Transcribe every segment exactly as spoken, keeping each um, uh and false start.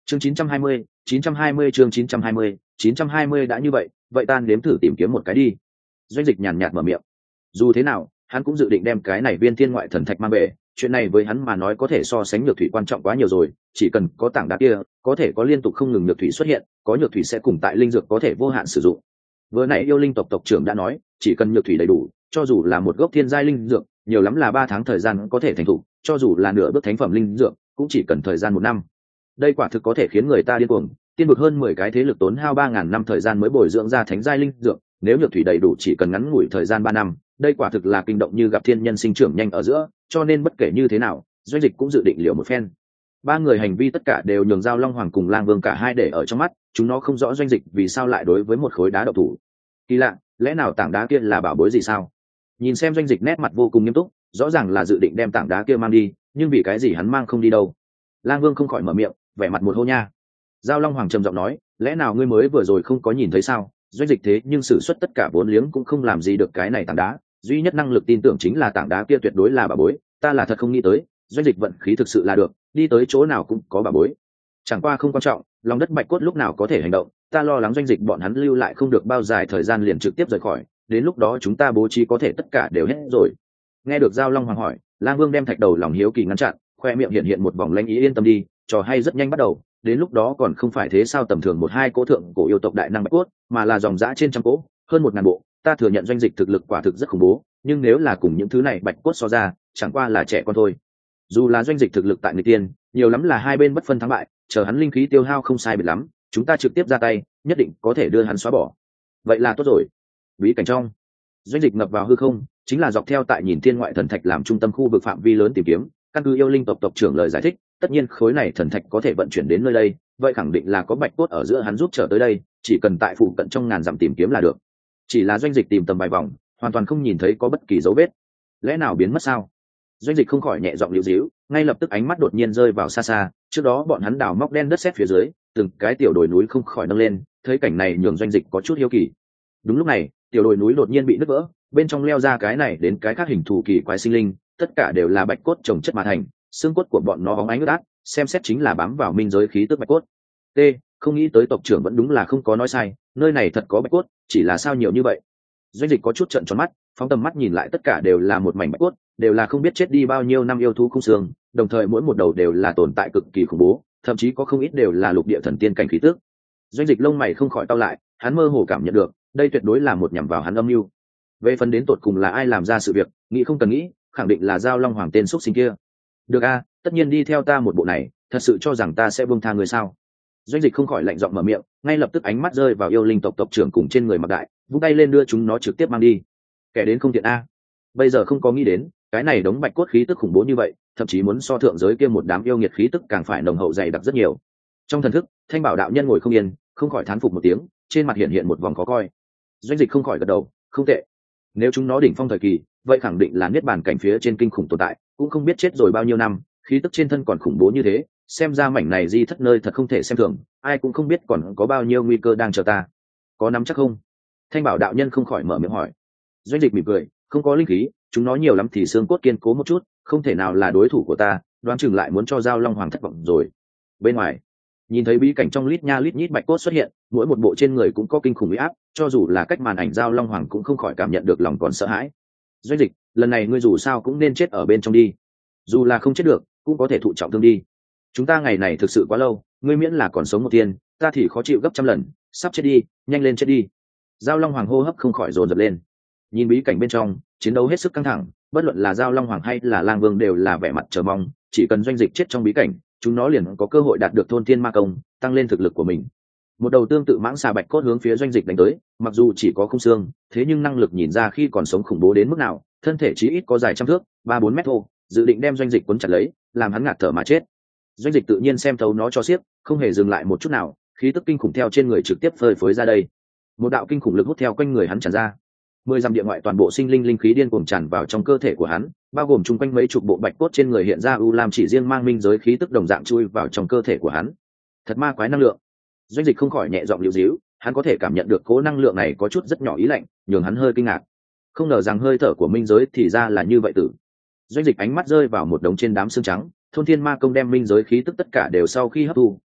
chương chín trăm hai mươi, chín trăm hai mươi chương chín trăm hai mươi, chín trăm hai mươi đã như vậy vậy ta nếm thử tìm kiếm một cái đi. Doanh dịch nhàn nhạt mở miệng. Dù thế nào hắn cũng dự định đem cái này viên thiên ngoại thần thạch mang về, chuyện này với hắn mà nói có thể so sánh nhược thủy quan trọng quá nhiều rồi. Chỉ cần có tảng đá kia, có thể có liên tục không ngừng nhược thủy xuất hiện, có nhược thủy sẽ cùng tại linh dược có thể vô hạn sử dụng. Vừa nãy yêu linh tộc tộc trưởng đã nói, chỉ cần nhược thủy đầy đủ, cho dù là một gốc thiên giai linh dược, nhiều lắm là ba tháng thời gian có thể thành thục, cho dù là nửa bước thánh phẩm linh dược, cũng chỉ cần thời gian một năm. Đây quả thực có thể khiến người ta điên cuồng. Tiên vực hơn mười cái thế lực tốn hao ba ngàn năm thời gian mới bồi dưỡng ra thánh giai linh dược, nếu nhược thủy đầy đủ chỉ cần ngắn ngủi thời gian ba năm, đây quả thực là kinh động như gặp thiên nhân sinh trưởng nhanh ở giữa, cho nên bất kể như thế nào, Doanh dịch cũng dự định liều một phen. Ba người hành vi tất cả đều nhường Giao Long Hoàng cùng Lang Vương cả hai để ở trong mắt, chúng nó không rõ Doanh dịch vì sao lại đối với một khối đá độc thủ. Kỳ lạ, lẽ nào tảng đá kia là bảo bối gì sao? Nhìn xem Doanh dịch nét mặt vô cùng nghiêm túc, rõ ràng là dự định đem tảng đá kia mang đi, nhưng vì cái gì hắn mang không đi đâu? Lang Vương không khỏi mở miệng, vẻ mặt một hô nha. Giao Long Hoàng trầm giọng nói, lẽ nào ngươi mới vừa rồi không có nhìn thấy sao? Doanh dịch thế nhưng sử xuất tất cả vốn liếng cũng không làm gì được cái này tảng đá, duy nhất năng lực tin tưởng chính là tảng đá kia tuyệt đối là bảo bối. Ta là thật không nghĩ tới, Doanh dịch vận khí thực sự là được, đi tới chỗ nào cũng có bảo bối. Chẳng qua không quan trọng, lòng đất bạch cốt lúc nào có thể hành động, ta lo lắng Doanh dịch bọn hắn lưu lại không được bao dài thời gian liền trực tiếp rời khỏi, đến lúc đó chúng ta bố trí có thể tất cả đều hết rồi. Nghe được Giao Long Hoàng hỏi, Lang Vương đem thạch đầu lòng hiếu kỳ ngăn chặn, khoe miệng hiện hiện một vòng lanh ý, yên tâm đi, trò hay rất nhanh bắt đầu, đến lúc đó còn không phải thế sao tầm thường một hai cỗ thượng cổ yêu tộc đại năng bạch cốt, mà là dòng dã trên trăm cỗ, hơn một ngàn bộ. Ta thừa nhận Doanh dịch thực lực quả thực rất khủng bố, nhưng nếu là cùng những thứ này bạch cốt so ra, chẳng qua là trẻ con thôi. Dù là Doanh dịch thực lực tại người tiên, nhiều lắm là hai bên bất phân thắng bại, chờ hắn linh khí tiêu hao không sai biệt lắm, chúng ta trực tiếp ra tay, nhất định có thể đưa hắn xóa bỏ. Vậy là tốt rồi. Bí cảnh trong, Doanh dịch ngập vào hư không, chính là dọc theo tại nhìn thiên ngoại thần thạch làm trung tâm khu vực phạm vi lớn tìm kiếm. Căn cứ yêu linh tộc tộc trưởng lời giải thích, tất nhiên khối này thần thạch có thể vận chuyển đến nơi đây, vậy khẳng định là có bạch cốt ở giữa hắn giúp trở tới đây, chỉ cần tại phụ cận trong ngàn dặm tìm kiếm là được. Chỉ là Doanh dịch tìm tầm vài vòng, hoàn toàn không nhìn thấy có bất kỳ dấu vết. Lẽ nào biến mất sao? Doanh dịch không khỏi nhẹ giọng liễu díu, ngay lập tức ánh mắt đột nhiên rơi vào xa xa, trước đó bọn hắn đào móc đen đất sét phía dưới, từng cái tiểu đồi núi không khỏi nâng lên, thấy cảnh này nhường Doanh dịch có chút hiếu kỳ. Đúng lúc này, tiểu đồi núi đột nhiên bị nứt vỡ, bên trong leo ra cái này đến cái khác hình thù kỳ quái sinh linh, tất cả đều là bạch cốt chồng chất mà thành, xương cốt của bọn nó bóng ánh ướt át, xem xét chính là bám vào minh giới khí tức bạch cốt. T, không nghĩ tới tộc trưởng vẫn đúng là không có nói sai, nơi này thật có bạch cốt, chỉ là sao nhiều như vậy? Doanh dịch có chút trợn tròn mắt, phóng tầm mắt nhìn lại tất cả đều là một mảnh bạch cốt, đều là không biết chết đi bao nhiêu năm yêu thú khung xương, đồng thời mỗi một đầu đều là tồn tại cực kỳ khủng bố, thậm chí có không ít đều là lục địa thần tiên cảnh khí tức. Doanh dịch lông mày không khỏi cau lại, hắn mơ hồ cảm nhận được, đây tuyệt đối là một nhằm vào hắn âm mưu. Về phần đến tột cùng là ai làm ra sự việc, nghĩ không cần nghĩ, khẳng định là Giao Long Hoàng tên xuất sinh kia. Được a, tất nhiên đi theo ta một bộ này, thật sự cho rằng ta sẽ buông tha người sao? Doanh dịch không khỏi lạnh giọng mở miệng, ngay lập tức ánh mắt rơi vào yêu linh tộc tộc trưởng cùng trên người Mặc Đại, vung tay lên đưa chúng nó trực tiếp mang đi. Kẻ đến không tiện a. Bây giờ không có nghĩ đến, cái này đống bạch cốt khí tức khủng bố như vậy, thậm chí muốn so thượng giới kia một đám yêu nghiệt khí tức càng phải nồng hậu dày đặc rất nhiều. Trong thần thức, Thanh Bảo đạo nhân ngồi không yên, không khỏi thán phục một tiếng, trên mặt hiện hiện một vòng khó coi. Doanh dịch không khỏi gật đầu, không tệ. Nếu chúng nó đỉnh phong thời kỳ, vậy khẳng định là niết bàn cảnh phía trên kinh khủng tồn tại, cũng không biết chết rồi bao nhiêu năm, khí tức trên thân còn khủng bố như thế, xem ra mảnh này di thất nơi thật không thể xem thường, ai cũng không biết còn có bao nhiêu nguy cơ đang chờ ta. Có nắm chắc không? Thanh Bảo đạo nhân không khỏi mở miệng hỏi. Doanh dịch mỉm cười, không có linh khí, chúng nó nhiều lắm thì xương cốt kiên cố một chút, không thể nào là đối thủ của ta, đoán chừng lại muốn cho Giao Long Hoàng thất vọng rồi. Bên ngoài, nhìn thấy bí cảnh trong lít nha lít nhít bạch cốt xuất hiện, mỗi một bộ trên người cũng có kinh khủng uy áp, cho dù là cách màn ảnh Giao Long Hoàng cũng không khỏi cảm nhận được lòng còn sợ hãi. Doanh dịch, lần này ngươi dù sao cũng nên chết ở bên trong đi, dù là không chết được cũng có thể thụ trọng thương đi. Chúng ta ngày này thực sự quá lâu, ngươi miễn là còn sống một thiên, ta thì khó chịu gấp trăm lần, sắp chết đi, nhanh lên chết đi. Giao Long Hoàng hô hấp không khỏi dồn dập lên. Nhìn bí cảnh bên trong, chiến đấu hết sức căng thẳng, bất luận là Giao Long Hoàng hay là Lang Vương đều là vẻ mặt chờ mong, chỉ cần Doanh dịch chết trong bí cảnh, chúng nó liền có cơ hội đạt được thôn thiên ma công, tăng lên thực lực của mình. Một đầu tương tự mãng xà bạch cốt hướng phía Doanh dịch đánh tới, mặc dù chỉ có khung xương, thế nhưng năng lực nhìn ra khi còn sống khủng bố đến mức nào, thân thể chí ít có dài trăm thước, ba bốn mét thô, dự định đem Doanh dịch cuốn chặt lấy, làm hắn ngạt thở mà chết. Doanh dịch tự nhiên xem thấu nó cho xiếc, không hề dừng lại một chút nào, khí tức kinh khủng theo trên người trực tiếp phơi phới ra đây. Một đạo kinh khủng lực hút theo quanh người hắn tràn ra. Mười dặm địa ngoại toàn bộ sinh linh linh khí điên cuồng tràn vào trong cơ thể của hắn, bao gồm chung quanh mấy chục bộ bạch cốt trên người hiện ra u lam chỉ riêng mang minh giới khí tức đồng dạng chui vào trong cơ thể của hắn. Thật ma quái năng lượng. Doanh dịch không khỏi nhẹ giọng liễu díu, hắn có thể cảm nhận được cố năng lượng này có chút rất nhỏ ý lạnh, nhường hắn hơi kinh ngạc. Không ngờ rằng hơi thở của minh giới thì ra là như vậy tử. Doanh dịch ánh mắt rơi vào một đống trên đám xương trắng, thôn thiên ma công đem minh giới khí tức tất cả đều sau khi hấp thu,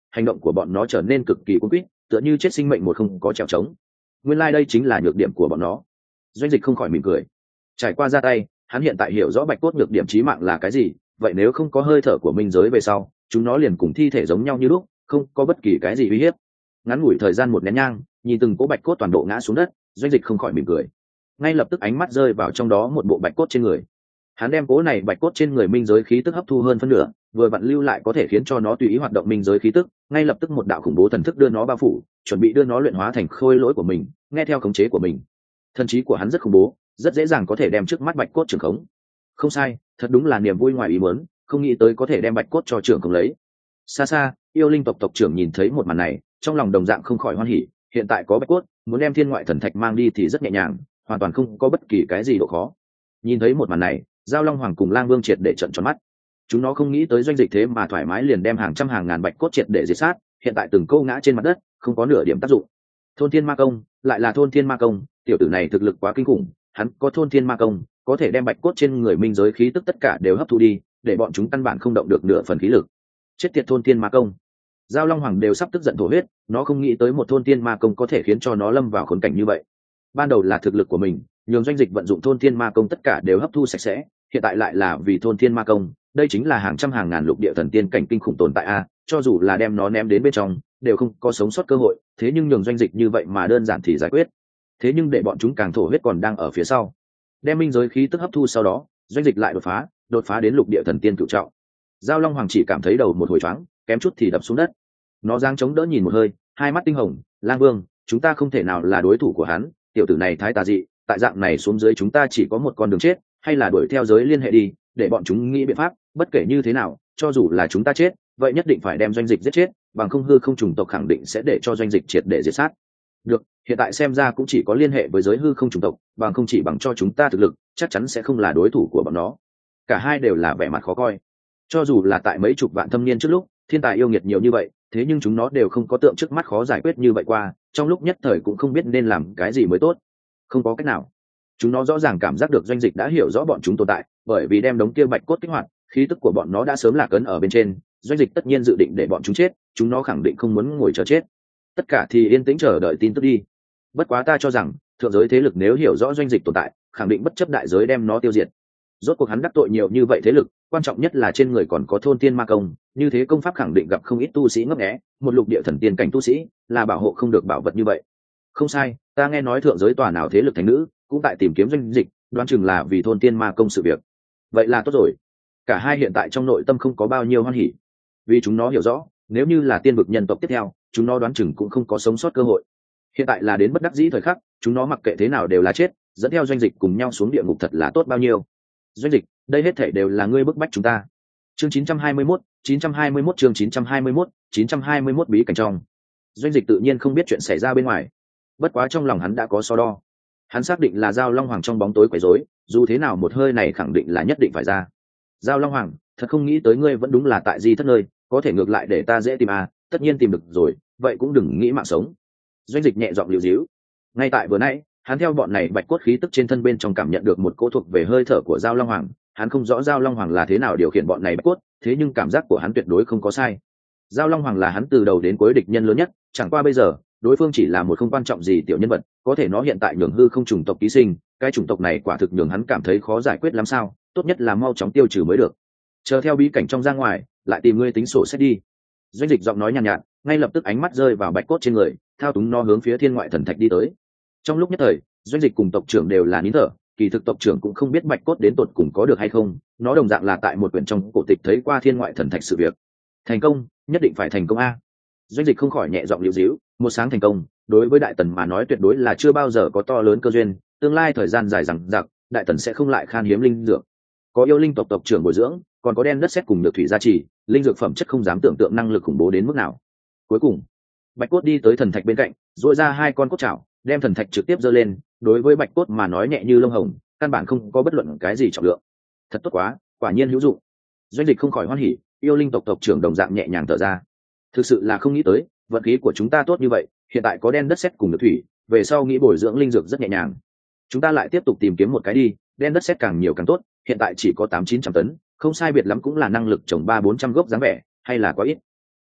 hành động của bọn nó trở nên cực kỳ cuốn quýt, tựa như chết sinh mệnh một không có trèo trống. Nguyên lai、like、đây chính là nhược điểm của bọn nó. Doanh dịch không khỏi mỉm cười. Trải qua ra tay, hắn hiện tại hiểu rõ bạch cốt nhược điểm chí mạng là cái gì. Vậy nếu không có hơi thở của minh giới về sau, chúng nó liền cùng thi thể giống nhau như lúc, không có bất kỳ cái gì uy hiếp. Ngắn ngủi thời gian một nén nhang, nhìn từng cỗ bạch cốt toàn bộ ngã xuống đất, Doanh dịch không khỏi mỉm cười. Ngay lập tức ánh mắt rơi vào trong đó một bộ bạch cốt trên người. Hắn đem cỗ này bạch cốt trên người minh giới khí tức hấp thu hơn phân nửa, vừa vặn lưu lại có thể khiến cho nó tùy ý hoạt động minh giới khí tức. Ngay lập tức một đạo khủng bố thần thức đưa nó bao phủ, chuẩn bị đưa nó luyện hóa thành khôi lỗi của mình, nghe theo khống chế của mình. Thần trí của hắn rất khủng bố, rất dễ dàng có thể đem trước mắt bạch cốt trưởng khống. Không sai, thật đúng là niềm vui ngoài ý muốn, không nghĩ tới có thể đem bạch cốt cho trưởng khống lấy. Xa xa, yêu linh tộc tộc trưởng nhìn thấy một màn này, trong lòng đồng dạng không khỏi hoan hỉ. Hiện tại có bạch cốt, muốn đem thiên ngoại thần thạch mang đi thì rất nhẹ nhàng, hoàn toàn không có bất kỳ cái gì độ khó. Nhìn thấy một màn này, Giao Long Hoàng cùng Lang Vương triệt để trợn tròn mắt. Chúng nó không nghĩ tới Doanh dịch thế mà thoải mái liền đem hàng trăm hàng ngàn bạch cốt triệt để diệt sát, hiện tại từng câu ngã trên mặt đất, không có nửa điểm tác dụng. Thôn thiên ma công, lại là thôn thiên ma công, tiểu tử này thực lực quá kinh khủng, hắn có thôn thiên ma công, có thể đem bạch cốt trên người minh giới khí tức tất cả đều hấp thu đi, để bọn chúng căn bản không động được nửa phần khí lực. Chết tiệt thôn thiên ma công. Giao Long Hoàng đều sắp tức giận thổ huyết, nó không nghĩ tới một thôn thiên ma công có thể khiến cho nó lâm vào khốn cảnh như vậy. Ban đầu là thực lực của mình, nhường Doanh dịch vận dụng thôn thiên ma công tất cả đều hấp thu sạch sẽ, hiện tại lại là vì thôn thiên ma công, đây chính là hàng trăm hàng ngàn lục địa thần tiên cảnh kinh khủng tồn tại a, cho dù là đem nó ném đến bên trong, đều không có sống sót cơ hội, thế nhưng nhường Doanh dịch như vậy mà đơn giản thì giải quyết. Thế nhưng để bọn chúng càng thổ huyết còn đang ở phía sau. Đem minh giới khí tức hấp thu sau đó, Doanh dịch lại đột phá, đột phá đến lục địa thần tiên cửu trọng. Giao Long Hoàng chỉ cảm thấy đầu một hồi choáng, kém chút thì đập xuống đất. Nó giang chống đỡ nhìn một hơi, hai mắt tinh hồng. Lang Vương, chúng ta không thể nào là đối thủ của hắn, tiểu tử này thái tà dị, tại dạng này xuống dưới chúng ta chỉ có một con đường chết, hay là đuổi theo giới liên hệ đi, để bọn chúng nghĩ biện pháp. Bất kể như thế nào, cho dù là chúng ta chết, vậy nhất định phải đem Doanh dịch giết chết, bằng không hư không trùng tộc khẳng định sẽ để cho Doanh dịch triệt để diệt sát. Được, hiện tại xem ra cũng chỉ có liên hệ với giới hư không trùng tộc, bằng không chỉ bằng cho chúng ta thực lực, chắc chắn sẽ không là đối thủ của bọn nó. Cả hai đều là vẻ mặt khó coi. Cho dù là tại mấy chục vạn thâm niên trước lúc, thiên tài yêu nghiệt nhiều như vậy, thế nhưng chúng nó đều không có tượng trước mắt khó giải quyết như vậy qua, trong lúc nhất thời cũng không biết nên làm cái gì mới tốt. Không có cách nào. Chúng nó rõ ràng cảm giác được Doanh dịch đã hiểu rõ bọn chúng tồn tại, bởi vì đem đống kia bạch cốt kích hoạt, khí tức của bọn nó đã sớm lạc ấn ở bên trên, Doanh dịch tất nhiên dự định để bọn chúng chết, chúng nó khẳng định không muốn ngồi chờ chết. Tất cả thì yên tĩnh chờ đợi tin tức đi. Bất quá ta cho rằng, thượng giới thế lực nếu hiểu rõ Doanh dịch tồn tại, khẳng định bất chấp đại giới đem nó tiêu diệt. Rốt cuộc hắn đắc tội nhiều như vậy thế lực, quan trọng nhất là trên người còn có thôn tiên ma công, như thế công pháp khẳng định gặp không ít tu sĩ ngấp nghé, một lục địa thần tiên cảnh tu sĩ, là bảo hộ không được bảo vật như vậy. Không sai, ta nghe nói thượng giới tòa nào thế lực thành nữ cũng tại tìm kiếm Doanh dịch, đoán chừng là vì thôn tiên ma công sự việc. Vậy là tốt rồi. Cả hai hiện tại trong nội tâm không có bao nhiêu hoan hỉ, vì chúng nó hiểu rõ, nếu như là tiên vực nhân tộc tiếp theo, chúng nó đoán chừng cũng không có sống sót cơ hội. Hiện tại là đến bất đắc dĩ thời khắc, chúng nó mặc kệ thế nào đều là chết, dẫn theo Doanh dịch cùng nhau xuống địa ngục thật là tốt bao nhiêu. Doanh dịch, đây hết thể đều là ngươi bức bách chúng ta. Chương chín trăm hai mươi mốt, chín trăm hai mươi mốt chương chín trăm hai mươi mốt, chín trăm hai mươi mốt bí cảnh trong. Doanh dịch tự nhiên không biết chuyện xảy ra bên ngoài, bất quá trong lòng hắn đã có so đo. Hắn xác định là Giao Long Hoàng trong bóng tối quấy rối, dù thế nào một hơi này khẳng định là nhất định phải ra. Giao Long Hoàng, thật không nghĩ tới ngươi vẫn đúng là tại di thất nơi, có thể ngược lại để ta dễ tìm à, tất nhiên tìm được rồi, vậy cũng đừng nghĩ mạng sống. Doanh dịch nhẹ giọng liều díu. Ngay tại vừa nãy, hắn theo bọn này bạch cốt khí tức trên thân bên trong cảm nhận được một cỗ thuộc về hơi thở của Giao Long Hoàng. Hắn không rõ Giao Long Hoàng là thế nào điều khiển bọn này bạch cốt, thế nhưng cảm giác của hắn tuyệt đối không có sai. Giao Long Hoàng là hắn từ đầu đến cuối địch nhân lớn nhất, chẳng qua bây giờ đối phương chỉ là một không quan trọng gì tiểu nhân vật, có thể nó hiện tại nhường hư không trùng tộc ký sinh, cái chủng tộc này quả thực nhường hắn cảm thấy khó giải quyết lắm sao, tốt nhất là mau chóng tiêu trừ mới được. Chờ theo bí cảnh trong ra ngoài, lại tìm ngươi tính sổ sách đi. Doanh dịch giọng nói nhàn nhạt, nhạt, ngay lập tức ánh mắt rơi vào bạch cốt trên người, thao túng nó hướng phía thiên ngoại thần thạch đi tới. Trong lúc nhất thời, Doanh dịch cùng tộc trưởng đều là nín thở, kỳ thực tộc trưởng cũng không biết bạch cốt đến tột cùng có được hay không, nó đồng dạng là tại một quyển trong cổ tịch thấy qua thiên ngoại thần thạch sự việc. Thành công, nhất định phải thành công a. Doanh dịch không khỏi nhẹ giọng liễu díu, một sáng thành công, đối với đại tần mà nói tuyệt đối là chưa bao giờ có to lớn cơ duyên, tương lai thời gian dài dằng dặc, đại tần sẽ không lại khan hiếm linh dược. Có yêu linh tộc tộc trưởng bồi dưỡng, còn có đen đất sét cùng nhược thủy gia trì, linh dược phẩm chất không dám tưởng tượng năng lực khủng bố đến mức nào. Cuối cùng, bạch cốt đi tới thần thạch bên cạnh, duỗi ra hai con cốt chảo, đem thần thạch trực tiếp giơ lên, đối với bạch cốt mà nói nhẹ như lông hồng, căn bản không có bất luận cái gì trọng lượng. Thật tốt quá, quả nhiên hữu dụng. Doanh dịch không khỏi hoan hỉ, yêu linh tộc tộc trưởng đồng dạng nhẹ nhàng thở ra. Thực sự là không nghĩ tới, vận khí của chúng ta tốt như vậy, hiện tại có đen đất sét cùng nhược thủy, về sau nghĩ bồi dưỡng linh dược rất nhẹ nhàng. Chúng ta lại tiếp tục tìm kiếm một cái đi, đen đất sét càng nhiều càng tốt, hiện tại chỉ có tám chín trăm tấn, không sai biệt lắm cũng là năng lực trồng ba bốn trăm gốc dáng vẻ, hay là quá ít. Được,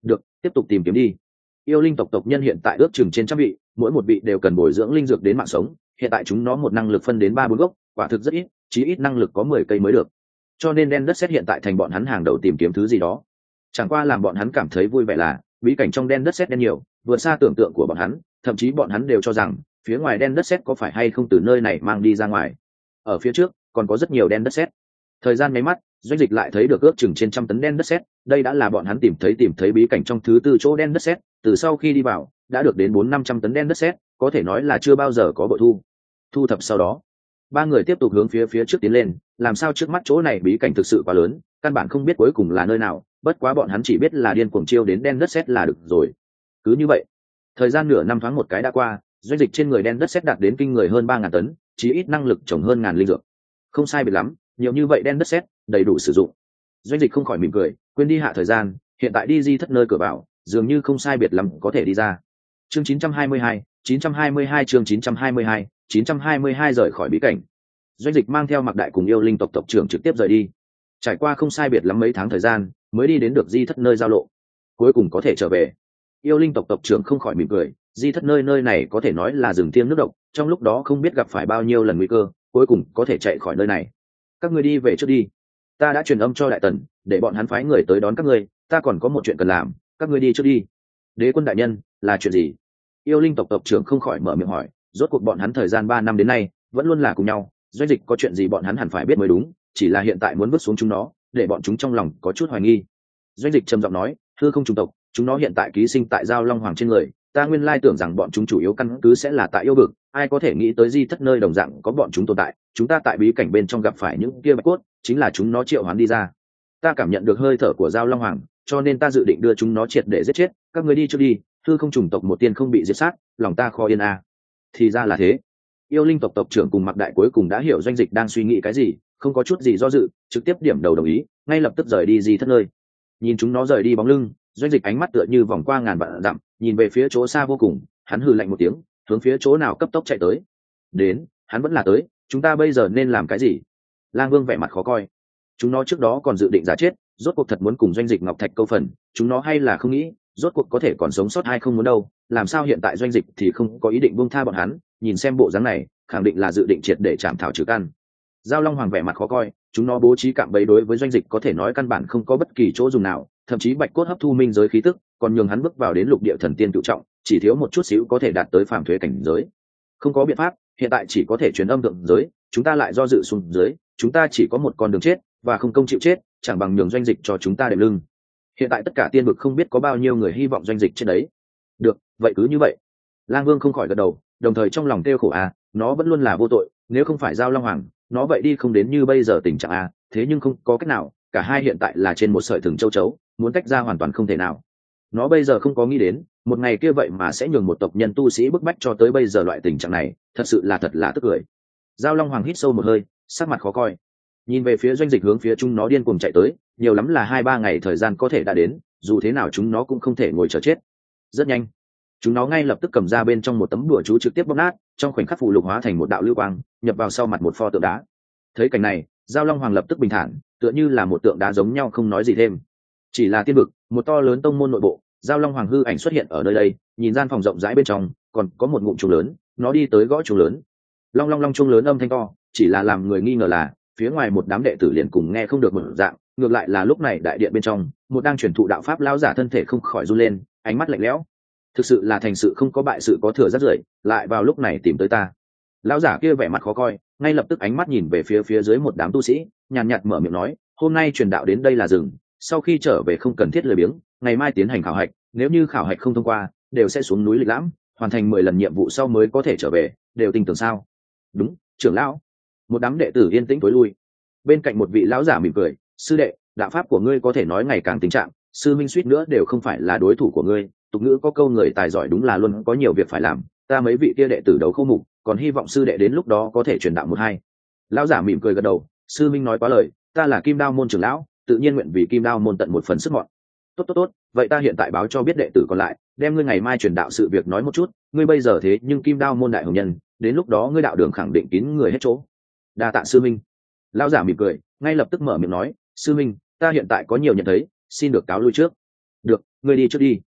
tiếp tục tìm kiếm đi. Yêu linh tộc tộc nhân hiện tại ước chừng trên trăm vị, mỗi một vị đều cần bồi dưỡng linh dược đến mạng sống, hiện tại chúng nó một năng lực phân đến ba bốn gốc, quả thực rất ít, chí ít năng lực có mười cây mới được. Cho nên đen đất sét hiện tại thành bọn hắn hàng đầu tìm kiếm thứ gì đó. Chẳng qua làm bọn hắn cảm thấy vui vẻ là bí cảnh trong đen đất sét đen nhiều, vượt xa tưởng tượng của bọn hắn, thậm chí bọn hắn đều cho rằng phía ngoài đen đất sét có phải hay không từ nơi này mang đi ra ngoài. Ở phía trước còn có rất nhiều đen đất sét. Thời gian mấy mắt, doanh dịch lại thấy được ước chừng trên trăm tấn đen đất sét, đây đã là bọn hắn tìm thấy tìm thấy bí cảnh trong thứ tư chỗ đen đất sét, từ sau khi đi vào đã được đến bốn năm trăm tấn đen đất sét, có thể nói là chưa bao giờ có bội thu. Thu thập sau đó, ba người tiếp tục hướng phía phía trước tiến lên, làm sao trước mắt chỗ này bí cảnh thực sự quá lớn, căn bản không biết cuối cùng là nơi nào, bất quá bọn hắn chỉ biết là điên cuồng chiêu đến đen đất sét là được rồi. Cứ như vậy, thời gian nửa năm thoáng một cái đã qua, doanh dịch trên người đen đất sét đạt đến kinh người hơn ba ngàn tấn, chí ít năng lực trồng hơn ngàn linh dược. Không sai biệt lắm, nhiều như vậy đen đất sét đầy đủ sử dụng. Doanh dịch không khỏi mỉm cười, quên đi hạ thời gian, hiện tại đi di thất nơi cửa vào, dường như không sai biệt lắm có thể đi ra. Chương chín trăm hai mươi hai, chín trăm hai mươi hai chương chín trăm hai mươi hai, chín trăm hai mươi hai rời khỏi bí cảnh. Doanh dịch mang theo Mạc Đại cùng yêu linh tộc tộc trưởng trực tiếp rời đi. Trải qua không sai biệt lắm mấy tháng thời gian, mới đi đến được di thất nơi giao lộ. Cuối cùng có thể trở về. Yêu linh tộc tộc trưởng không khỏi mỉm cười, di thất nơi nơi này có thể nói là rừng thiêng nước độc, trong lúc đó không biết gặp phải bao nhiêu lần nguy cơ, cuối cùng có thể chạy khỏi nơi này. Các ngươi đi về trước đi, ta đã truyền âm cho đại tần để bọn hắn phái người tới đón các ngươi, ta còn có một chuyện cần làm, các ngươi đi trước đi. Đế quân đại nhân, là chuyện gì? Yêu linh tộc tộc trưởng không khỏi mở miệng hỏi, rốt cuộc bọn hắn thời gian ba năm đến nay vẫn luôn là cùng nhau, doanh dịch có chuyện gì bọn hắn hẳn phải biết mới đúng, chỉ là hiện tại muốn vứt xuống chúng nó để bọn chúng trong lòng có chút hoài nghi. Doanh dịch trầm giọng nói, thưa không trùng tộc, chúng nó hiện tại ký sinh tại giao long hoàng trên người, ta nguyên lai tưởng rằng bọn chúng chủ yếu căn cứ sẽ là tại yêu vực, ai có thể nghĩ tới di thất nơi đồng dạng có bọn chúng tồn tại, chúng ta tại bí cảnh bên trong gặp phải những kia bạch cốt chính là chúng nó triệu hoán đi ra. Ta cảm nhận được hơi thở của giao long hoàng, cho nên ta dự định đưa chúng nó triệt để giết chết, các người đi trước đi, thư không trùng tộc một tiên không bị diệt sát, lòng ta khó yên a. À. Thì ra là thế. Yêu linh tộc tộc trưởng cùng Mạc Đại cuối cùng đã hiểu doanh dịch đang suy nghĩ cái gì, không có chút gì do dự, trực tiếp điểm đầu đồng ý, ngay lập tức rời đi di thất nơi. Nhìn chúng nó rời đi bóng lưng, doanh dịch ánh mắt tựa như vòng qua ngàn vạn dặm, nhìn về phía chỗ xa vô cùng, hắn hừ lạnh một tiếng, hướng phía chỗ nào cấp tốc chạy tới. Đến, hắn vẫn là tới, chúng ta bây giờ nên làm cái gì? Lang Vương vẻ mặt khó coi. Chúng nó trước đó còn dự định giá chết, rốt cuộc thật muốn cùng doanh dịch ngọc thạch câu phần, chúng nó hay là không nghĩ, rốt cuộc có thể còn sống sót hay không muốn đâu, làm sao hiện tại doanh dịch thì không có ý định buông tha bọn hắn, nhìn xem bộ dáng này, khẳng định là dự định triệt để chạm thảo trừ căn. Giao Long Hoàng vẻ mặt khó coi, chúng nó bố trí cạm bẫy đối với doanh dịch có thể nói căn bản không có bất kỳ chỗ dùng nào, thậm chí bạch cốt hấp thu minh giới khí tức, còn nhường hắn bước vào đến lục địa thần tiên cửu trọng, chỉ thiếu một chút xíu có thể đạt tới phàm thuế cảnh giới. Không có biện pháp, hiện tại chỉ có thể truyền âm thượng giới, chúng ta lại do dự xuống dưới, chúng ta chỉ có một con đường chết, và không công chịu chết, chẳng bằng nhường doanh dịch cho chúng ta đệm lưng. Hiện tại tất cả tiên vực không biết có bao nhiêu người hy vọng doanh dịch chết đấy. Được, vậy cứ như vậy. Lang Vương không khỏi gật đầu, đồng thời trong lòng tiêu khổ à, nó vẫn luôn là vô tội, nếu không phải giao Long Hoàng, nó vậy đi không đến như bây giờ tình trạng à, thế nhưng không có cách nào, cả hai hiện tại là trên một sợi thừng châu chấu, muốn tách ra hoàn toàn không thể nào. Nó bây giờ không có nghĩ đến, một ngày kia vậy mà sẽ nhường một tộc nhân tu sĩ bức bách cho tới bây giờ loại tình trạng này, thật sự là thật là tức cười. Giao Long Hoàng hít sâu một hơi, sắc mặt khó coi, nhìn về phía doanh dịch hướng phía chúng nó điên cuồng chạy tới, nhiều lắm là hai ba ngày thời gian có thể đã đến, dù thế nào chúng nó cũng không thể ngồi chờ chết. Rất nhanh, chúng nó ngay lập tức cầm ra bên trong một tấm đùa chú trực tiếp bóp nát, trong khoảnh khắc phù lục hóa thành một đạo lưu quang, nhập vào sau mặt một pho tượng đá. Thấy cảnh này, Giao Long Hoàng lập tức bình thản, tựa như là một tượng đá giống nhau không nói gì thêm. Chỉ là tiên vực, một to lớn tông môn nội bộ, Giao Long Hoàng hư ảnh xuất hiện ở nơi đây, nhìn gian phòng rộng rãi bên trong, còn có một ngụm chuông lớn, nó đi tới gõ chuông lớn. Long long long chuông lớn âm thanh to, chỉ là làm người nghi ngờ là, phía ngoài một đám đệ tử liền cùng nghe không được một dạng, ngược lại là lúc này đại điện bên trong, một đang truyền thụ đạo pháp lão giả thân thể không khỏi run lên, ánh mắt lạnh lẽo. Thực sự là thành sự không có bại sự có thừa rất rưởi, lại vào lúc này tìm tới ta. Lão giả kia vẻ mặt khó coi, ngay lập tức ánh mắt nhìn về phía phía dưới một đám tu sĩ, nhàn nhạt mở miệng nói, hôm nay truyền đạo đến đây là dừng, sau khi trở về không cần thiết lười biếng, ngày mai tiến hành khảo hạch, nếu như khảo hạch không thông qua, đều sẽ xuống núi lịch lãm, hoàn thành mười lần nhiệm vụ sau mới có thể trở về, đều tin tưởng sao? Đúng, trưởng lão. Một đám đệ tử yên tĩnh tối lui. Bên cạnh một vị lão giả mỉm cười, sư đệ, đạo pháp của ngươi có thể nói ngày càng tình trạng, sư minh suýt nữa đều không phải là đối thủ của ngươi, tục ngữ có câu người tài giỏi đúng là luôn có nhiều việc phải làm, ta mấy vị kia đệ tử đấu không mục, còn hy vọng sư đệ đến lúc đó có thể truyền đạo một hai. Lão giả mỉm cười gật đầu, sư minh nói quá lời, ta là Kim Đao môn trưởng lão, tự nhiên nguyện vì Kim Đao môn tận một phần sức mọn. Tốt tốt tốt, vậy ta hiện tại báo cho biết đệ tử còn lại, đem ngươi ngày mai truyền đạo sự việc nói một chút, ngươi bây giờ thế nhưng Kim Đao môn đại hồng nhân, đến lúc đó ngươi đạo đường khẳng định kín người hết chỗ. Đa tạ sư minh. Lão giả mỉm cười, ngay lập tức mở miệng nói, sư minh, ta hiện tại có nhiều nhận thấy, xin được cáo lui trước. Được, ngươi đi trước đi.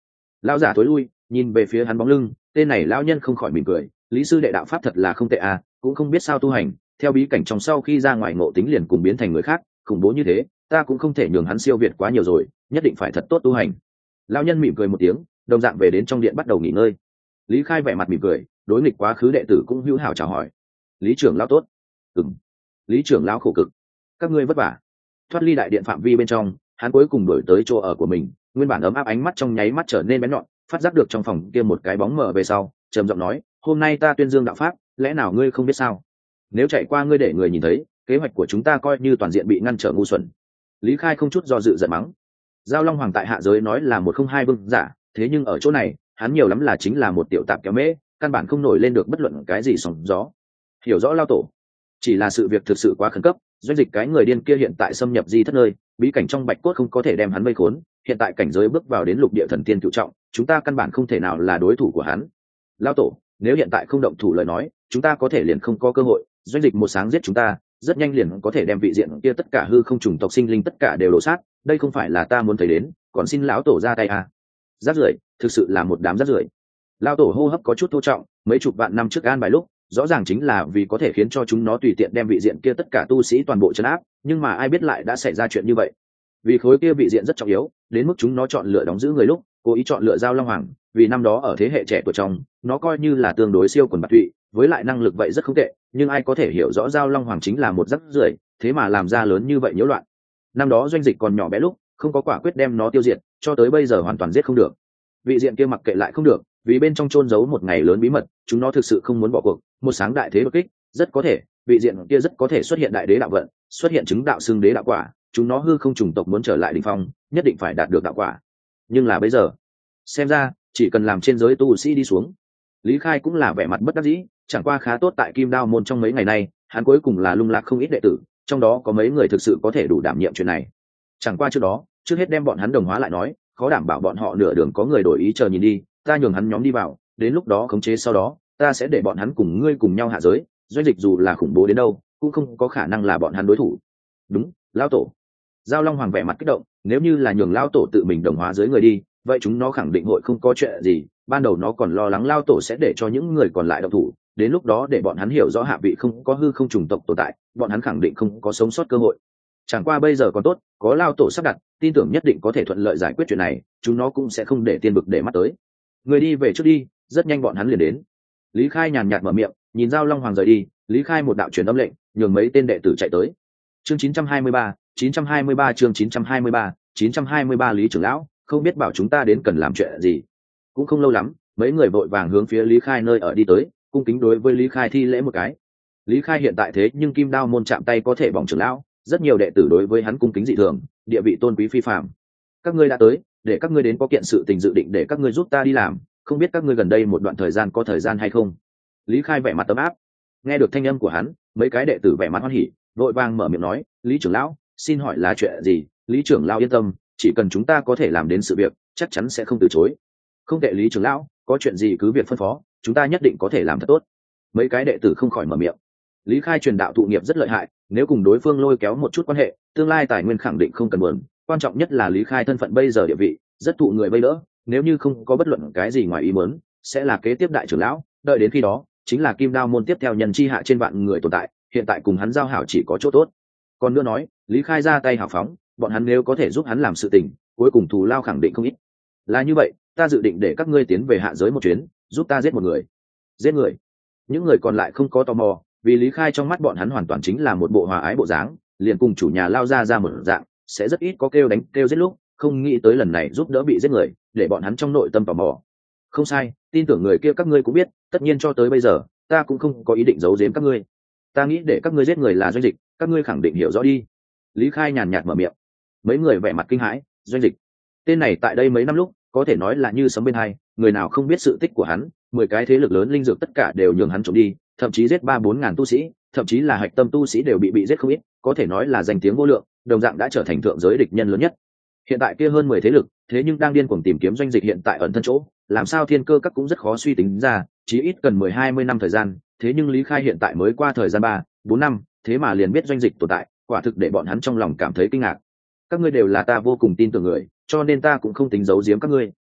Lão giả tối lui nhìn về phía hắn bóng lưng, tên này lão nhân không khỏi mỉm cười, lý sư đệ đạo pháp thật là không tệ à, cũng không biết sao tu hành, theo bí cảnh trong sau khi ra ngoài ngộ tính liền cùng biến thành người khác, khủng bố như thế, ta cũng không thể nhường hắn siêu việt quá nhiều rồi, nhất định phải thật tốt tu hành. Lão nhân mỉm cười một tiếng, đồng dạng về đến trong điện bắt đầu nghỉ ngơi. Lý Khai vẻ mặt mỉm cười, đối nghịch quá khứ đệ tử cũng hữu hảo chào hỏi. Lý trưởng lão tốt. Ừm. Lý trưởng lão khổ cực. Các ngươi vất vả. Thoát ly đại điện phạm vi bên trong, hắn cuối cùng đổi tới chỗ ở của mình, nguyên bản ấm áp ánh mắt trong nháy mắt trở nên bén nhọn, phát giác được trong phòng kia một cái bóng mờ về sau, trầm giọng nói, hôm nay ta tuyên dương đạo pháp, lẽ nào ngươi không biết sao? Nếu chạy qua ngươi để người nhìn thấy, kế hoạch của chúng ta coi như toàn diện bị ngăn trở ngu xuẩn. Lý Khai không chút do dự giận mắng. Giao Long Hoàng tại hạ giới nói là một không hai vương giả, thế nhưng ở chỗ này, hắn nhiều lắm là chính là một tiểu tạp kéo mễ, căn bản không nổi lên được bất luận cái gì sóng gió. Hiểu rõ lao tổ, chỉ là sự việc thực sự quá khẩn cấp, doanh dịch cái người điên kia hiện tại xâm nhập di thất nơi, bí cảnh trong bạch cốt không có thể đem hắn vây khốn, hiện tại cảnh giới bước vào đến lục địa thần tiên cựu trọng, chúng ta căn bản không thể nào là đối thủ của hắn. Lao tổ, nếu hiện tại không động thủ lời nói, chúng ta có thể liền không có cơ hội, doanh dịch một sáng giết chúng ta, rất nhanh liền có thể đem vị diện kia tất cả hư không trùng tộc sinh linh tất cả đều đổ sát, đây không phải là ta muốn thấy đến, còn xin lão tổ ra tay à. Rác rưởi, thực sự là một đám rác rưởi. Lao tổ hô hấp có chút thô trọng, mấy chục vạn năm trước an bài lúc, rõ ràng chính là vì có thể khiến cho chúng nó tùy tiện đem vị diện kia tất cả tu sĩ toàn bộ trấn áp, nhưng mà ai biết lại đã xảy ra chuyện như vậy. Vì khối kia vị diện rất trọng yếu, đến mức chúng nó chọn lựa đóng giữ người lúc, cố ý chọn lựa Giao Long Hoàng, vì năm đó ở thế hệ trẻ tuổi trong, nó coi như là tương đối siêu quần bạc tụy, với lại năng lực vậy rất không tệ, nhưng ai có thể hiểu rõ Giao Long Hoàng chính là một rác rưởi, thế mà làm ra lớn như vậy nhiễu loạn. Năm đó doanh dịch còn nhỏ bé lúc, không có quả quyết đem nó tiêu diệt, cho tới bây giờ hoàn toàn giết không được. Vị diện kia mặc kệ lại không được, vì bên trong chôn giấu một ngày lớn bí mật, chúng nó thực sự không muốn bỏ cuộc, một sáng đại thế đột kích, rất có thể, vị diện kia rất có thể xuất hiện đại đế đạo vận, xuất hiện chứng đạo xưng đế đạo quả, chúng nó hư không trùng tộc muốn trở lại đỉnh phong, nhất định phải đạt được đạo quả. Nhưng là bây giờ, xem ra, chỉ cần làm trên giới tu sĩ đi xuống. Lý Khai cũng là vẻ mặt bất đắc dĩ, chẳng qua khá tốt tại Kim Đao môn trong mấy ngày nay, hắn cuối cùng là lung lạc không ít đệ tử, trong đó có mấy người thực sự có thể đủ đảm nhiệm chuyện này. Chẳng qua trước đó, trước hết đem bọn hắn đồng hóa lại nói, khó đảm bảo bọn họ nửa đường có người đổi ý chờ nhìn đi, ta nhường hắn nhóm đi vào, đến lúc đó khống chế sau đó, ta sẽ để bọn hắn cùng ngươi cùng nhau hạ giới, doanh dịch dù là khủng bố đến đâu, cũng không có khả năng là bọn hắn đối thủ. Đúng, lão tổ. Giao Long Hoàng vẻ mặt kích động, nếu như là nhường lão tổ tự mình đồng hóa dưới người đi, vậy chúng nó khẳng định hội không có chuyện gì, ban đầu nó còn lo lắng lão tổ sẽ để cho những người còn lại động thủ, đến lúc đó để bọn hắn hiểu rõ hạ vị không có hư không trùng tộc tồn tại, bọn hắn khẳng định không có sống sót cơ hội. Chẳng qua bây giờ còn tốt, có lão tổ sắp đặt, tin tưởng nhất định có thể thuận lợi giải quyết chuyện này, chúng nó cũng sẽ không để tiên bực để mắt tới. Người đi về trước đi, rất nhanh bọn hắn liền đến. Lý Khai nhàn nhạt mở miệng, nhìn Giao Long Hoàng rời đi, Lý Khai một đạo truyền âm lệnh, nhường mấy tên đệ tử chạy tới. Chương chín trăm hai mươi ba, chín trăm hai mươi ba chương chín trăm hai mươi ba, chín trăm hai mươi ba Lý trưởng lão, không biết bảo chúng ta đến cần làm chuyện gì. Cũng không lâu lắm, mấy người vội vàng hướng phía Lý Khai nơi ở đi tới, cung kính đối với Lý Khai thi lễ một cái. Lý Khai hiện tại thế nhưng Kim Đao môn chạm tay có thể bỏng trưởng lão, rất nhiều đệ tử đối với hắn cung kính dị thường, địa vị tôn quý phi phàm. Các ngươi đã tới, để các ngươi đến có kiện sự tình dự định để các ngươi giúp ta đi làm, không biết các ngươi gần đây một đoạn thời gian có thời gian hay không. Lý Khai vẻ mặt ấm áp, nghe được thanh âm của hắn, mấy cái đệ tử vẻ mặt hoan hỉ, vội vàng mở miệng nói, Lý trưởng lão, xin hỏi là chuyện gì? Lý trưởng lão yên tâm, chỉ cần chúng ta có thể làm đến sự việc, chắc chắn sẽ không từ chối. Không tệ Lý trưởng lão, có chuyện gì cứ việc phân phó, chúng ta nhất định có thể làm thật tốt. Mấy cái đệ tử không khỏi mở miệng. Lý Khai truyền đạo thụ nghiệp rất lợi hại, nếu cùng đối phương lôi kéo một chút quan hệ, tương lai tài nguyên khẳng định không cần buồn, quan trọng nhất là Lý Khai thân phận bây giờ địa vị, rất thụ người vây đỡ, nếu như không có bất luận cái gì ngoài ý muốn, sẽ là kế tiếp đại trưởng lão, đợi đến khi đó, chính là Kim Đao môn tiếp theo nhân chi hạ trên vạn người tồn tại, hiện tại cùng hắn giao hảo chỉ có chỗ tốt. Còn nữa nói, Lý Khai ra tay hào phóng, bọn hắn nếu có thể giúp hắn làm sự tình, cuối cùng thù lao khẳng định không ít. Là như vậy, ta dự định để các ngươi tiến về hạ giới một chuyến, giúp ta giết một người. Giết người? Những người còn lại không có tò mò, vì Lý Khai trong mắt bọn hắn hoàn toàn chính là một bộ hòa ái bộ dáng, liền cùng chủ nhà lao ra ra một dạng, sẽ rất ít có kêu đánh kêu giết lúc, không nghĩ tới lần này giúp đỡ bị giết người, để bọn hắn trong nội tâm tò mò. Không sai, tin tưởng người kia các ngươi cũng biết, tất nhiên cho tới bây giờ, ta cũng không có ý định giấu giếm các ngươi. Ta nghĩ để các ngươi giết người là doanh dịch, các ngươi khẳng định hiểu rõ đi. Lý Khai nhàn nhạt mở miệng. Mấy người vẻ mặt kinh hãi, doanh dịch. Tên này tại đây mấy năm lúc, có thể nói là như sấm bên hai, người nào không biết sự tích của hắn, mười cái thế lực lớn linh dược tất cả đều nhường hắn trộm đi, thậm chí giết ba bốn ngàn tu sĩ, thậm chí là hạch tâm tu sĩ đều bị bị giết không ít, có thể nói là danh tiếng vô lượng, đồng dạng đã trở thành thượng giới địch nhân lớn nhất. Hiện tại kia hơn mười thế lực, thế nhưng đang điên cuồng tìm kiếm doanh dịch hiện tại ẩn thân chỗ, làm sao thiên cơ các cũng rất khó suy tính ra, chí ít cần mười hai mươi năm thời gian, thế nhưng Lý Khai hiện tại mới qua thời gian ba, bốn năm, thế mà liền biết doanh dịch tồn tại, quả thực để bọn hắn trong lòng cảm thấy kinh ngạc. Các ngươi đều là ta vô cùng tin tưởng người, cho nên ta cũng không tính giấu giếm các ngươi.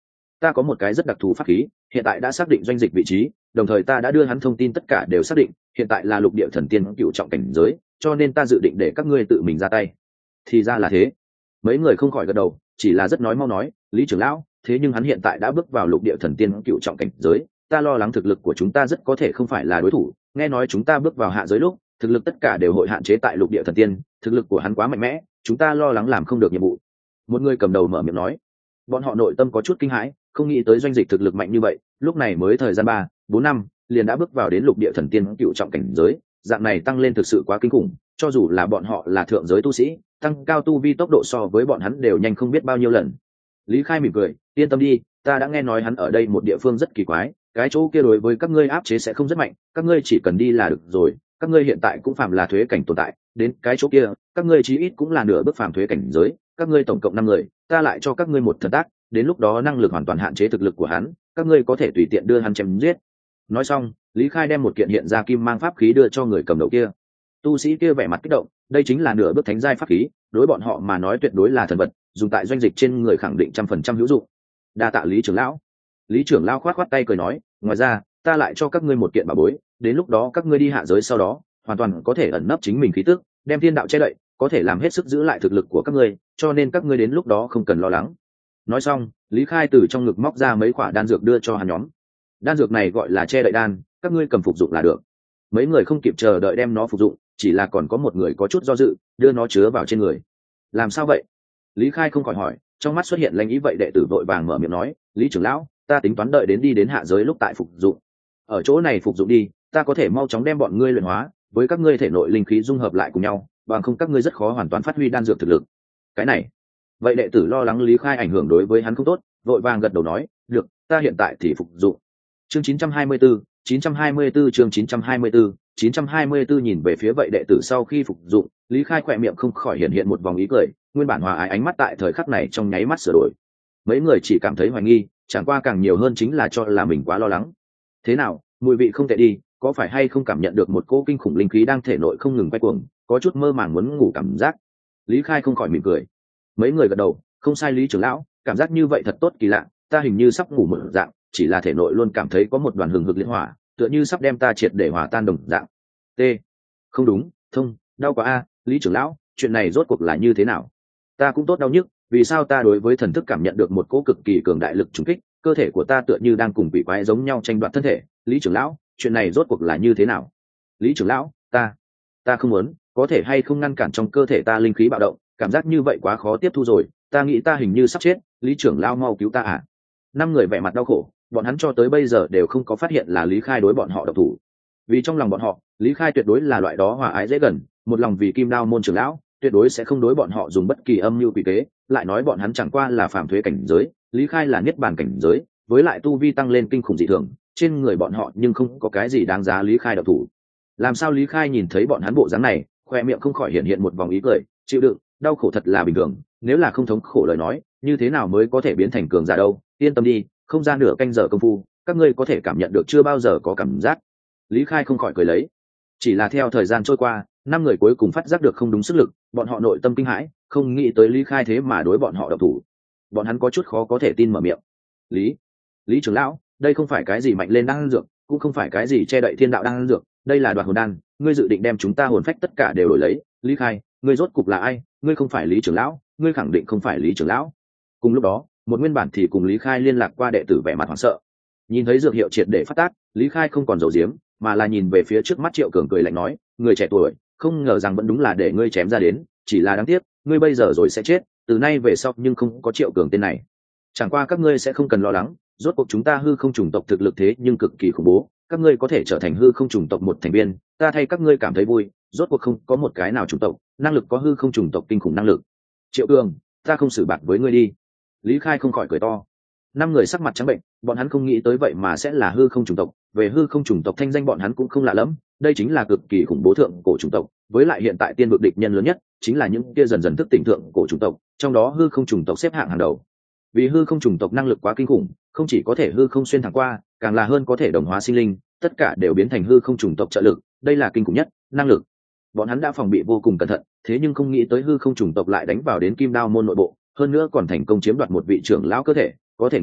ta có một cái rất đặc thù pháp khí, hiện tại đã xác định doanh dịch vị trí, đồng thời ta đã đưa hắn thông tin tất cả đều xác định, hiện tại là lục địa thần tiên cựu trọng cảnh giới, cho nên ta dự định để các ngươi tự mình ra tay. Thì ra là thế. Mấy người không khỏi gật đầu, chỉ là rất nói mau nói, Lý trưởng lão, thế nhưng hắn hiện tại đã bước vào lục địa thần tiên cựu trọng cảnh giới, ta lo lắng thực lực của chúng ta rất có thể không phải là đối thủ, nghe nói chúng ta bước vào hạ giới lúc, thực lực tất cả đều hội hạn chế tại lục địa thần tiên, thực lực của hắn quá mạnh mẽ, chúng ta lo lắng làm không được nhiệm vụ. Một người cầm đầu mở miệng nói. Bọn họ nội tâm có chút kinh hãi, không nghĩ tới doanh dịch thực lực mạnh như vậy, lúc này mới thời gian ba bốn năm liền đã bước vào đến lục địa thần tiên cựu trọng cảnh giới, dạng này tăng lên thực sự quá kinh khủng, cho dù là bọn họ là thượng giới tu sĩ, tăng cao tu vi tốc độ so với bọn hắn đều nhanh không biết bao nhiêu lần. Lý Khai mỉm cười, yên tâm đi, ta đã nghe nói hắn ở đây một địa phương rất kỳ quái, cái chỗ kia đối với các ngươi áp chế sẽ không rất mạnh, các ngươi chỉ cần đi là được rồi, các ngươi hiện tại cũng phàm là thuế cảnh tồn tại, đến cái chỗ kia, các ngươi chí ít cũng là nửa bước phàm thuế cảnh giới, các ngươi tổng cộng năm người, ta lại cho các ngươi một thần tác, đến lúc đó năng lực hoàn toàn hạn chế thực lực của hắn, các ngươi có thể tùy tiện đưa hắn chém giết. Nói xong, Lý Khai đem một kiện hiện ra kim mang pháp khí đưa cho người cầm đầu kia. Tu sĩ kia vẻ mặt kích động, đây chính là nửa bước thánh giai pháp khí, đối bọn họ mà nói tuyệt đối là thần vật, dùng tại doanh dịch trên người khẳng định trăm phần trăm hữu dụng. Đa tạ Lý trưởng lão. Lý trưởng lão khoát khoát tay cười nói, ngoài ra, ta lại cho các ngươi một kiện bảo bối, đến lúc đó các ngươi đi hạ giới sau đó, hoàn toàn có thể ẩn nấp chính mình khí tức, đem thiên đạo che đậy, có thể làm hết sức giữ lại thực lực của các ngươi, cho nên các ngươi đến lúc đó không cần lo lắng. Nói xong, Lý Khai từ trong ngực móc ra mấy quả đan dược đưa cho hắn nhóm. Đan dược này gọi là che đậy đan, các ngươi cầm phục dụng là được. Mấy người không kịp chờ đợi đem nó phục dụng, chỉ là còn có một người có chút do dự, đưa nó chứa vào trên người. Làm sao vậy? Lý Khai không khỏi hỏi, trong mắt xuất hiện lanh ý vậy đệ tử vội vàng mở miệng nói, Lý trưởng lão, ta tính toán đợi đến đi đến hạ giới lúc tại phục dụng. Ở chỗ này phục dụng đi, ta có thể mau chóng đem bọn ngươi luyện hóa, với các ngươi thể nội linh khí dung hợp lại cùng nhau, bằng không các ngươi rất khó hoàn toàn phát huy đan dược thực lực. Cái này, vậy đệ tử lo lắng Lý Khai ảnh hưởng đối với hắn không tốt, vội vàng gật đầu nói, được, ta hiện tại thì phục dụng. Chương chín trăm hai mươi tư, chín trăm hai mươi tư chương chín trăm hai mươi tư, chín trăm hai mươi tư nhìn về phía vậy đệ tử sau khi phục dụng, Lý Khai khỏe miệng không khỏi hiện hiện một vòng ý cười, nguyên bản hòa ái ánh mắt tại thời khắc này trong nháy mắt sửa đổi. Mấy người chỉ cảm thấy hoài nghi, chẳng qua càng nhiều hơn chính là cho là mình quá lo lắng. Thế nào, mùi vị không tệ đi, có phải hay không cảm nhận được một cỗ kinh khủng linh khí đang thể nội không ngừng quay cuồng, có chút mơ màng muốn ngủ cảm giác. Lý Khai không khỏi mỉm cười. Mấy người gật đầu, không sai Lý trưởng lão, cảm giác như vậy thật tốt kỳ lạ, ta hình như sắp ngủ một dạng, chỉ là thể nội luôn cảm thấy có một đoàn hừng hực liên hỏa, tựa như sắp đem ta triệt để hòa tan đồng dạng. T. Không đúng, thông, đau quá a, Lý trưởng lão, chuyện này rốt cuộc là như thế nào? Ta cũng tốt đau nhức, vì sao ta đối với thần thức cảm nhận được một cỗ cực kỳ cường đại lực trùng kích, cơ thể của ta tựa như đang cùng quỷ quái giống nhau tranh đoạt thân thể, Lý trưởng lão, chuyện này rốt cuộc là như thế nào? Lý trưởng lão, ta, ta không muốn, có thể hay không ngăn cản trong cơ thể ta linh khí bạo động, cảm giác như vậy quá khó tiếp thu rồi, ta nghĩ ta hình như sắp chết, Lý trưởng lão mau cứu ta à? Năm người vẻ mặt đau khổ, bọn hắn cho tới bây giờ đều không có phát hiện là Lý Khai đối bọn họ độc thủ, vì trong lòng bọn họ, Lý Khai tuyệt đối là loại đó hòa ái dễ gần, một lòng vì Kim Đao môn trưởng lão, tuyệt đối sẽ không đối bọn họ dùng bất kỳ âm mưu quỷ kế, lại nói bọn hắn chẳng qua là phàm thuế cảnh giới, Lý Khai là niết bàn cảnh giới, với lại tu vi tăng lên kinh khủng dị thường, trên người bọn họ nhưng không có cái gì đáng giá Lý Khai độc thủ. Làm sao Lý Khai nhìn thấy bọn hắn bộ dáng này, khoe miệng không khỏi hiện hiện một vòng ý cười, chịu đựng, đau khổ thật là bình thường, nếu là không thống khổ lời nói, như thế nào mới có thể biến thành cường giả đâu, yên tâm đi, không ra nửa canh giờ công phu, các ngươi có thể cảm nhận được chưa bao giờ có cảm giác. Lý Khai không khỏi cười lấy. Chỉ là theo thời gian trôi qua, năm người cuối cùng phát giác được không đúng sức lực, bọn họ nội tâm kinh hãi, không nghĩ tới Lý Khai thế mà đối bọn họ độc thủ. Bọn hắn có chút khó có thể tin mở miệng. Lý, Lý trưởng lão, đây không phải cái gì mạnh lên đan dược, cũng không phải cái gì che đậy thiên đạo đan dược, đây là đoạt hồn đan, ngươi dự định đem chúng ta hồn phách tất cả đều đổi lấy. Lý Khai, ngươi rốt cục là ai? Ngươi không phải Lý trưởng lão, ngươi khẳng định không phải Lý trưởng lão. Cùng lúc đó, một nguyên bản thì cùng Lý Khai liên lạc qua đệ tử vẻ mặt hoảng sợ. Nhìn thấy dược hiệu triệt để phát tác, Lý Khai không còn giấu giếm, mà là nhìn về phía trước mắt Triệu Cường cười lạnh nói, người trẻ tuổi, không ngờ rằng vẫn đúng là để ngươi chém ra đến, chỉ là đáng tiếc, ngươi bây giờ rồi sẽ chết, từ nay về sau nhưng không có Triệu Cường tên này. Chẳng qua các ngươi sẽ không cần lo lắng, rốt cuộc chúng ta hư không chủng tộc thực lực thế nhưng cực kỳ khủng bố, các ngươi có thể trở thành hư không chủng tộc một thành viên, ta thay các ngươi cảm thấy vui, rốt cuộc không có một cái nào chủng tộc, năng lực có hư không chủng tộc kinh khủng năng lực. Triệu Cường, ta không xử bạc với ngươi đi. Lý Khai không khỏi cười to. Năm người sắc mặt trắng bệnh, bọn hắn không nghĩ tới vậy mà sẽ là hư không chủng tộc, về hư không chủng tộc thanh danh bọn hắn cũng không lạ lẫm, đây chính là cực kỳ khủng bố thượng cổ chủng tộc, với lại hiện tại tiên vực địch nhân lớn nhất chính là những kia dần dần thức tỉnh thượng cổ chủng tộc, trong đó hư không chủng tộc xếp hạng hàng đầu. Vì hư không chủng tộc năng lực quá kinh khủng, không chỉ có thể hư không xuyên thẳng qua, càng là hơn có thể đồng hóa sinh linh, tất cả đều biến thành hư không chủng tộc trợ lực, đây là kinh khủng nhất năng lực. Bọn hắn đã phòng bị vô cùng cẩn thận, thế nhưng không nghĩ tới hư không chủng tộc lại đánh vào đến Kim Đao môn nội bộ, hơn nữa còn thành công chiếm đoạt một vị trưởng lão cơ thể, có thể nghĩ,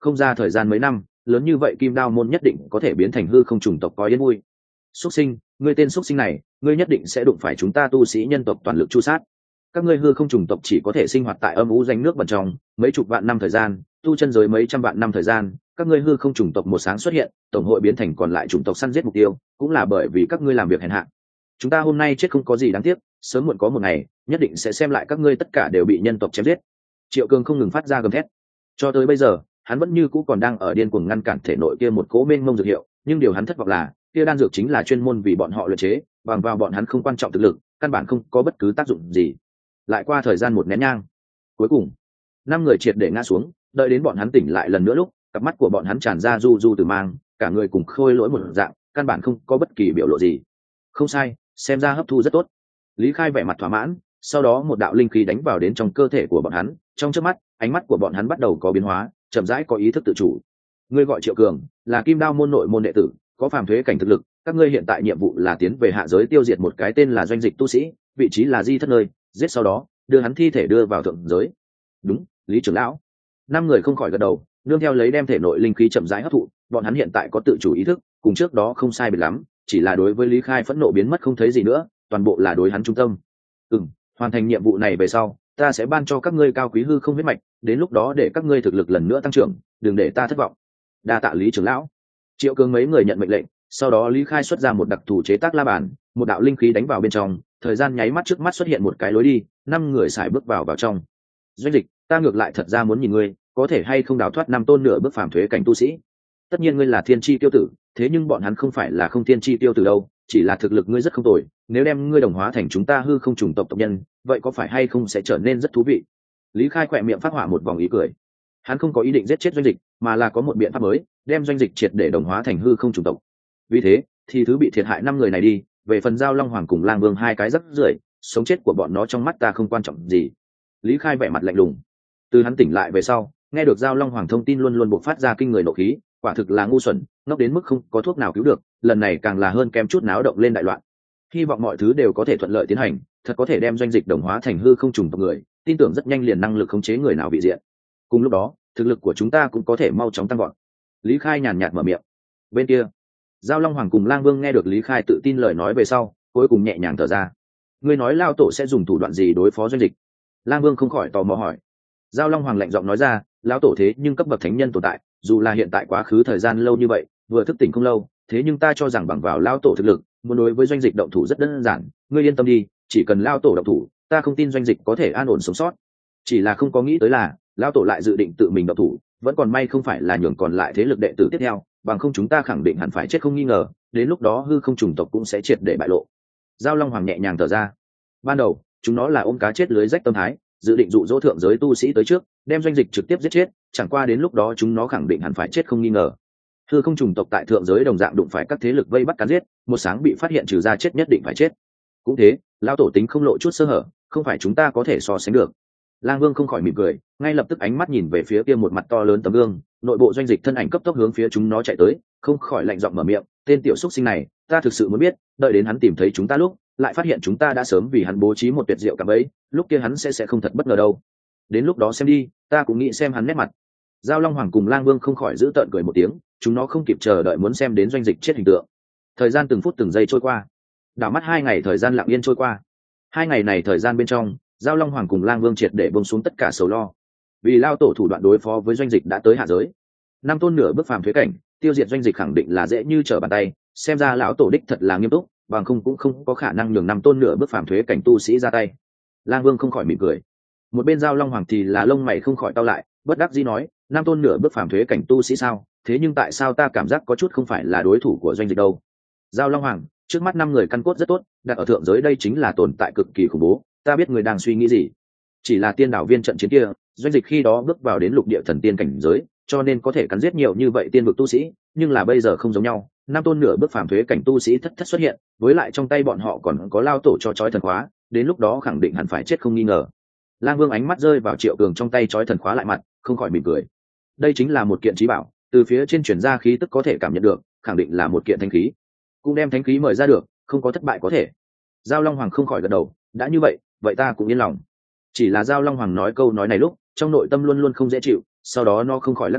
không ra thời gian mấy năm lớn như vậy kim đao môn nhất định có thể biến thành hư không trùng tộc có yên vui. Xuất sinh, ngươi tên xuất sinh này, ngươi nhất định sẽ đụng phải chúng ta tu sĩ nhân tộc toàn lực chu sát. Các ngươi hư không trùng tộc chỉ có thể sinh hoạt tại âm u danh nước bẩn trong mấy chục vạn năm thời gian, tu chân giới mấy trăm vạn năm thời gian, các ngươi hư không trùng tộc một sáng xuất hiện, tổng hội biến thành còn lại chủng tộc săn giết mục tiêu, cũng là bởi vì các ngươi làm việc hèn hạ. Chúng ta hôm nay chết không có gì đáng tiếc, sớm muộn có một ngày, nhất định sẽ xem lại các ngươi tất cả đều bị nhân tộc chém giết. Triệu Cường không ngừng phát ra gầm thét. Cho tới bây giờ, hắn vẫn như cũ còn đang ở điên cuồng ngăn cản thể nội kia một cỗ mênh mông dược hiệu, nhưng điều hắn thất vọng là, kia đan dược chính là chuyên môn vì bọn họ luyện chế, bằng vào bọn hắn không quan trọng thực lực, căn bản không có bất cứ tác dụng gì. Lại qua thời gian một nén nhang, cuối cùng, năm người triệt để ngã xuống, đợi đến bọn hắn tỉnh lại lần nữa lúc, cặp mắt của bọn hắn tràn ra du du từ mang, cả người cùng khôi lỗi một dạng, căn bản không có bất kỳ biểu lộ gì. Không sai, xem ra hấp thu rất tốt. Lý Khai vẻ mặt thỏa mãn, sau đó một đạo linh khí đánh vào đến trong cơ thể của bọn hắn, trong chớp mắt, ánh mắt của bọn hắn bắt đầu có biến hóa, chậm rãi có ý thức tự chủ. Ngươi gọi Triệu Cường, là Kim Đao môn nội môn đệ tử, có phàm thuế cảnh thực lực, các ngươi hiện tại nhiệm vụ là tiến về hạ giới tiêu diệt một cái tên là Doanh Dịch tu sĩ, vị trí là di thất nơi, giết sau đó, đưa hắn thi thể đưa vào thượng giới. Đúng, Lý trưởng lão. Năm người không khỏi gật đầu, nương theo lấy đem thể nội linh khí chậm rãi hấp thụ, bọn hắn hiện tại có tự chủ ý thức, cùng trước đó không sai biệt lắm, chỉ là đối với Lý Khai phẫn nộ biến mất không thấy gì nữa, toàn bộ là đối hắn trung tâm. Ừm, hoàn thành nhiệm vụ này về sau, ta sẽ ban cho các ngươi cao quý hư không huyết mạch, đến lúc đó để các ngươi thực lực lần nữa tăng trưởng, đừng để ta thất vọng. Đa tạ Lý trưởng lão. Triệu Cường mấy người nhận mệnh lệnh, sau đó Lý Khai xuất ra một đặc thù chế tác la bàn, một đạo linh khí đánh vào bên trong, thời gian nháy mắt trước mắt xuất hiện một cái lối đi, năm người xài bước vào vào trong. Doanh Dịch, ta ngược lại thật ra muốn nhìn ngươi, có thể hay không đào thoát năm tôn nửa bước phàm thuế cảnh tu sĩ. Tất nhiên ngươi là thiên chi tiêu tử, thế nhưng bọn hắn không phải là không thiên chi tiêu tử đâu, chỉ là thực lực ngươi rất không tồi, nếu đem ngươi đồng hóa thành chúng ta hư không trùng tộc tộc nhân, vậy có phải hay không sẽ trở nên rất thú vị. Lý Khai khỏe miệng phát họa một vòng ý cười. Hắn không có ý định giết chết Doanh Dịch, mà là có một biện pháp mới, đem Doanh Dịch triệt để đồng hóa thành hư không trùng tộc. Vì thế, thì thứ bị thiệt hại năm người này đi, về phần Giao Long Hoàng cùng Lang Vương hai cái rất rưởi, sống chết của bọn nó trong mắt ta không quan trọng gì. Lý Khai vẻ mặt lạnh lùng. Từ hắn tỉnh lại về sau, nghe được Giao Long Hoàng thông tin luôn luôn bộc phát ra kinh người nộ khí, quả thực là ngu xuẩn, ngốc đến mức không có thuốc nào cứu được, lần này càng là hơn kém chút náo động lên đại loạn. Hy vọng mọi thứ đều có thể thuận lợi tiến hành, thật có thể đem Doanh Dịch đồng hóa thành hư không trùng tộc người, tin tưởng rất nhanh liền năng lực khống chế người nào bị diện. Cùng lúc đó, thực lực của chúng ta cũng có thể mau chóng tăng vọt. Lý Khai nhàn nhạt mở miệng. Bên kia, Giao Long Hoàng cùng Lang Vương nghe được Lý Khai tự tin lời nói về sau, cuối cùng nhẹ nhàng thở ra. Ngươi nói Lao Tổ sẽ dùng thủ đoạn gì đối phó Doanh Dịch? Lang Vương không khỏi tò mò hỏi. Giao Long Hoàng lạnh giọng nói ra, lão tổ thế nhưng cấp bậc thánh nhân tồn tại, dù là hiện tại quá khứ thời gian lâu như vậy, vừa thức tỉnh không lâu, thế nhưng ta cho rằng bằng vào lão tổ thực lực, muốn đối với Doanh Dịch động thủ rất đơn giản, ngươi yên tâm đi, chỉ cần lão tổ động thủ, ta không tin Doanh Dịch có thể an ổn sống sót. Chỉ là không có nghĩ tới là, lão tổ lại dự định tự mình động thủ, vẫn còn may không phải là nhường còn lại thế lực đệ tử tiếp theo, bằng không chúng ta khẳng định hẳn phải chết không nghi ngờ, đến lúc đó hư không trùng tộc cũng sẽ triệt để bại lộ. Giao Long Hoàng nhẹ nhàng thở ra. Ban đầu, chúng nó là ôm cá chết lưới rách tâm thái, dự định dụ dỗ thượng giới tu sĩ tới trước, đem Doanh Dịch trực tiếp giết chết, chẳng qua đến lúc đó chúng nó khẳng định hẳn phải chết không nghi ngờ. Hư không trùng tộc tại thượng giới đồng dạng đụng phải các thế lực vây bắt cắn giết, một sáng bị phát hiện trừ ra chết nhất định phải chết. Cũng thế, lão tổ tính không lộ chút sơ hở, không phải chúng ta có thể so sánh được. Lang Vương không khỏi mỉm cười, ngay lập tức ánh mắt nhìn về phía kia một mặt to lớn tấm gương, nội bộ Doanh Dịch thân ảnh cấp tốc hướng phía chúng nó chạy tới, không khỏi lạnh giọng mở miệng, tên tiểu xúc sinh này, ta thực sự muốn biết, đợi đến hắn tìm thấy chúng ta lúc, lại phát hiện chúng ta đã sớm vì hắn bố trí một tuyệt diệu cảm ấy, lúc kia hắn sẽ sẽ không thật bất ngờ đâu. Đến lúc đó xem đi, ta cũng nghĩ xem hắn nét mặt. Giao Long Hoàng cùng Lang Vương không khỏi giữ tợn cười một tiếng, chúng nó không kịp chờ đợi muốn xem đến Doanh Dịch chết hình tượng. Thời gian từng phút từng giây trôi qua, đảo mắt hai ngày thời gian lặng yên trôi qua. Hai ngày này thời gian bên trong, Giao Long Hoàng cùng Lang Vương triệt để buông xuống tất cả sầu lo, vì lao tổ thủ đoạn đối phó với Doanh Dịch đã tới hạ giới. Năm tôn nửa bước phàm thuế cảnh, tiêu diệt Doanh Dịch khẳng định là dễ như trở bàn tay, xem ra lão tổ đích thật là nghiêm túc, bằng không cũng không có khả năng nhường năm tôn nửa bước phàm thuế cảnh tu sĩ ra tay. Lang Vương không khỏi mỉm cười. Một bên Giao Long Hoàng thì là lông mày không khỏi cau lại, bất đắc dĩ nói, năm tôn nửa bước phàm thuế cảnh tu sĩ sao, thế nhưng tại sao ta cảm giác có chút không phải là đối thủ của Doanh Dịch đâu. Giao Long Hoàng, trước mắt năm người căn cốt rất tốt, đặt ở thượng giới đây chính là tồn tại cực kỳ khủng bố, ta biết người đang suy nghĩ gì. Chỉ là tiên đảo viên trận chiến kia, Doanh Dịch khi đó bước vào đến lục địa thần tiên cảnh giới, cho nên có thể cắn giết nhiều như vậy tiên vực tu sĩ, nhưng là bây giờ không giống nhau, năm tôn nửa bước phàm thuế cảnh tu sĩ thất thất xuất hiện, với lại trong tay bọn họ còn có lao tổ cho chói thần khóa, đến lúc đó khẳng định hẳn phải chết không nghi ngờ. Lang Vương ánh mắt rơi vào Triệu Cường trong tay chói thần khóa lại mặt, không khỏi mỉm cười. Đây chính là một kiện trí bảo, từ phía trên truyền ra khí tức có thể cảm nhận được, khẳng định là một kiện thánh khí. Cũng đem thánh khí mời ra được, không có thất bại có thể. Giao Long Hoàng không khỏi gật đầu, đã như vậy, vậy ta cũng yên lòng. Chỉ là Giao Long Hoàng nói câu nói này lúc, trong nội tâm luôn luôn không dễ chịu, sau đó nó không khỏi lắc đầu,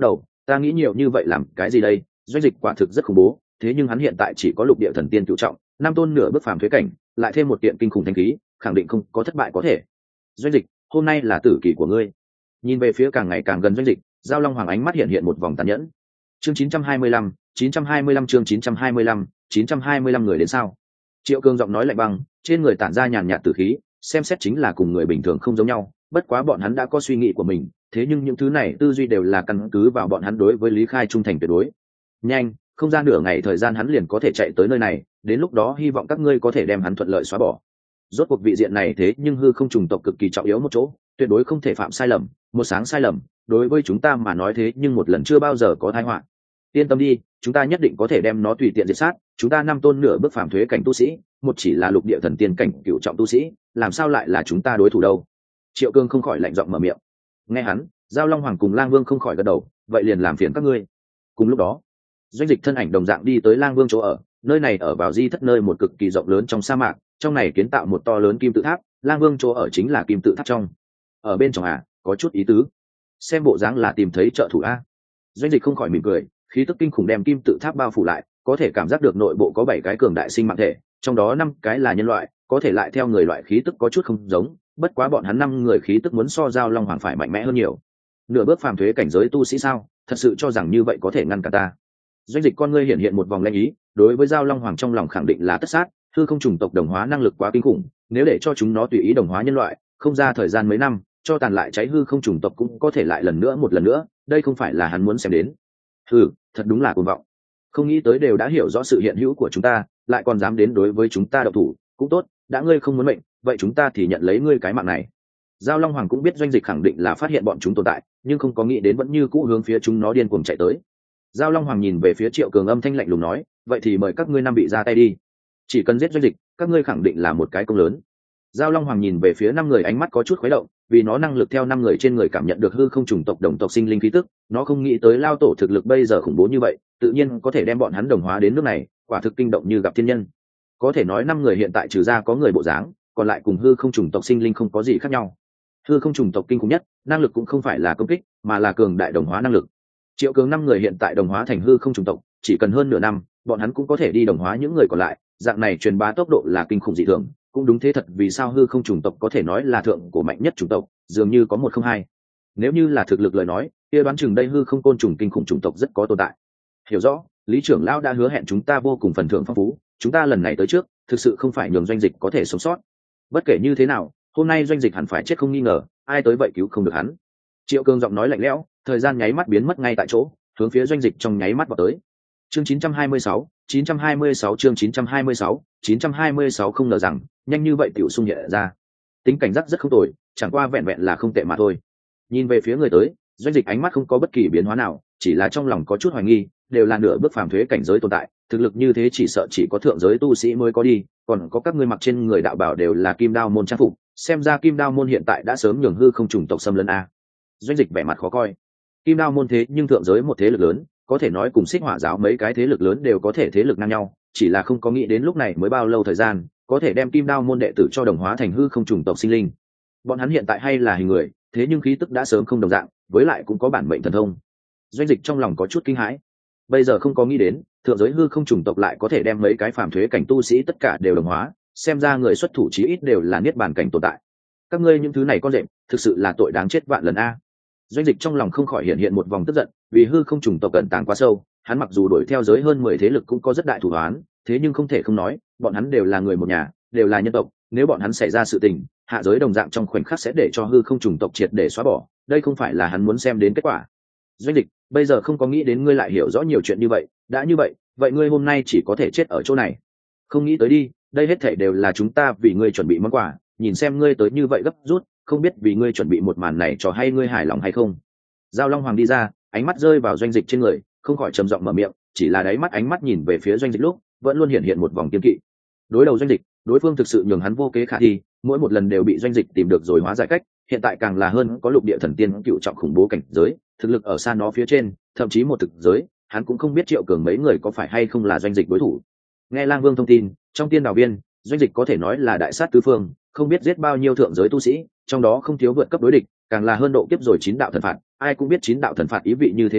Ta nghĩ nhiều như vậy làm cái gì đây? Doanh dịch quả thực rất khủng bố, thế nhưng hắn hiện tại chỉ có lục địa thần tiên cựu trọng, năm tôn nửa bước phàm thuế cảnh, lại thêm một kiện kinh khủng thanh khí, khẳng định không có thất bại có thể. Doanh dịch, hôm nay là tử kỳ của ngươi. Nhìn về phía càng ngày càng gần doanh dịch, Giao Long Hoàng ánh mắt hiện hiện một vòng tàn nhẫn. Chương chín trăm hai mươi lăm, chín trăm hai mươi lăm chương chín trăm hai mươi lăm, chín trăm hai mươi lăm người đến sao? Triệu Cương giọng nói lạnh băng, trên người tản ra nhàn nhạt tử khí, xem xét chính là cùng người bình thường không giống nhau, bất quá bọn hắn đã có suy nghĩ của mình, thế nhưng những thứ này tư duy đều là căn cứ vào bọn hắn đối với Lý Khai trung thành tuyệt đối. Nhanh, không ra nửa ngày thời gian hắn liền có thể chạy tới nơi này, đến lúc đó hy vọng các ngươi có thể đem hắn thuận lợi xóa bỏ. Rốt cuộc vị diện này thế nhưng hư không trùng tộc cực kỳ trọng yếu một chỗ, tuyệt đối không thể phạm sai lầm, một sáng sai lầm, đối với chúng ta mà nói thế nhưng một lần chưa bao giờ có tai họa. Yên tâm đi, chúng ta nhất định có thể đem nó tùy tiện diệt sát, chúng ta năm tôn nửa bước phàm thuế cảnh tu sĩ, một chỉ là lục địa thần tiên cảnh cửu trọng tu sĩ, làm sao lại là chúng ta đối thủ đâu? Triệu Cương không khỏi lạnh giọng mở miệng. Nghe hắn, Giao Long Hoàng cùng Lang Vương không khỏi gật đầu, vậy liền làm phiền các ngươi. Cùng lúc đó, doanh dịch thân ảnh đồng dạng đi tới Lang Vương chỗ ở, nơi này ở vào di thất nơi một cực kỳ rộng lớn trong sa mạc, trong này kiến tạo một to lớn kim tự tháp, Lang Vương chỗ ở chính là kim tự tháp trong. Ở bên trong à, có chút ý tứ. Xem bộ dáng là tìm thấy trợ thủ a. Doanh dịch không khỏi mỉm cười, khí tức kinh khủng đem kim tự tháp bao phủ lại, có thể cảm giác được nội bộ có bảy cái cường đại sinh mạng thể, trong đó năm cái là nhân loại, có thể lại theo người loại khí tức có chút không giống, bất quá bọn hắn năm người khí tức muốn so Giao Long Hoàng phải mạnh mẽ hơn nhiều. Nửa bước phàm thuế cảnh giới tu sĩ sao, thật sự cho rằng như vậy có thể ngăn cả ta? Doanh dịch con ngươi hiện hiện một vòng lanh ý, đối với Giao Long Hoàng trong lòng khẳng định là tất sát, hư không trùng tộc đồng hóa năng lực quá kinh khủng, nếu để cho chúng nó tùy ý đồng hóa nhân loại, không ra thời gian mấy năm, cho tàn lại cháy hư không trùng tộc cũng có thể lại lần nữa một lần nữa, đây không phải là hắn muốn xem đến. Hừ, thật đúng là cuồng vọng. Không nghĩ tới đều đã hiểu rõ sự hiện hữu của chúng ta, lại còn dám đến đối với chúng ta độc thủ, cũng tốt, đã ngươi không muốn mệnh, vậy chúng ta thì nhận lấy ngươi cái mạng này. Giao Long Hoàng cũng biết doanh dịch khẳng định là phát hiện bọn chúng tồn tại, nhưng không có nghĩ đến vẫn như cũ hướng phía chúng nó điên cuồng chạy tới. Giao Long Hoàng nhìn về phía Triệu Cường âm thanh lạnh lùng nói, vậy thì mời các ngươi năm bị ra tay đi. Chỉ cần giết doanh dịch, các ngươi khẳng định là một cái công lớn. Giao Long Hoàng nhìn về phía năm người ánh mắt có chút khuấy động, vì nó năng lực theo năm người trên người cảm nhận được hư không trùng tộc đồng tộc sinh linh khí tức, nó không nghĩ tới lao tổ thực lực bây giờ khủng bố như vậy, tự nhiên có thể đem bọn hắn đồng hóa đến nước này, quả thực kinh động như gặp thiên nhân. Có thể nói năm người hiện tại trừ ra có người bộ dáng, còn lại cùng hư không trùng tộc sinh linh không có gì khác nhau. Hư không trùng tộc kinh khủng nhất, năng lực cũng không phải là công kích, mà là cường đại đồng hóa năng lực. Triệu Cường năm người hiện tại đồng hóa thành hư không trùng tộc, chỉ cần hơn nửa năm, bọn hắn cũng có thể đi đồng hóa những người còn lại, dạng này truyền bá tốc độ là kinh khủng dị thường. Cũng đúng thế thật, vì sao hư không chủng tộc có thể nói là thượng của mạnh nhất chủng tộc, dường như có một không hai. Nếu như là thực lực lời nói, kia đoán chừng đây hư không côn trùng kinh khủng chủng tộc rất có tồn tại. Hiểu rõ, Lý trưởng lão đã hứa hẹn chúng ta vô cùng phần thưởng phong phú, chúng ta lần này tới trước, thực sự không phải nhường doanh dịch có thể sống sót. Bất kể như thế nào, hôm nay doanh dịch hẳn phải chết không nghi ngờ, ai tới vậy cứu không được hắn. Triệu Cường giọng nói lạnh lẽo, thời gian nháy mắt biến mất ngay tại chỗ, hướng phía doanh dịch trong nháy mắt vào tới. Chương chín trăm hai mươi sáu, chín trăm hai mươi sáu chương chín trăm hai mươi sáu, chín trăm hai mươi sáu không ngờ rằng, nhanh như vậy tiểu xung nhẹ ra. Tính cảnh giác rất không tồi, chẳng qua vẹn vẹn là không tệ mà thôi. Nhìn về phía người tới, doanh dịch ánh mắt không có bất kỳ biến hóa nào, chỉ là trong lòng có chút hoài nghi, đều là nửa bước phàm thuế cảnh giới tồn tại, thực lực như thế chỉ sợ chỉ có thượng giới tu sĩ mới có đi, còn có các ngươi mặc trên người đạo bảo đều là kim đao môn trang phục, xem ra kim đao môn hiện tại đã sớm nhường hư không trùng tộc xâm lấn a. Doanh dịch vẻ mặt khó coi. Kim đao môn thế nhưng thượng giới một thế lực lớn, có thể nói cùng Xích Hỏa giáo mấy cái thế lực lớn đều có thể thế lực ngang nhau, chỉ là không có nghĩ đến lúc này mới bao lâu thời gian, có thể đem kim đao môn đệ tử cho đồng hóa thành hư không trùng tộc sinh linh. Bọn hắn hiện tại hay là hình người, thế nhưng khí tức đã sớm không đồng dạng, với lại cũng có bản mệnh thần thông. Doanh dịch trong lòng có chút kinh hãi. Bây giờ không có nghĩ đến, thượng giới hư không trùng tộc lại có thể đem mấy cái phàm thuế cảnh tu sĩ tất cả đều đồng hóa, xem ra người xuất thủ chí ít đều là niết bàn cảnh tồn tại. Các ngươi những thứ này con rệm, thực sự là tội đáng chết vạn lần a. Doanh dịch trong lòng không khỏi hiện hiện một vòng tức giận, vì hư không trùng tộc cận tàng quá sâu, hắn mặc dù đuổi theo giới hơn mười thế lực cũng có rất đại thủ đoán, thế nhưng không thể không nói, bọn hắn đều là người một nhà, đều là nhân tộc, nếu bọn hắn xảy ra sự tình, hạ giới đồng dạng trong khoảnh khắc sẽ để cho hư không trùng tộc triệt để xóa bỏ, đây không phải là hắn muốn xem đến kết quả. Doanh dịch, bây giờ không có nghĩ đến ngươi lại hiểu rõ nhiều chuyện như vậy, đã như vậy, vậy ngươi hôm nay chỉ có thể chết ở chỗ này. Không nghĩ tới đi, đây hết thảy đều là chúng ta vì ngươi chuẩn bị món quà, nhìn xem ngươi tới như vậy gấp rút, không biết vì ngươi chuẩn bị một màn này cho hay ngươi hài lòng hay không. Giao Long Hoàng đi ra, ánh mắt rơi vào doanh dịch trên người, không khỏi trầm giọng mở miệng, chỉ là đáy mắt ánh mắt nhìn về phía doanh dịch lúc vẫn luôn hiện hiện một vòng kiên kỵ. Đối đầu doanh dịch, đối phương thực sự nhường hắn vô kế khả thi, mỗi một lần đều bị doanh dịch tìm được rồi hóa giải cách, hiện tại càng là hơn có lục địa thần tiên cựu trọng khủng bố cảnh giới, thực lực ở xa nó phía trên, thậm chí một thực giới, hắn cũng không biết Triệu Cường mấy người có phải hay không là doanh dịch đối thủ. Nghe Lang Vương thông tin, trong tiên đào viên, doanh dịch có thể nói là đại sát tứ phương, không biết giết bao nhiêu thượng giới tu sĩ, trong đó không thiếu vượt cấp đối địch, càng là hơn độ kiếp rồi chín đạo thần phạt, ai cũng biết chín đạo thần phạt ý vị như thế nào,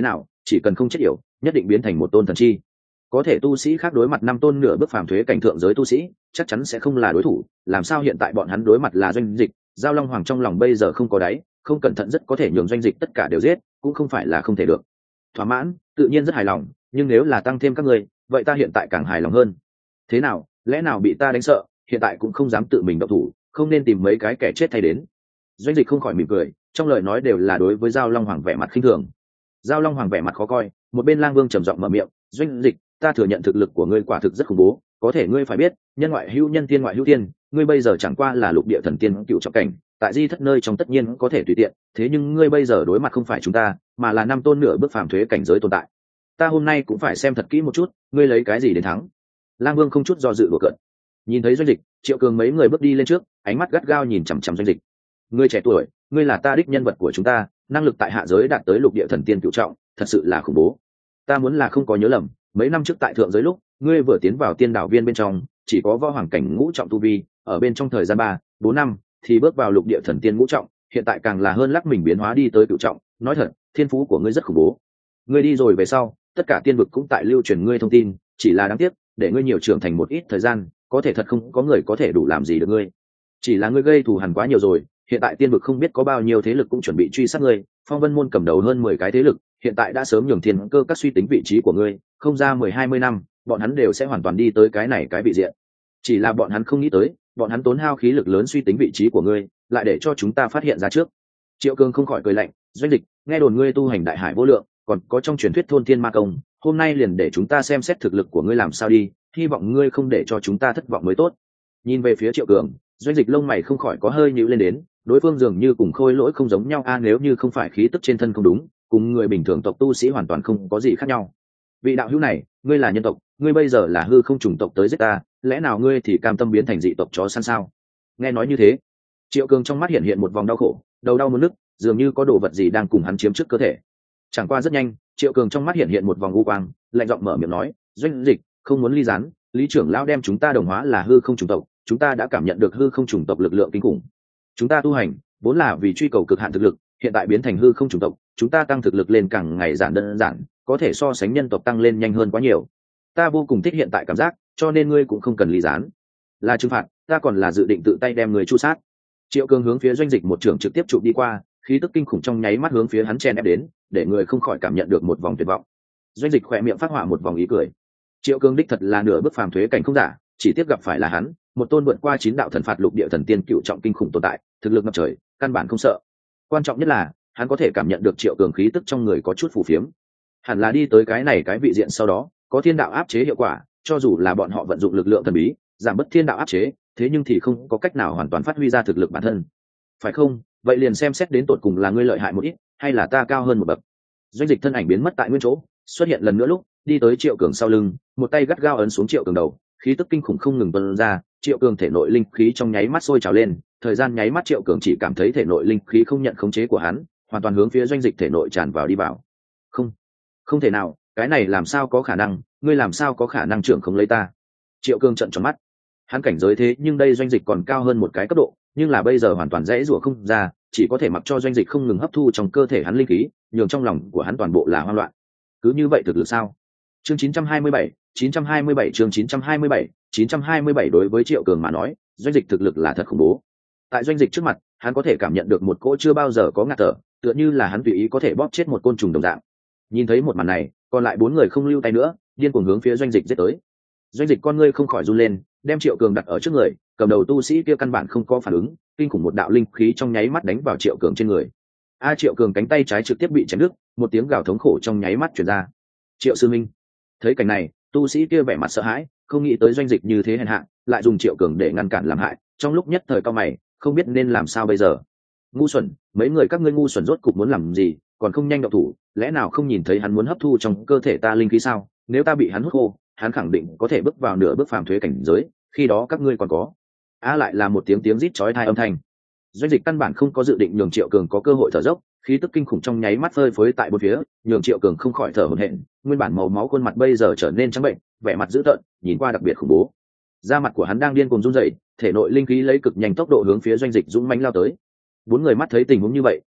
chỉ cần không chết yểu nhất định biến thành một tôn thần chi. Có thể tu sĩ khác đối mặt năm tôn nửa bước phàm thuế cảnh thượng giới tu sĩ chắc chắn sẽ không là đối thủ, làm sao hiện tại bọn hắn đối mặt là Doanh Dịch? Giao Long Hoàng trong lòng bây giờ không có đáy, không cẩn thận rất có thể nhường Doanh Dịch tất cả đều giết, cũng không phải là không thể được. Thỏa mãn, tự nhiên rất hài lòng, nhưng nếu là tăng thêm các ngươi, vậy ta hiện tại càng hài lòng hơn. Thế nào, lẽ nào bị ta đánh sợ, hiện tại cũng không dám tự mình động thủ, không nên tìm mấy cái kẻ chết thay đến. Doanh Dịch không khỏi mỉm cười, trong lời nói đều là đối với Giao Long Hoàng vẻ mặt khinh thường. Giao Long Hoàng vẻ mặt khó coi, một bên Lang Vương trầm giọng mở miệng, Doanh Dịch, ta thừa nhận thực lực của ngươi quả thực rất khủng bố, có thể ngươi phải biết, nhân ngoại hữu nhân, tiên ngoại hữu tiên, ngươi bây giờ chẳng qua là lục địa thần tiên cựu trọng cảnh, tại di thất nơi trong tất nhiên có thể tùy tiện, thế nhưng ngươi bây giờ đối mặt không phải chúng ta, mà là năm tôn nửa bước phàm thuế cảnh giới tồn tại. Ta hôm nay cũng phải xem thật kỹ một chút, ngươi lấy cái gì đến thắng. Lang Vương không chút do dự đùa cợt. Nhìn thấy Doanh Dịch, Triệu Cường mấy người bước đi lên trước, ánh mắt gắt gao nhìn chằm chằm Doanh Dịch. Ngươi trẻ tuổi, ngươi là ta đích nhân vật của chúng ta, năng lực tại hạ giới đạt tới lục địa thần tiên cựu trọng, thật sự là khủng bố. Ta muốn là không có nhớ lầm, mấy năm trước tại thượng giới lúc ngươi vừa tiến vào tiên đảo viên bên trong chỉ có võ hoàng cảnh ngũ trọng tu vi, ở bên trong thời gian ba bốn năm thì bước vào lục địa thần tiên ngũ trọng, hiện tại càng là hơn lắc mình biến hóa đi tới cựu trọng. Nói thật, thiên phú của ngươi rất khủng bố. Ngươi đi rồi về sau tất cả tiên vực cũng tại lưu truyền ngươi thông tin, chỉ là đáng tiếc để ngươi nhiều trưởng thành một ít thời gian, có thể thật không có người có thể đủ làm gì được ngươi. Chỉ là ngươi gây thù hằn quá nhiều rồi, hiện tại tiên vực không biết có bao nhiêu thế lực cũng chuẩn bị truy sát ngươi, Phong Vân môn cầm đầu hơn mười cái thế lực hiện tại đã sớm nhường thiên cơ các suy tính vị trí của ngươi, không ra mười hai mươi năm bọn hắn đều sẽ hoàn toàn đi tới cái này cái vị diện. Chỉ là bọn hắn không nghĩ tới, bọn hắn tốn hao khí lực lớn suy tính vị trí của ngươi, lại để cho chúng ta phát hiện ra trước. Triệu Cương không khỏi cười lạnh, Doanh Dịch, nghe đồn ngươi tu hành đại hải vô lượng, còn có trong truyền thuyết thôn thiên ma công, hôm nay liền để chúng ta xem xét thực lực của ngươi làm sao đi, hy vọng ngươi không để cho chúng ta thất vọng mới tốt. Nhìn về phía Triệu Cường, Doanh Dịch lông mày không khỏi có hơi nhíu lên đến, đối phương dường như cùng Khôi Lỗi không giống nhau a, nếu như không phải khí tức trên thân không đúng, cùng người bình thường tộc tu sĩ hoàn toàn không có gì khác nhau. Vị đạo hữu này, ngươi là nhân tộc, ngươi bây giờ là hư không trùng tộc tới giết ta, lẽ nào ngươi thì cam tâm biến thành dị tộc chó săn sao? Nghe nói như thế, Triệu Cường trong mắt hiện hiện một vòng đau khổ, đầu đau muốn nức, dường như có đồ vật gì đang cùng hắn chiếm trước cơ thể. Chẳng qua rất nhanh, Triệu Cường trong mắt hiện hiện một vòng u quang, lạnh giọng mở miệng nói, Doanh Dịch, không muốn ly gián, Lý trưởng lão đem chúng ta đồng hóa là hư không trùng tộc, chúng ta đã cảm nhận được hư không trùng tộc lực lượng kinh khủng. Chúng ta tu hành vốn là vì truy cầu cực hạn thực lực, hiện tại biến thành hư không trùng tộc, chúng ta tăng thực lực lên càng ngày giản đơn giản, có thể so sánh nhân tộc tăng lên nhanh hơn quá nhiều. Ta vô cùng thích hiện tại cảm giác, cho nên ngươi cũng không cần ly gián. Là trừng phạt, ta còn là dự định tự tay đem người chu sát. Triệu Cường hướng phía Doanh Dịch một trường trực tiếp chụp đi qua, khí tức kinh khủng trong nháy mắt hướng phía hắn chen ép đến, để người không khỏi cảm nhận được một vòng tuyệt vọng. Doanh Dịch khỏe miệng phát họa một vòng ý cười. Triệu Cường đích thật là nửa bước phàm thuế cảnh không giả, chỉ tiếp gặp phải là hắn, một tôn vượt qua chín đạo thần phạt lục địa thần tiên cựu trọng kinh khủng tồn tại, thực lực ngập trời, căn bản không sợ. Quan trọng nhất là hắn có thể cảm nhận được Triệu Cường khí tức trong người có chút phù phiếm, hẳn là đi tới cái này cái vị diện sau đó có thiên đạo áp chế hiệu quả, cho dù là bọn họ vận dụng lực lượng thần bí giảm bớt thiên đạo áp chế, thế nhưng thì không có cách nào hoàn toàn phát huy ra thực lực bản thân, phải không? Vậy liền xem xét đến tột cùng là ngươi lợi hại một ít hay là ta cao hơn một bậc. Doanh Dịch thân ảnh biến mất tại nguyên chỗ, xuất hiện lần nữa lúc đi tới Triệu Cường sau lưng, một tay gắt gao ấn xuống Triệu Cường đầu, khí tức kinh khủng không ngừng tuôn ra, Triệu Cường thể nội linh khí trong nháy mắt sôi trào lên, thời gian nháy mắt Triệu Cường chỉ cảm thấy thể nội linh khí không nhận khống chế của hắn, hoàn toàn hướng phía Doanh Dịch thể nội tràn vào đi vào. Không, không thể nào, cái này làm sao có khả năng, ngươi làm sao có khả năng trưởng không lấy ta? Triệu Cường trợn tròn mắt, hắn cảnh giới thế nhưng đây Doanh Dịch còn cao hơn một cái cấp độ, nhưng là bây giờ hoàn toàn dễ rủa không ra, chỉ có thể mặc cho Doanh Dịch không ngừng hấp thu trong cơ thể hắn linh khí, nhường trong lòng của hắn toàn bộ là hoang loạn. Cứ như vậy thực lực sao? Chương chín trăm hai mươi bảy, chín trăm hai mươi bảy chương chín trăm hai mươi bảy, chín trăm hai mươi bảy đối với Triệu Cường mà nói, Doanh Dịch thực lực là thật khủng bố. Tại Doanh Dịch trước mặt, hắn có thể cảm nhận được một cỗ chưa bao giờ có ngạt thở, tựa như là hắn tùy ý có thể bóp chết một côn trùng đồng dạng. Nhìn thấy một màn này, còn lại bốn người không lưu tay nữa, điên cuồng hướng phía Doanh Dịch giết tới. Doanh Dịch con ngươi không khỏi run lên, đem Triệu Cường đặt ở trước người, cầm đầu tu sĩ kia căn bản không có phản ứng, kinh khủng một đạo linh khí trong nháy mắt đánh vào Triệu Cường trên người. A Triệu Cường cánh tay trái trực tiếp bị chém đứt, một tiếng gào thống khổ trong nháy mắt truyền ra. Triệu sư minh. Thấy cảnh này, tu sĩ kia vẻ mặt sợ hãi, không nghĩ tới Doanh Dịch như thế hèn hạ, lại dùng Triệu Cường để ngăn cản làm hại, trong lúc nhất thời cao mày, không biết nên làm sao bây giờ. Ngu xuẩn, mấy người các ngươi ngu xuẩn rốt cục muốn làm gì, còn không nhanh động thủ, lẽ nào không nhìn thấy hắn muốn hấp thu trong cơ thể ta linh khí sao? Nếu ta bị hắn hút khô, hắn khẳng định có thể bước vào nửa bước phàm thuế cảnh giới, khi đó các ngươi còn có. A lại là một tiếng tiếng rít chói tai âm thanh. Doanh Dịch căn bản không có dự định nhường Triệu Cường có cơ hội thở dốc, khí tức kinh khủng trong nháy mắt phơi phới tại bốn phía, nhường Triệu Cường không khỏi thở hổn hển, nguyên bản màu máu khuôn mặt bây giờ trở nên trắng bệnh, vẻ mặt dữ tợn, nhìn qua đặc biệt khủng bố. Da mặt của hắn đang điên cuồng run rẩy, thể nội linh khí lấy cực nhanh tốc độ hướng phía Doanh Dịch dũng mãnh lao tới. Bốn người mắt thấy tình huống như vậy,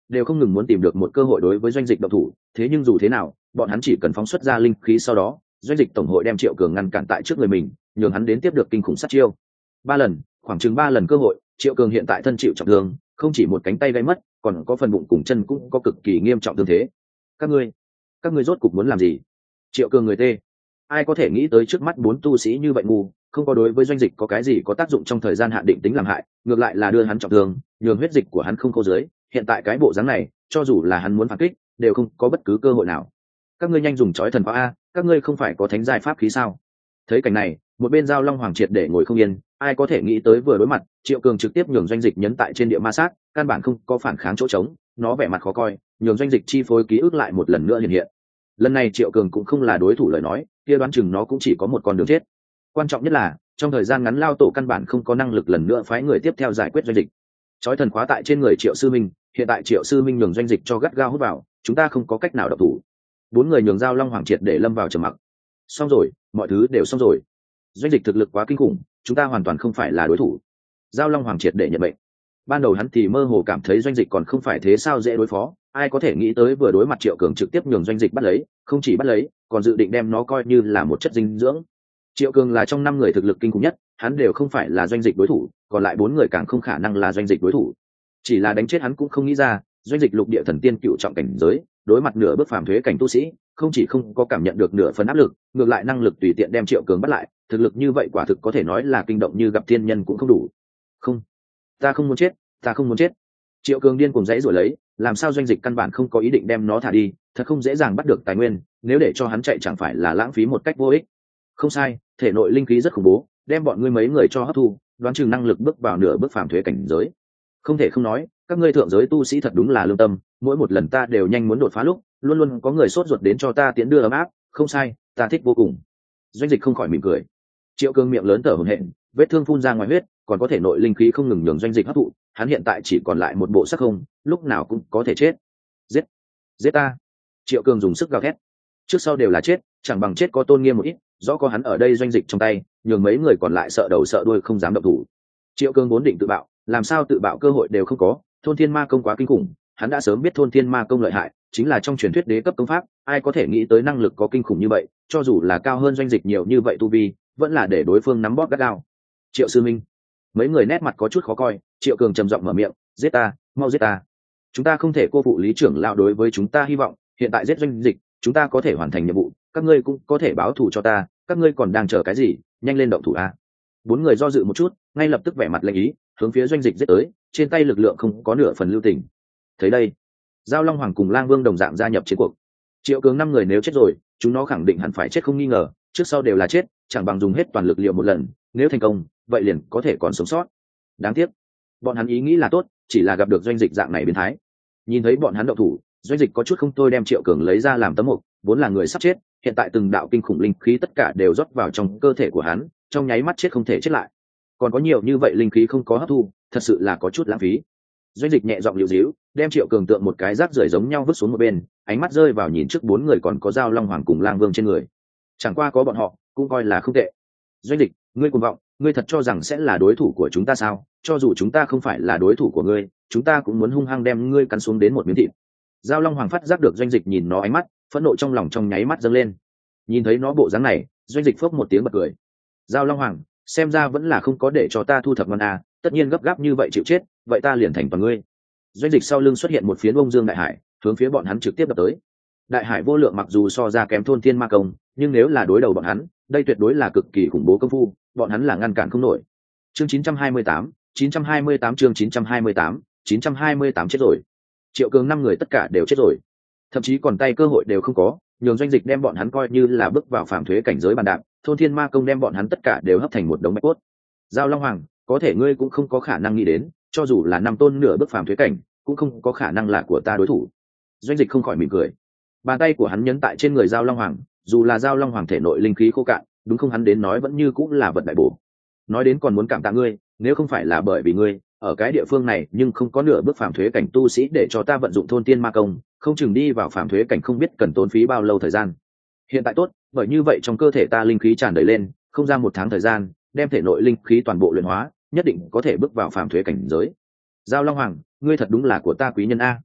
đều không ngừng muốn tìm được một cơ hội đối với doanh dịch động thủ. Thế nhưng dù thế nào bọn hắn chỉ cần phóng xuất ra linh khí, sau đó doanh dịch tổng hội đem Triệu Cường ngăn cản tại trước người mình, nhường hắn đến tiếp được kinh khủng sát chiêu. Ba lần, khoảng chừng ba lần cơ hội, Triệu Cường hiện tại thân chịu trọng thương, không chỉ một cánh tay gãy mất, còn có phần bụng cùng chân cũng có cực kỳ nghiêm trọng thương thế. Các ngươi, các ngươi rốt cục muốn làm gì? Triệu Cường người tê. Ai có thể nghĩ tới trước mắt bốn tu sĩ như vậy ngu, không có đối với doanh dịch có cái gì có tác dụng trong thời gian hạn định tính làm hại, ngược lại là đưa hắn trọng thương, nhường huyết dịch của hắn không khô dưới, hiện tại cái bộ dáng này, cho dù là hắn muốn phản kích, đều không có bất cứ cơ hội nào. Các ngươi nhanh dùng chói thần phá a, các ngươi không phải có thánh giai pháp khí sao? Thấy cảnh này, một bên Giao Long Hoàng triệt để ngồi không yên, ai có thể nghĩ tới vừa đối mặt, Triệu Cường trực tiếp nhường doanh dịch nhấn tại trên địa ma sát, căn bản không có phản kháng chỗ trống, nó vẻ mặt khó coi, nhường doanh dịch chi phối ký ức lại một lần nữa hiện hiện. Lần này Triệu Cường cũng không là đối thủ lời nói, kia đoán chừng nó cũng chỉ có một con đường chết. Quan trọng nhất là, trong thời gian ngắn lao tổ căn bản không có năng lực lần nữa phái người tiếp theo giải quyết doanh dịch. Chói thần khóa tại trên người Triệu sư minh, hiện tại Triệu sư minh nhường doanh dịch cho gắt gao hút vào, chúng ta không có cách nào độc thủ. Bốn người nhường Giao Long Hoàng triệt để lâm vào trầm mặc. Xong rồi, mọi thứ đều xong rồi. Doanh dịch thực lực quá kinh khủng, chúng ta hoàn toàn không phải là đối thủ. Giao Long Hoàng triệt để nhận bệnh. Ban đầu hắn thì mơ hồ cảm thấy doanh dịch còn không phải thế sao dễ đối phó, ai có thể nghĩ tới vừa đối mặt Triệu Cường trực tiếp nhường doanh dịch bắt lấy, không chỉ bắt lấy, còn dự định đem nó coi như là một chất dinh dưỡng. Triệu Cường là trong năm người thực lực kinh khủng nhất, hắn đều không phải là doanh dịch đối thủ, còn lại bốn người càng không khả năng là doanh dịch đối thủ. Chỉ là đánh chết hắn cũng không nghĩ ra, doanh dịch lục địa thần tiên cựu trọng cảnh giới, đối mặt nửa bước phàm thuế cảnh tu sĩ, không chỉ không có cảm nhận được nửa phần áp lực, ngược lại năng lực tùy tiện đem Triệu Cường bắt lại, thực lực như vậy quả thực có thể nói là kinh động như gặp thiên nhân cũng không đủ. Không, ta không muốn chết, ta không muốn chết. Triệu Cường điên cuồng giãy giụa lấy, làm sao doanh dịch căn bản không có ý định đem nó thả đi, thật không dễ dàng bắt được tài nguyên, nếu để cho hắn chạy chẳng phải là lãng phí một cách vô ích. Không sai, thể nội linh khí rất khủng bố, đem bọn ngươi mấy người cho hấp thu, đoán chừng năng lực bước vào nửa bước phàm thuế cảnh giới. Không thể không nói, các ngươi thượng giới tu sĩ thật đúng là lương tâm, mỗi một lần ta đều nhanh muốn đột phá lúc, luôn luôn có người sốt ruột đến cho ta tiễn đưa ấm áp, không sai, ta thích vô cùng. Doanh dịch không khỏi mỉm cười. Triệu Cường miệng lớn thở hổn hển, vết thương phun ra ngoài huyết, còn có thể nội linh khí không ngừng nhường doanh dịch hấp thụ, hắn hiện tại chỉ còn lại một bộ xác không, lúc nào cũng có thể chết. Giết, giết ta! Triệu Cường dùng sức gào thét. Trước sau đều là chết, chẳng bằng chết có tôn nghiêm một ít, rõ có hắn ở đây doanh dịch trong tay, nhường mấy người còn lại sợ đầu sợ đuôi không dám động thủ. Triệu Cường vốn định tự bạo, làm sao tự bạo cơ hội đều không có, thôn thiên ma công quá kinh khủng, hắn đã sớm biết thôn thiên ma công lợi hại, chính là trong truyền thuyết đế cấp công pháp, ai có thể nghĩ tới năng lực có kinh khủng như vậy, cho dù là cao hơn doanh dịch nhiều như vậy tu vi, vẫn là để đối phương nắm bóp gắt gao. Triệu sư minh, mấy người nét mặt có chút khó coi. Triệu Cường trầm giọng mở miệng, giết ta, mau giết ta, chúng ta không thể cô phụ lý trưởng lão đối với chúng ta hy vọng, hiện tại giết doanh dịch, chúng ta có thể hoàn thành nhiệm vụ, các ngươi cũng có thể báo thù cho ta, các ngươi còn đang chờ cái gì, nhanh lên động thủ a. Bốn người do dự một chút, ngay lập tức vẻ mặt lệnh ý, hướng phía doanh dịch giết tới, trên tay lực lượng không có nửa phần lưu tình. Thấy đây, Giao Long Hoàng cùng Lang Vương đồng dạng gia nhập chiến cuộc. Triệu Cường năm người nếu chết rồi, chúng nó khẳng định hẳn phải chết không nghi ngờ, trước sau đều là chết, chẳng bằng dùng hết toàn lực liệu một lần, nếu thành công, vậy liền có thể còn sống sót. Đáng tiếc, bọn hắn ý nghĩ là tốt, chỉ là gặp được doanh dịch dạng này biến thái. Nhìn thấy bọn hắn động thủ, doanh dịch có chút không thôi đem Triệu Cường lấy ra làm tấm mục, vốn là người sắp chết, hiện tại từng đạo kinh khủng linh khí tất cả đều rót vào trong cơ thể của hắn, trong nháy mắt chết không thể chết lại. Còn có nhiều như vậy linh khí không có hấp thu, thật sự là có chút lãng phí. Doanh dịch nhẹ giọng liều díu, đem Triệu Cường tượng một cái rác rưởi giống nhau vứt xuống một bên, ánh mắt rơi vào nhìn trước bốn người còn có Giao Long Hoàng cùng Lang Vương trên người. Chẳng qua có bọn họ, cũng coi là không tệ. Doanh dịch, ngươi cuồng vọng, ngươi thật cho rằng sẽ là đối thủ của chúng ta sao? Cho dù chúng ta không phải là đối thủ của ngươi, chúng ta cũng muốn hung hăng đem ngươi cắn xuống đến một miếng thịt. Giao Long Hoàng phát giác được doanh dịch nhìn nó ánh mắt, phẫn nộ trong lòng trong nháy mắt dâng lên. Nhìn thấy nó bộ dáng này, doanh dịch phốc một tiếng bật cười. Giao Long Hoàng, xem ra vẫn là không có để cho ta thu thập ngon à, tất nhiên gấp gáp như vậy chịu chết, vậy ta liền thành toàn ngươi. Doanh dịch sau lưng xuất hiện một phiến bông dương đại hải, hướng phía bọn hắn trực tiếp đập tới. Đại hải vô lượng mặc dù so ra kém thôn thiên ma công, nhưng nếu là đối đầu bọn hắn, đây tuyệt đối là cực kỳ khủng bố công phu, bọn hắn là ngăn cản không nổi. Chương chín trăm hai mươi tám, chín trăm hai mươi tám chương chín trăm hai mươi tám, chín trăm hai mươi tám chết rồi. Triệu Cường năm người tất cả đều chết rồi, thậm chí còn tay cơ hội đều không có, nhường doanh dịch đem bọn hắn coi như là bước vào phàm thuế cảnh giới bàn đạp, thôn thiên ma công đem bọn hắn tất cả đều hấp thành một đống bạch cốt. Giao Long Hoàng, có thể ngươi cũng không có khả năng nghĩ đến, cho dù là năm tôn nửa bước phàm thuế cảnh, cũng không có khả năng là của ta đối thủ. Doanh dịch không khỏi mỉm cười, bàn tay của hắn nhấn tại trên người Giao Long Hoàng, dù là Giao Long Hoàng thể nội linh khí khô cạn, đúng không, hắn đến nói vẫn như cũng là vật đại bổ. Nói đến còn muốn cảm tạ ngươi, nếu không phải là bởi vì ngươi ở cái địa phương này nhưng không có nửa bước phàm thuế cảnh tu sĩ để cho ta vận dụng thôn tiên ma công, không chừng đi vào phàm thuế cảnh không biết cần tốn phí bao lâu thời gian. Hiện tại tốt, bởi như vậy trong cơ thể ta linh khí tràn đầy lên, không ra một tháng thời gian, đem thể nội linh khí toàn bộ luyện hóa, nhất định có thể bước vào phàm thuế cảnh giới. Giao Long Hoàng, ngươi thật đúng là của ta quý nhân a.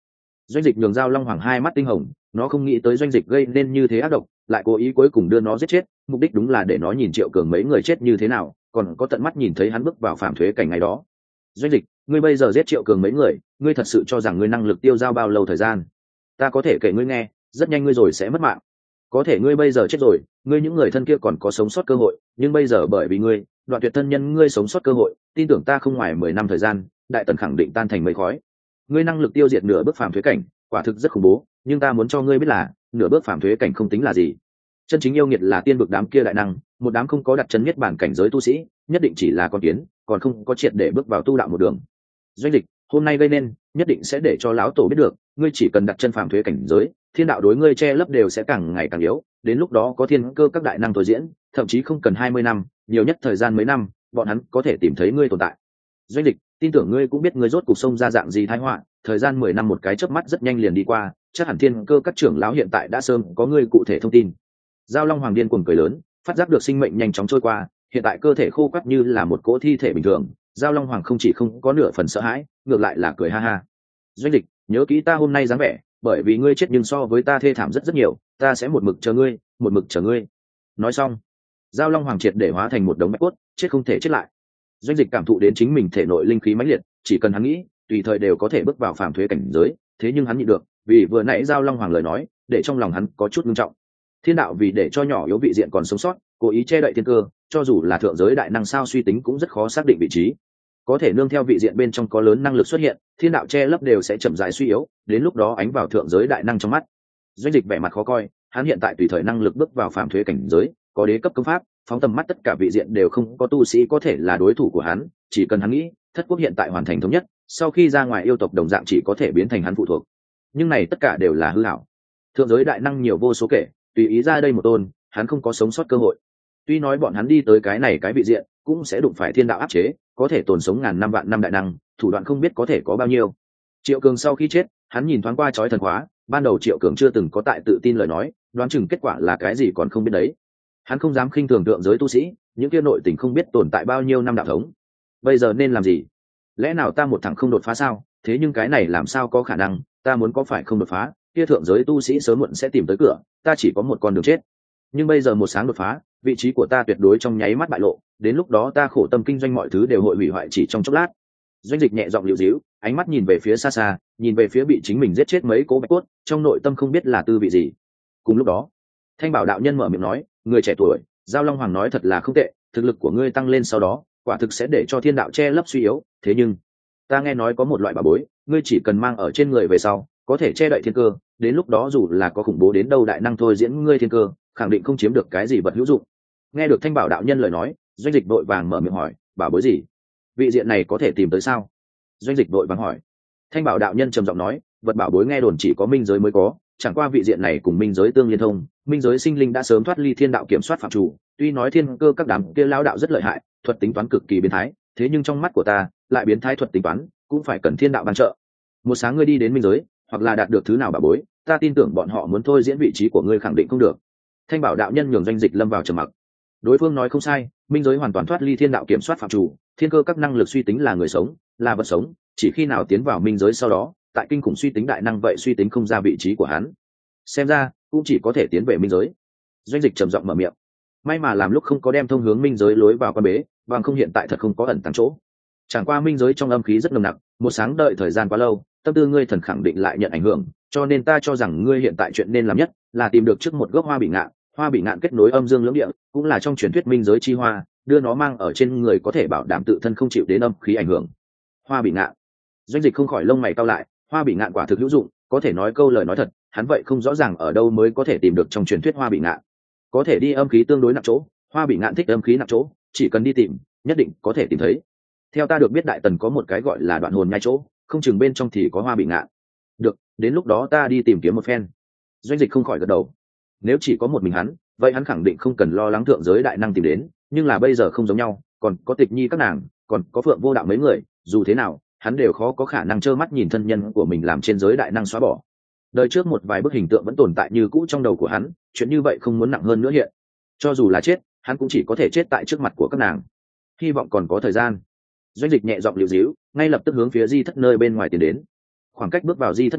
Doanh dịch nhường Giao Long Hoàng hai mắt tinh hồng, nó không nghĩ tới Doanh dịch gây nên như thế ác độc, lại cố ý cuối cùng đưa nó giết chết, mục đích đúng là để nó nhìn Triệu Cường mấy người chết như thế nào, còn có tận mắt nhìn thấy hắn bước vào phạm thuế cảnh ngày đó. Doanh dịch, ngươi bây giờ giết Triệu Cường mấy người, ngươi thật sự cho rằng ngươi năng lực tiêu dao bao lâu thời gian? Ta có thể kể ngươi nghe, rất nhanh ngươi rồi sẽ mất mạng. Có thể ngươi bây giờ chết rồi, ngươi những người thân kia còn có sống sót cơ hội, nhưng bây giờ bởi vì ngươi, đoạn tuyệt thân nhân ngươi sống sót cơ hội, tin tưởng ta không ngoài mười năm thời gian, Đại Tần khẳng định tan thành mây khói. Ngươi năng lực tiêu diệt nửa bước phàm thuế cảnh, quả thực rất khủng bố, nhưng ta muốn cho ngươi biết là, nửa bước phàm thuế cảnh không tính là gì. Chân chính yêu nghiệt là tiên vực đám kia đại năng, một đám không có đặt chân nhất bản cảnh giới tu sĩ, nhất định chỉ là con kiến, còn không có triệt để bước vào tu đạo một đường. Doanh dịch, hôm nay gây nên, nhất định sẽ để cho lão tổ biết được, ngươi chỉ cần đặt chân phàm thuế cảnh giới, thiên đạo đối ngươi che lấp đều sẽ càng ngày càng yếu, đến lúc đó có thiên cơ các đại năng thôi diễn, thậm chí không cần hai mươi năm, nhiều nhất thời gian mấy năm, bọn hắn có thể tìm thấy ngươi tồn tại. Doanh dịch, tin tưởng ngươi cũng biết ngươi rốt cuộc sông ra dạng gì tai họa, thời gian mười năm một cái chớp mắt rất nhanh liền đi qua, chắc hẳn thiên cơ các trưởng lão hiện tại đã sớm có ngươi cụ thể thông tin. Giao Long Hoàng điên cuồng cười lớn, phát giác được sinh mệnh nhanh chóng trôi qua, hiện tại cơ thể khô quắt như là một cỗ thi thể bình thường. Giao Long Hoàng không chỉ không có nửa phần sợ hãi, ngược lại là cười ha ha. Doanh dịch, nhớ kỹ ta hôm nay dáng vẻ, bởi vì ngươi chết nhưng so với ta thê thảm rất rất nhiều, ta sẽ một mực chờ ngươi, một mực chờ ngươi. Nói xong, Giao Long Hoàng triệt để hóa thành một đống bạch cốt, chết không thể chết lại. Doanh dịch cảm thụ đến chính mình thể nội linh khí mãnh liệt, chỉ cần hắn nghĩ, tùy thời đều có thể bước vào phàm thuế cảnh giới, thế nhưng hắn nhịn được, vì vừa nãy Giao Long Hoàng lời nói, để trong lòng hắn có chút nghiêm trọng. Thiên đạo vì để cho nhỏ yếu vị diện còn sống sót, cố ý che đậy thiên cơ, cho dù là thượng giới đại năng sao suy tính cũng rất khó xác định vị trí. Có thể nương theo vị diện bên trong có lớn năng lực xuất hiện, thiên đạo che lấp đều sẽ chậm rãi suy yếu, đến lúc đó ánh vào thượng giới đại năng trong mắt. Doanh dịch vẻ mặt khó coi, hắn hiện tại tùy thời năng lực bước vào phàm thuế cảnh giới, có đế cấp công pháp, phóng tầm mắt tất cả vị diện đều không có tu sĩ có thể là đối thủ của hắn, chỉ cần hắn nghĩ, thất quốc hiện tại hoàn thành thống nhất, sau khi ra ngoài yêu tộc đồng dạng chỉ có thể biến thành hắn phụ thuộc. Nhưng này tất cả đều là hư ảo. Thượng giới đại năng nhiều vô số kể, tùy ý ra đây một tôn, hắn không có sống sót cơ hội. Tuy nói bọn hắn đi tới cái này cái vị diện, cũng sẽ đụng phải thiên đạo áp chế, có thể tồn sống ngàn năm vạn năm đại năng, thủ đoạn không biết có thể có bao nhiêu. Triệu Cường sau khi chết, hắn nhìn thoáng qua chói thần khóa, ban đầu Triệu Cường chưa từng có tại tự tin lời nói, đoán chừng kết quả là cái gì còn không biết đấy. Hắn không dám khinh thường thượng giới tu sĩ, những kia nội tình không biết tồn tại bao nhiêu năm đạo thống. Bây giờ nên làm gì? Lẽ nào ta một thằng không đột phá sao? Thế nhưng cái này làm sao có khả năng, ta muốn có phải không đột phá, kia thượng giới tu sĩ sớm muộn sẽ tìm tới cửa, ta chỉ có một con đường chết. Nhưng bây giờ một sáng đột phá, vị trí của ta tuyệt đối trong nháy mắt bại lộ, đến lúc đó ta khổ tâm kinh doanh mọi thứ đều hội hủy hoại chỉ trong chốc lát. Doanh dịch nhẹ giọng liễu díu, ánh mắt nhìn về phía xa xa, nhìn về phía bị chính mình giết chết mấy cố bạch cốt, trong nội tâm không biết là tư vị gì. Cùng lúc đó, Thanh Bảo đạo nhân mở miệng nói, người trẻ tuổi, Giao Long Hoàng nói thật là không tệ, thực lực của ngươi tăng lên sau đó, quả thực sẽ để cho thiên đạo che lấp suy yếu, thế nhưng ta nghe nói có một loại bảo bối, ngươi chỉ cần mang ở trên người về sau, có thể che đậy thiên cơ, đến lúc đó dù là có khủng bố đến đâu đại năng thôi diễn ngươi thiên cơ, khẳng định không chiếm được cái gì vật hữu dụng. Nghe được Thanh Bảo đạo nhân lời nói, Doanh dịch đội vàng mở miệng hỏi, bảo bối gì? Vị diện này có thể tìm tới sao? Doanh dịch đội vàng hỏi. Thanh Bảo đạo nhân trầm giọng nói, vật bảo bối nghe đồn chỉ có minh giới mới có, chẳng qua vị diện này cùng minh giới tương liên thông, minh giới sinh linh đã sớm thoát ly thiên đạo kiểm soát phạm chủ, tuy nói thiên cơ các đám kia lão đạo rất lợi hại, thuật tính toán cực kỳ biến thái, thế nhưng trong mắt của ta, lại biến thái thuật tính toán, cũng phải cần thiên đạo ban trợ. Một sáng ngươi đi đến minh giới, hoặc là đạt được thứ nào bảo bối, ta tin tưởng bọn họ muốn thôi diễn vị trí của ngươi khẳng định không được. Thanh Bảo đạo nhân nhường Doanh dịch lâm vào trầm mặc. Đối phương nói không sai, minh giới hoàn toàn thoát ly thiên đạo kiểm soát phạm chủ, thiên cơ các năng lực suy tính là người sống, là vật sống, chỉ khi nào tiến vào minh giới sau đó, tại kinh khủng suy tính đại năng vậy suy tính không ra vị trí của hắn. Xem ra, cũng chỉ có thể tiến về minh giới. Doanh dịch trầm giọng mở miệng. May mà làm lúc không có đem thông hướng minh giới lối vào quan bế, bằng không hiện tại thật không có ẩn tàng chỗ. Chẳng qua minh giới trong âm khí rất nồng nặc, một sáng đợi thời gian quá lâu, tâm tư ngươi thần khẳng định lại nhận ảnh hưởng, cho nên ta cho rằng ngươi hiện tại chuyện nên làm nhất là tìm được trước một gốc hoa bị ngạn, hoa bị ngạn kết nối âm dương lưỡng địa, cũng là trong truyền thuyết minh giới chi hoa, đưa nó mang ở trên người có thể bảo đảm tự thân không chịu đến âm khí ảnh hưởng. Hoa bị ngạn. Doanh dịch không khỏi lông mày cau lại, hoa bị ngạn quả thực hữu dụng, có thể nói câu lời nói thật, hắn vậy không rõ ràng ở đâu mới có thể tìm được trong truyền thuyết hoa bị ngạn. Có thể đi âm khí tương đối nặng chỗ, hoa bị ngạn thích âm khí nặng chỗ, chỉ cần đi tìm, nhất định có thể tìm thấy. Theo ta được biết Đại Tần có một cái gọi là đoạn hồn nhai chỗ, không chừng bên trong thì có hoa bị ngạn. Được, đến lúc đó ta đi tìm kiếm một phen. Doanh dịch không khỏi gật đầu. Nếu chỉ có một mình hắn, vậy hắn khẳng định không cần lo lắng thượng giới đại năng tìm đến, nhưng là bây giờ không giống nhau, còn có Tịch Nhi các nàng, còn có Phượng Vô Đạo mấy người, dù thế nào, hắn đều khó có khả năng trơ mắt nhìn thân nhân của mình làm trên giới đại năng xóa bỏ. Đời trước một vài bức hình tượng vẫn tồn tại như cũ trong đầu của hắn, chuyện như vậy không muốn nặng hơn nữa hiện. Cho dù là chết, hắn cũng chỉ có thể chết tại trước mặt của các nàng. Hy vọng còn có thời gian. Doanh dịch nhẹ giọng liễu díu, ngay lập tức hướng phía di thất nơi bên ngoài tiến đến. Khoảng cách bước vào di thất nơi,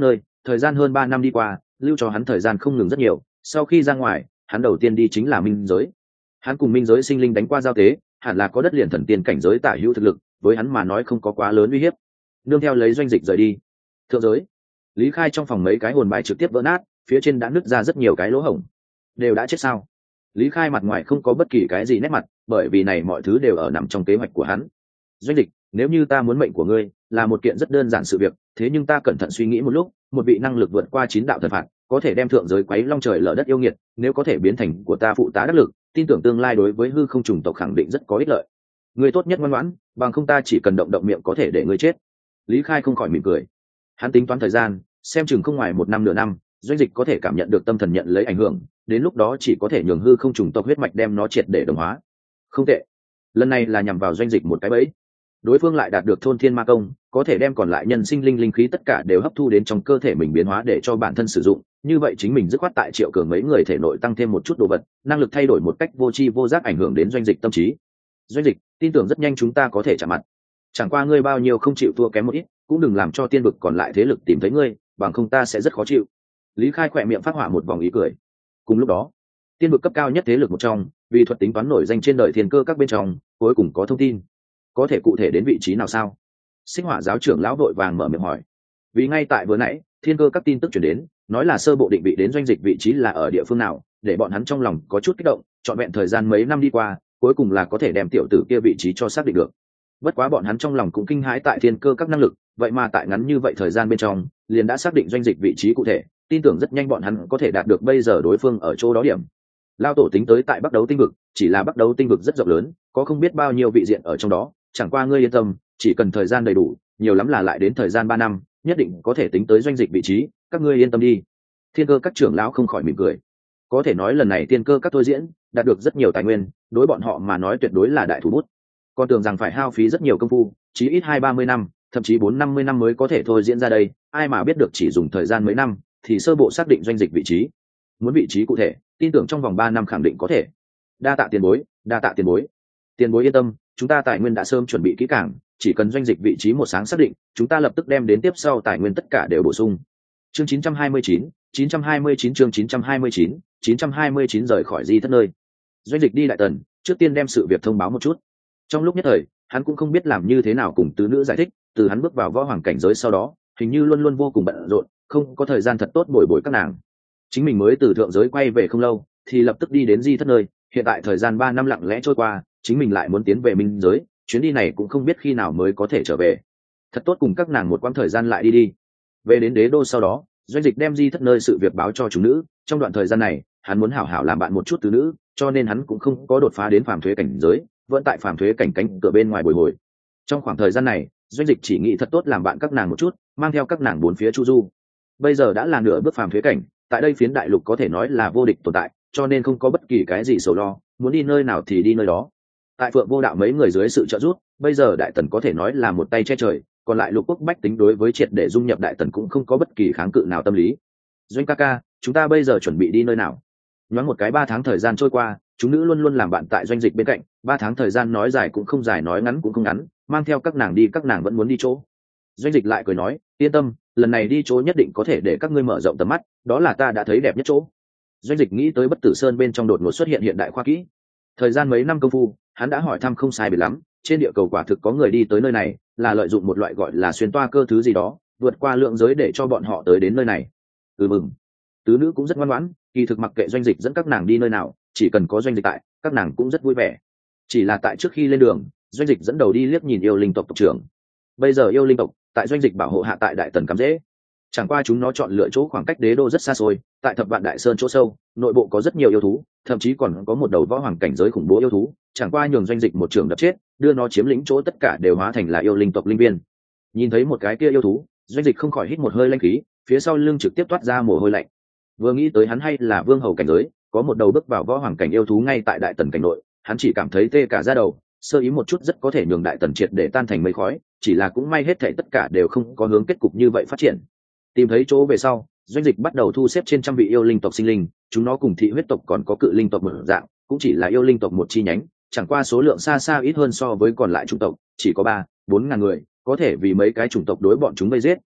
thời gian hơn ba năm đi qua, lưu cho hắn thời gian không ngừng rất nhiều. Sau khi ra ngoài, hắn đầu tiên đi chính là minh giới. Hắn cùng minh giới sinh linh đánh qua giao tế, hẳn là có đất liền thần tiên cảnh giới tả hữu thực lực, với hắn mà nói không có quá lớn uy hiếp. Nương theo lấy Doanh Dịch rời đi. Thượng giới, Lý Khai trong phòng mấy cái hồn bài trực tiếp vỡ nát, phía trên đã nứt ra rất nhiều cái lỗ hổng. Đều đã chết sao? Lý Khai mặt ngoài không có bất kỳ cái gì nét mặt, bởi vì này mọi thứ đều ở nằm trong kế hoạch của hắn. Doanh Dịch, nếu như ta muốn mệnh của ngươi, là một kiện rất đơn giản sự việc, thế nhưng ta cẩn thận suy nghĩ một lúc, một vị năng lực vượt qua chín đạo thần phạt, có thể đem thượng giới quấy long trời lở đất yêu nghiệt, nếu có thể biến thành của ta phụ tá đắc lực, tin tưởng tương lai đối với hư không trùng tộc khẳng định rất có ích lợi. Ngươi tốt nhất ngoan ngoãn, bằng không ta chỉ cần động động miệng có thể để ngươi chết. Lý Khai không khỏi mỉm cười. Hắn tính toán thời gian, xem chừng không ngoài một năm nửa năm, Doanh Dịch có thể cảm nhận được tâm thần nhận lấy ảnh hưởng, đến lúc đó chỉ có thể nhường hư không trùng tộc huyết mạch đem nó triệt để đồng hóa. Không tệ, lần này là nhằm vào Doanh Dịch một cái bẫy. Đối phương lại đạt được thôn thiên ma công, có thể đem còn lại nhân sinh linh linh khí tất cả đều hấp thu đến trong cơ thể mình biến hóa để cho bản thân sử dụng, như vậy chính mình dứt khoát tại Triệu Cường mấy người thể nội tăng thêm một chút đồ vật, năng lực thay đổi một cách vô tri vô giác ảnh hưởng đến Doanh Dịch tâm trí. Doanh Dịch, tin tưởng rất nhanh chúng ta có thể chạm mặt. Chẳng qua ngươi bao nhiêu không chịu thua kém một ít, cũng đừng làm cho tiên vực còn lại thế lực tìm thấy ngươi, bằng không ta sẽ rất khó chịu. Lý Khai khỏe miệng phát họa một vòng ý cười. Cùng lúc đó, tiên vực cấp cao nhất thế lực một trong, vì thuật tính toán nổi danh trên đời thiên cơ các bên trong, cuối cùng có thông tin. Có thể cụ thể đến vị trí nào sao? Sinh Hỏa giáo trưởng lão đội vàng mở miệng hỏi. Vì ngay tại vừa nãy, thiên cơ các tin tức chuyển đến, nói là sơ bộ định vị đến Doanh Dịch vị trí là ở địa phương nào, để bọn hắn trong lòng có chút kích động, trọn vẹn thời gian mấy năm đi qua, cuối cùng là có thể đem tiểu tử kia vị trí cho xác định được. Bất quá bọn hắn trong lòng cũng kinh hãi tại thiên cơ các năng lực, vậy mà tại ngắn như vậy thời gian bên trong, liền đã xác định Doanh Dịch vị trí cụ thể, tin tưởng rất nhanh bọn hắn có thể đạt được bây giờ đối phương ở chỗ đó điểm. Lao tổ tính tới tại Bắc Đấu tinh vực, chỉ là Bắc Đấu tinh vực rất rộng lớn, có không biết bao nhiêu vị diện ở trong đó, chẳng qua ngươi yên tâm, chỉ cần thời gian đầy đủ, nhiều lắm là lại đến thời gian ba năm, nhất định có thể tính tới Doanh Dịch vị trí, các ngươi yên tâm đi. Thiên cơ các trưởng lão không khỏi mỉm cười. Có thể nói lần này thiên cơ các thôi diễn, đạt được rất nhiều tài nguyên, đối bọn họ mà nói tuyệt đối là đại thủ bút. Con tưởng rằng phải hao phí rất nhiều công phu, chí ít hai ba mươi năm, thậm chí bốn năm mươi năm mới có thể thôi diễn ra đây, ai mà biết được chỉ dùng thời gian mấy năm, thì sơ bộ xác định Doanh Dịch vị trí. Muốn vị trí cụ thể, tin tưởng trong vòng ba năm khẳng định có thể. Đa tạ tiền bối, đa tạ tiền bối. Tiền bối yên tâm, chúng ta tài nguyên đã sớm chuẩn bị kỹ càng, chỉ cần Doanh Dịch vị trí một sáng xác định, chúng ta lập tức đem đến tiếp sau tài nguyên tất cả đều bổ sung. Chương chín trăm hai mươi chín, chín trăm hai mươi chín chương chín trăm hai mươi chín, chín trăm hai mươi chín rời khỏi di thất nơi. Doanh Dịch đi Đại Tần, trước tiên đem sự việc thông báo một chút. Trong lúc nhất thời, hắn cũng không biết làm như thế nào cùng tứ nữ giải thích, từ hắn bước vào võ hoàng cảnh giới sau đó, hình như luôn luôn vô cùng bận rộn, không có thời gian thật tốt bồi bồi các nàng. Chính mình mới từ thượng giới quay về không lâu, thì lập tức đi đến di thất nơi, hiện tại thời gian ba năm lặng lẽ trôi qua, chính mình lại muốn tiến về minh giới, chuyến đi này cũng không biết khi nào mới có thể trở về. Thật tốt cùng các nàng một quãng thời gian lại đi đi. Về đến đế đô sau đó, Doanh Dịch đem di thất nơi sự việc báo cho chúng nữ, trong đoạn thời gian này, hắn muốn hảo hảo làm bạn một chút tứ nữ, cho nên hắn cũng không có đột phá đến phàm thuế cảnh giới, vẫn tại phàm thuế cảnh cánh cửa bên ngoài bồi hồi. Trong khoảng thời gian này, Doanh Dịch chỉ nghĩ thật tốt làm bạn các nàng một chút, mang theo các nàng bốn phía chu du. Bây giờ đã là nửa bước phàm thuế cảnh, tại đây phiến đại lục có thể nói là vô địch tồn tại, cho nên không có bất kỳ cái gì sầu lo, muốn đi nơi nào thì đi nơi đó. Tại Phượng Vô Đạo mấy người dưới sự trợ giúp, bây giờ Đại Tần có thể nói là một tay che trời, còn lại lục quốc bách tính đối với triệt để dung nhập Đại Tần cũng không có bất kỳ kháng cự nào tâm lý. Doanh ca ca, chúng ta bây giờ chuẩn bị đi nơi nào? Nhoáng một cái ba tháng thời gian trôi qua, chúng nữ luôn luôn làm bạn tại Doanh Dịch bên cạnh, ba tháng thời gian nói dài cũng không dài, nói ngắn cũng không ngắn, mang theo các nàng đi các nàng vẫn muốn đi chỗ. Doanh Dịch lại cười nói, yên tâm, lần này đi chỗ nhất định có thể để các ngươi mở rộng tầm mắt, đó là ta đã thấy đẹp nhất chỗ. Doanh Dịch nghĩ tới Bất Tử Sơn bên trong đột ngột xuất hiện hiện đại khoa kỹ. Thời gian mấy năm công phu, hắn đã hỏi thăm không sai biệt lắm, trên địa cầu quả thực có người đi tới nơi này, là lợi dụng một loại gọi là xuyên toa cơ thứ gì đó, vượt qua lượng giới để cho bọn họ tới đến nơi này. Ừ mừng. Tứ nữ cũng rất ngoan ngoãn, kỳ thực mặc kệ Doanh Dịch dẫn các nàng đi nơi nào, chỉ cần có Doanh Dịch tại, các nàng cũng rất vui vẻ. Chỉ là tại trước khi lên đường, Doanh Dịch dẫn đầu đi liếc nhìn yêu linh tộc tộc trưởng. Bây giờ yêu linh tộc tại Doanh Dịch bảo hộ hạ tại Đại Tần cắm rễ. Chẳng qua chúng nó chọn lựa chỗ khoảng cách đế đô rất xa xôi, tại Thập Vạn Đại Sơn chỗ sâu, nội bộ có rất nhiều yêu thú, thậm chí còn có một đầu võ hoàng cảnh giới khủng bố yêu thú, chẳng qua nhường Doanh Dịch một trường đập chết, đưa nó chiếm lĩnh chỗ tất cả đều hóa thành là yêu linh tộc linh viên. Nhìn thấy một cái kia yêu thú, Doanh Dịch không khỏi hít một hơi lãnh khí, phía sau lưng trực tiếp toát ra mồ hôi lạnh. Vừa nghĩ tới hắn hay là vương hầu cảnh giới, có một đầu bước vào võ hoàng cảnh yêu thú ngay tại Đại Tần cảnh nội, hắn chỉ cảm thấy tê cả da đầu, sơ ý một chút rất có thể nhường Đại Tần triệt để tan thành mây khói, chỉ là cũng may hết thảy tất cả đều không có hướng kết cục như vậy phát triển. Tìm thấy chỗ về sau, Doanh Dịch bắt đầu thu xếp trên trăm vị yêu linh tộc sinh linh, chúng nó cùng thị huyết tộc còn có cự linh tộc mở dạng, cũng chỉ là yêu linh tộc một chi nhánh, chẳng qua số lượng xa xa ít hơn so với còn lại chủng tộc, chỉ có ba, bốn ngàn người, có thể vì mấy cái chủng tộc đối bọn chúng vây giết,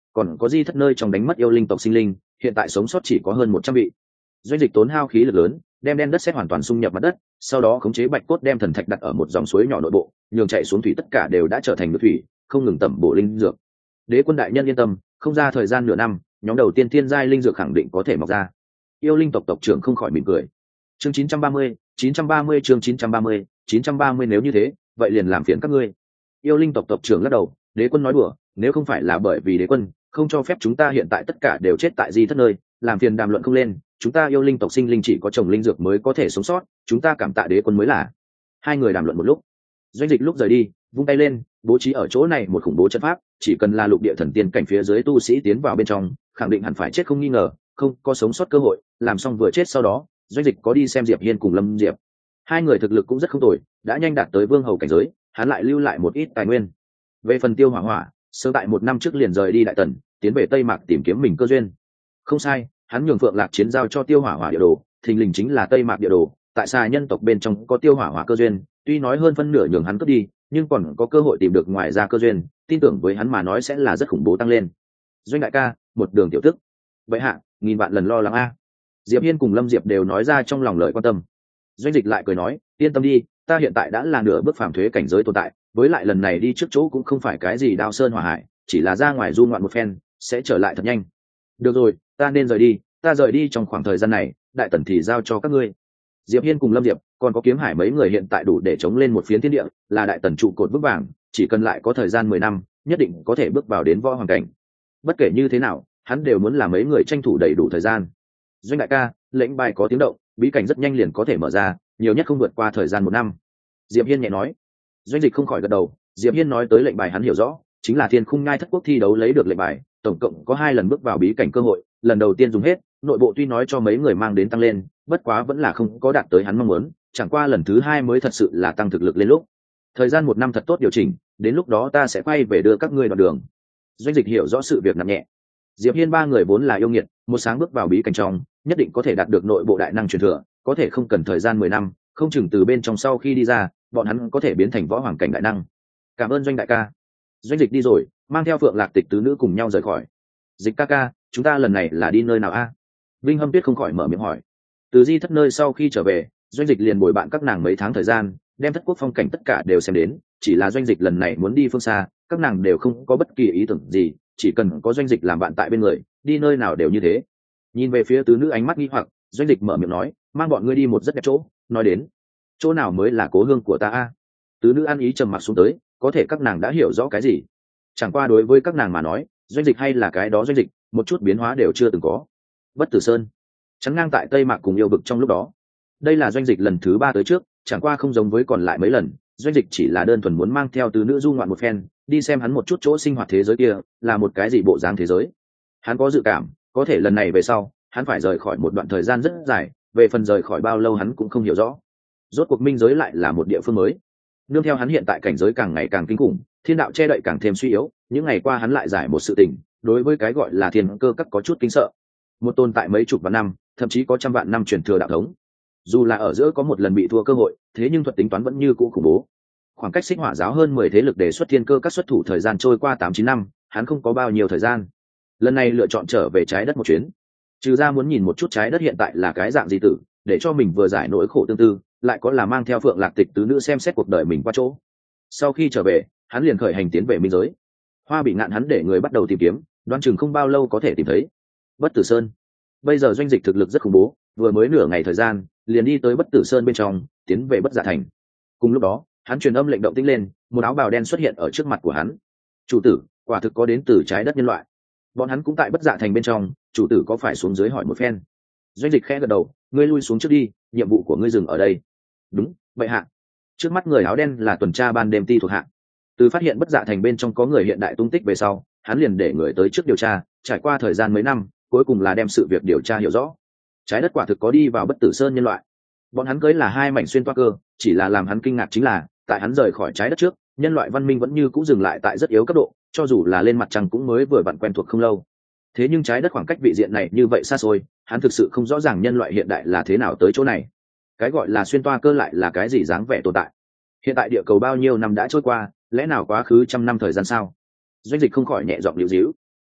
còn có di thất nơi trong đánh mất yêu linh tộc sinh linh, hiện tại sống sót chỉ có hơn một trăm vị. Doanh dịch tốn hao khí lực lớn, đem đen đất sét hoàn toàn xung nhập mặt đất, sau đó khống chế bạch cốt đem thần thạch đặt ở một dòng suối nhỏ nội bộ, nhường chạy xuống thủy tất cả đều đã trở thành nước thủy, không ngừng tẩm bổ linh dược. Đế quân đại nhân yên tâm, không ra thời gian nửa năm, nhóm đầu tiên thiên giai linh dược khẳng định có thể mọc ra. Yêu linh tộc tộc trưởng không khỏi mỉm cười. Chương chín trăm ba mươi, chín trăm ba mươi chương chín trăm ba mươi, chín trăm ba mươi nếu như thế, vậy liền làm phiền các ngươi. Yêu linh tộc tộc trưởng lắc đầu, đế quân nói đùa, nếu không phải là bởi vì đế quân không cho phép chúng ta hiện tại tất cả đều chết tại di thất nơi, làm phiền đàm luận không lên, chúng ta yêu linh tộc sinh linh chỉ có trồng linh dược mới có thể sống sót, chúng ta cảm tạ đế quân mới là. Hai người đàm luận một lúc, Doanh dịch lúc rời đi, vung tay lên, bố trí ở chỗ này một khủng bố trận pháp, chỉ cần là lục địa thần tiên cảnh phía dưới tu sĩ tiến vào bên trong, khẳng định hẳn phải chết không nghi ngờ, không có sống sót cơ hội. Làm xong vừa chết sau đó, Doanh dịch có đi xem Diệp Hiên cùng Lâm Diệp. Hai người thực lực cũng rất không tồi, đã nhanh đạt tới vương hầu cảnh giới, hắn lại lưu lại một ít tài nguyên. Về phần Tiêu Hỏa Hỏa, sớm tại một năm trước liền rời đi Đại Tần, tiến về Tây Mạc tìm kiếm mình cơ duyên. Không sai, hắn nhường Phượng Lạc Chiến giao cho Tiêu Hỏa Hỏa địa đồ, thình lình chính là Tây Mạc địa đồ, tại xa nhân tộc bên trong có Tiêu Hỏa Hỏa cơ duyên, tuy nói hơn phân nửa nhường hắn cướp đi, nhưng còn có cơ hội tìm được ngoài ra cơ duyên, tin tưởng với hắn mà nói sẽ là rất khủng bố tăng lên. Doanh đại ca, một đường tiểu tức. Vậy hạ, nghìn vạn lần lo lắng a. Diệp Hiên cùng Lâm Diệp đều nói ra trong lòng lời quan tâm. Doanh dịch lại cười nói, yên tâm đi, ta hiện tại đã là nửa bước phàm thuế cảnh giới tồn tại, với lại lần này đi trước chỗ cũng không phải cái gì đao sơn hỏa hải, chỉ là ra ngoài du ngoạn một phen, sẽ trở lại thật nhanh. Được rồi, ta nên rời đi, ta rời đi trong khoảng thời gian này, Đại Tần thì giao cho các ngươi. Diệp Hiên cùng Lâm Diệp, còn có Kiếm Hải mấy người hiện tại đủ để chống lên một phiến thiên địa, là Đại Tần trụ cột vững vàng, chỉ cần lại có thời gian mười năm, nhất định có thể bước vào đến võ hoàng cảnh. Bất kể như thế nào, hắn đều muốn là mấy người tranh thủ đầy đủ thời gian. Doanh đại ca, lệnh bài có tiếng động, bí cảnh rất nhanh liền có thể mở ra, nhiều nhất không vượt qua thời gian một năm. Diệp Hiên nhẹ nói. Doanh dịch không khỏi gật đầu, Diệp Hiên nói tới lệnh bài hắn hiểu rõ, chính là Thiên Khung Nhai thất quốc thi đấu lấy được lệnh bài, tổng cộng có hai lần bước vào bí cảnh cơ hội, lần đầu tiên dùng hết, nội bộ tuy nói cho mấy người mang đến tăng lên, bất quá vẫn là không có đạt tới hắn mong muốn, chẳng qua lần thứ hai mới thật sự là tăng thực lực lên lúc. Thời gian một năm thật tốt điều chỉnh, đến lúc đó ta sẽ quay về đưa các ngươi đoạn đường. Doanh dịch hiểu rõ sự việc nặng nhẹ. Diệp Hiên ba người vốn là yêu nghiệt, một sáng bước vào bí cảnh trong, nhất định có thể đạt được nội bộ đại năng truyền thừa, có thể không cần thời gian mười năm, không chừng từ bên trong sau khi đi ra, bọn hắn có thể biến thành võ hoàng cảnh đại năng. Cảm ơn Doanh đại ca. Doanh dịch đi rồi, mang theo Phượng Lạc Tịch tứ nữ cùng nhau rời khỏi. Dịch ca ca, chúng ta lần này là đi nơi nào a? Vinh Hâm Tuyết không khỏi mở miệng hỏi. Từ di thất nơi sau khi trở về, Doanh dịch liền bồi bạn các nàng mấy tháng thời gian, đem thất quốc phong cảnh tất cả đều xem đến, chỉ là Doanh dịch lần này muốn đi phương xa, các nàng đều không có bất kỳ ý tưởng gì, chỉ cần có Doanh dịch làm bạn tại bên người, đi nơi nào đều như thế. Nhìn về phía tứ nữ ánh mắt nghi hoặc, Doanh dịch mở miệng nói, mang bọn ngươi đi một rất đẹp chỗ, nói đến, chỗ nào mới là cố hương của ta a? Tứ nữ ăn ý trầm mặc xuống tới, có thể các nàng đã hiểu rõ cái gì. Chẳng qua đối với các nàng mà nói, Doanh dịch hay là cái đó Doanh dịch, một chút biến hóa đều chưa từng có. Bất Tử Sơn, chắn ngang tại Tây Mạc cùng yêu vực trong lúc đó. Đây là Doanh dịch lần thứ ba tới trước, chẳng qua không giống với còn lại mấy lần, Doanh dịch chỉ là đơn thuần muốn mang theo tứ nữ du ngoạn một phen, đi xem hắn một chút chỗ sinh hoạt thế giới kia là một cái gì bộ dáng thế giới. Hắn có dự cảm, có thể lần này về sau, hắn phải rời khỏi một đoạn thời gian rất dài, về phần rời khỏi bao lâu hắn cũng không hiểu rõ. Rốt cuộc minh giới lại là một địa phương mới. Nương theo hắn hiện tại cảnh giới càng ngày càng kinh khủng, thiên đạo che đậy càng thêm suy yếu, những ngày qua hắn lại giải một sự tình, đối với cái gọi là thiên cơ các có chút kinh sợ. Một tồn tại mấy chục vạn năm, thậm chí có trăm vạn năm truyền thừa đạo thống, dù là ở giữa có một lần bị thua cơ hội, thế nhưng thuật tính toán vẫn như cũ khủng bố. Khoảng cách Xích Hỏa giáo hơn mười thế lực đề xuất thiên cơ các xuất thủ thời gian trôi qua tám chín năm, hắn không có bao nhiêu thời gian. Lần này lựa chọn trở về trái đất một chuyến, trừ ra muốn nhìn một chút trái đất hiện tại là cái dạng gì tử, để cho mình vừa giải nỗi khổ tương tư, lại có là mang theo Phượng Lạc Tịch tứ nữ xem xét cuộc đời mình qua chỗ. Sau khi trở về, hắn liền khởi hành tiến về minh giới. Hoa Bị Ngạn hắn để người bắt đầu tìm kiếm, đoán chừng không bao lâu có thể tìm thấy. Bất Tử Sơn, bây giờ Doanh dịch thực lực rất khủng bố, vừa mới nửa ngày thời gian, liền đi tới Bất Tử Sơn bên trong, tiến về Bất Dạ Thành. Cùng lúc đó, hắn truyền âm lệnh động tĩnh lên, một áo bào đen xuất hiện ở trước mặt của hắn. Chủ tử, quả thực có đến từ trái đất nhân loại. Bọn hắn cũng tại Bất Dạ Thành bên trong, chủ tử có phải xuống dưới hỏi một phen? Doanh dịch khẽ gật đầu, ngươi lui xuống trước đi, nhiệm vụ của ngươi dừng ở đây. Đúng, vậy hạ. Trước mắt người áo đen là tuần tra ban đêm ti thuộc hạ. Từ phát hiện Bất Dạ Thành bên trong có người hiện đại tung tích về sau, hắn liền để người tới trước điều tra, trải qua thời gian mấy năm, cuối cùng là đem sự việc điều tra hiểu rõ. Trái đất quả thực có đi vào Bất Tử Sơn nhân loại. Bọn hắn cưới là hai mảnh xuyên toa cơ, chỉ là làm hắn kinh ngạc chính là, tại hắn rời khỏi trái đất trước, nhân loại văn minh vẫn như cũ dừng lại tại rất yếu cấp độ, cho dù là lên mặt trăng cũng mới vừa vặn quen thuộc không lâu. Thế nhưng trái đất khoảng cách vị diện này như vậy xa xôi, hắn thực sự không rõ ràng nhân loại hiện đại là thế nào tới chỗ này. Cái gọi là xuyên toa cơ lại là cái gì dáng vẻ tồn tại? Hiện tại địa cầu bao nhiêu năm đã trôi qua, lẽ nào quá khứ trăm năm thời gian sao? Doanh dịch không khỏi nhẹ giọng liễu díu.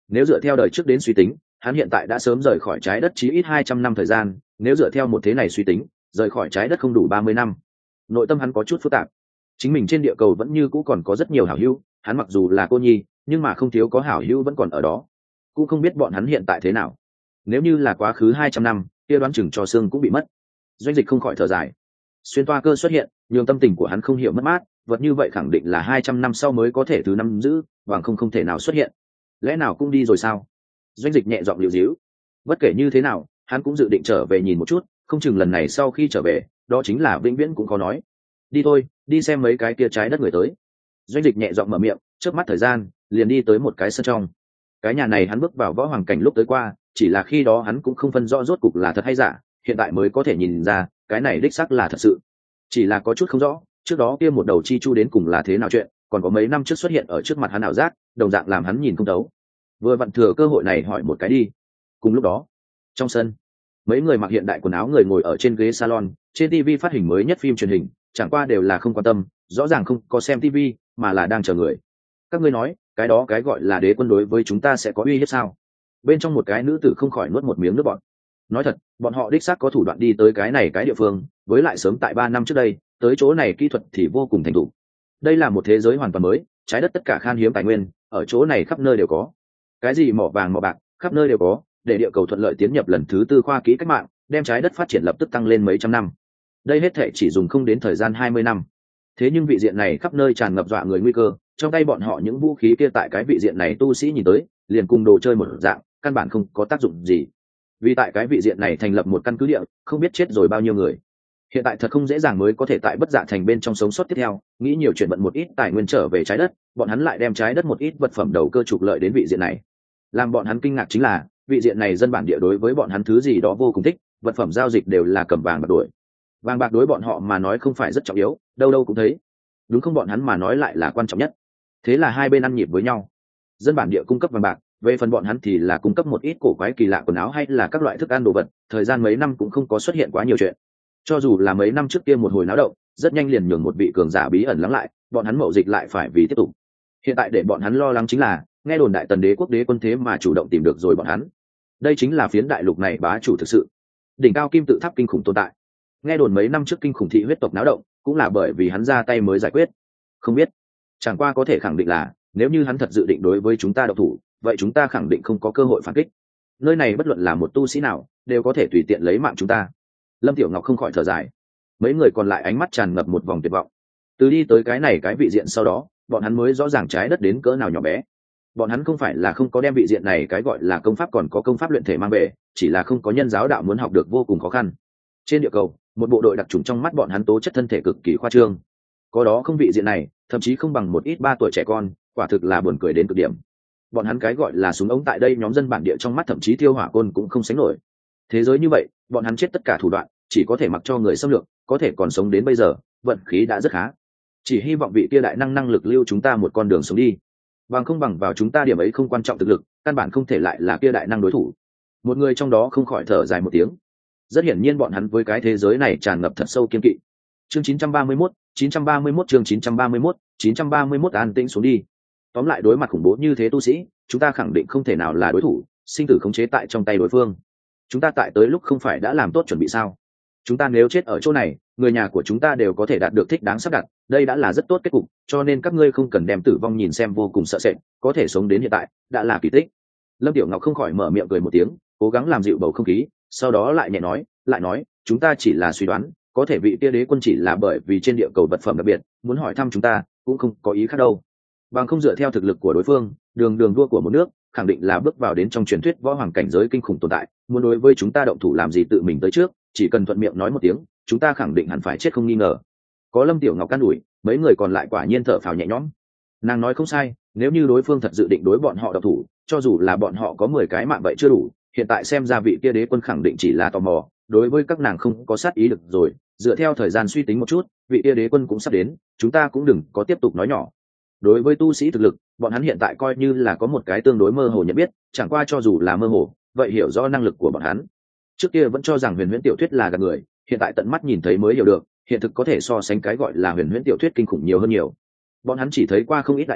Nếu dựa theo đời trước đến suy tính, hắn hiện tại đã sớm rời khỏi trái đất chí ít hai trăm năm thời gian, nếu dựa theo một thế này suy tính, rời khỏi trái đất không đủ ba mươi năm. Nội tâm hắn có chút phức tạp. Chính mình trên địa cầu vẫn như cũ còn có rất nhiều hảo hữu, hắn mặc dù là cô nhi, nhưng mà không thiếu có hảo hữu vẫn còn ở đó. Cũng không biết bọn hắn hiện tại thế nào. Nếu như là quá khứ hai trăm năm, kia đoán chừng cho xương cũng bị mất. Doanh Dịch không khỏi thở dài. Xuyên toa cơ xuất hiện, nhường tâm tình của hắn không hiểu mất mát, vật như vậy khẳng định là hai trăm năm sau mới có thể thứ năm giữ, bằng không không thể nào xuất hiện. Lẽ nào cũng đi rồi sao? Doanh Dịch nhẹ giọng liều díu. Bất kể như thế nào, hắn cũng dự định trở về nhìn một chút, không chừng lần này sau khi trở về, đó chính là vĩnh viễn cũng có nói. Đi thôi, đi xem mấy cái kia trái đất người tới. Doanh Dịch nhẹ giọng mở miệng, chớp mắt thời gian, liền đi tới một cái sân trong. Cái nhà này hắn bước vào võ hoàng cảnh lúc tới qua, chỉ là khi đó hắn cũng không phân rõ rốt cục là thật hay giả, hiện tại mới có thể nhìn ra, cái này đích xác là thật sự. Chỉ là có chút không rõ, trước đó kia một đầu chi chu đến cùng là thế nào chuyện, còn có mấy năm trước xuất hiện ở trước mặt hắn ảo giác, đồng dạng làm hắn nhìn không thấu. Vừa vặn thừa cơ hội này hỏi một cái đi. Cùng lúc đó, trong sân, mấy người mặc hiện đại quần áo người ngồi ở trên ghế salon, trên ti vi phát hình mới nhất phim truyền hình, chẳng qua đều là không quan tâm, rõ ràng không có xem ti vi, mà là đang chờ người. Các ngươi nói, cái đó cái gọi là đế quân đối với chúng ta sẽ có uy hiếp sao? Bên trong một cái nữ tử không khỏi nuốt một miếng nước bọt. Nói thật, bọn họ đích xác có thủ đoạn đi tới cái này cái địa phương, với lại sớm tại ba năm trước đây, tới chỗ này kỹ thuật thì vô cùng thành thục. Đây là một thế giới hoàn toàn mới, trái đất tất cả khan hiếm tài nguyên, ở chỗ này khắp nơi đều có. Cái gì mỏ vàng mỏ bạc, khắp nơi đều có, để địa cầu thuận lợi tiến nhập lần thứ tư khoa kỹ cách mạng, đem trái đất phát triển lập tức tăng lên mấy trăm năm. Đây hết thảy chỉ dùng không đến thời gian hai mươi năm. Thế nhưng vị diện này khắp nơi tràn ngập dọa người nguy cơ, trong tay bọn họ những vũ khí kia tại cái vị diện này tu sĩ nhìn tới, liền cùng đồ chơi một dạng, căn bản không có tác dụng gì. Vì tại cái vị diện này thành lập một căn cứ địa, không biết chết rồi bao nhiêu người. Hiện tại thật không dễ dàng mới có thể tại bất dạ thành bên trong sống sót tiếp theo, nghĩ nhiều chuyện bận một ít tài nguyên trở về trái đất, bọn hắn lại đem trái đất một ít vật phẩm đầu cơ trục lợi đến vị diện này. Làm bọn hắn kinh ngạc chính là, vị diện này dân bản địa đối với bọn hắn thứ gì đó vô cùng thích, vật phẩm giao dịch đều là cầm vàng bạc đổi. Vàng bạc đối bọn họ mà nói không phải rất trọng yếu, đâu đâu cũng thấy. Đúng không, bọn hắn mà nói lại là quan trọng nhất. Thế là hai bên ăn nhịp với nhau. Dân bản địa cung cấp vàng bạc, về phần bọn hắn thì là cung cấp một ít cổ quái kỳ lạ quần áo hay là các loại thức ăn đồ vật. Thời gian mấy năm cũng không có xuất hiện quá nhiều chuyện. Cho dù là mấy năm trước kia một hồi náo động, rất nhanh liền nhường một vị cường giả bí ẩn lắng lại, bọn hắn mậu dịch lại phải vì tiếp tục. Hiện tại để bọn hắn lo lắng chính là, nghe đồn đại tần đế quốc đế quân thế mà chủ động tìm được rồi bọn hắn. Đây chính là phiến đại lục này bá chủ thực sự. Đỉnh cao kim tự tháp kinh khủng tồn tại. Nghe đồn mấy năm trước kinh khủng thị huyết tộc náo động, cũng là bởi vì hắn ra tay mới giải quyết. Không biết, chẳng qua có thể khẳng định là, nếu như hắn thật dự định đối với chúng ta độc thủ, vậy chúng ta khẳng định không có cơ hội phản kích. Nơi này bất luận là một tu sĩ nào, đều có thể tùy tiện lấy mạng chúng ta. Lâm Tiểu Ngọc không khỏi thở dài. Mấy người còn lại ánh mắt tràn ngập một vòng tuyệt vọng. Từ đi tới cái này cái vị diện sau đó, bọn hắn mới rõ ràng trái đất đến cỡ nào nhỏ bé. Bọn hắn không phải là không có đem vị diện này cái gọi là công pháp còn có công pháp luyện thể mang về, chỉ là không có nhân giáo đạo muốn học được vô cùng khó khăn. Trên địa cầu, một bộ đội đặc trùng trong mắt bọn hắn tố chất thân thể cực kỳ khoa trương. Có đó không vị diện này, thậm chí không bằng một ít ba tuổi trẻ con, quả thực là buồn cười đến cực điểm. Bọn hắn cái gọi là súng ống tại đây nhóm dân bản địa trong mắt thậm chí thiêu hỏa côn cũng không sánh nổi. Thế giới như vậy, bọn hắn chết tất cả thủ đoạn, chỉ có thể mặc cho người xâm lược, có thể còn sống đến bây giờ, vận khí đã rất khá. Chỉ hy vọng vị kia đại năng năng lực lưu chúng ta một con đường sống đi. Bằng không bằng vào chúng ta điểm ấy không quan trọng thực lực, căn bản không thể lại là kia đại năng đối thủ. Một người trong đó không khỏi thở dài một tiếng. Rất hiển nhiên bọn hắn với cái thế giới này tràn ngập thật sâu kiên kỵ. Chương chín trăm ba mươi mốt, chín trăm ba mươi mốt chương chín trăm ba mươi mốt, chín trăm ba mươi mốt an tĩnh xuống đi. Tóm lại đối mặt khủng bố như thế tu sĩ, chúng ta khẳng định không thể nào là đối thủ, sinh tử khống chế tại trong tay đối phương. Chúng ta tại tới lúc không phải đã làm tốt chuẩn bị sao? Chúng ta nếu chết ở chỗ này, người nhà của chúng ta đều có thể đạt được thích đáng sắp đặt, đây đã là rất tốt kết cục, cho nên các ngươi không cần đem tử vong nhìn xem vô cùng sợ sệt, có thể sống đến hiện tại, đã là kỳ tích. Lâm Tiểu Ngọc không khỏi mở miệng cười một tiếng, cố gắng làm dịu bầu không khí, sau đó lại nhẹ nói, lại nói, chúng ta chỉ là suy đoán, có thể vị kia đế quân chỉ là bởi vì trên địa cầu vật phẩm đặc biệt, muốn hỏi thăm chúng ta, cũng không có ý khác đâu. Bằng không dựa theo thực lực của đối phương, đường đường đua của một nước, khẳng định là bước vào đến trong truyền thuyết võ hoàng cảnh giới kinh khủng tồn tại, muốn đối với chúng ta động thủ làm gì tự mình tới trước, chỉ cần thuận miệng nói một tiếng, chúng ta khẳng định hẳn phải chết không nghi ngờ. Có Lâm Tiểu Ngọc can đuổi, mấy người còn lại quả nhiên thở phào nhẹ nhõm. Nàng nói không sai, nếu như đối phương thật dự định đối bọn họ động thủ, cho dù là bọn họ có mười cái mạng vậy chưa đủ, hiện tại xem ra vị kia đế quân khẳng định chỉ là tò mò, đối với các nàng không có sát ý được rồi, dựa theo thời gian suy tính một chút, vị kia đế quân cũng sắp đến, chúng ta cũng đừng có tiếp tục nói nhỏ. Đối với tu sĩ thực lực, bọn hắn hiện tại coi như là có một cái tương đối mơ hồ nhận biết, chẳng qua cho dù là mơ hồ, vậy hiểu rõ năng lực của bọn hắn. Trước kia vẫn cho rằng huyền huyễn tiểu thuyết là gạt người, hiện tại tận mắt nhìn thấy mới hiểu được, hiện thực có thể so sánh cái gọi là huyền huyễn tiểu thuyết kinh khủng nhiều hơn nhiều. Bọn hắn chỉ thấy qua không ít đại năng,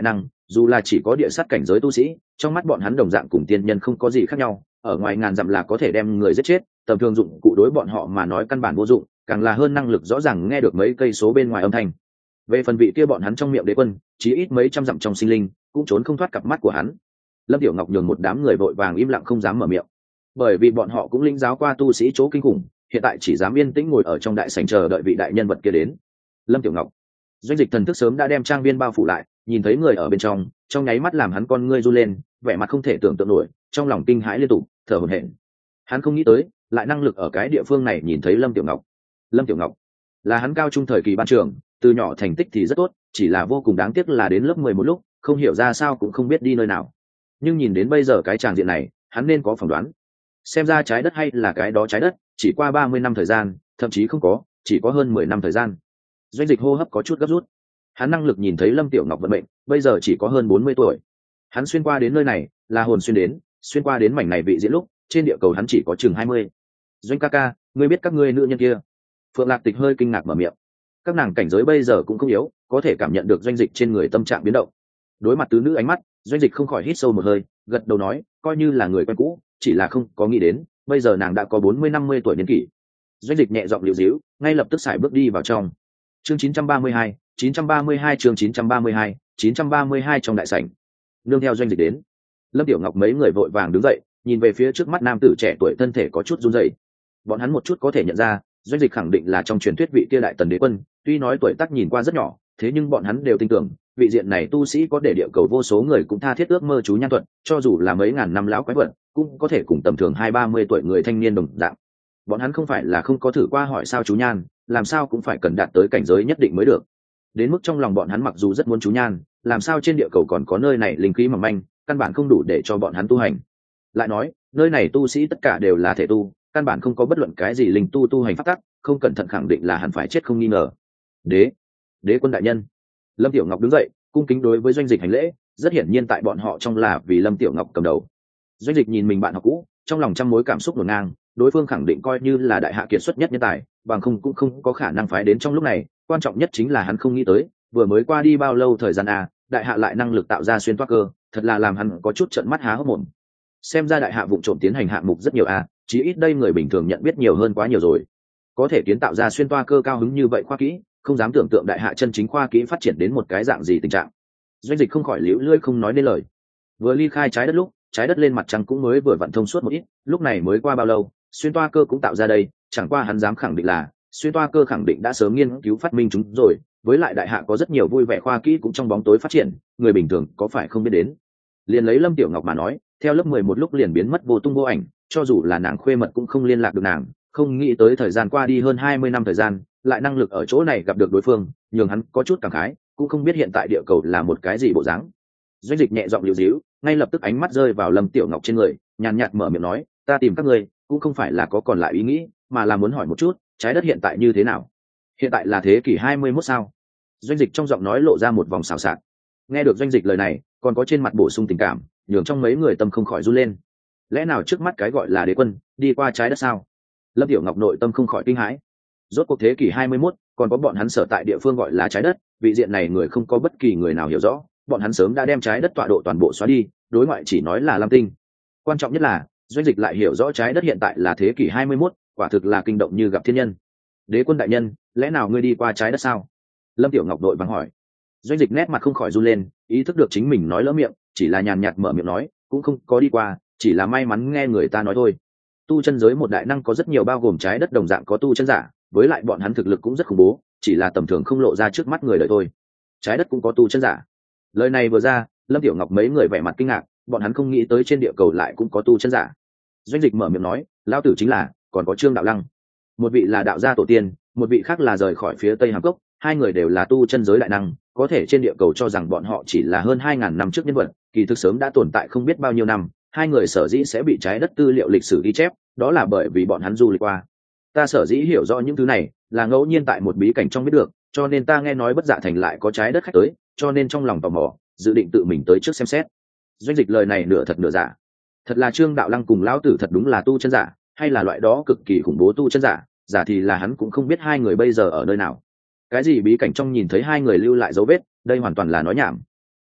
dù là chỉ có địa sát cảnh giới tu sĩ, trong mắt bọn hắn đồng dạng cùng tiên nhân không có gì khác nhau, ở ngoài ngàn dặm là có thể đem người giết chết, tầm thường dụng cụ đối bọn họ mà nói căn bản vô dụng, càng là hơn năng lực rõ ràng nghe được mấy cây số bên ngoài âm thanh. Về phần vị kia bọn hắn trong miệng đế quân, chí ít mấy trăm dặm trong sinh linh cũng trốn không thoát cặp mắt của hắn. Lâm Tiểu Ngọc nhường một đám người vội vàng im lặng không dám mở miệng, bởi vì bọn họ cũng lĩnh giáo qua tu sĩ chỗ kinh khủng, hiện tại chỉ dám yên tĩnh ngồi ở trong đại sảnh chờ đợi vị đại nhân vật kia đến. Lâm Tiểu Ngọc, doanh dịch thần thức sớm đã đem trang viên bao phủ lại, nhìn thấy người ở bên trong, trong nháy mắt làm hắn con ngươi run lên, vẻ mặt không thể tưởng tượng nổi, trong lòng kinh hãi liên tục, thở hổn hển. Hắn không nghĩ tới, lại năng lực ở cái địa phương này nhìn thấy Lâm Tiểu Ngọc. Lâm Tiểu Ngọc là hắn cao trung thời kỳ ban trường, từ nhỏ thành tích thì rất tốt, chỉ là vô cùng đáng tiếc là đến lớp mười một lúc, không hiểu ra sao cũng không biết đi nơi nào. Nhưng nhìn đến bây giờ cái tràng diện này, hắn nên có phỏng đoán. Xem ra trái đất hay là cái đó trái đất, chỉ qua ba mươi năm thời gian, thậm chí không có, chỉ có hơn mười năm thời gian. Doanh dịch hô hấp có chút gấp rút. Hắn năng lực nhìn thấy Lâm Tiểu Ngọc vận mệnh, bây giờ chỉ có hơn bốn mươi tuổi. Hắn xuyên qua đến nơi này, là hồn xuyên đến, xuyên qua đến mảnh này vị diễn lúc, trên địa cầu hắn chỉ có chừng hai mươi. Doanh ca ca, ngươi biết các ngươi nữ nhân kia? Phượng Lạc Tịch hơi kinh ngạc mở miệng. Các nàng cảnh giới bây giờ cũng không yếu, có thể cảm nhận được doanh dịch trên người tâm trạng biến động. Đối mặt tứ nữ ánh mắt, doanh dịch không khỏi hít sâu một hơi, gật đầu nói, coi như là người quen cũ, chỉ là không có nghĩ đến, bây giờ nàng đã có bốn mươi năm mươi tuổi niên kỷ. Doanh dịch nhẹ giọng liễu díu, ngay lập tức xài bước đi vào trong. Chương chín trăm ba mươi hai, chín trăm ba mươi hai chương chín trăm ba mươi hai, chín trăm ba mươi hai trong đại sảnh. Nương theo doanh dịch đến, Lâm Tiểu Ngọc mấy người vội vàng đứng dậy, nhìn về phía trước mắt nam tử trẻ tuổi, thân thể có chút run rẩy. Bọn hắn một chút có thể nhận ra, doanh dịch khẳng định là trong truyền thuyết vị kia đại tần đế quân, tuy nói tuổi tác nhìn qua rất nhỏ, thế nhưng bọn hắn đều tin tưởng, vị diện này tu sĩ có để địa cầu vô số người cũng tha thiết ước mơ chú nhan thuật, cho dù là mấy ngàn năm lão quái vật, cũng có thể cùng tầm thường hai ba mươi tuổi người thanh niên đồng dạng. Bọn hắn không phải là không có thử qua hỏi sao chú nhan, làm sao cũng phải cần đạt tới cảnh giới nhất định mới được. Đến mức trong lòng bọn hắn mặc dù rất muốn chú nhan, làm sao trên địa cầu còn có nơi này linh khí mỏng manh, căn bản không đủ để cho bọn hắn tu hành. Lại nói, nơi này tu sĩ tất cả đều là thể tu, căn bản không có bất luận cái gì linh tu tu hành pháp tắc, không cẩn thận khẳng định là hẳn phải chết không nghi ngờ. Đế, đế quân đại nhân. Lâm Tiểu Ngọc đứng dậy, cung kính đối với doanh dịch hành lễ, rất hiển nhiên tại bọn họ trong là vì Lâm Tiểu Ngọc cầm đầu. Doanh dịch nhìn mình bạn học cũ, trong lòng trăm mối cảm xúc ngổn ngang, đối phương khẳng định coi như là đại hạ kiệt xuất nhất nhân tài, bằng không cũng không có khả năng phái đến trong lúc này. Quan trọng nhất chính là hắn không nghĩ tới, vừa mới qua đi bao lâu thời gian à, đại hạ lại năng lực tạo ra xuyên toa cơ, thật là làm hắn có chút trợn mắt há hốc mồm. Xem ra đại hạ vụ trộm tiến hành hạng mục rất nhiều à, chí ít đây người bình thường nhận biết nhiều hơn quá nhiều rồi. Có thể kiến tạo ra xuyên toa cơ cao hứng như vậy khoa kỹ, không dám tưởng tượng đại hạ chân chính khoa kỹ phát triển đến một cái dạng gì tình trạng. Doanh dịch không khỏi liễu lưỡi không nói nên lời. Vừa ly khai trái đất lúc, trái đất lên mặt trăng cũng mới vừa vận thông suốt một ít, lúc này mới qua bao lâu, xuyên toa cơ cũng tạo ra đây, chẳng qua hắn dám khẳng định là xuyên toa cơ khẳng định đã sớm nghiên cứu phát minh chúng rồi, với lại đại hạ có rất nhiều vui vẻ khoa kỹ cũng trong bóng tối phát triển, người bình thường có phải không biết đến. Liền lấy Lâm Tiểu Ngọc mà nói, theo lớp mười một lúc liền biến mất vô tung vô ảnh, cho dù là nàng khuê mật cũng không liên lạc được nàng, không nghĩ tới thời gian qua đi hơn hai mươi năm thời gian, lại năng lực ở chỗ này gặp được đối phương, nhường hắn có chút cảm khái, cũng không biết hiện tại địa cầu là một cái gì bộ dáng. Doanh dịch nhẹ giọng liễu díu, ngay lập tức ánh mắt rơi vào Lâm Tiểu Ngọc trên người, nhàn nhạt mở miệng nói, ta tìm các ngươi cũng không phải là có còn lại ý nghĩ, mà là muốn hỏi một chút, trái đất hiện tại như thế nào? Hiện tại là thế kỷ hai mươi mốt sao? Doanh dịch trong giọng nói lộ ra một vòng xào xạc. Nghe được doanh dịch lời này, còn có trên mặt bổ sung tình cảm, nhường trong mấy người tâm không khỏi run lên. Lẽ nào trước mắt cái gọi là đế quân đi qua trái đất sao? Lâm Tiểu Ngọc nội tâm không khỏi kinh hãi. Rốt cuộc thế kỷ hai mươi mốt, còn có bọn hắn sở tại địa phương gọi là trái đất, vị diện này người không có bất kỳ người nào hiểu rõ, bọn hắn sớm đã đem trái đất tọa độ toàn bộ xóa đi, đối ngoại chỉ nói là Lam Tinh. Quan trọng nhất là, doanh dịch lại hiểu rõ trái đất hiện tại là thế kỷ hai mươi mốt, quả thực là kinh động như gặp thiên nhân. Đế quân đại nhân, lẽ nào ngươi đi qua trái đất sao? Lâm Tiểu Ngọc đội vắng hỏi. Doanh dịch nét mặt không khỏi run lên, ý thức được chính mình nói lỡ miệng, chỉ là nhàn nhạt mở miệng nói, cũng không có đi qua, chỉ là may mắn nghe người ta nói thôi. Tu chân giới một đại năng có rất nhiều, bao gồm trái đất đồng dạng có tu chân giả, với lại bọn hắn thực lực cũng rất khủng bố, chỉ là tầm thường không lộ ra trước mắt người đời thôi. Trái đất cũng có tu chân giả. Lời này vừa ra, Lâm Tiểu Ngọc mấy người vẻ mặt kinh ngạc, bọn hắn không nghĩ tới trên địa cầu lại cũng có tu chân giả. Doanh dịch mở miệng nói, lão tử chính là, còn có Trương Đạo Lăng. Một vị là đạo gia tổ tiên, một vị khác là rời khỏi phía Tây Hàm Cốc, hai người đều là tu chân giới đại năng, có thể trên địa cầu cho rằng bọn họ chỉ là hơn hai ngàn năm trước nhân vật, kỳ thực sớm đã tồn tại không biết bao nhiêu năm. Hai người sở dĩ sẽ bị trái đất tư liệu lịch sử ghi chép, đó là bởi vì bọn hắn du lịch qua. Ta sở dĩ hiểu rõ những thứ này, là ngẫu nhiên tại một bí cảnh trong biết được, cho nên ta nghe nói Bất Dạ Thành lại có trái đất khách tới, cho nên trong lòng tò mò, dự định tự mình tới trước xem xét. Doanh dịch lời này nửa thật nửa giả. Thật là Trương Đạo Lăng cùng lão tử thật đúng là tu chân giả, hay là loại đó cực kỳ khủng bố tu chân giả, giả thì là hắn cũng không biết hai người bây giờ ở nơi nào. Cái gì bí cảnh trong nhìn thấy hai người lưu lại dấu vết, đây hoàn toàn là nói nhảm.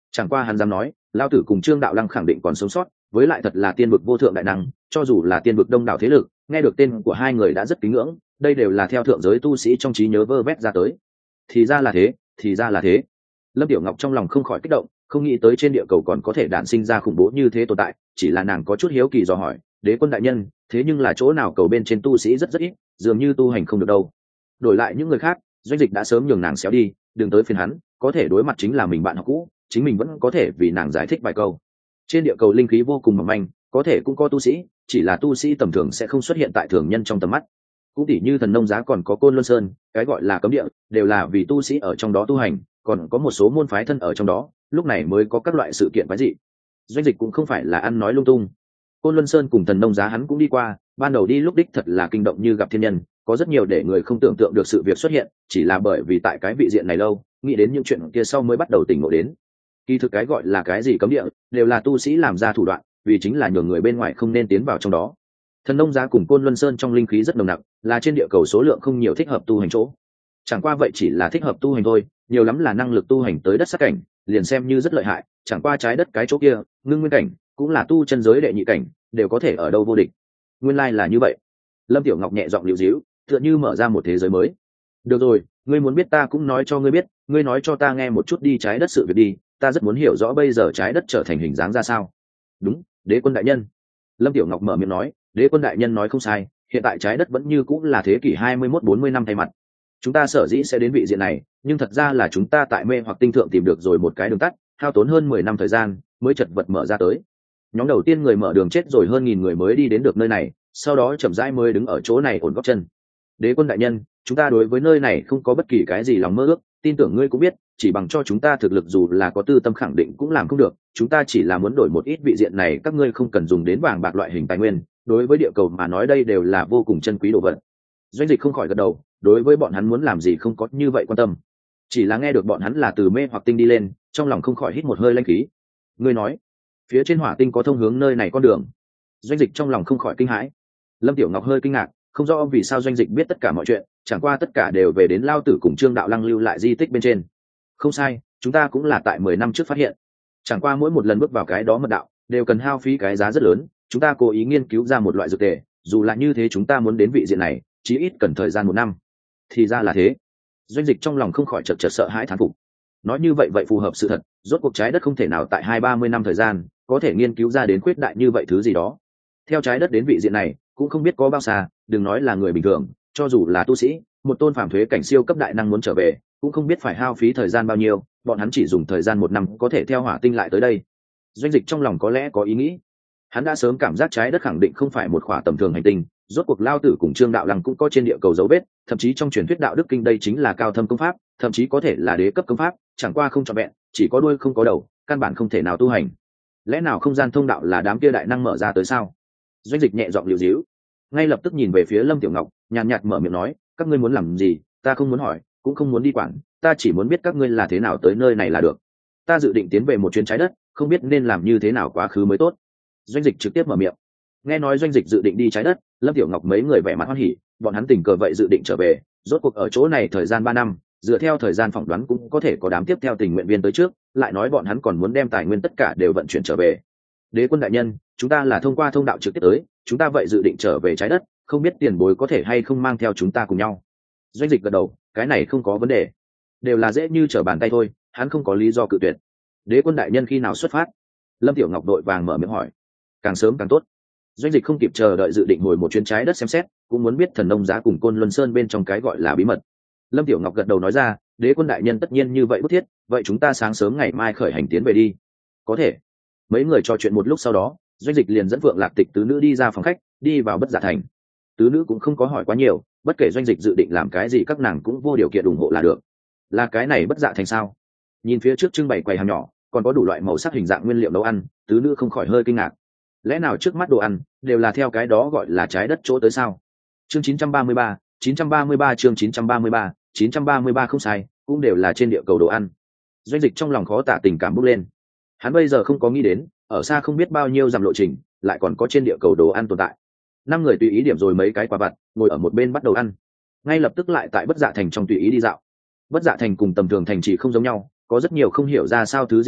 Chẳng qua hắn dám nói lao tử cùng Trương Đạo Lăng khẳng định còn sống sót, với lại thật là tiên vực vô thượng đại năng, cho dù là tiên vực đông đảo thế lực nghe được tên của hai người đã rất kính ngưỡng, đây đều là theo thượng giới tu sĩ trong trí nhớ vơ vét ra tới. Thì ra là thế, thì ra là thế. Lâm Tiểu Ngọc trong lòng không khỏi kích động, không nghĩ tới trên địa cầu còn có thể đản sinh ra khủng bố như thế tồn tại, chỉ là nàng có chút hiếu kỳ dò hỏi, đế quân đại nhân, thế nhưng là chỗ nào cầu bên trên tu sĩ rất rất ít, dường như tu hành không được đâu. Đổi lại những người khác, Doanh Dịch đã sớm nhường nàng xéo đi, đừng tới phiền hắn, có thể đối mặt chính là mình bạn học cũ, chính mình vẫn có thể vì nàng giải thích vài câu. Trên địa cầu linh khí vô cùng mỏng manh, có thể cũng có tu sĩ, chỉ là tu sĩ tầm thường sẽ không xuất hiện tại thường nhân trong tầm mắt. Cũng tỉ như Thần Nông Giá còn có Côn Luân Sơn, cái gọi là cấm địa, đều là vì tu sĩ ở trong đó tu hành, còn có một số môn phái thân ở trong đó, lúc này mới có các loại sự kiện quái dị. Doanh Dịch cũng không phải là ăn nói lung tung. Côn Luân Sơn cùng Thần Nông Giá hắn cũng đi qua, ban đầu đi lúc đích thật là kinh động như gặp thiên nhân, có rất nhiều để người không tưởng tượng được sự việc xuất hiện, chỉ là bởi vì tại cái vị diện này lâu, nghĩ đến những chuyện kia sau mới bắt đầu tỉnh ngộ đến. Kỳ thực cái gọi là cái gì cấm địa, đều là tu sĩ làm ra thủ đoạn, vì chính là nhường người bên ngoài không nên tiến vào trong đó. Thần Nông Giá cùng Côn Luân Sơn trong linh khí rất nồng nặc, là trên địa cầu số lượng không nhiều thích hợp tu hành chỗ. Chẳng qua vậy chỉ là thích hợp tu hành thôi, nhiều lắm là năng lực tu hành tới đất sát cảnh, liền xem như rất lợi hại, chẳng qua trái đất cái chỗ kia, ngưng nguyên cảnh, cũng là tu chân giới đệ nhị cảnh, đều có thể ở đâu vô địch. Nguyên lai là như vậy. Lâm Tiểu Ngọc nhẹ giọng liễu díu, tựa như mở ra một thế giới mới. Được rồi, ngươi muốn biết ta cũng nói cho ngươi biết, ngươi nói cho ta nghe một chút đi trái đất sự việc đi, ta rất muốn hiểu rõ bây giờ trái đất trở thành hình dáng ra sao. Đúng, đế quân đại nhân. Lâm Tiểu Ngọc mở miệng nói, đế quân đại nhân nói không sai, hiện tại trái đất vẫn như cũng là thế kỷ hai mươi mốt bốn mươi năm thay mặt. Chúng ta sở dĩ sẽ đến vị diện này, nhưng thật ra là chúng ta tại mê hoặc tinh thượng tìm được rồi một cái đường tắt, hao tốn hơn mười năm thời gian mới chật vật mở ra tới. Nhóm đầu tiên người mở đường chết rồi hơn nghìn người mới đi đến được nơi này, sau đó chậm rãi mới đứng ở chỗ này ổn gót chân. Đế quân đại nhân, chúng ta đối với nơi này không có bất kỳ cái gì lòng mơ ước, tin tưởng ngươi cũng biết, chỉ bằng cho chúng ta thực lực dù là có tư tâm khẳng định cũng làm không được, chúng ta chỉ là muốn đổi một ít vị diện này, các ngươi không cần dùng đến vàng bạc loại hình tài nguyên, đối với địa cầu mà nói đây đều là vô cùng chân quý đồ vật. Doanh Dịch không khỏi gật đầu, đối với bọn hắn muốn làm gì không có như vậy quan tâm, chỉ là nghe được bọn hắn là từ mê hoặc tinh đi lên, trong lòng không khỏi hít một hơi lanh khí. Ngươi nói phía trên hỏa tinh có thông hướng nơi này con đường? Doanh Dịch trong lòng không khỏi kinh hãi. Lâm Tiểu Ngọc hơi kinh ngạc, không rõ vì sao Doanh Dịch biết tất cả mọi chuyện, chẳng qua tất cả đều về đến lao tử cùng Trương Đạo Lăng lưu lại di tích bên trên. Không sai, chúng ta cũng là tại mười năm trước phát hiện, chẳng qua mỗi một lần bước vào cái đó mật đạo đều cần hao phí cái giá rất lớn, chúng ta cố ý nghiên cứu ra một loại dược tề, dù là như thế chúng ta muốn đến vị diện này chí ít cần thời gian một năm. Thì ra là thế. Doanh Dịch trong lòng không khỏi chợt chợt sợ hãi thán phục. Nói như vậy vậy phù hợp sự thật, rốt cuộc trái đất không thể nào tại hai ba mươi năm thời gian có thể nghiên cứu ra đến khuyết đại như vậy thứ gì đó. Theo trái đất đến vị diện này cũng không biết có bao xa, đừng nói là người bình thường, cho dù là tu sĩ, một tôn phàm thuế cảnh siêu cấp đại năng muốn trở về cũng không biết phải hao phí thời gian bao nhiêu, bọn hắn chỉ dùng thời gian một năm có thể theo hỏa tinh lại tới đây. Doanh Dịch trong lòng có lẽ có ý nghĩ, hắn đã sớm cảm giác trái đất khẳng định không phải một khỏa tầm thường hành tinh, rốt cuộc lao tử cùng Trương Đạo Lăng cũng có trên địa cầu dấu vết, thậm chí trong truyền thuyết đạo đức kinh đây chính là cao thâm công pháp, thậm chí có thể là đế cấp công pháp, chẳng qua không trọn vẹn, chỉ có đuôi không có đầu, căn bản không thể nào tu hành. Lẽ nào không gian thông đạo là đám kia đại năng mở ra tới sao? Doanh Dịch nhẹ giọng liều díu, ngay lập tức nhìn về phía Lâm Tiểu Ngọc, nhàn nhạt mở miệng nói, các ngươi muốn làm gì, ta không muốn hỏi, cũng không muốn đi quản, ta chỉ muốn biết các ngươi là thế nào tới nơi này là được. Ta dự định tiến về một chuyến trái đất, không biết nên làm như thế nào quá khứ mới tốt. Doanh Dịch trực tiếp mở miệng. Nghe nói Doanh Dịch dự định đi trái đất, Lâm Tiểu Ngọc mấy người vẻ mặt hoan hỉ, bọn hắn tình cờ vậy dự định trở về, rốt cuộc ở chỗ này thời gian ba năm, dựa theo thời gian phỏng đoán cũng có thể có đám tiếp theo tình nguyện viên tới trước, lại nói bọn hắn còn muốn đem tài nguyên tất cả đều vận chuyển trở về. Đế quân đại nhân, chúng ta là thông qua thông đạo trực tiếp tới, chúng ta vậy dự định trở về trái đất, không biết tiền bối có thể hay không mang theo chúng ta cùng nhau. Doanh Dịch gật đầu, cái này không có vấn đề, đều là dễ như trở bàn tay thôi, hắn không có lý do cự tuyệt. Đế quân đại nhân khi nào xuất phát? Lâm Tiểu Ngọc đội vàng mở miệng hỏi. Càng sớm càng tốt. Doanh Dịch không kịp chờ đợi dự định ngồi một chuyến trái đất xem xét, cũng muốn biết Thần Nông Giá cùng Côn Luân Sơn bên trong cái gọi là bí mật. Lâm Tiểu Ngọc gật đầu nói ra, đế quân đại nhân tất nhiên như vậy bức thiết, vậy chúng ta sáng sớm ngày mai khởi hành tiến về đi. Có thể. Mấy người trò chuyện một lúc sau đó, Doanh Dịch liền dẫn Phượng Lạc Tịch tứ nữ đi ra phòng khách, đi vào Bất Dạ Thành. Tứ nữ cũng không có hỏi quá nhiều, bất kể Doanh Dịch dự định làm cái gì các nàng cũng vô điều kiện ủng hộ là được. Là cái này Bất Dạ Thành sao? Nhìn phía trước trưng bày quầy hàng nhỏ, còn có đủ loại màu sắc hình dạng nguyên liệu nấu ăn, tứ nữ không khỏi hơi kinh ngạc. Lẽ nào trước mắt đồ ăn đều là theo cái đó gọi là trái đất chỗ tới sao? Chương chín trăm ba mươi ba, chín trăm ba mươi ba chương chín trăm ba mươi ba, chín trăm ba mươi ba không sai, cũng đều là trên địa cầu đồ ăn. Doanh Dịch trong lòng khó tả tình cảm bốc lên. Hắn bây giờ không có nghĩ đến, ở xa không biết bao nhiêu dặm lộ trình, lại còn có trên địa cầu đồ ăn tồn tại. Năm người tùy ý điểm rồi mấy cái quà vặt, ngồi ở một bên bắt đầu ăn. Ngay lập tức lại tại Bất Dạ Thành trong tùy ý đi dạo. Bất Dạ Thành cùng tầm thường thành chỉ không giống nhau, có rất nhiều không hiểu ra sao thứ gì đó,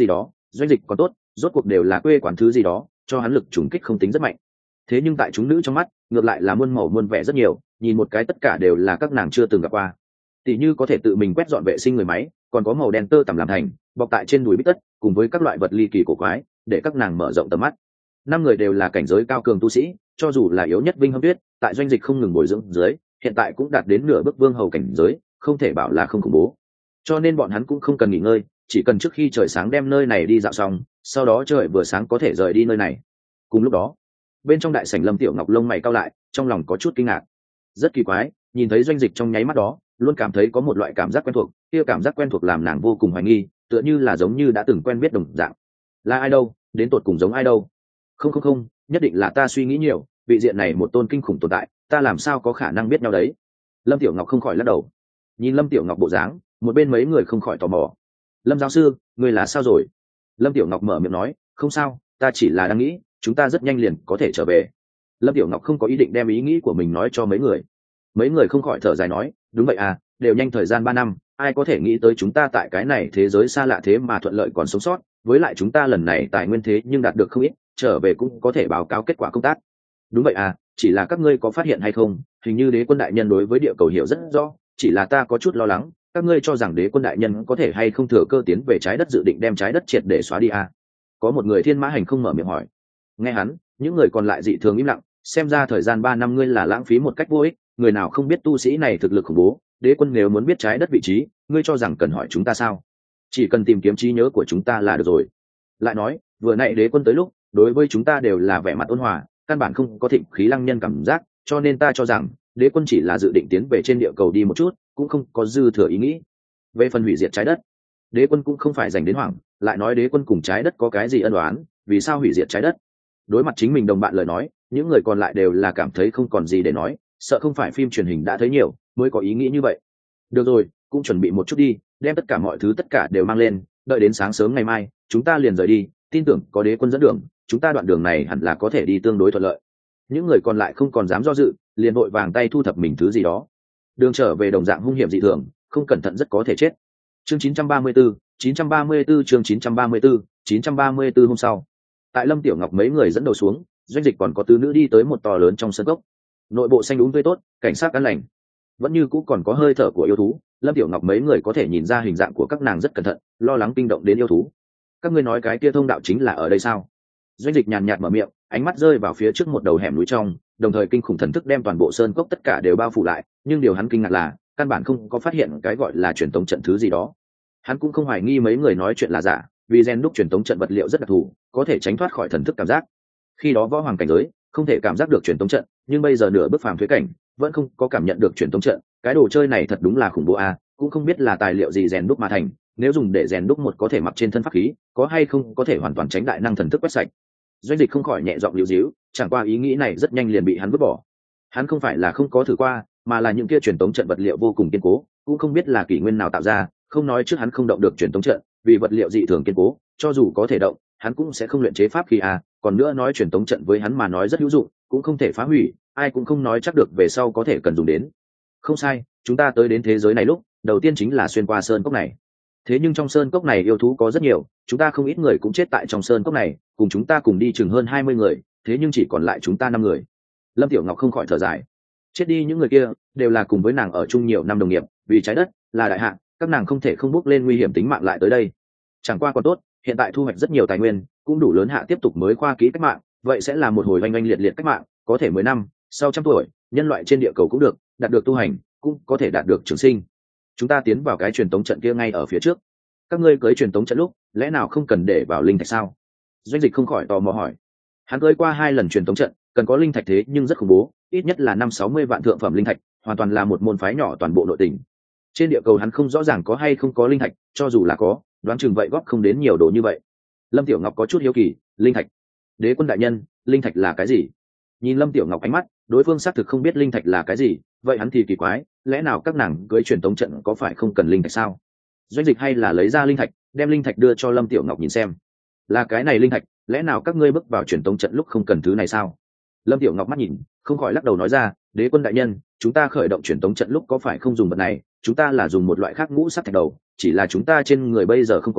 Doanh dịch còn tốt, rốt cuộc đều là quê quán thứ gì đó, cho hắn lực trùng kích không tính rất mạnh. Thế nhưng tại chúng nữ trong mắt, ngược lại là muôn màu muôn vẻ rất nhiều, nhìn một cái tất cả đều là các nàng chưa từng gặp qua. Tỷ như có thể tự mình quét dọn vệ sinh người máy, còn có màu đen tơ tằm làm thành, bọc tại trên đùi bít tất, cùng với các loại vật ly kỳ cổ quái, để các nàng mở rộng tầm mắt. Năm người đều là cảnh giới cao cường tu sĩ, cho dù là yếu nhất Vinh Hâm Tuyết, tại doanh dịch không ngừng bồi dưỡng dưới, hiện tại cũng đạt đến nửa bước vương hầu cảnh giới, không thể bảo là không khủng bố. Cho nên bọn hắn cũng không cần nghỉ ngơi, chỉ cần trước khi trời sáng đem nơi này đi dạo xong, sau đó trời vừa sáng có thể rời đi nơi này. Cùng lúc đó, bên trong đại sảnh Lâm Tiểu Ngọc lông mày cau lại, trong lòng có chút kinh ngạc. Rất kỳ quái, nhìn thấy doanh dịch trong nháy mắt đó, luôn cảm thấy có một loại cảm giác quen thuộc, kia cảm giác quen thuộc làm nàng vô cùng hoài nghi, tựa như là giống như đã từng quen biết đồng dạng. Là ai đâu, đến tột cùng giống ai đâu? Không không không, nhất định là ta suy nghĩ nhiều, vị diện này một tôn kinh khủng tồn tại, ta làm sao có khả năng biết nhau đấy? Lâm Tiểu Ngọc không khỏi lắc đầu. Nhìn Lâm Tiểu Ngọc bộ dáng, một bên mấy người không khỏi tò mò. Lâm giáo sư, ngươi là sao rồi? Lâm Tiểu Ngọc mở miệng nói, không sao, ta chỉ là đang nghĩ, chúng ta rất nhanh liền có thể trở về. Lâm Tiểu Ngọc không có ý định đem ý nghĩ của mình nói cho mấy người. Mấy người không khỏi thở dài nói, đúng vậy à, đều nhanh thời gian ba năm, ai có thể nghĩ tới chúng ta tại cái này thế giới xa lạ thế mà thuận lợi còn sống sót, với lại chúng ta lần này tài nguyên thế nhưng đạt được không ít, trở về cũng có thể báo cáo kết quả công tác. Đúng vậy à, chỉ là các ngươi có phát hiện hay không, hình như đế quân đại nhân đối với địa cầu hiểu rất rõ, chỉ là ta có chút lo lắng, các ngươi cho rằng đế quân đại nhân có thể hay không thừa cơ tiến về trái đất dự định đem trái đất triệt để xóa đi à? Có một người thiên mã hành không mở miệng hỏi. Nghe hắn, những người còn lại dị thường im lặng, xem ra thời gian ba năm ngươi là lãng phí một cách vô ích, người nào không biết tu sĩ này thực lực khủng bố, đế quân nếu muốn biết trái đất vị trí, ngươi cho rằng cần hỏi chúng ta sao? Chỉ cần tìm kiếm trí nhớ của chúng ta là được rồi. Lại nói, vừa nãy đế quân tới lúc, đối với chúng ta đều là vẻ mặt ôn hòa, căn bản không có thịnh khí lăng nhân cảm giác, cho nên ta cho rằng đế quân chỉ là dự định tiến về trên địa cầu đi một chút, cũng không có dư thừa ý nghĩ. Về phần hủy diệt trái đất, đế quân cũng không phải dành đến hoảng, lại nói đế quân cùng trái đất có cái gì ân oán, vì sao hủy diệt trái đất? Đối mặt chính mình đồng bạn lời nói, những người còn lại đều là cảm thấy không còn gì để nói, sợ không phải phim truyền hình đã thấy nhiều mới có ý nghĩ như vậy. Được rồi, cũng chuẩn bị một chút đi, đem tất cả mọi thứ tất cả đều mang lên, đợi đến sáng sớm ngày mai chúng ta liền rời đi, tin tưởng có đế quân dẫn đường, chúng ta đoạn đường này hẳn là có thể đi tương đối thuận lợi. Những người còn lại không còn dám do dự, liền vội vàng tay thu thập mình thứ gì đó. Đường trở về đồng dạng hung hiểm dị thường, không cẩn thận rất có thể chết. Chương chín trăm ba mươi tư, chín trăm ba mươi tư chương chín trăm ba mươi tư, chín trăm ba mươi tư hôm sau. Tại Lâm Tiểu Ngọc mấy người dẫn đầu xuống, doanh dịch còn có tứ nữ đi tới một to lớn trong sân cốc. Nội bộ xanh đúng tươi tốt, cảnh sát an lành, vẫn như cũ còn có hơi thở của yêu thú. Lâm Tiểu Ngọc mấy người có thể nhìn ra hình dạng của các nàng rất cẩn thận, lo lắng kinh động đến yêu thú. Các ngươi nói cái kia thông đạo chính là ở đây sao? Doanh dịch nhàn nhạt mở miệng, ánh mắt rơi vào phía trước một đầu hẻm núi trong, đồng thời kinh khủng thần thức đem toàn bộ sơn cốc tất cả đều bao phủ lại, nhưng điều hắn kinh ngạc là căn bản không có phát hiện cái gọi là truyền tống trận thứ gì đó. Hắn cũng không hoài nghi mấy người nói chuyện là giả, vì gen đúc truyền tống trận vật liệu rất đặc thù, có thể tránh thoát khỏi thần thức cảm giác. Khi đó võ hoàng cảnh giới không thể cảm giác được truyền tống trận, nhưng bây giờ nửa bước phàm thuế cảnh vẫn không có cảm nhận được truyền tống trận. Cái đồ chơi này thật đúng là khủng bố a, cũng không biết là tài liệu gì rèn đúc mà thành, nếu dùng để rèn đúc một có thể mặc trên thân pháp khí, có hay không có thể hoàn toàn tránh đại năng thần thức quét sạch. Doanh dịch không khỏi nhẹ giọng liễu díu, chẳng qua ý nghĩ này rất nhanh liền bị hắn vứt bỏ. Hắn không phải là không có thử qua, mà là những kia truyền tống trận vật liệu vô cùng kiên cố, cũng không biết là kỷ nguyên nào tạo ra, không nói trước hắn không động được truyền tống trận, vì vật liệu dị thường kiên cố, cho dù có thể động, hắn cũng sẽ không luyện chế pháp khí à, còn nữa nói truyền tống trận với hắn mà nói rất hữu dụng, cũng không thể phá hủy, ai cũng không nói chắc được về sau có thể cần dùng đến. Không sai, chúng ta tới đến thế giới này lúc đầu tiên chính là xuyên qua sơn cốc này. Thế nhưng trong sơn cốc này yêu thú có rất nhiều, chúng ta không ít người cũng chết tại trong sơn cốc này, cùng chúng ta cùng đi chừng hơn hai mươi người, thế nhưng chỉ còn lại chúng ta năm người. Lâm Tiểu Ngọc không khỏi thở dài. Chết đi những người kia đều là cùng với nàng ở chung nhiều năm đồng nghiệp, vì trái đất là đại hạn, các nàng không thể không bước lên nguy hiểm tính mạng lại tới đây. Chẳng qua còn tốt, hiện tại thu hoạch rất nhiều tài nguyên, cũng đủ lớn hạ tiếp tục mới khoa kỹ cách mạng, vậy sẽ là một hồi oanh oanh liệt liệt cách mạng, có thể mười năm, sau trăm tuổi, nhân loại trên địa cầu cũng được, đạt được tu hành, cũng có thể đạt được trường sinh. Chúng ta tiến vào cái truyền tống trận kia ngay ở phía trước. Các ngươi cưới truyền tống trận lúc, lẽ nào không cần để vào linh thạch sao? Doanh dịch không khỏi tò mò hỏi. Hắn cưới qua hai lần truyền tống trận, cần có linh thạch thế nhưng rất khủng bố, ít nhất là năm sáu mươi vạn thượng phẩm linh thạch, hoàn toàn là một môn phái nhỏ toàn bộ nội tình. Trên địa cầu hắn không rõ ràng có hay không có linh thạch, cho dù là có, đoán chừng vậy góp không đến nhiều đồ như vậy. Lâm Tiểu Ngọc có chút hiếu kỳ, linh thạch. Đế quân đại nhân, linh thạch là cái gì? Nhìn Lâm Tiểu Ngọc ánh mắt, đối phương xác thực không biết linh thạch là cái gì, vậy hắn thì kỳ quái, lẽ nào các nàng cưới truyền tống trận có phải không cần linh thạch sao? Doanh dịch hay là lấy ra linh thạch, đem linh thạch đưa cho Lâm Tiểu Ngọc nhìn xem. Là cái này linh thạch, lẽ nào các ngươi bước vào truyền tống trận lúc không cần thứ này sao? Lâm Tiểu Ngọc mắt nhìn, không khỏi lắc đầu nói ra, đế quân đại nhân, chúng ta khởi động truyền tống trận lúc có phải không dùng vật này, chúng ta là dùng một loại khác ngũ sắc thạch đầu, chỉ là chúng ta trên người bây giờ không có,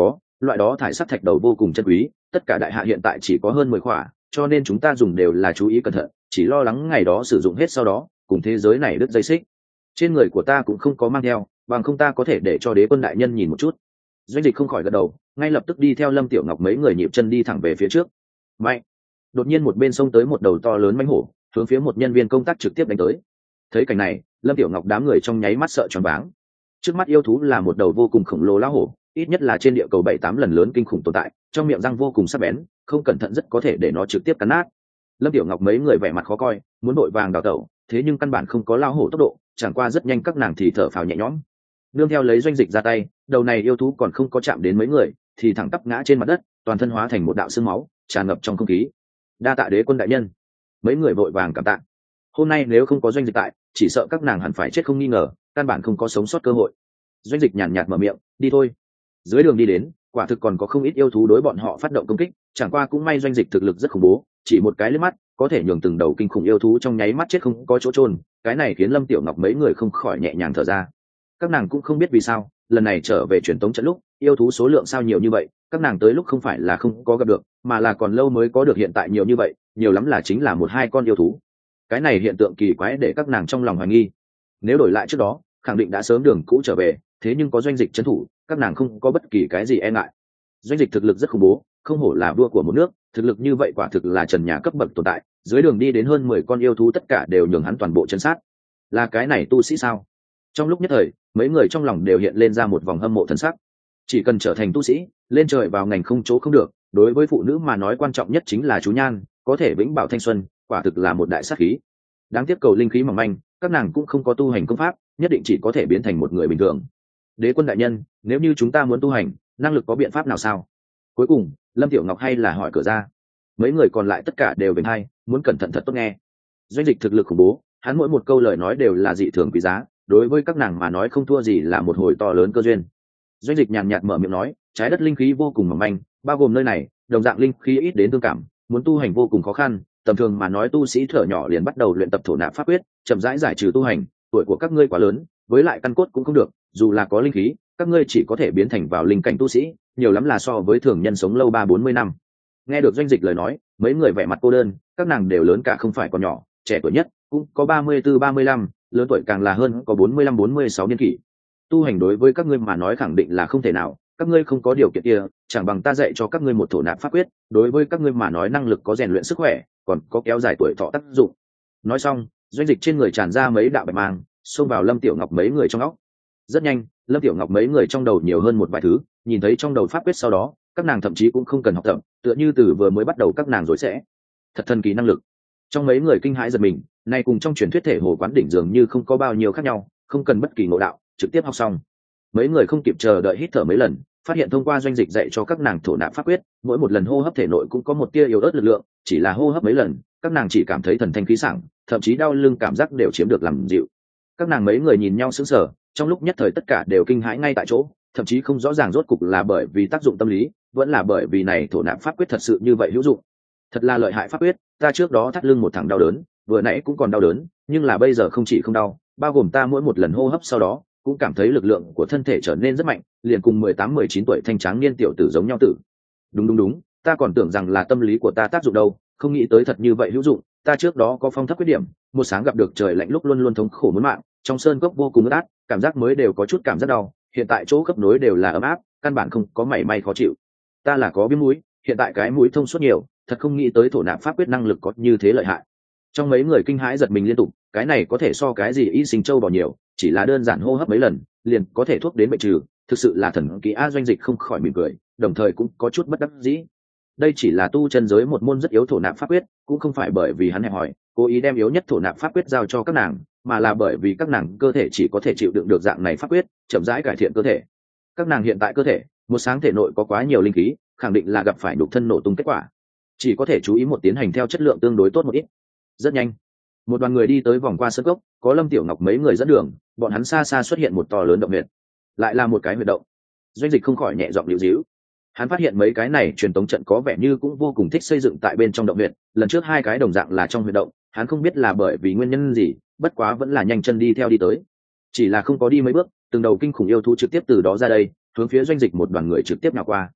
loại đó thải sắc thạch đầu vô cùng chân quý, tất cả đại hạ hiện tại chỉ có hơn mười khỏa, cho nên chúng ta dùng đều là chú ý cẩn thận, chỉ lo lắng ngày đó sử dụng hết sau đó cùng thế giới này đứt dây xích. Trên người của ta cũng không có mang theo, bằng không ta có thể để cho đế quân đại nhân nhìn một chút. Doanh dịch không khỏi gật đầu, ngay lập tức đi theo Lâm Tiểu Ngọc mấy người nhịp chân đi thẳng về phía trước. Mạnh! Đột nhiên một bên sông tới một đầu to lớn mãnh hổ, hướng phía một nhân viên công tác trực tiếp đánh tới. Thấy cảnh này, Lâm Tiểu Ngọc đám người trong nháy mắt sợ choáng váng. Trước mắt yêu thú là một đầu vô cùng khổng lồ lão hổ, ít nhất là trên địa cầu bảy tám lần lớn kinh khủng tồn tại, trong miệng răng vô cùng sắc bén, không cẩn thận rất có thể để nó trực tiếp cắn nát. Lâm Tiểu Ngọc mấy người vẻ mặt khó coi, muốn đội vàng đào tẩu, thế nhưng căn bản không có lão hổ tốc độ, chẳng qua rất nhanh các nàng thì thở phào nhẹ nhõm. Nương theo lấy Doanh dịch ra tay, đầu này yêu thú còn không có chạm đến mấy người, thì thẳng tắp ngã trên mặt đất, toàn thân hóa thành một đạo xương máu, tràn ngập trong không khí. Đa tạ đế quân đại nhân. Mấy người vội vàng cảm tạ. Hôm nay nếu không có Doanh dịch tại, chỉ sợ các nàng hẳn phải chết không nghi ngờ, căn bản không có sống sót cơ hội. Doanh dịch nhàn nhạt mở miệng, đi thôi. Dưới đường đi đến, quả thực còn có không ít yêu thú đối bọn họ phát động công kích, chẳng qua cũng may Doanh dịch thực lực rất khủng bố, chỉ một cái liếc mắt có thể nhường từng đầu kinh khủng yêu thú trong nháy mắt chết không có chỗ trôn, cái này khiến Lâm Tiểu Ngọc mấy người không khỏi nhẹ nhàng thở ra. Các nàng cũng không biết vì sao lần này trở về truyền tống trận lúc yêu thú số lượng sao nhiều như vậy, các nàng tới lúc không phải là không có gặp được, mà là còn lâu mới có được hiện tại nhiều như vậy, nhiều lắm là chính là một hai con yêu thú. Cái này hiện tượng kỳ quái để các nàng trong lòng hoài nghi. Nếu đổi lại trước đó khẳng định đã sớm đường cũ trở về, thế nhưng có Doanh dịch trấn thủ, các nàng không có bất kỳ cái gì e ngại. Doanh dịch thực lực rất khủng bố, không hổ là vua của một nước, thực lực như vậy quả thực là trần nhà cấp bậc tồn tại, dưới đường đi đến hơn mười con yêu thú tất cả đều nhường hắn toàn bộ chân sát. Là cái này tu sĩ sao? Trong lúc nhất thời, mấy người trong lòng đều hiện lên ra một vòng hâm mộ thân sắc. Chỉ cần trở thành tu sĩ, lên trời vào ngành không chỗ không được, đối với phụ nữ mà nói quan trọng nhất chính là chú nhan, có thể vĩnh bảo thanh xuân, quả thực là một đại sát khí. Đáng tiếc cầu linh khí mỏng manh, các nàng cũng không có tu hành công pháp, nhất định chỉ có thể biến thành một người bình thường. Đế quân đại nhân, nếu như chúng ta muốn tu hành, năng lực có biện pháp nào sao? Cuối cùng, Lâm Tiểu Ngọc hay là hỏi cửa ra. Mấy người còn lại tất cả đều về hai, muốn cẩn thận thật tốt nghe. Doanh dịch thực lực khủng bố, hắn mỗi một câu lời nói đều là dị thường quý giá, đối với các nàng mà nói không thua gì là một hồi to lớn cơ duyên. Doanh dịch nhàn nhạt mở miệng nói, trái đất linh khí vô cùng mỏng manh, bao gồm nơi này, đồng dạng linh khí ít đến tương cảm, muốn tu hành vô cùng khó khăn, tầm thường mà nói tu sĩ thở nhỏ liền bắt đầu luyện tập thổ nạp pháp quyết, chậm rãi giải trừ tu hành, tuổi của các ngươi quá lớn, với lại căn cốt cũng không được, dù là có linh khí, các ngươi chỉ có thể biến thành vào linh cảnh tu sĩ, nhiều lắm là so với thường nhân sống lâu ba bốn mươi năm. Nghe được Doanh dịch lời nói, mấy người vẻ mặt cô đơn, các nàng đều lớn cả không phải còn nhỏ, trẻ tuổi nhất cũng có ba mươi tư ba mươi lăm, lớn tuổi càng là hơn có bốn mươi lăm bốn mươi sáu niên kỷ. Tu hành đối với các ngươi mà nói khẳng định là không thể nào, các ngươi không có điều kiện kia, chẳng bằng ta dạy cho các ngươi một thổ nạp pháp quyết, đối với các ngươi mà nói năng lực có rèn luyện sức khỏe, còn có kéo dài tuổi thọ tác dụng. Nói xong, Doanh dịch trên người tràn ra mấy đạo bạch mang, xông vào Lâm Tiểu Ngọc mấy người trong óc. Rất nhanh, Lâm Tiểu Ngọc mấy người trong đầu nhiều hơn một vài thứ, nhìn thấy trong đầu pháp quyết sau đó, các nàng thậm chí cũng không cần học tập, tựa như từ vừa mới bắt đầu các nàng rồi sẽ. Thật thần kỳ năng lực. Trong mấy người kinh hãi giật mình, nay cùng trong truyền thuyết thể hồ quán đỉnh dường như không có bao nhiêu khác nhau, không cần bất kỳ ngộ đạo, trực tiếp học xong. Mấy người không kịp chờ đợi hít thở mấy lần, phát hiện thông qua Doanh dịch dạy cho các nàng thổ nạp pháp quyết, mỗi một lần hô hấp thể nội cũng có một tia yếu ớt lực lượng, chỉ là hô hấp mấy lần, các nàng chỉ cảm thấy thần thanh khí sảng, thậm chí đau lưng cảm giác đều chiếm được làm dịu. Các nàng mấy người nhìn nhau sững sờ, trong lúc nhất thời tất cả đều kinh hãi ngay tại chỗ, thậm chí không rõ ràng rốt cục là bởi vì tác dụng tâm lý, vẫn là bởi vì này thổ nạp pháp quyết thật sự như vậy hữu dụng. Thật là lợi hại pháp quyết, ta trước đó thắt lưng một thằng đau đớn, vừa nãy cũng còn đau đớn, nhưng là bây giờ không chỉ không đau, bao gồm ta mỗi một lần hô hấp sau đó cũng cảm thấy lực lượng của thân thể trở nên rất mạnh, liền cùng mười tám mười chín tuổi thanh tráng niên tiểu tử giống nhau tử. Đúng đúng đúng, ta còn tưởng rằng là tâm lý của ta tác dụng đâu, không nghĩ tới thật như vậy hữu dụng. Ta trước đó có phong thấp khuyết điểm, một sáng gặp được trời lạnh lúc luôn luôn thống khổ muốn mạng, trong sơn cốc vô cùng ướt át, cảm giác mới đều có chút cảm giác đau, hiện tại chỗ khớp nối đều là ấm áp, căn bản không có mảy may khó chịu. Ta là có viêm mũi, hiện tại cái mũi thông suốt nhiều, thật không nghĩ tới thổ nạp pháp quyết năng lực có như thế lợi hại. Trong mấy người kinh hãi giật mình liên tục, cái này có thể so cái gì y sinh châu bò nhiều, chỉ là đơn giản hô hấp mấy lần liền có thể thuốc đến bệnh trừ, thực sự là thần kỳ a. Doanh dịch không khỏi mỉm cười, đồng thời cũng có chút bất đắc dĩ. Đây chỉ là tu chân giới một môn rất yếu thổ nạp pháp quyết, cũng không phải bởi vì hắn hẹp hòi cố ý đem yếu nhất thổ nạp pháp quyết giao cho các nàng, mà là bởi vì các nàng cơ thể chỉ có thể chịu đựng được dạng này pháp quyết, chậm rãi cải thiện cơ thể. Các nàng hiện tại cơ thể một sáng thể nội có quá nhiều linh khí, khẳng định là gặp phải nhục thân nổ tung kết quả, chỉ có thể chú ý một tiến hành theo chất lượng tương đối tốt một ít. Rất nhanh, một đoàn người đi tới vòng qua sân cốc, có Lâm Tiểu Ngọc mấy người dẫn đường, bọn hắn xa xa xuất hiện một to lớn động huyệt, lại là một cái huyệt động. Doanh dịch không khỏi nhẹ giọng liễu díu, hắn phát hiện mấy cái này truyền tống trận có vẻ như cũng vô cùng thích xây dựng tại bên trong động huyệt, lần trước hai cái đồng dạng là trong huyệt động, hắn không biết là bởi vì nguyên nhân gì, bất quá vẫn là nhanh chân đi theo đi tới. Chỉ là không có đi mấy bước, từng đầu kinh khủng yêu thú trực tiếp từ đó ra đây, hướng phía Doanh dịch một đoàn người trực tiếp nhào qua.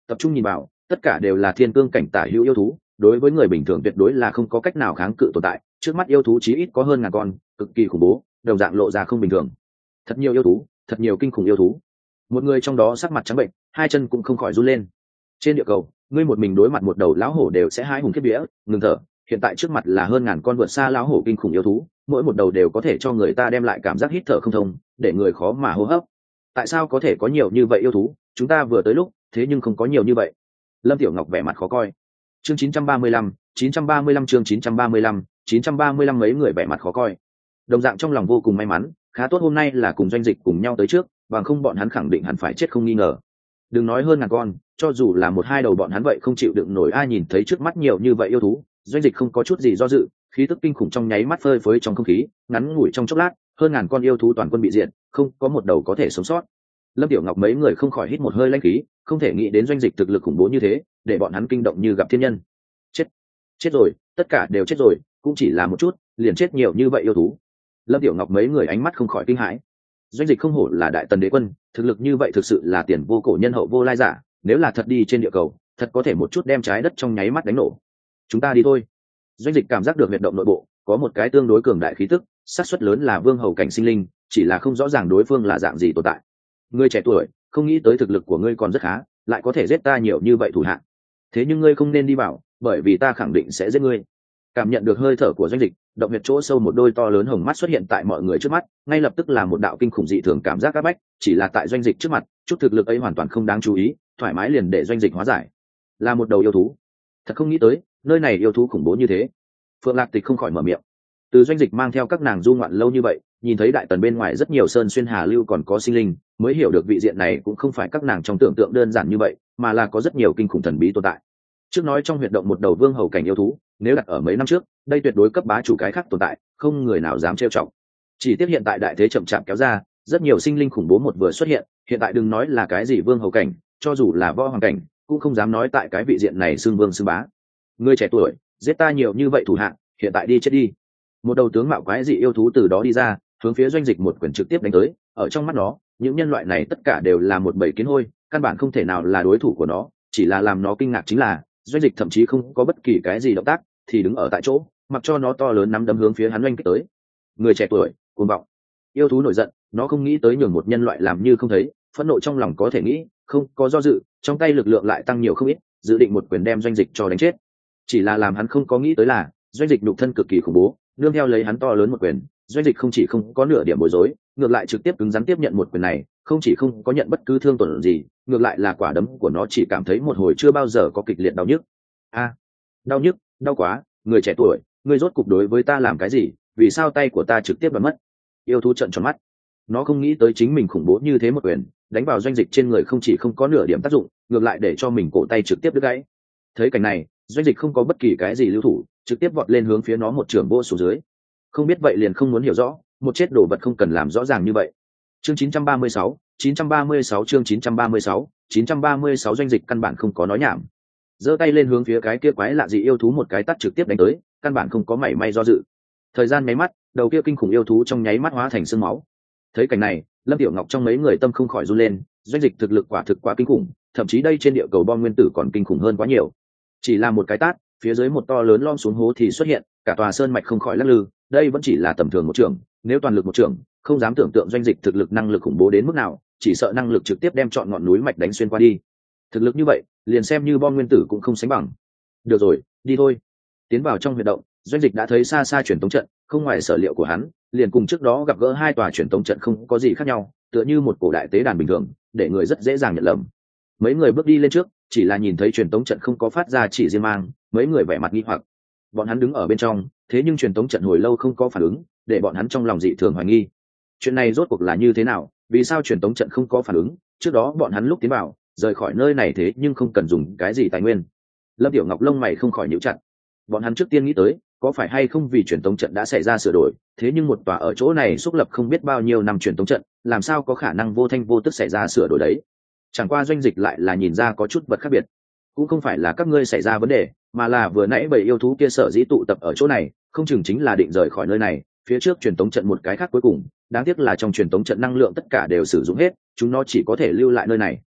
tập trung nhìn vào, tất cả đều là thiên cương cảnh tả hữu yêu thú, đối với người bình thường tuyệt đối là không có cách nào kháng cự tồn tại. Trước mắt yêu thú chí ít có hơn ngàn con, cực kỳ khủng bố, đồng dạng lộ ra không bình thường. Thật nhiều yêu thú, thật nhiều kinh khủng yêu thú. Một người trong đó sắc mặt trắng bệnh, hai chân cũng không khỏi run lên. Trên địa cầu, ngươi một mình đối mặt một đầu lão hổ đều sẽ hãi hùng khiếp vía, ngừng thở. Hiện tại trước mặt là hơn ngàn con vượt xa lão hổ kinh khủng yêu thú, mỗi một đầu đều có thể cho người ta đem lại cảm giác hít thở không thông, để người khó mà hô hấp. Tại sao có thể có nhiều như vậy yêu thú? Chúng ta vừa tới lúc, thế nhưng không có nhiều như vậy. Lâm Tiểu Ngọc vẻ mặt khó coi. Chương chín trăm ba mươi lăm, chín trăm ba mươi lăm chương chín trăm ba mươi lăm, chín trăm ba mươi lăm mấy người vẻ mặt khó coi. Đồng dạng trong lòng vô cùng may mắn, khá tốt hôm nay là cùng doanh dịch cùng nhau tới trước, bằng không bọn hắn khẳng định hẳn phải chết không nghi ngờ. Đừng nói hơn ngàn con, cho dù là một hai đầu bọn hắn vậy không chịu đựng nổi. Ai nhìn thấy trước mắt nhiều như vậy yêu thú, doanh dịch không có chút gì do dự, khí tức kinh khủng trong nháy mắt phơi phới trong không khí, ngắn ngủi trong chốc lát, hơn ngàn con yêu thú toàn quân bị diệt, không có một đầu có thể sống sót. Lâm Tiểu Ngọc mấy người không khỏi hít một hơi lãnh khí, không thể nghĩ đến doanh dịch thực lực khủng bố như thế, để bọn hắn kinh động như gặp thiên nhân. Chết, chết rồi, tất cả đều chết rồi, cũng chỉ là một chút, liền chết nhiều như vậy yêu thú. Lâm Tiểu Ngọc mấy người ánh mắt không khỏi kinh hãi. Doanh dịch không hổ là đại tần đế quân, thực lực như vậy thực sự là tiền vô cổ nhân hậu vô lai giả, nếu là thật đi trên địa cầu, thật có thể một chút đem trái đất trong nháy mắt đánh nổ. Chúng ta đi thôi. Doanh dịch cảm giác được huyệt động nội bộ có một cái tương đối cường đại khí tức, xác suất lớn là vương hầu cảnh sinh linh, chỉ là không rõ ràng đối phương là dạng gì tồn tại. Ngươi trẻ tuổi, không nghĩ tới thực lực của ngươi còn rất khá, lại có thể giết ta nhiều như vậy thủ hạ. Thế nhưng ngươi không nên đi vào, bởi vì ta khẳng định sẽ giết ngươi. Cảm nhận được hơi thở của doanh dịch, động huyệt chỗ sâu một đôi to lớn hồng mắt xuất hiện tại mọi người trước mắt, ngay lập tức là một đạo kinh khủng dị thường cảm giác áp bách, chỉ là tại doanh dịch trước mặt, chút thực lực ấy hoàn toàn không đáng chú ý, thoải mái liền để doanh dịch hóa giải. Là một đầu yêu thú. Thật không nghĩ tới, nơi này yêu thú khủng bố như thế. Phượng Lạc Tịch không khỏi mở miệng. Từ doanh dịch mang theo các nàng du ngoạn lâu như vậy, nhìn thấy đại tần bên ngoài rất nhiều sơn xuyên hà lưu còn có sinh linh, mới hiểu được vị diện này cũng không phải các nàng trong tưởng tượng đơn giản như vậy, mà là có rất nhiều kinh khủng thần bí tồn tại. Trước nói trong huyệt động một đầu vương hầu cảnh yêu thú, nếu đặt ở mấy năm trước, đây tuyệt đối cấp bá chủ cái khác tồn tại, không người nào dám trêu chọc. Chỉ tiếc hiện tại đại thế chậm chạp kéo ra, rất nhiều sinh linh khủng bố một vừa xuất hiện, hiện tại đừng nói là cái gì vương hầu cảnh, cho dù là võ hoàng cảnh, cũng không dám nói tại cái vị diện này xưng vương xưng bá. Ngươi trẻ tuổi, giết ta nhiều như vậy thủ hạ, hiện tại đi chết đi. Một đầu tướng mạo quái dị yêu thú từ đó đi ra, hướng phía doanh dịch một quyền trực tiếp đánh tới. Ở trong mắt nó, những nhân loại này tất cả đều là một bầy kiến hôi, căn bản không thể nào là đối thủ của nó. Chỉ là làm nó kinh ngạc chính là doanh dịch thậm chí không có bất kỳ cái gì động tác, thì đứng ở tại chỗ, mặc cho nó to lớn nắm đấm hướng phía hắn oanh kích tới. Người trẻ tuổi, cuồng vọng. Yêu thú nổi giận, nó không nghĩ tới nhường một nhân loại làm như không thấy, phẫn nộ trong lòng có thể nghĩ, không có do dự, trong tay lực lượng lại tăng nhiều không ít, dự định một quyền đem doanh dịch cho đánh chết. Chỉ là làm hắn không có nghĩ tới là doanh dịch nhục thân cực kỳ khủng bố, nương theo lấy hắn to lớn một quyền, doanh dịch không chỉ không có nửa điểm bối rối, ngược lại trực tiếp cứng rắn tiếp nhận một quyền này, không chỉ không có nhận bất cứ thương tổn gì, ngược lại là quả đấm của nó chỉ cảm thấy một hồi chưa bao giờ có kịch liệt đau nhức. A, đau nhức, đau quá, người trẻ tuổi, ngươi rốt cục đối với ta làm cái gì, vì sao tay của ta trực tiếp bắn mất? Yêu thú trợn tròn mắt, nó không nghĩ tới chính mình khủng bố như thế một quyền đánh vào doanh dịch trên người, không chỉ không có nửa điểm tác dụng, ngược lại để cho mình cổ tay trực tiếp đứt gãy. Thấy cảnh này, doanh dịch không có bất kỳ cái gì lưu thủ, trực tiếp vọt lên hướng phía nó một trường vô xuống dưới. Không biết vậy liền không muốn hiểu rõ, một chết đồ vật không cần làm rõ ràng như vậy. Chương chín trăm ba mươi sáu, chín trăm ba mươi sáu chương chín trăm ba mươi sáu, chín trăm ba mươi sáu doanh dịch căn bản không có nói nhảm. Giơ tay lên hướng phía cái kia quái lạ dị yêu thú một cái tát trực tiếp đánh tới, căn bản không có mảy may do dự. Thời gian nháy mắt, đầu kia kinh khủng yêu thú trong nháy mắt hóa thành xương máu. Thấy cảnh này, Lâm Tiểu Ngọc trong mấy người tâm không khỏi run lên, doanh dịch thực lực quả thực quá kinh khủng, thậm chí đây trên địa cầu bom nguyên tử còn kinh khủng hơn quá nhiều. Chỉ là một cái tát, phía dưới một to lớn lom xuống hố thì xuất hiện, cả tòa sơn mạch không khỏi lắc lư, đây vẫn chỉ là tầm thường một trường, nếu toàn lực một trường, không dám tưởng tượng doanh dịch thực lực năng lực khủng bố đến mức nào, chỉ sợ năng lực trực tiếp đem chọn ngọn núi mạch đánh xuyên qua đi. Thực lực như vậy, liền xem như bom nguyên tử cũng không sánh bằng. Được rồi, đi thôi. Tiến vào trong huyệt động, doanh dịch đã thấy xa xa truyền tống trận, không ngoài sở liệu của hắn, liền cùng trước đó gặp gỡ hai tòa truyền tống trận không có gì khác nhau, tựa như một cổ đại tế đàn bình thường, để người rất dễ dàng nhận lầm. Mấy người bước đi lên trước, chỉ là nhìn thấy truyền tống trận không có phát ra chỉ riêng mang, mấy người vẻ mặt nghi hoặc. Bọn hắn đứng ở bên trong, thế nhưng truyền tống trận hồi lâu không có phản ứng, để bọn hắn trong lòng dị thường hoài nghi. Chuyện này rốt cuộc là như thế nào, vì sao truyền tống trận không có phản ứng? Trước đó bọn hắn lúc tiến vào, rời khỏi nơi này thế nhưng không cần dùng cái gì tài nguyên. Lâm Tiểu Ngọc lông mày không khỏi nhíu chặt. Bọn hắn trước tiên nghĩ tới, có phải hay không vì truyền tống trận đã xảy ra sửa đổi, thế nhưng một tòa ở chỗ này xúc lập không biết bao nhiêu năm truyền tống trận, làm sao có khả năng vô thanh vô tức xảy ra sửa đổi đấy? Chẳng qua doanh dịch lại là nhìn ra có chút vật khác biệt. Cũng không phải là các ngươi xảy ra vấn đề, mà là vừa nãy bầy yêu thú kia sở dĩ tụ tập ở chỗ này, không chừng chính là định rời khỏi nơi này, phía trước truyền tống trận một cái khác cuối cùng, đáng tiếc là trong truyền tống trận năng lượng tất cả đều sử dụng hết, chúng nó chỉ có thể lưu lại nơi này.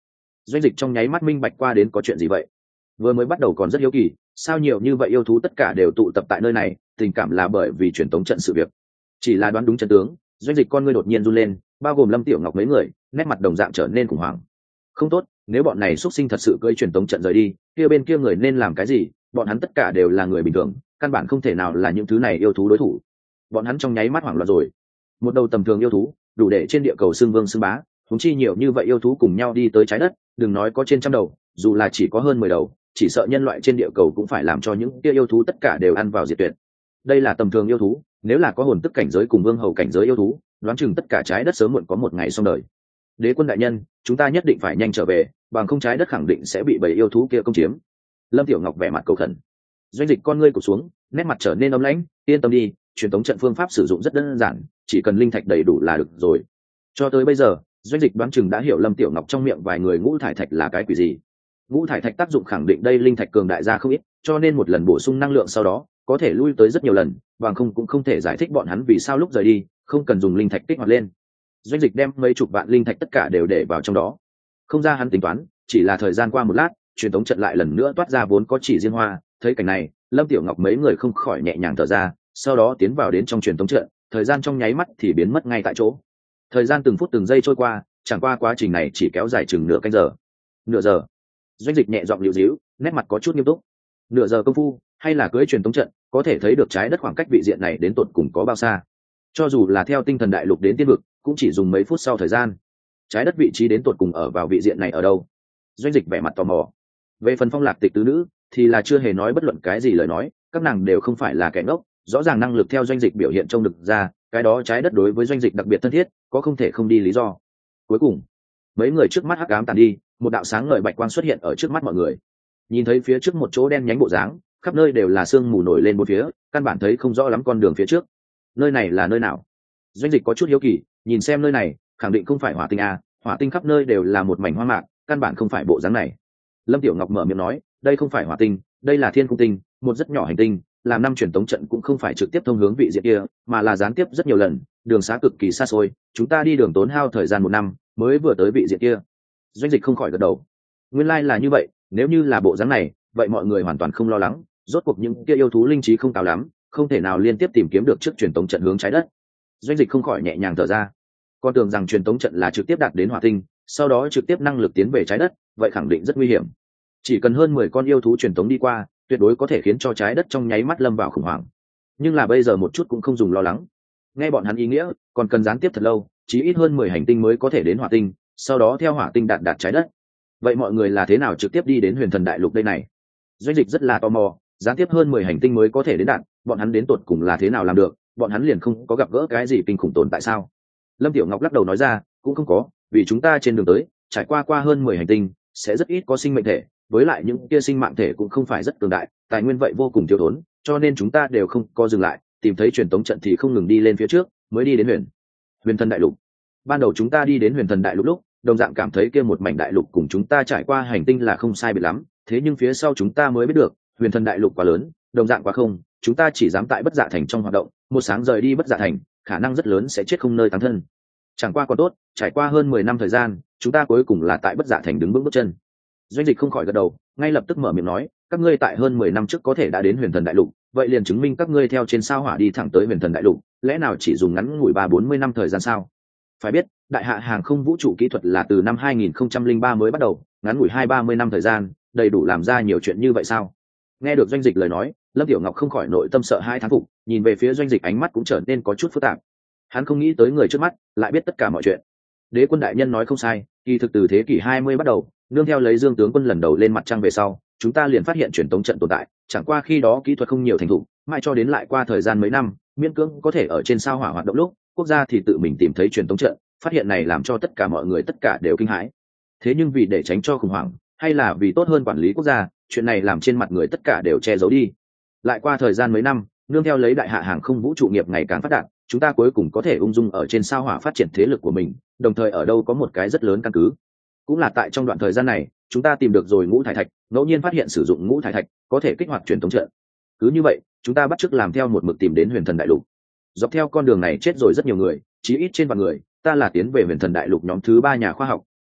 Doanh dịch trong nháy mắt minh bạch qua đến có chuyện gì vậy. Vừa mới bắt đầu còn rất hiếu kỳ, sao nhiều như vậy yêu thú tất cả đều tụ tập tại nơi này, tình cảm là bởi vì truyền tống trận sự việc. Chỉ là đoán đúng chân tướng, Doanh dịch con ngươi đột nhiên run lên, bao gồm Lâm Tiểu Ngọc mấy người, nét mặt đồng dạng trở nên khủng hoảng. Không tốt, nếu bọn này xuất sinh thật sự cưỡi truyền tống trận rời đi, kia bên kia người nên làm cái gì? Bọn hắn tất cả đều là người bình thường, căn bản không thể nào là những thứ này yêu thú đối thủ. Bọn hắn trong nháy mắt hoảng loạn rồi. Một đầu tầm thường yêu thú, đủ để trên địa cầu xưng vương xưng bá, huống chi nhiều như vậy yêu thú cùng nhau đi tới trái đất, đừng nói có trên trăm đầu, dù là chỉ có hơn mười đầu, chỉ sợ nhân loại trên địa cầu cũng phải làm cho những kia yêu thú tất cả đều ăn vào diệt tuyệt. Đây là tầm thường yêu thú, nếu là có hồn tức cảnh giới cùng vương hầu cảnh giới yêu thú, đoán chừng tất cả trái đất sớm muộn có một ngày xong đời. Đế quân đại nhân, chúng ta nhất định phải nhanh trở về, bằng không trái đất khẳng định sẽ bị bầy yêu thú kia công chiếm. Lâm Tiểu Ngọc vẻ mặt cầu khẩn. Doanh dịch con ngươi cụp xuống, nét mặt trở nên âm lãnh. Yên tâm đi, truyền thống trận phương pháp sử dụng rất đơn giản, chỉ cần linh thạch đầy đủ là được rồi. Cho tới bây giờ, Doanh dịch đoán chừng đã hiểu Lâm Tiểu Ngọc trong miệng vài người ngũ thải thạch là cái quỷ gì. Ngũ thải thạch tác dụng khẳng định đây linh thạch cường đại ra không ít, cho nên một lần bổ sung năng lượng sau đó có thể lui tới rất nhiều lần, bằng không cũng không thể giải thích bọn hắn vì sao lúc rời đi không cần dùng linh thạch kích hoạt lên. Doanh dịch đem mấy chục vạn linh thạch tất cả đều để vào trong đó. Không ra hắn tính toán, chỉ là thời gian qua một lát, truyền thống trận lại lần nữa toát ra vốn có chỉ riêng hoa. Thấy cảnh này, Lâm Tiểu Ngọc mấy người không khỏi nhẹ nhàng thở ra, sau đó tiến vào đến trong truyền thống trận, thời gian trong nháy mắt thì biến mất ngay tại chỗ. Thời gian từng phút từng giây trôi qua, chẳng qua quá trình này chỉ kéo dài chừng nửa canh giờ. Nửa giờ. Doanh dịch nhẹ giọng liễu díu, nét mặt có chút nghiêm túc. Nửa giờ công phu, hay là cưỡi truyền thống trận, có thể thấy được trái đất khoảng cách vị diện này đến tột cùng có bao xa. Cho dù là theo tinh thần đại lục đến tiên vực, cũng chỉ dùng mấy phút sau thời gian. Trái đất vị trí đến tột cùng ở vào vị diện này ở đâu? Doanh dịch vẻ mặt tò mò. Về phần Phong Lạc Tịch tứ nữ, thì là chưa hề nói bất luận cái gì lời nói, các nàng đều không phải là kẻ ngốc, rõ ràng năng lực theo Doanh dịch biểu hiện trông được ra, cái đó trái đất đối với Doanh dịch đặc biệt thân thiết, có không thể không đi lý do. Cuối cùng, mấy người trước mắt hắc ám tàn đi, một đạo sáng ngời bạch quang xuất hiện ở trước mắt mọi người. Nhìn thấy phía trước một chỗ đen nhánh bộ dáng, khắp nơi đều là sương mù nổi lên bốn phía, căn bản thấy không rõ lắm con đường phía trước. Nơi này là nơi nào? Doanh dịch có chút hiếu kỳ, nhìn xem nơi này, khẳng định không phải hỏa tinh a, hỏa tinh khắp nơi đều là một mảnh hoang mạc, căn bản không phải bộ dáng này. Lâm Tiểu Ngọc mở miệng nói, đây không phải hỏa tinh, đây là thiên cung tinh, một rất nhỏ hành tinh, làm năm truyền tống trận cũng không phải trực tiếp thông hướng vị diện kia, mà là gián tiếp rất nhiều lần, đường xá cực kỳ xa xôi, chúng ta đi đường tốn hao thời gian một năm mới vừa tới vị diện kia. Doanh dịch không khỏi gật đầu. Nguyên lai like là như vậy, nếu như là bộ dáng này, vậy mọi người hoàn toàn không lo lắng, rốt cuộc những kia yêu thú linh trí không cao lắm, không thể nào liên tiếp tìm kiếm được trước truyền tống trận hướng trái đất. Doanh dịch không khỏi nhẹ nhàng thở ra. Con tưởng rằng truyền tống trận là trực tiếp đạt đến hỏa tinh, sau đó trực tiếp năng lực tiến về trái đất, vậy khẳng định rất nguy hiểm. Chỉ cần hơn mười con yêu thú truyền tống đi qua, tuyệt đối có thể khiến cho trái đất trong nháy mắt lâm vào khủng hoảng. Nhưng là bây giờ một chút cũng không dùng lo lắng. Nghe bọn hắn ý nghĩa, còn cần gián tiếp thật lâu, chỉ ít hơn mười hành tinh mới có thể đến hỏa tinh, sau đó theo hỏa tinh đạt đạt trái đất. Vậy mọi người là thế nào trực tiếp đi đến Huyền Thần Đại Lục đây này? Doanh dịch rất là tò mò, gián tiếp hơn mười hành tinh mới có thể đến đạt, bọn hắn đến tột cùng là thế nào làm được, bọn hắn liền không có gặp gỡ cái gì kinh khủng tồn tại sao? Lâm Tiểu Ngọc lắc đầu nói ra, cũng không có, vì chúng ta trên đường tới, trải qua qua hơn mười hành tinh, sẽ rất ít có sinh mệnh thể, với lại những kia sinh mạng thể cũng không phải rất cường đại, tài nguyên vậy vô cùng thiếu thốn, cho nên chúng ta đều không có dừng lại, tìm thấy truyền tống trận thì không ngừng đi lên phía trước, mới đi đến Huyền Huyền Thần Đại Lục. Ban đầu chúng ta đi đến Huyền Thần Đại Lục lúc, đồng dạng cảm thấy kia một mảnh đại lục cùng chúng ta trải qua hành tinh là không sai biệt lắm, thế nhưng phía sau chúng ta mới biết được, Huyền Thần Đại Lục quá lớn, đồng dạng quá không, chúng ta chỉ dám tại Bất Dạ Thành trong hoạt động, một sáng rời đi Bất Dạ Thành, khả năng rất lớn sẽ chết không nơi táng thân. Chẳng qua còn tốt, trải qua hơn mười năm thời gian, chúng ta cuối cùng là tại Bất Dạ Thành đứng vững bước chân. Doanh dịch không khỏi gật đầu, ngay lập tức mở miệng nói, các ngươi tại hơn mười năm trước có thể đã đến Huyền Thần Đại Lục, vậy liền chứng minh các ngươi theo trên sao hỏa đi thẳng tới Huyền Thần Đại Lục, lẽ nào chỉ dùng ngắn ngủi ba bốn mươi năm thời gian sao? Phải biết, đại hạ hàng không vũ trụ kỹ thuật là từ năm hai nghìn không trăm lẻ ba mới bắt đầu, ngắn ngủi hai ba mươi năm thời gian, đầy đủ làm ra nhiều chuyện như vậy sao? Nghe được Doanh dịch lời nói, Lâm Tiểu Ngọc không khỏi nội tâm sợ hai thán phục, nhìn về phía Doanh dịch ánh mắt cũng trở nên có chút phức tạp. Hắn không nghĩ tới người trước mắt lại biết tất cả mọi chuyện. Đế quân đại nhân nói không sai, kỳ thực từ thế kỷ hai mươi bắt đầu, nương theo lấy Dương tướng quân lần đầu lên mặt trăng về sau, chúng ta liền phát hiện truyền tống trận tồn tại, chẳng qua khi đó kỹ thuật không nhiều thành thục, mãi cho đến lại qua thời gian mấy năm, miễn cưỡng có thể ở trên sao hỏa hoạt động lúc, quốc gia thì tự mình tìm thấy truyền tống trận, phát hiện này làm cho tất cả mọi người tất cả đều kinh hãi. Thế nhưng vì để tránh cho khủng hoảng, hay là vì tốt hơn quản lý quốc gia, chuyện này làm trên mặt người tất cả đều che giấu đi. Lại qua thời gian mấy năm, nương theo lấy đại hạ hàng không vũ trụ nghiệp ngày càng phát đạt, chúng ta cuối cùng có thể ung dung ở trên sao hỏa phát triển thế lực của mình, đồng thời ở đâu có một cái rất lớn căn cứ. Cũng là tại trong đoạn thời gian này, chúng ta tìm được rồi ngũ thải thạch, ngẫu nhiên phát hiện sử dụng ngũ thải thạch có thể kích hoạt truyền thống trận. Cứ như vậy, chúng ta bắt chước làm theo một mực tìm đến Huyền Thần Đại Lục. Dọc theo con đường này chết rồi rất nhiều người, chí ít trên vạn người, ta là tiến về Huyền Thần Đại Lục nhóm thứ ba nhà khoa học,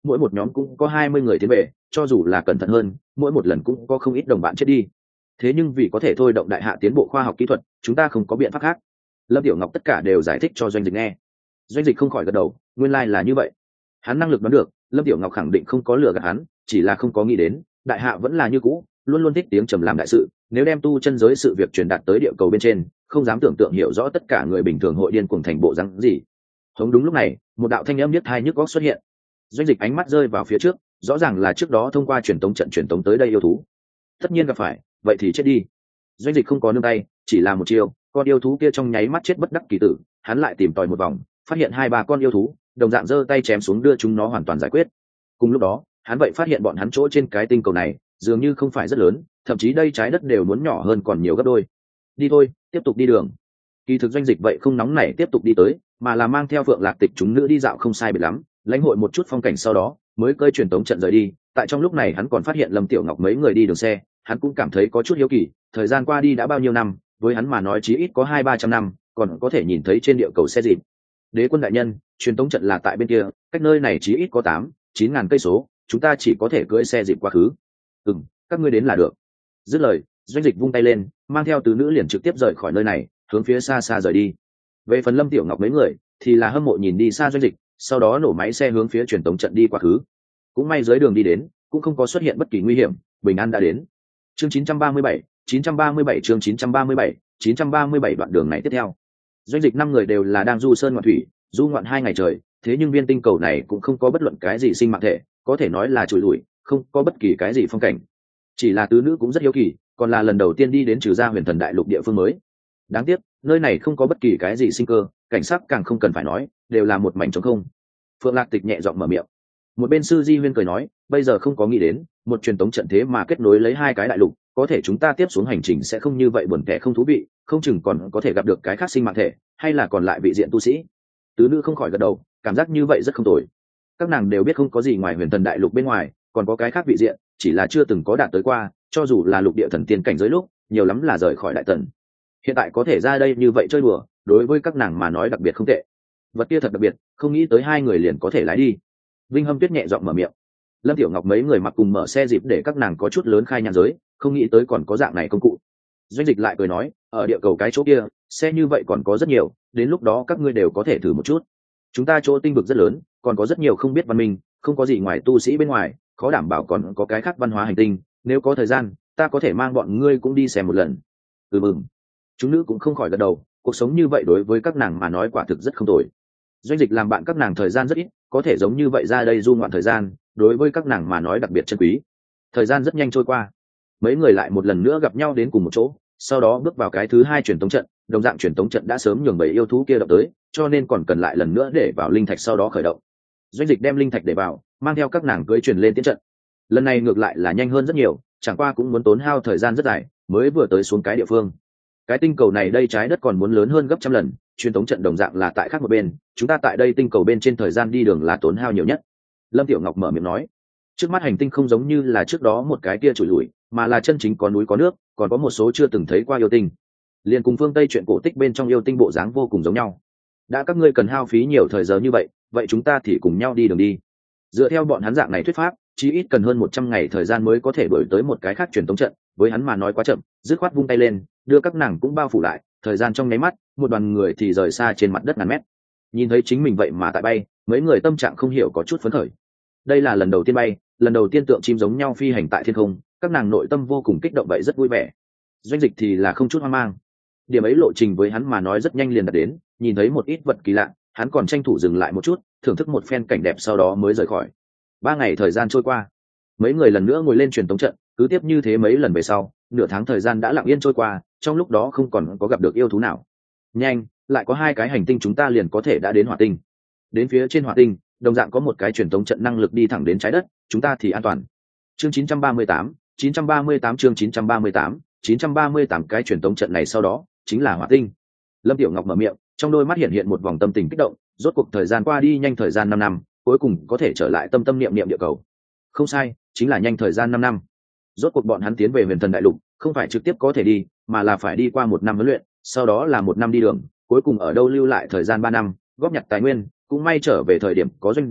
mỗi một nhóm cũng có hai mươi người tiến về, cho dù là cẩn thận hơn mỗi một lần cũng có không ít đồng bạn chết đi. Thế nhưng vì có thể thôi động đại hạ tiến bộ khoa học kỹ thuật, chúng ta không có biện pháp khác. Lâm Tiểu Ngọc tất cả đều giải thích cho Doanh Dịch nghe. Doanh Dịch không khỏi gật đầu, nguyên lai là như vậy. Hắn năng lực đoán được Lâm Tiểu Ngọc khẳng định không có lừa gạt hắn, chỉ là không có nghĩ đến đại hạ vẫn là như cũ, luôn luôn thích tiếng trầm làm đại sự. Nếu đem tu chân giới sự việc truyền đạt tới địa cầu bên trên, không dám tưởng tượng hiểu rõ tất cả người bình thường hội điên cuồng thành bộ rắn gì. Hống đúng lúc này, một đạo thanh âm nhức tai nhức óc xuất hiện. Doanh Dịch ánh mắt rơi vào phía trước, rõ ràng là trước đó thông qua truyền tống trận truyền tống tới đây yêu thú. Tất nhiên gặp phải, vậy thì chết đi. Doanh Dịch không có nương tay, chỉ là một chiêu, con yêu thú kia trong nháy mắt chết bất đắc kỳ tử. Hắn lại tìm tòi một vòng, phát hiện hai ba con yêu thú, đồng dạng giơ tay chém xuống đưa chúng nó hoàn toàn giải quyết. Cùng lúc đó, hắn vậy phát hiện bọn hắn chỗ trên cái tinh cầu này dường như không phải rất lớn, thậm chí đây trái đất đều muốn nhỏ hơn còn nhiều gấp đôi. Đi thôi, tiếp tục đi đường. Kỳ thực Doanh Dịch vậy không nóng nảy tiếp tục đi tới, mà là mang theo Phượng Lạc Tịch chúng nữ đi dạo không sai biệt lắm, lãnh hội một chút phong cảnh, sau đó mới cơi truyền tống trận rời đi. Tại trong lúc này hắn còn phát hiện Lâm Tiểu Ngọc mấy người đi đường xe, hắn cũng cảm thấy có chút hiếu kỳ, thời gian qua đi đã bao nhiêu năm, với hắn mà nói chí ít có hai ba trăm năm, còn có thể nhìn thấy trên địa cầu xe dịp. Đế quân đại nhân, truyền tống trận là tại bên kia, cách nơi này chí ít có tám chín ngàn cây số, chúng ta chỉ có thể cưỡi xe dịp quá khứ. Ừm, các ngươi đến là được. Dứt lời, Doanh Dịch vung tay lên, mang theo tứ nữ liền trực tiếp rời khỏi nơi này, hướng phía xa xa rời đi. Về phần Lâm Tiểu Ngọc mấy người thì là hâm mộ nhìn đi xa Doanh Dịch, sau đó nổ máy xe hướng phía truyền tống trận đi quá khứ. Cũng may dưới đường đi đến cũng không có xuất hiện bất kỳ nguy hiểm, bình an đã đến. Chương chín trăm ba mươi bảy, chín trăm ba mươi bảy chương chín trăm ba mươi bảy, chín trăm ba mươi bảy đoạn đường này tiếp theo. Doanh Dịch năm người đều là đang du sơn ngoạn thủy, du ngoạn hai ngày trời, thế nhưng viên tinh cầu này cũng không có bất luận cái gì sinh mạng thể, có thể nói là trùi lủi, không có bất kỳ cái gì phong cảnh. Chỉ là tứ nữ cũng rất hiếu kỳ, còn là lần đầu tiên đi đến trừ ra Huyền Thần Đại Lục địa phương mới. Đáng tiếc, nơi này không có bất kỳ cái gì sinh cơ, cảnh sắc càng không cần phải nói, đều là một mảnh trống không. Phượng Lạc Tịch nhẹ giọng mở miệng. Một bên sư Di Huyên cười nói, bây giờ không có nghĩ đến, một truyền tống trận thế mà kết nối lấy hai cái đại lục, có thể chúng ta tiếp xuống hành trình sẽ không như vậy buồn tẻ không thú vị, không chừng còn có thể gặp được cái khác sinh mạng thể, hay là còn lại vị diện tu sĩ. Tứ nữ không khỏi gật đầu, cảm giác như vậy rất không tồi. Các nàng đều biết không có gì ngoài Huyền Thần Đại Lục bên ngoài, còn có cái khác vị diện, chỉ là chưa từng có đạt tới qua, cho dù là lục địa thần tiên cảnh giới lúc, nhiều lắm là rời khỏi đại tần. Hiện tại có thể ra đây như vậy chơi đùa, đối với các nàng mà nói đặc biệt không tệ. Vật kia thật đặc biệt, không nghĩ tới hai người liền có thể lái đi. Vinh Hâm Tuyết nhẹ giọng mở miệng. Lâm Tiểu Ngọc mấy người mặc cùng mở xe dịp để các nàng có chút lớn khai nhàn giới, không nghĩ tới còn có dạng này công cụ. Doanh Dịch lại cười nói, ở địa cầu cái chỗ kia, xe như vậy còn có rất nhiều, đến lúc đó các ngươi đều có thể thử một chút. Chúng ta chỗ tinh vực rất lớn, còn có rất nhiều không biết văn minh, không có gì ngoài tu sĩ bên ngoài, khó đảm bảo còn có cái khác văn hóa hành tinh, nếu có thời gian, ta có thể mang bọn ngươi cũng đi xem một lần. Ừ mừng. Chúng nữ cũng không khỏi gật đầu, cuộc sống như vậy đối với các nàng mà nói quả thực rất không tồi. Doanh Dịch làm bạn các nàng thời gian rất ít, có thể giống như vậy ra đây du ngoạn thời gian, đối với các nàng mà nói đặc biệt chân quý. Thời gian rất nhanh trôi qua, mấy người lại một lần nữa gặp nhau đến cùng một chỗ, sau đó bước vào cái thứ hai truyền tống trận. Đồng dạng truyền tống trận đã sớm nhường bảy yêu thú kia động tới, cho nên còn cần lại lần nữa để vào linh thạch sau đó khởi động. Doanh Dịch đem linh thạch để vào, mang theo các nàng cưỡi truyền lên tiến trận. Lần này ngược lại là nhanh hơn rất nhiều, chẳng qua cũng muốn tốn hao thời gian rất dài, mới vừa tới xuống cái địa phương. Cái tinh cầu này đây trái đất còn muốn lớn hơn gấp trăm lần, truyền tống trận đồng dạng là tại khác một bên, chúng ta tại đây tinh cầu bên trên thời gian đi đường là tốn hao nhiều nhất. Lâm Tiểu Ngọc mở miệng nói, trước mắt hành tinh không giống như là trước đó một cái kia trụi lủi, mà là chân chính có núi có nước, còn có một số chưa từng thấy qua yêu tinh. Liên cùng phương Tây chuyện cổ tích bên trong yêu tinh bộ dáng vô cùng giống nhau. Đã các ngươi cần hao phí nhiều thời giờ như vậy, vậy chúng ta thì cùng nhau đi đường đi. Dựa theo bọn hắn dạng này thuyết pháp, chí ít cần hơn một trăm ngày thời gian mới có thể đổi tới một cái khác truyền tống trận, với hắn mà nói quá chậm, dứt khoát vung tay lên, đưa các nàng cũng bao phủ lại, thời gian trong nháy mắt, một đoàn người thì rời xa trên mặt đất ngàn mét. Nhìn thấy chính mình vậy mà tại bay, mấy người tâm trạng không hiểu có chút phấn khởi. Đây là lần đầu tiên bay, lần đầu tiên tượng chim giống nhau phi hành tại thiên không, các nàng nội tâm vô cùng kích động vậy rất vui vẻ. Doanh Dịch thì là không chút hoang mang. Điểm ấy lộ trình với hắn mà nói rất nhanh liền đạt đến, nhìn thấy một ít vật kỳ lạ, hắn còn tranh thủ dừng lại một chút, thưởng thức một phen cảnh đẹp sau đó mới rời khỏi. Ba ngày thời gian trôi qua, mấy người lần nữa ngồi lên truyền tống trận, cứ tiếp như thế mấy lần về sau, nửa tháng thời gian đã lặng yên trôi qua, trong lúc đó không còn có gặp được yêu thú nào. Nhanh, lại có hai cái hành tinh chúng ta liền có thể đã đến Hỏa Tinh. Đến phía trên Hỏa Tinh, đồng dạng có một cái truyền tống trận năng lực đi thẳng đến trái đất, chúng ta thì an toàn. Chương chín trăm ba mươi tám, chín trăm ba mươi tám chương chín trăm ba mươi tám, chín trăm ba mươi tám cái truyền tống trận này sau đó chính là Hỏa Tinh. Lâm Tiểu Ngọc mở miệng, trong đôi mắt hiện hiện một vòng tâm tình kích động, rốt cuộc thời gian qua đi nhanh, thời gian năm năm, cuối cùng có thể trở lại tâm tâm niệm niệm địa cầu. Không sai, chính là nhanh thời gian năm năm. Rốt cuộc bọn hắn tiến về Huyền Thần Đại Lục, không phải trực tiếp có thể đi, mà là phải đi qua một năm huấn luyện, sau đó là một năm đi đường, cuối cùng ở đâu lưu lại thời gian ba năm, góp nhặt tài nguyên, cũng may trở về thời điểm có Doanh Dịch,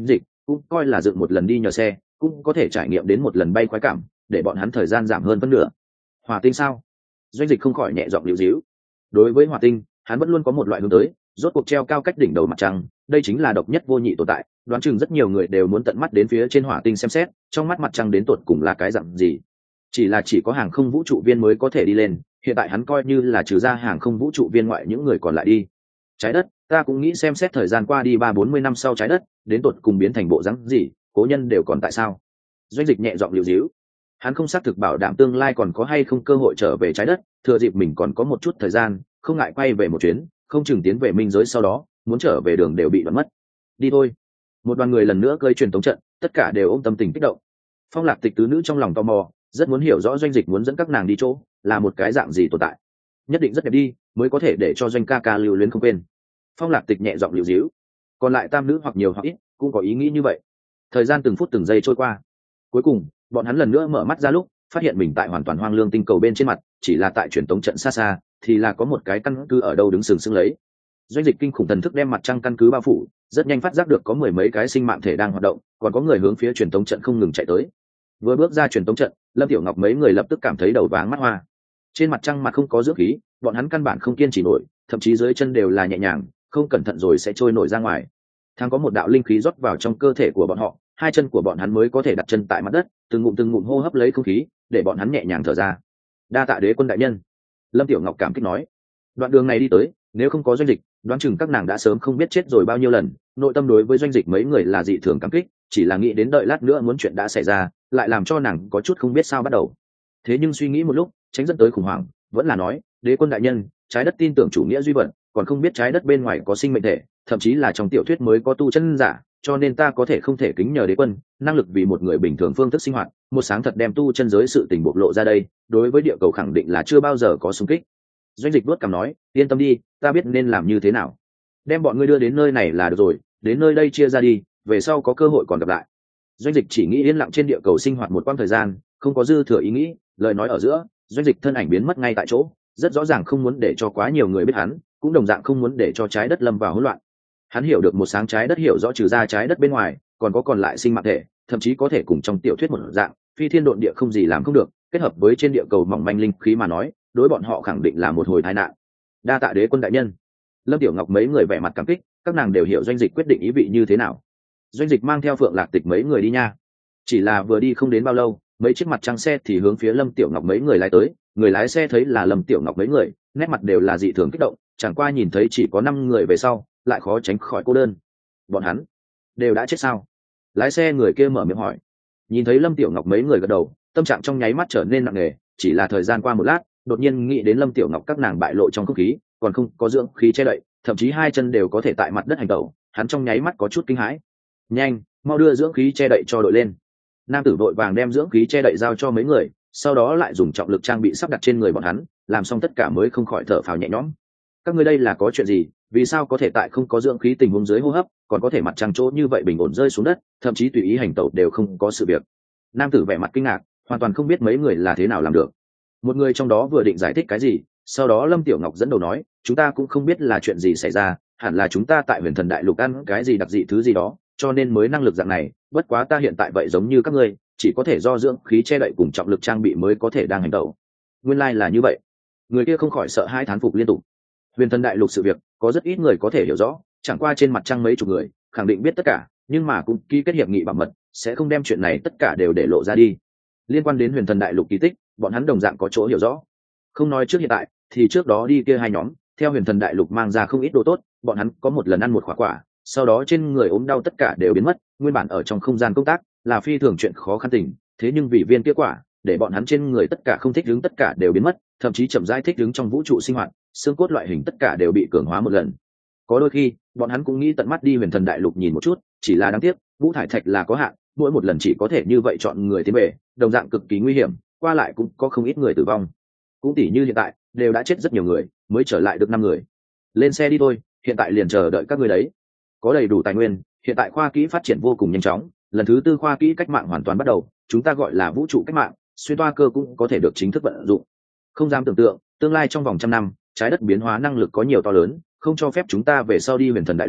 cũng coi là dựng một lần đi nhờ xe, cũng có thể trải nghiệm đến một lần bay khoái cảm, để bọn hắn thời gian giảm hơn phân nửa. Hỏa tinh sao? Doanh Dịch không khỏi nhẹ giọng liễu díu. Đối với hỏa tinh, hắn vẫn luôn có một loại hướng tới, rốt cuộc treo cao cách đỉnh đầu mặt trăng, đây chính là độc nhất vô nhị tồn tại, đoán chừng rất nhiều người đều muốn tận mắt đến phía trên hỏa tinh xem xét, trong mắt mặt trăng đến tột cùng là cái dạng gì. Chỉ là chỉ có hàng không vũ trụ viên mới có thể đi lên, hiện tại hắn coi như là trừ ra hàng không vũ trụ viên ngoại những người còn lại đi. Trái đất, ta cũng nghĩ xem xét thời gian qua đi ba bốn mươi năm sau trái đất, đến tột cùng biến thành bộ dáng gì, cố nhân đều còn tại sao? Doanh Dịch nhẹ giọng liễu díu. Hắn không xác thực bảo đảm tương lai còn có hay không cơ hội trở về trái đất, thừa dịp mình còn có một chút thời gian, không ngại quay về một chuyến, không chừng tiến về minh giới sau đó, muốn trở về đường đều bị đoạn mất. Đi thôi. Một đoàn người lần nữa cơi truyền tống trận, tất cả đều ôm tâm tình kích động. Phong Lạc Tịch tứ nữ trong lòng tò mò, rất muốn hiểu rõ Doanh Dịch muốn dẫn các nàng đi chỗ là một cái dạng gì tồn tại, nhất định rất đẹp đi, mới có thể để cho Doanh ca ca lưu luyến không quên. Phong Lạc Tịch nhẹ giọng liễu díu. Còn lại tam nữ hoặc nhiều hoặc ít cũng có ý nghĩ như vậy. Thời gian từng phút từng giây trôi qua, cuối cùng bọn hắn lần nữa mở mắt ra lúc phát hiện mình tại hoàn toàn hoang lương tinh cầu bên trên mặt, chỉ là tại truyền tống trận xa xa thì là có một cái căn cứ ở đâu đứng sừng sững lấy. Doanh Dịch kinh khủng thần thức đem mặt trăng căn cứ bao phủ, rất nhanh phát giác được có mười mấy cái sinh mạng thể đang hoạt động, còn có người hướng phía truyền tống trận không ngừng chạy tới. Vừa bước ra truyền tống trận, Lâm Tiểu Ngọc mấy người lập tức cảm thấy đầu váng mắt hoa. Trên mặt trăng mặt không có dưỡng khí, bọn hắn căn bản không kiên trì nổi, thậm chí dưới chân đều là nhẹ nhàng, không cẩn thận rồi sẽ trôi nổi ra ngoài. Thang có một đạo linh khí rót vào trong cơ thể của bọn họ, hai chân của bọn hắn mới có thể đặt chân tại mặt đất, từng ngụm từng ngụm hô hấp lấy không khí, để bọn hắn nhẹ nhàng thở ra. Đa tạ Đế quân đại nhân, Lâm Tiểu Ngọc cảm kích nói. Đoạn đường này đi tới, nếu không có Doanh Dịch, đoán chừng các nàng đã sớm không biết chết rồi bao nhiêu lần. Nội tâm đối với Doanh Dịch mấy người là dị thường cảm kích, chỉ là nghĩ đến đợi lát nữa muốn chuyện đã xảy ra, lại làm cho nàng có chút không biết sao bắt đầu. Thế nhưng suy nghĩ một lúc, tránh dẫn tới khủng hoảng, vẫn là nói, Đế quân đại nhân, trái đất tin tưởng chủ nghĩa duy vật, còn không biết trái đất bên ngoài có sinh mệnh thể, thậm chí là trong tiểu thuyết mới có tu chân giả, cho nên ta có thể không thể kính nhờ Đế quân năng lực vì một người bình thường phương thức sinh hoạt, một sáng thật đem tu chân giới sự tình bộc lộ ra đây, đối với địa cầu khẳng định là chưa bao giờ có xung kích. Doanh Dịch vuốt cằm nói, yên tâm đi, ta biết nên làm như thế nào, đem bọn ngươi đưa đến nơi này là được rồi, đến nơi đây chia ra đi, về sau có cơ hội còn gặp lại. Doanh Dịch chỉ nghĩ yên lặng trên địa cầu sinh hoạt một quãng thời gian, không có dư thừa ý nghĩ, lời nói ở giữa, Doanh Dịch thân ảnh biến mất ngay tại chỗ, rất rõ ràng không muốn để cho quá nhiều người biết hắn, cũng đồng dạng không muốn để cho trái đất lâm vào hỗn loạn. Hắn hiểu được một sáng trái đất hiểu rõ trừ ra trái đất bên ngoài, còn có còn lại sinh mạng thể, thậm chí có thể cùng trong tiểu thuyết một dạng, phi thiên độn địa không gì làm không được, kết hợp với trên địa cầu mỏng manh linh khí mà nói, đối bọn họ khẳng định là một hồi tai nạn. Đa tạ Đế quân đại nhân. Lâm Tiểu Ngọc mấy người vẻ mặt cảm kích, các nàng đều hiểu Doanh Dịch quyết định ý vị như thế nào. Doanh Dịch mang theo Phượng Lạc Tịch mấy người đi nha. Chỉ là vừa đi không đến bao lâu, mấy chiếc mặt trăng xe thì hướng phía Lâm Tiểu Ngọc mấy người lái tới, người lái xe thấy là Lâm Tiểu Ngọc mấy người, nét mặt đều là dị thường kích động, chẳng qua nhìn thấy chỉ có năm người về sau, lại khó tránh khỏi cô đơn. Bọn hắn đều đã chết sao? Lái xe người kia mở miệng hỏi. Nhìn thấy Lâm Tiểu Ngọc mấy người gật đầu, tâm trạng trong nháy mắt trở nên nặng nề, chỉ là thời gian qua một lát, đột nhiên nghĩ đến Lâm Tiểu Ngọc các nàng bại lộ trong không khí, còn không có dưỡng khí che đậy, thậm chí hai chân đều có thể tại mặt đất hành tẩu, hắn trong nháy mắt có chút kinh hãi. Nhanh, mau đưa dưỡng khí che đậy cho đội lên. Nam tử vội vàng đem dưỡng khí che đậy giao cho mấy người, sau đó lại dùng trọng lực trang bị sắp đặt trên người bọn hắn, làm xong tất cả mới không khỏi thở phào nhẹ nhõm. Các ngươi đây là có chuyện gì? Vì sao có thể tại không có dưỡng khí tình huống dưới hô hấp, còn có thể mặt trăng chỗ như vậy bình ổn rơi xuống đất, thậm chí tùy ý hành tẩu đều không có sự việc? Nam tử vẻ mặt kinh ngạc, hoàn toàn không biết mấy người là thế nào làm được. Một người trong đó vừa định giải thích cái gì, sau đó Lâm Tiểu Ngọc dẫn đầu nói, chúng ta cũng không biết là chuyện gì xảy ra, hẳn là chúng ta tại Huyền Thần Đại Lục ăn cái gì đặc dị thứ gì đó, cho nên mới năng lực dạng này, bất quá ta hiện tại vậy giống như các ngươi, chỉ có thể do dưỡng khí che đậy cùng trọng lực trang bị mới có thể đang hành động. Nguyên lai like là như vậy. Người kia không khỏi sợ hai thán phục liên tục. Huyền Thần Đại Lục sự việc, có rất ít người có thể hiểu rõ, chẳng qua trên mặt trăng mấy chục người, khẳng định biết tất cả, nhưng mà cũng ký kết hiệp nghị bảo mật, sẽ không đem chuyện này tất cả đều để lộ ra đi. Liên quan đến Huyền Thần Đại Lục kỳ tích, bọn hắn đồng dạng có chỗ hiểu rõ. Không nói trước hiện tại, thì trước đó đi kia hai nhóm, theo Huyền Thần Đại Lục mang ra không ít đồ tốt, bọn hắn có một lần ăn một quả quả, sau đó trên người ốm đau tất cả đều biến mất, nguyên bản ở trong không gian công tác là phi thường chuyện khó khăn tình, thế nhưng vì viên kia quả, để bọn hắn trên người tất cả không thích ứng tất cả đều biến mất, thậm chí chậm rãi thích ứng trong vũ trụ sinh hoạt, xương cốt loại hình tất cả đều bị cường hóa một lần. Có đôi khi, bọn hắn cũng nghĩ tận mắt đi Huyền Thần Đại Lục nhìn một chút, chỉ là đáng tiếc, vũ thải thạch là có hạn, mỗi một lần chỉ có thể như vậy chọn người tiến về, đồng dạng cực kỳ nguy hiểm, qua lại cũng có không ít người tử vong. Cũng tỉ như hiện tại, đều đã chết rất nhiều người, mới trở lại được năm người. Lên xe đi thôi, hiện tại liền chờ đợi các người đấy. Có đầy đủ tài nguyên, hiện tại khoa kỹ phát triển vô cùng nhanh chóng, lần thứ tư khoa kỹ cách mạng hoàn toàn bắt đầu, chúng ta gọi là vũ trụ cách mạng, xuyên toa cơ cũng có thể được chính thức vận dụng. Không dám tưởng tượng, tương lai trong vòng trăm năm, trái đất biến hóa năng lực có nhiều to lớn, không cho phép chúng ta về sau đi Huyền Thần Đại Lục,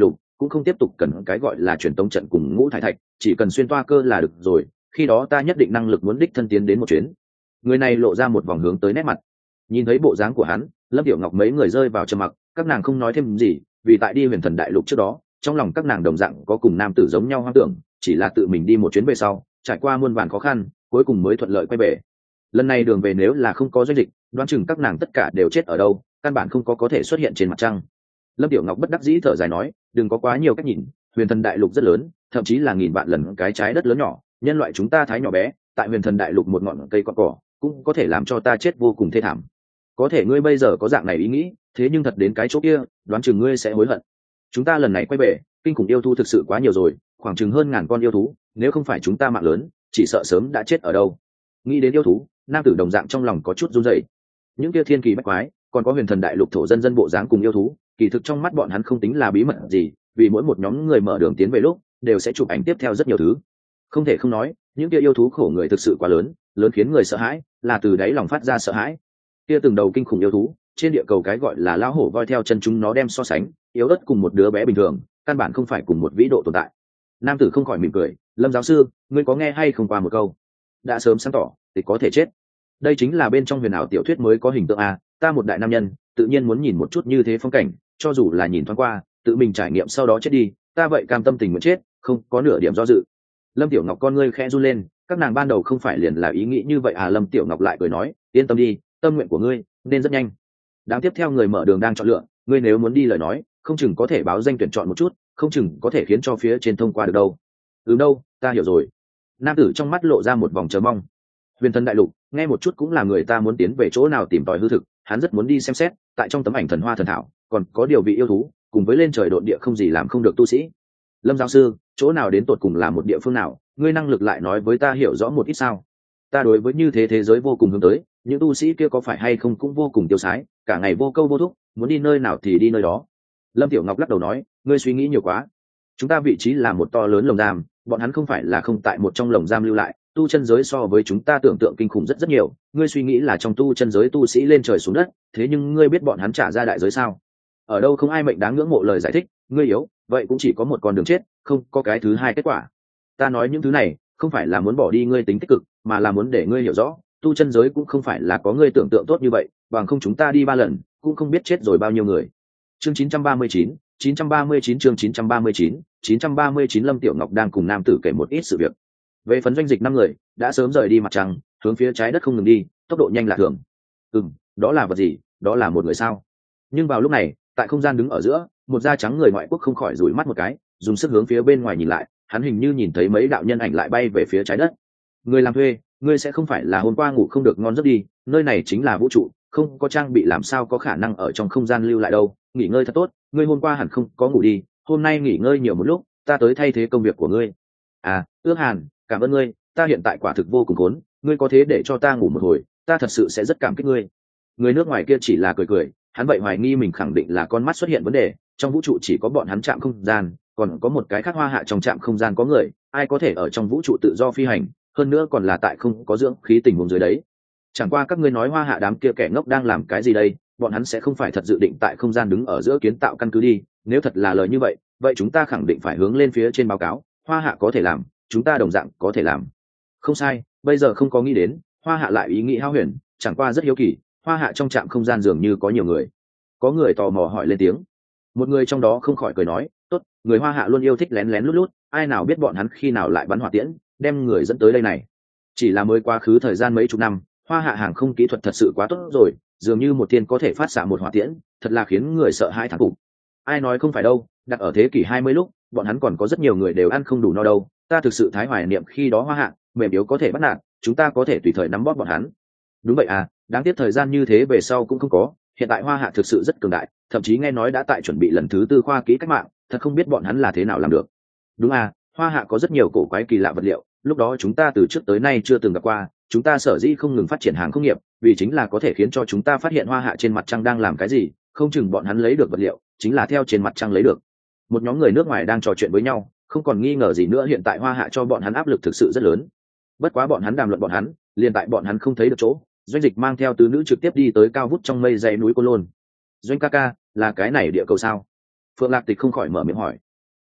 cũng không tiếp tục cần cái gọi là truyền tống trận cùng ngũ thải thạch, chỉ cần xuyên toa cơ là được rồi, khi đó ta nhất định năng lực muốn đích thân tiến đến một chuyến. Người này lộ ra một vòng hướng tới nét mặt. Nhìn thấy bộ dáng của hắn, Lâm Tiểu Ngọc mấy người rơi vào trầm mặc, các nàng không nói thêm gì, vì tại đi Huyền Thần Đại Lục trước đó, trong lòng các nàng đồng dạng có cùng nam tử giống nhau hoang tưởng, chỉ là tự mình đi một chuyến về sau, trải qua muôn vàn khó khăn, cuối cùng mới thuận lợi quay về. Lần này đường về nếu là không có Doanh Dịch, đoán chừng các nàng tất cả đều chết ở đâu, căn bản không có có thể xuất hiện trên mặt trăng. Lâm Tiểu Ngọc bất đắc dĩ thở dài nói, đừng có quá nhiều cách nhìn, Huyền Thần Đại Lục rất lớn, thậm chí là nghìn vạn lần cái trái đất lớn nhỏ, nhân loại chúng ta thái nhỏ bé, tại Huyền Thần Đại Lục một ngọn cây cọn cỏ cũng có thể làm cho ta chết vô cùng thê thảm. Có thể ngươi bây giờ có dạng này ý nghĩ, thế nhưng thật đến cái chỗ kia, đoán chừng ngươi sẽ hối hận. Chúng ta lần này quay về, kinh khủng yêu thú thực sự quá nhiều rồi, khoảng chừng hơn ngàn con yêu thú, nếu không phải chúng ta mạng lớn, chỉ sợ sớm đã chết ở đâu. Nghĩ đến yêu thú, nam tử đồng dạng trong lòng có chút run rẩy. Những kia thiên kỳ bách quái, còn có Huyền Thần Đại Lục thổ dân dân bộ dáng cùng yêu thú, kỳ thực trong mắt bọn hắn không tính là bí mật gì, vì mỗi một nhóm người mở đường tiến về lúc, đều sẽ chụp ảnh tiếp theo rất nhiều thứ. Không thể không nói, những kia yêu thú khổ người thực sự quá lớn, lớn khiến người sợ hãi, là từ đáy lòng phát ra sợ hãi. Kia từng đầu kinh khủng yêu thú, trên địa cầu cái gọi là lão hổ voi theo chân chúng nó đem so sánh, yếu ớt cùng một đứa bé bình thường, căn bản không phải cùng một vĩ độ tồn tại. Nam tử không khỏi mỉm cười, Lâm giáo sư, ngươi có nghe hay không qua một câu? Đã sớm sáng tỏ, thì có thể chết. Đây chính là bên trong huyền ảo tiểu thuyết mới có hình tượng a, ta một đại nam nhân, tự nhiên muốn nhìn một chút như thế phong cảnh, cho dù là nhìn thoáng qua, tự mình trải nghiệm sau đó chết đi, ta vậy cam tâm tình nguyện chết, không có nửa điểm do dự. Lâm Tiểu Ngọc con ngươi khẽ run lên, các nàng ban đầu không phải liền là ý nghĩ như vậy à? Lâm Tiểu Ngọc lại cười nói, yên tâm đi, tâm nguyện của ngươi nên rất nhanh. Đáng tiếp theo người mở đường đang chọn lựa, ngươi nếu muốn đi lời nói, không chừng có thể báo danh tuyển chọn một chút, không chừng có thể khiến cho phía trên thông qua được đâu. Ừ đâu, ta hiểu rồi. Nam tử trong mắt lộ ra một vòng chờ mong. Huyền Thần Đại Lục, nghe một chút cũng là người ta muốn tiến về chỗ nào tìm tòi hư thực, hắn rất muốn đi xem xét, tại trong tấm ảnh thần hoa thần thảo, còn có điều vị yêu thú, cùng với lên trời độn địa không gì làm không được tu sĩ. Lâm giáo sư, chỗ nào đến tột cùng là một địa phương nào, ngươi năng lực lại nói với ta hiểu rõ một ít sao? Ta đối với như thế thế giới vô cùng hướng tới, những tu sĩ kia có phải hay không cũng vô cùng tiêu sái, cả ngày vô câu vô thúc, muốn đi nơi nào thì đi nơi đó. Lâm Tiểu Ngọc lắc đầu nói, ngươi suy nghĩ nhiều quá. Chúng ta vị trí là một to lớn lồng giam, bọn hắn không phải là không tại một trong lồng giam lưu lại, tu chân giới so với chúng ta tưởng tượng kinh khủng rất rất nhiều. Ngươi suy nghĩ là trong tu chân giới tu sĩ lên trời xuống đất, thế nhưng ngươi biết bọn hắn trả ra đại giới sao? Ở đâu không ai mệnh đáng ngưỡng mộ lời giải thích, ngươi yếu, vậy cũng chỉ có một con đường chết, không có cái thứ hai kết quả. Ta nói những thứ này, không phải là muốn bỏ đi ngươi tính tích cực, mà là muốn để ngươi hiểu rõ, tu chân giới cũng không phải là có ngươi tưởng tượng tốt như vậy, bằng không chúng ta đi ba lần, cũng không biết chết rồi bao nhiêu người. Chương chín trăm ba mươi chín, chín trăm ba mươi chín chương chín trăm ba mươi chín, chín trăm ba mươi chín Lâm Tiểu Ngọc đang cùng nam tử kể một ít sự việc. Về phần Doanh Dịch năm người, đã sớm rời đi mặt trăng, hướng phía trái đất không ngừng đi, tốc độ nhanh lạ thường. Ừm, đó là vật gì? Đó là một người sao? Nhưng vào lúc này, tại không gian đứng ở giữa, một da trắng người ngoại quốc không khỏi dụi mắt một cái, dùng sức hướng phía bên ngoài nhìn lại, hắn hình như nhìn thấy mấy đạo nhân ảnh lại bay về phía trái đất. Người làm thuê, ngươi sẽ không phải là hôm qua ngủ không được ngon giấc đi, nơi này chính là vũ trụ, không có trang bị làm sao có khả năng ở trong không gian lưu lại đâu, nghỉ ngơi thật tốt, ngươi hôm qua hẳn không có ngủ đi, hôm nay nghỉ ngơi nhiều một lúc, ta tới thay thế công việc của ngươi. À, Ước Hàn, cảm ơn ngươi, ta hiện tại quả thực vô cùng khốn, ngươi có thế để cho ta ngủ một hồi, ta thật sự sẽ rất cảm kích ngươi. Người nước ngoài kia chỉ là cười cười, hắn vậy hoài nghi mình khẳng định là con mắt xuất hiện vấn đề, trong vũ trụ chỉ có bọn hắn chạm không gian, còn có một cái khác Hoa Hạ trong trạm không gian có người, ai có thể ở trong vũ trụ tự do phi hành, hơn nữa còn là tại không có dưỡng khí tình huống dưới đấy. Chẳng qua các ngươi nói Hoa Hạ đám kia kẻ ngốc đang làm cái gì đây, bọn hắn sẽ không phải thật dự định tại không gian đứng ở giữa kiến tạo căn cứ đi, nếu thật là lời như vậy, vậy chúng ta khẳng định phải hướng lên phía trên báo cáo, Hoa Hạ có thể làm, chúng ta đồng dạng có thể làm. Không sai, bây giờ không có nghĩ đến, Hoa Hạ lại ý nghĩ hao huyền, chẳng qua rất hiếu kỳ, Hoa Hạ trong trạm không gian dường như có nhiều người. Có người tò mò hỏi lên tiếng. Một người trong đó không khỏi cười nói, tốt, người Hoa Hạ luôn yêu thích lén lén lút lút, ai nào biết bọn hắn khi nào lại bắn hỏa tiễn, đem người dẫn tới đây này. Chỉ là mới quá khứ thời gian mấy chục năm, Hoa Hạ hàng không kỹ thuật thật sự quá tốt rồi, dường như một thiên có thể phát xạ một hỏa tiễn, thật là khiến người sợ hãi thán phục. Ai nói không phải đâu, đặt ở thế kỷ hai mươi lúc, bọn hắn còn có rất nhiều người đều ăn không đủ no đâu, ta thực sự thái hoài niệm khi đó Hoa Hạ mềm yếu có thể bắt nạt, chúng ta có thể tùy thời nắm bóp bọn hắn. Đúng vậy à, đáng tiếc thời gian như thế về sau cũng không có, hiện tại Hoa Hạ thực sự rất cường đại, thậm chí nghe nói đã tại chuẩn bị lần thứ tư khoa kỹ cách mạng, thật không biết bọn hắn là thế nào làm được. Đúng à, Hoa Hạ có rất nhiều cổ quái kỳ lạ vật liệu, lúc đó chúng ta từ trước tới nay chưa từng gặp qua, chúng ta sở dĩ không ngừng phát triển hàng công nghiệp, vì chính là có thể khiến cho chúng ta phát hiện Hoa Hạ trên mặt trăng đang làm cái gì, không chừng bọn hắn lấy được vật liệu, chính là theo trên mặt trăng lấy được. Một nhóm người nước ngoài đang trò chuyện với nhau, không còn nghi ngờ gì nữa, hiện tại Hoa Hạ cho bọn hắn áp lực thực sự rất lớn. Bất quá bọn hắn đàm luận bọn hắn, liền tại bọn hắn không thấy được chỗ, Doanh Dịch mang theo tứ nữ trực tiếp đi tới cao vút trong mây dãy núi Côn Lôn. Doanh ca ca, là cái này địa cầu sao? Phượng Lạc Tịch không khỏi mở miệng hỏi.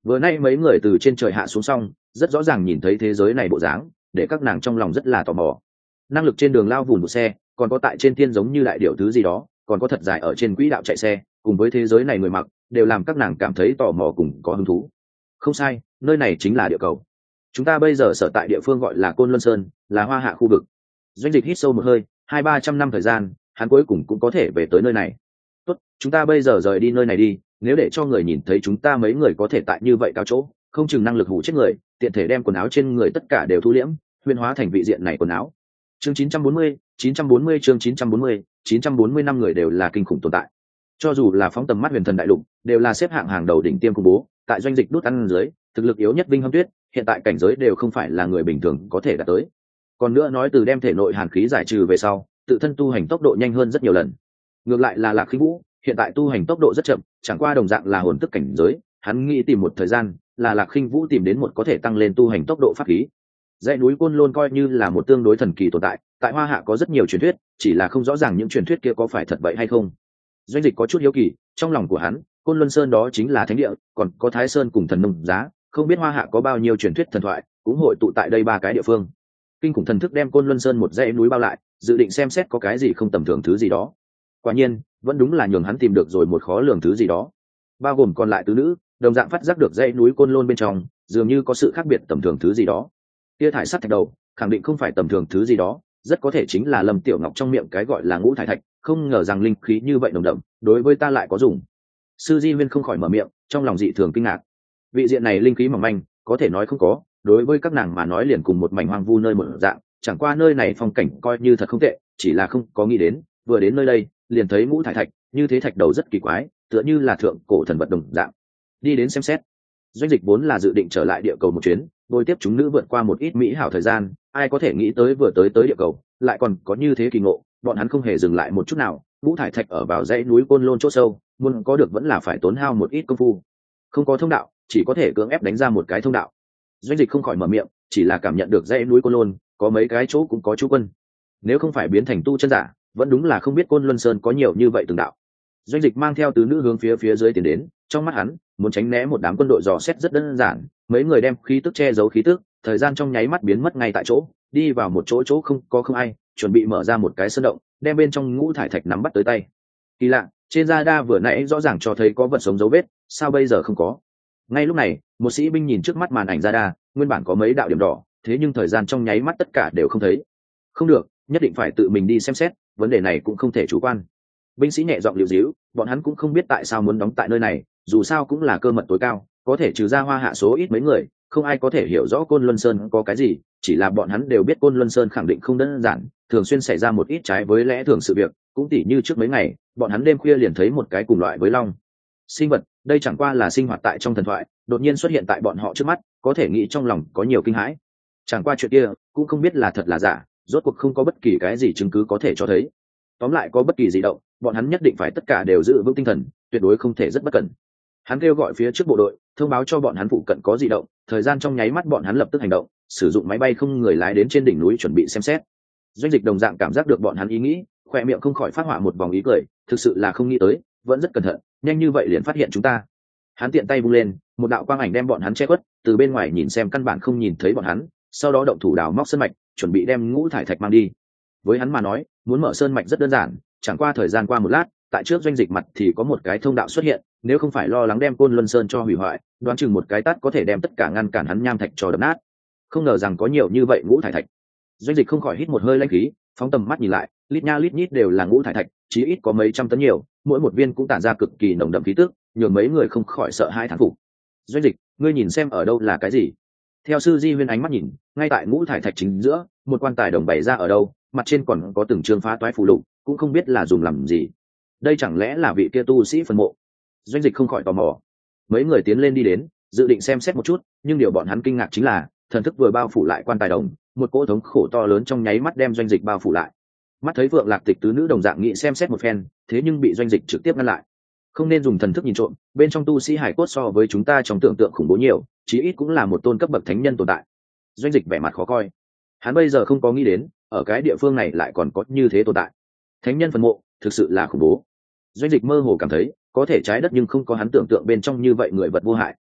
Vừa nay mấy người từ trên trời hạ xuống xong, rất rõ ràng nhìn thấy thế giới này bộ dáng, để các nàng trong lòng rất là tò mò. Năng lực trên đường lao vùn một xe, còn có tại trên thiên giống như đại điệu thứ gì đó, còn có thật dài ở trên quỹ đạo chạy xe, cùng với thế giới này người mặc, đều làm các nàng cảm thấy tò mò cùng có hứng thú. Không sai, nơi này chính là địa cầu. Chúng ta bây giờ sở tại địa phương gọi là Côn Luân Sơn, là Hoa Hạ khu vực. Doanh Dịch hít sâu một hơi, hai ba trăm năm thời gian, hắn cuối cùng cũng có thể về tới nơi này. Tốt, chúng ta bây giờ rời đi nơi này đi, nếu để cho người nhìn thấy chúng ta mấy người có thể tại như vậy cao chỗ, không chừng năng lực hủ chết người, tiện thể đem quần áo trên người tất cả đều thu liễm, huyễn hóa thành vị diện này quần áo. Chương chín trăm bốn mươi, chín trăm bốn mươi chương chín trăm bốn mươi, chín trăm bốn mươi năm người đều là kinh khủng tồn tại. Cho dù là phóng tầm mắt huyền thần đại lục, đều là xếp hạng hàng đầu đỉnh tiêm công bố, tại Doanh Dịch đút ăn dưới, thực lực yếu nhất Vinh Hâm Tuyết, hiện tại cảnh giới đều không phải là người bình thường có thể đạt tới. Còn nữa nói từ đem thể nội hàn khí giải trừ về sau, tự thân tu hành tốc độ nhanh hơn rất nhiều lần. Ngược lại là Lạc Khinh Vũ, hiện tại tu hành tốc độ rất chậm, chẳng qua đồng dạng là hồn tức cảnh giới, hắn nghĩ tìm một thời gian, là Lạc Khinh Vũ tìm đến một có thể tăng lên tu hành tốc độ pháp khí. Dãy núi Côn Lôn coi như là một tương đối thần kỳ tồn tại, tại Hoa Hạ có rất nhiều truyền thuyết, chỉ là không rõ ràng những truyền thuyết kia có phải thật vậy hay không. Doanh Dịch có chút hiếu kỳ, trong lòng của hắn, Côn Luân Sơn đó chính là thánh địa, còn có Thái Sơn cùng Thần Nông Giá, không biết Hoa Hạ có bao nhiêu truyền thuyết thần thoại, cũng hội tụ tại đây ba cái địa phương. Kinh khủng thần thức đem Côn Luân Sơn một dãy núi bao lại, dự định xem xét có cái gì không tầm thường thứ gì đó. Quả nhiên, vẫn đúng là nhường hắn tìm được rồi một khó lường thứ gì đó. Bao gồm còn lại tứ nữ, đồng dạng phát giác được dãy núi Côn Lôn bên trong, dường như có sự khác biệt tầm thường thứ gì đó. Tia thải sắt thạch đầu, khẳng định không phải tầm thường thứ gì đó, rất có thể chính là Lâm Tiểu Ngọc trong miệng cái gọi là ngũ thải thạch, không ngờ rằng linh khí như vậy nồng đậm, đối với ta lại có dùng. Sư Di Viên không khỏi mở miệng, trong lòng dị thường kinh ngạc. Vị diện này linh khí mỏng manh, có thể nói không có, đối với các nàng mà nói liền cùng một mảnh hoang vu nơi một dạng, chẳng qua nơi này phong cảnh coi như thật không tệ, chỉ là không có nghĩ đến, vừa đến nơi đây, liền thấy ngũ thải thạch, như thế thạch đầu rất kỳ quái, tựa như là thượng cổ thần vật đồng dạng. Đi đến xem xét. Doanh Dịch vốn là dự định trở lại địa cầu một chuyến, đôi tiếp chúng nữ vượt qua một ít mỹ hảo thời gian, ai có thể nghĩ tới vừa tới tới địa cầu, lại còn có như thế kỳ ngộ, bọn hắn không hề dừng lại một chút nào, ngũ thải thạch ở vào dãy núi Côn Lôn chỗ sâu, muốn có được vẫn là phải tốn hao một ít công phu. Không có thông đạo, chỉ có thể cưỡng ép đánh ra một cái thông đạo. Doanh Dịch không khỏi mở miệng, chỉ là cảm nhận được dãy núi Côn Lôn có mấy cái chỗ cũng có chú quân. Nếu không phải biến thành tu chân giả, vẫn đúng là không biết Côn Luân Sơn có nhiều như vậy từng đạo. Doanh Dịch mang theo tứ nữ hướng phía phía dưới tiến đến, trong mắt hắn, muốn tránh né một đám quân đội dò xét rất đơn giản, mấy người đem khí tức che giấu khí tức, thời gian trong nháy mắt biến mất ngay tại chỗ, đi vào một chỗ chỗ không có không ai, chuẩn bị mở ra một cái sơn động, đem bên trong ngũ thải thạch nắm bắt tới tay. Kỳ lạ, trên radar vừa nãy rõ ràng cho thấy có vật sống dấu vết, sao bây giờ không có? Ngay lúc này, một sĩ binh nhìn trước mắt màn ảnh radar, nguyên bản có mấy đạo điểm đỏ, thế nhưng thời gian trong nháy mắt tất cả đều không thấy. Không được, nhất định phải tự mình đi xem xét, vấn đề này cũng không thể chủ quan. Binh sĩ nhẹ giọng liều díu, bọn hắn cũng không biết tại sao muốn đóng tại nơi này, dù sao cũng là cơ mật tối cao, có thể trừ ra Hoa Hạ số ít mấy người, không ai có thể hiểu rõ Côn Luân Sơn có cái gì, chỉ là bọn hắn đều biết Côn Luân Sơn khẳng định không đơn giản, thường xuyên xảy ra một ít trái với lẽ thường sự việc, cũng tỉ như trước mấy ngày, bọn hắn đêm khuya liền thấy một cái cùng loại với long sinh vật, đây chẳng qua là sinh hoạt tại trong thần thoại, đột nhiên xuất hiện tại bọn họ trước mắt, có thể nghĩ trong lòng có nhiều kinh hãi. Chẳng qua chuyện kia, cũng không biết là thật là giả, rốt cuộc không có bất kỳ cái gì chứng cứ có thể cho thấy. Tóm lại có bất kỳ gì động, bọn hắn nhất định phải tất cả đều giữ vững tinh thần, tuyệt đối không thể rất bất cẩn. Hắn kêu gọi phía trước bộ đội, thông báo cho bọn hắn phụ cận có dị động, thời gian trong nháy mắt bọn hắn lập tức hành động, sử dụng máy bay không người lái đến trên đỉnh núi chuẩn bị xem xét. Doanh Dịch đồng dạng cảm giác được bọn hắn ý nghĩ, khoe miệng không khỏi phát họa một vòng ý cười, thực sự là không nghĩ tới, vẫn rất cẩn thận, nhanh như vậy liền phát hiện chúng ta. Hắn tiện tay vung lên, một đạo quang ảnh đem bọn hắn che khuất, từ bên ngoài nhìn xem căn bản không nhìn thấy bọn hắn, sau đó động thủ đào móc sơn mạch, chuẩn bị đem ngũ thải thạch mang đi. Với hắn mà nói, muốn mở sơn mạch rất đơn giản, chẳng qua thời gian qua một lát, tại trước Doanh Dịch mặt thì có một cái thông đạo xuất hiện, nếu không phải lo lắng đem Côn Luân Sơn cho hủy hoại, đoán chừng một cái tát có thể đem tất cả ngăn cản hắn nham thạch cho đập nát. Không ngờ rằng có nhiều như vậy ngũ thải thạch. Doanh Dịch không khỏi hít một hơi lãnh khí, phóng tầm mắt nhìn lại, lít nha lít nhít đều là ngũ thải thạch, chí ít có mấy trăm tấn nhiều, mỗi một viên cũng tản ra cực kỳ nồng đậm khí tức, nhường mấy người không khỏi sợ hãi thán phục. Doanh Dịch, ngươi nhìn xem ở đâu là cái gì? Theo sư Di Huyên ánh mắt nhìn, ngay tại ngũ thải thạch chính giữa, một quan tài đồng bày ra ở đâu, mặt trên còn có từng chương phá toái phù lục, cũng không biết là dùng làm gì. Đây chẳng lẽ là vị kia tu sĩ phân mộ? Doanh Dịch không khỏi tò mò. Mấy người tiến lên đi đến, dự định xem xét một chút, nhưng điều bọn hắn kinh ngạc chính là, thần thức vừa bao phủ lại quan tài đồng, một cỗ thống khổ to lớn trong nháy mắt đem Doanh Dịch bao phủ lại. Mắt thấy Vượng Lạc Tịch tứ nữ đồng dạng nghĩ xem xét một phen, thế nhưng bị Doanh Dịch trực tiếp ngăn lại. Không nên dùng thần thức nhìn trộm, bên trong tu sĩ hải cốt so với chúng ta trong tưởng tượng khủng bố nhiều, chí ít cũng là một tôn cấp bậc thánh nhân tồn tại. Doanh Dịch vẻ mặt khó coi. Hắn bây giờ không có nghĩ đến, ở cái địa phương này lại còn có như thế tồn tại. Thánh nhân phần mộ, thực sự là khủng bố. Doanh Dịch mơ hồ cảm thấy, có thể trái đất nhưng không có hắn tưởng tượng bên trong như vậy người vật vô hại,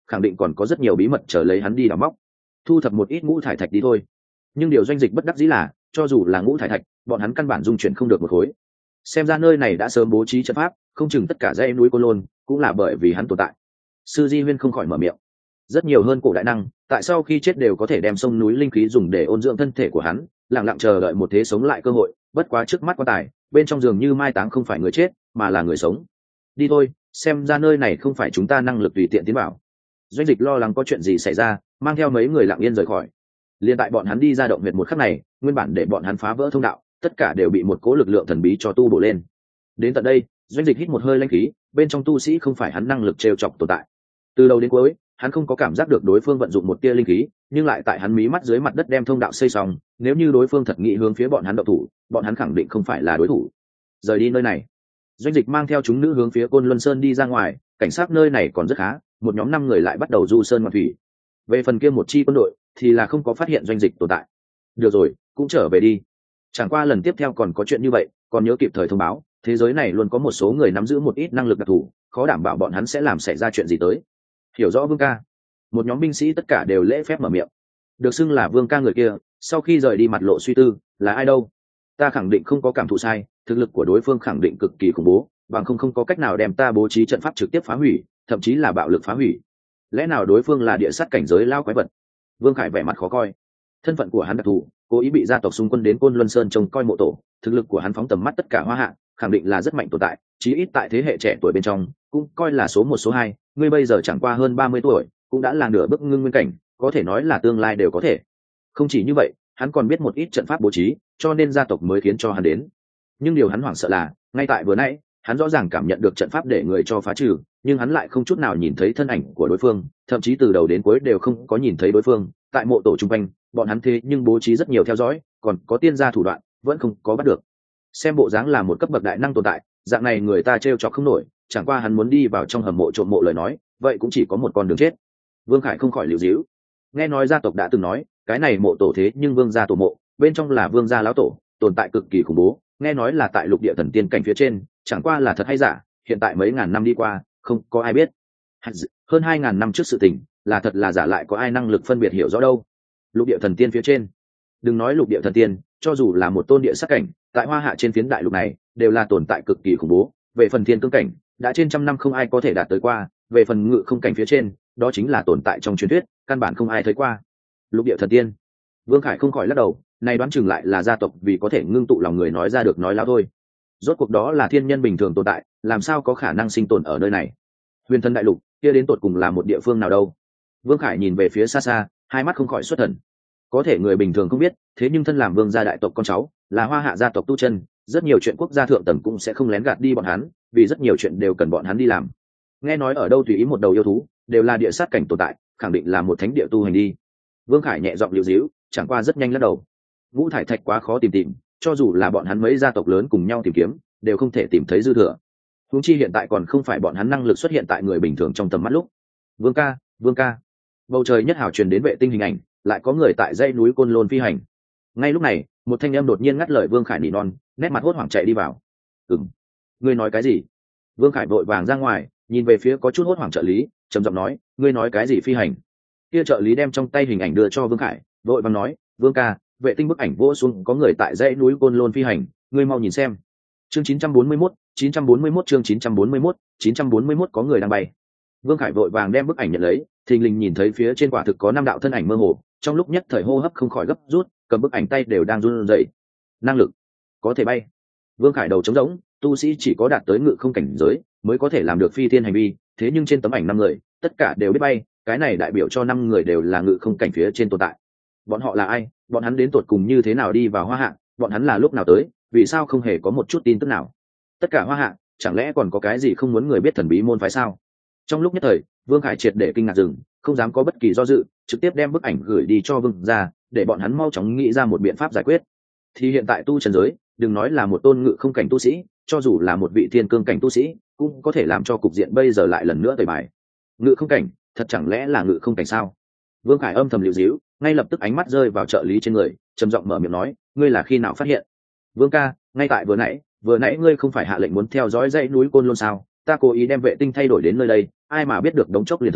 khẳng định còn có rất nhiều bí mật chờ lấy hắn đi đào móc, thu thập một ít ngũ thải thạch đi thôi. Nhưng điều Doanh Dịch bất đắc dĩ là cho dù là ngũ thải thạch bọn hắn căn bản dung chuyển không được một khối. Xem ra nơi này đã sớm bố trí trận pháp, không chừng tất cả dãy núi Côn Lôn cũng là bởi vì hắn tồn tại. Sư Di Huyên không khỏi mở miệng. Rất nhiều hơn cổ đại năng tại sau khi chết đều có thể đem sông núi linh khí dùng để ôn dưỡng thân thể của hắn, lặng lặng chờ đợi một thế sống lại cơ hội. Bất quá trước mắt quan tài bên trong giường như mai táng không phải người chết mà là người sống. Đi thôi, xem ra nơi này không phải chúng ta năng lực tùy tiện tiến vào. Doanh Dịch lo lắng có chuyện gì xảy ra, mang theo mấy người lặng yên rời khỏi. Liên tại bọn hắn đi ra động huyệt một khắc này, nguyên bản để bọn hắn phá vỡ thông đạo tất cả đều bị một cỗ lực lượng thần bí cho tu bổ lên. Đến tận đây, Doanh Dịch hít một hơi linh khí, bên trong tu sĩ không phải hắn năng lực trêu chọc tồn tại. Từ đầu đến cuối hắn không có cảm giác được đối phương vận dụng một tia linh khí, nhưng lại tại hắn mí mắt dưới mặt đất đem thông đạo xây xong. Nếu như đối phương thật nghĩ hướng phía bọn hắn động thủ, bọn hắn khẳng định không phải là đối thủ. Rời đi nơi này, Doanh Dịch mang theo chúng nữ hướng phía Côn Luân Sơn đi ra ngoài. Cảnh sát nơi này còn rất khá, một nhóm năm người lại bắt đầu du sơn ngoạn thủy. Về phần kia một chi quân đội thì là không có phát hiện Doanh Dịch tồn tại. Được rồi, cũng trở về đi. Chẳng qua lần tiếp theo còn có chuyện như vậy, còn nhớ kịp thời thông báo. Thế giới này luôn có một số người nắm giữ một ít năng lực đặc thù, khó đảm bảo bọn hắn sẽ làm xảy ra chuyện gì tới. Hiểu rõ Vương ca. Một nhóm binh sĩ tất cả đều lễ phép mở miệng. Được xưng là Vương ca người kia sau khi rời đi mặt lộ suy tư. Là ai đâu? Ta khẳng định không có cảm thụ sai, thực lực của đối phương khẳng định cực kỳ khủng bố, bằng không không có cách nào đem ta bố trí trận pháp trực tiếp phá hủy, thậm chí là bạo lực phá hủy. Lẽ nào đối phương là địa sát cảnh giới lao quái vật? Vương Khải vẻ mặt khó coi. Thân phận của hắn đặc thù, cố ý bị gia tộc xung quân đến Côn Luân Sơn trông coi mộ tổ, thực lực của hắn phóng tầm mắt tất cả Hoa Hạ, khẳng định là rất mạnh tồn tại, chí ít tại thế hệ trẻ tuổi bên trong cũng coi là số một số hai. Ngươi bây giờ chẳng qua hơn ba mươi tuổi, cũng đã là nửa bước ngưng nguyên cảnh, có thể nói là tương lai đều có thể. Không chỉ như vậy, hắn còn biết một ít trận pháp bố trí, cho nên gia tộc mới khiến cho hắn đến. Nhưng điều hắn hoảng sợ là, ngay tại vừa nãy, hắn rõ ràng cảm nhận được trận pháp để người cho phá trừ, nhưng hắn lại không chút nào nhìn thấy thân ảnh của đối phương, thậm chí từ đầu đến cuối đều không có nhìn thấy đối phương. Tại mộ tổ trung quanh, bọn hắn thế nhưng bố trí rất nhiều theo dõi, còn có tiên gia thủ đoạn, vẫn không có bắt được. Xem bộ dáng là một cấp bậc đại năng tồn tại, dạng này người ta trêu chọc không nổi, chẳng qua hắn muốn đi vào trong hầm mộ trộm mộ lời nói, vậy cũng chỉ có một con đường chết. Vương Khải không khỏi liều díu. Nghe nói gia tộc đã từng nói, cái này mộ tổ thế nhưng vương gia tổ mộ, bên trong là vương gia lão tổ, tồn tại cực kỳ khủng bố, nghe nói là tại lục địa thần tiên cảnh phía trên, chẳng qua là thật hay giả, hiện tại mấy ngàn năm đi qua, không có ai biết. Hơn hai ngàn năm trước sự tình, là thật là giả lại có ai năng lực phân biệt hiểu rõ đâu. Lục địa thần tiên phía trên, đừng nói lục địa thần tiên, cho dù là một tôn địa sát cảnh, tại Hoa Hạ trên phiến đại lục này, đều là tồn tại cực kỳ khủng bố. Về phần thiên cương cảnh, đã trên trăm năm không ai có thể đạt tới qua, về phần ngự không cảnh phía trên, đó chính là tồn tại trong truyền thuyết, căn bản không ai thấy qua. Lục địa thần tiên, Vương Khải không khỏi lắc đầu, này đoán chừng lại là gia tộc vì có thể ngưng tụ lòng người nói ra được nói láo thôi. Rốt cuộc đó là thiên nhân bình thường tồn tại, làm sao có khả năng sinh tồn ở nơi này? Huyền Thần đại lục kia đến tột cùng là một địa phương nào đâu? Vương Khải nhìn về phía xa xa, hai mắt không khỏi xuất thần. Có thể người bình thường không biết, thế nhưng thân làm vương gia đại tộc con cháu, là Hoa Hạ gia tộc tu chân, rất nhiều chuyện quốc gia thượng tầng cũng sẽ không lén gạt đi bọn hắn, vì rất nhiều chuyện đều cần bọn hắn đi làm. Nghe nói ở đâu tùy ý một đầu yêu thú, đều là địa sát cảnh tồn tại, khẳng định là một thánh địa tu hành đi. Vương Khải nhẹ giọng liễu díu, chẳng qua rất nhanh lắc đầu. Ngũ thải thạch quá khó tìm tìm, cho dù là bọn hắn mấy gia tộc lớn cùng nhau tìm kiếm, đều không thể tìm thấy dư thừa. Huống chi hiện tại còn không phải bọn hắn năng lực xuất hiện tại người bình thường trong tầm mắt lúc. Vương ca, Vương ca. Bầu trời nhất hào truyền đến vệ tinh hình ảnh, lại có người tại dãy núi Côn Lôn phi hành. Ngay lúc này, một thanh âm đột nhiên ngắt lời Vương Khải nỉ non, nét mặt hốt hoảng chạy đi vào. "Ừm, ngươi nói cái gì?" Vương Khải vội vàng ra ngoài, nhìn về phía có chút hốt hoảng trợ lý, trầm giọng nói, "Ngươi nói cái gì phi hành?" Kia trợ lý đem trong tay hình ảnh đưa cho Vương Khải, vội vàng nói, "Vương ca, vệ tinh bức ảnh vỗ xuống có người tại dãy núi Côn Lôn phi hành, ngươi mau nhìn xem." Chương chín trăm bốn mươi mốt, chín trăm bốn mươi mốt chương chín trăm bốn mươi mốt, chín trăm bốn mươi mốt có người đang bay. Vương Khải vội vàng đem bức ảnh nhận lấy, thình lình nhìn thấy phía trên quả thực có năm đạo thân ảnh mơ hồ, trong lúc nhất thời hô hấp không khỏi gấp rút, cầm bức ảnh tay đều đang run rẩy. Năng lực có thể bay. Vương Khải đầu trống rỗng, tu sĩ chỉ có đạt tới ngự không cảnh giới mới có thể làm được phi thiên hành vi, thế nhưng trên tấm ảnh năm người, tất cả đều biết bay, cái này đại biểu cho năm người đều là ngự không cảnh phía trên tồn tại. Bọn họ là ai? Bọn hắn đến tột cùng như thế nào đi vào Hoa Hạ? Bọn hắn là lúc nào tới? Vì sao không hề có một chút tin tức nào? Tất cả Hoa Hạ, chẳng lẽ còn có cái gì không muốn người biết thần bí môn phái sao? Trong lúc nhất thời, Vương Khải triệt để kinh ngạc dừng, không dám có bất kỳ do dự, trực tiếp đem bức ảnh gửi đi cho Vương gia, để bọn hắn mau chóng nghĩ ra một biện pháp giải quyết. Thì hiện tại tu trần giới, đừng nói là một tôn ngự không cảnh tu sĩ, cho dù là một vị thiên cương cảnh tu sĩ, cũng có thể làm cho cục diện bây giờ lại lần nữa tẩy bài. Ngự không cảnh, thật chẳng lẽ là ngự không cảnh sao? Vương Khải âm thầm liễu díu, ngay lập tức ánh mắt rơi vào trợ lý trên người, trầm giọng mở miệng nói, ngươi là khi nào phát hiện? Vương ca, ngay tại vừa nãy, vừa nãy ngươi không phải hạ lệnh muốn theo dõi dãy núi Côn Lôn sao? Ta cố ý đem vệ tinh thay đổi đến nơi đây, ai mà biết được đống chốc liền thấy,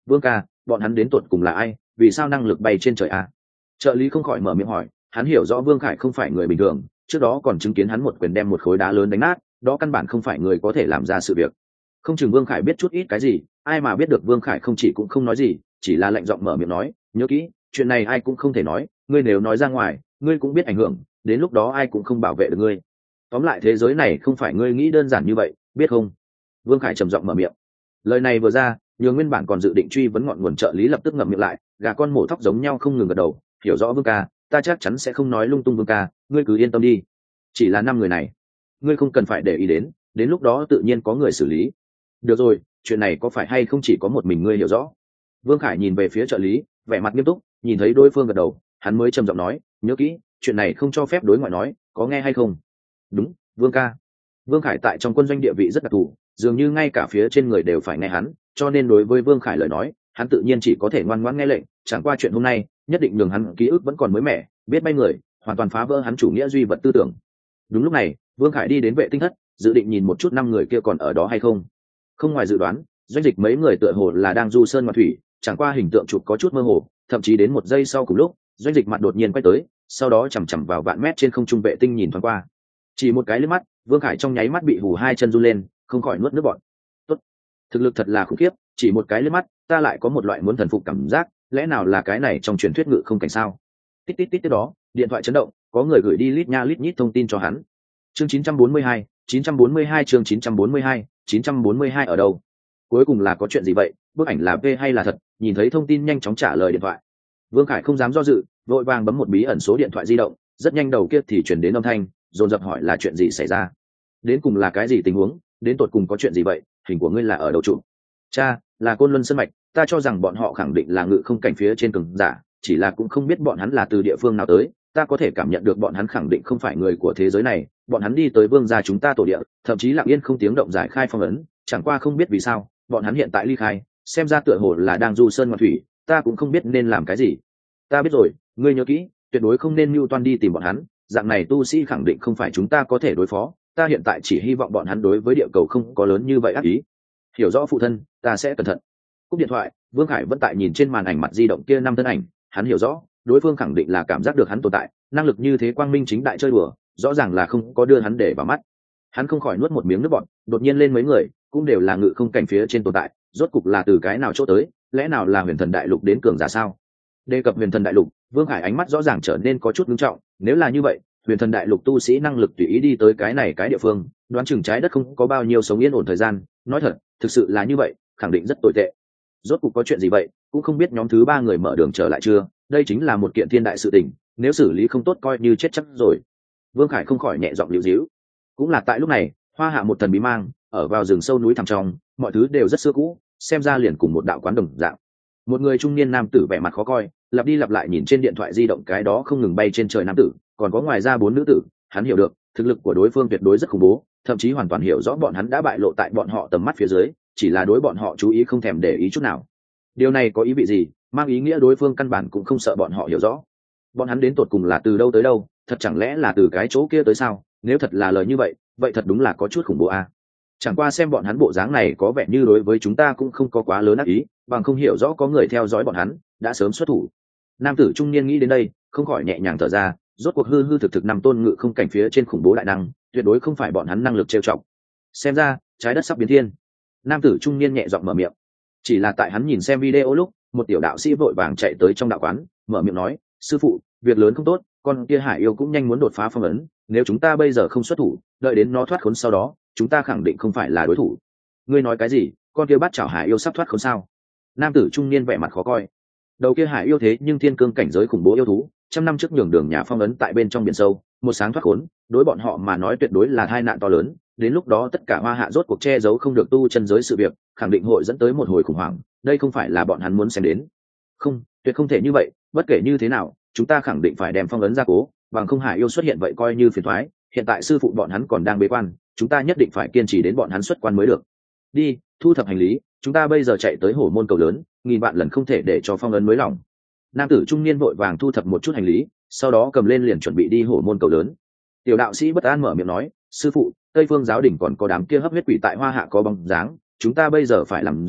Vương ca, bọn hắn đến tột cùng là ai, vì sao năng lực bay trên trời à? Trợ lý không khỏi mở miệng hỏi. Hắn hiểu rõ Vương Khải không phải người bình thường, trước đó còn chứng kiến hắn một quyền đem một khối đá lớn đánh nát, đó căn bản không phải người có thể làm ra sự việc. Không chừng Vương Khải biết chút ít cái gì, ai mà biết được Vương Khải không chỉ cũng không nói gì, chỉ là lạnh giọng mở miệng nói, nhớ kỹ, chuyện này ai cũng không thể nói, ngươi nếu nói ra ngoài, ngươi cũng biết ảnh hưởng, đến lúc đó ai cũng không bảo vệ được ngươi. Tóm lại thế giới này không phải ngươi nghĩ đơn giản như vậy, biết không? Vương Khải trầm giọng mở miệng. Lời này vừa ra, nhường nguyên bản còn dự định truy vấn ngọn nguồn trợ lý lập tức ngậm miệng lại, gà con mổ thóc giống nhau không ngừng gật đầu, hiểu rõ Vương ca, ta chắc chắn sẽ không nói lung tung Vương ca, ngươi cứ yên tâm đi. Chỉ là năm người này, ngươi không cần phải để ý đến, đến lúc đó tự nhiên có người xử lý. Được rồi, chuyện này có phải hay không chỉ có một mình ngươi hiểu rõ? Vương Khải nhìn về phía trợ lý, vẻ mặt nghiêm túc, nhìn thấy đối phương gật đầu, hắn mới trầm giọng nói, nhớ kỹ, chuyện này không cho phép đối ngoại nói, có nghe hay không? Đúng, Vương ca. Vương Khải tại trong quân doanh địa vị rất đặc thù, dường như ngay cả phía trên người đều phải nghe hắn, cho nên đối với Vương Khải lời nói, hắn tự nhiên chỉ có thể ngoan ngoãn nghe lệnh, chẳng qua chuyện hôm nay, nhất định nhường hắn ký ức vẫn còn mới mẻ, biết bay người, hoàn toàn phá vỡ hắn chủ nghĩa duy vật tư tưởng. Đúng lúc này, Vương Khải đi đến vệ tinh thất, dự định nhìn một chút năm người kia còn ở đó hay không. Không ngoài dự đoán, doanh dịch mấy người tựa hồ là đang du sơn ngoạn thủy, chẳng qua hình tượng chụp có chút mơ hồ, thậm chí đến một giây sau cùng lúc, doanh dịch mặt đột nhiên quay tới, sau đó chằm chằm vào vạn mét trên không trung vệ tinh nhìn thoáng qua. Chỉ một cái liếc mắt, Vương Khải trong nháy mắt bị hù hai chân run lên, không khỏi nuốt nước bọt. Tốt, thực lực thật là khủng khiếp, chỉ một cái liếc mắt, ta lại có một loại muốn thần phục cảm giác, lẽ nào là cái này trong truyền thuyết ngự không cảnh sao? Tít tít tít tít đó, điện thoại chấn động, có người gửi đi lít nha lít nhít thông tin cho hắn. Chương chín trăm bốn mươi hai, chín trăm bốn mươi hai chương chín trăm bốn mươi hai, chín trăm bốn mươi hai ở đâu? Cuối cùng là có chuyện gì vậy? Bức ảnh là V hay là thật? Nhìn thấy thông tin nhanh chóng trả lời điện thoại. Vương Khải không dám do dự, vội vàng bấm một bí ẩn số điện thoại di động, rất nhanh đầu kia thì chuyển đến âm thanh, dồn dập hỏi là chuyện gì xảy ra? Đến cùng là cái gì tình huống? Đến tột cùng có chuyện gì vậy? Hình của ngươi là ở đâu trụ? Cha, là Côn Luân Sơn mạch, ta cho rằng bọn họ khẳng định là ngự không cảnh phía trên cường giả, chỉ là cũng không biết bọn hắn là từ địa phương nào tới, ta có thể cảm nhận được bọn hắn khẳng định không phải người của thế giới này, bọn hắn đi tới vương gia chúng ta tổ địa, thậm chí lặng yên không tiếng động giải khai phong ấn, chẳng qua không biết vì sao, bọn hắn hiện tại ly khai, xem ra tựa hồ là đang du sơn ngoạn thủy, ta cũng không biết nên làm cái gì. Ta biết rồi, ngươi nhớ kỹ, tuyệt đối không nên mưu toan đi tìm bọn hắn, dạng này tu sĩ khẳng định không phải chúng ta có thể đối phó, ta hiện tại chỉ hy vọng bọn hắn đối với địa cầu không có lớn như vậy ác ý. Hiểu rõ phụ thân, ta sẽ cẩn thận. Cúp điện thoại, Vương Khải vẫn tại nhìn trên màn ảnh mặt di động kia năm thân ảnh, hắn hiểu rõ, đối phương khẳng định là cảm giác được hắn tồn tại, năng lực như thế quang minh chính đại chơi đùa, rõ ràng là không có đưa hắn để vào mắt. Hắn không khỏi nuốt một miếng nước bọt, đột nhiên lên mấy người, cũng đều là ngự không cảnh phía trên tồn tại, rốt cục là từ cái nào chỗ tới, lẽ nào là Huyền Thần Đại Lục đến cường giả sao? Đề cập Huyền Thần Đại Lục, Vương Khải ánh mắt rõ ràng trở nên có chút nghiêm trọng, nếu là như vậy, Huyền Thần Đại Lục tu sĩ năng lực tùy ý đi tới cái này cái địa phương, đoán chừng trái đất không có bao nhiêu sống yên ổn thời gian, nói thật, thực sự là như vậy, khẳng định rất tồi tệ. Rốt cục có chuyện gì vậy, cũng không biết nhóm thứ ba người mở đường trở lại chưa, đây chính là một kiện thiên đại sự tình, nếu xử lý không tốt coi như chết chắc rồi. Vương Khải không khỏi nhẹ giọng liễu díu. Cũng là tại lúc này, Hoa Hạ một thần bí mang, ở vào rừng sâu núi thẳm trong, mọi thứ đều rất xưa cũ, xem ra liền cùng một đạo quán đồng dạng. Một người trung niên nam tử vẻ mặt khó coi, lặp đi lặp lại nhìn trên điện thoại di động cái đó không ngừng bay trên trời nam tử, còn có ngoài ra bốn nữ tử, hắn hiểu được, thực lực của đối phương tuyệt đối rất khủng bố, thậm chí hoàn toàn hiểu rõ bọn hắn đã bại lộ tại bọn họ tầm mắt phía dưới, chỉ là đối bọn họ chú ý không thèm để ý chút nào. Điều này có ý vị gì? Mang ý nghĩa đối phương căn bản cũng không sợ bọn họ hiểu rõ. Bọn hắn đến tột cùng là từ đâu tới đâu, thật chẳng lẽ là từ cái chỗ kia tới sao? Nếu thật là lời như vậy, vậy thật đúng là có chút khủng bố a. À? Chẳng qua xem bọn hắn bộ dáng này có vẻ như đối với chúng ta cũng không có quá lớn ác ý, bằng không hiểu rõ có người theo dõi bọn hắn, đã sớm xuất thủ. Nam tử trung niên nghĩ đến đây, không khỏi nhẹ nhàng thở ra, rốt cuộc hư hư thực thực nằm tôn ngự không cảnh phía trên khủng bố đại năng, tuyệt đối không phải bọn hắn năng lực trêu chọc. Xem ra, trái đất sắp biến thiên. Nam tử trung niên nhẹ giọng mở miệng. Chỉ là tại hắn nhìn xem video lúc, một tiểu đạo sĩ vội vàng chạy tới trong đạo quán, mở miệng nói, sư phụ, việc lớn không tốt, con kia hải yêu cũng nhanh muốn đột phá phong ấn, nếu chúng ta bây giờ không xuất thủ, đợi đến nó thoát khốn sau đó, chúng ta khẳng định không phải là đối thủ. Ngươi nói cái gì? Con kia bắt chảo hải yêu sắp thoát khốn sao? Nam tử trung niên vẻ mặt khó coi. Đầu kia hải yêu thế nhưng thiên cương cảnh giới khủng bố yêu thú, trăm năm trước nhường đường nhà phong ấn tại bên trong biển sâu, một sáng thoát khốn, đối bọn họ mà nói tuyệt đối là tai nạn to lớn, đến lúc đó tất cả Hoa Hạ rốt cuộc che giấu không được tu chân giới sự việc, khẳng định hội dẫn tới một hồi khủng hoảng, đây không phải là bọn hắn muốn xem đến. Không, tuyệt không thể như vậy, bất kể như thế nào, chúng ta khẳng định phải đem phong ấn ra cố, bằng không hải yêu xuất hiện vậy coi như phiền toái, hiện tại sư phụ bọn hắn còn đang bế quan, chúng ta nhất định phải kiên trì đến bọn hắn xuất quan mới được. Đi, thu thập hành lý, chúng ta bây giờ chạy tới Hổ Môn cầu lớn, nghìn vạn lần không thể để cho phong ấn mới lỏng. Nam tử trung niên vội vàng thu thập một chút hành lý, sau đó cầm lên liền chuẩn bị đi Hổ Môn cầu lớn. Tiểu đạo sĩ bất an mở miệng nói, sư phụ, Tây Phương giáo đỉnh còn có đám kia hấp huyết quỷ tại Hoa Hạ có bóng dáng, chúng ta bây giờ phải làm gì?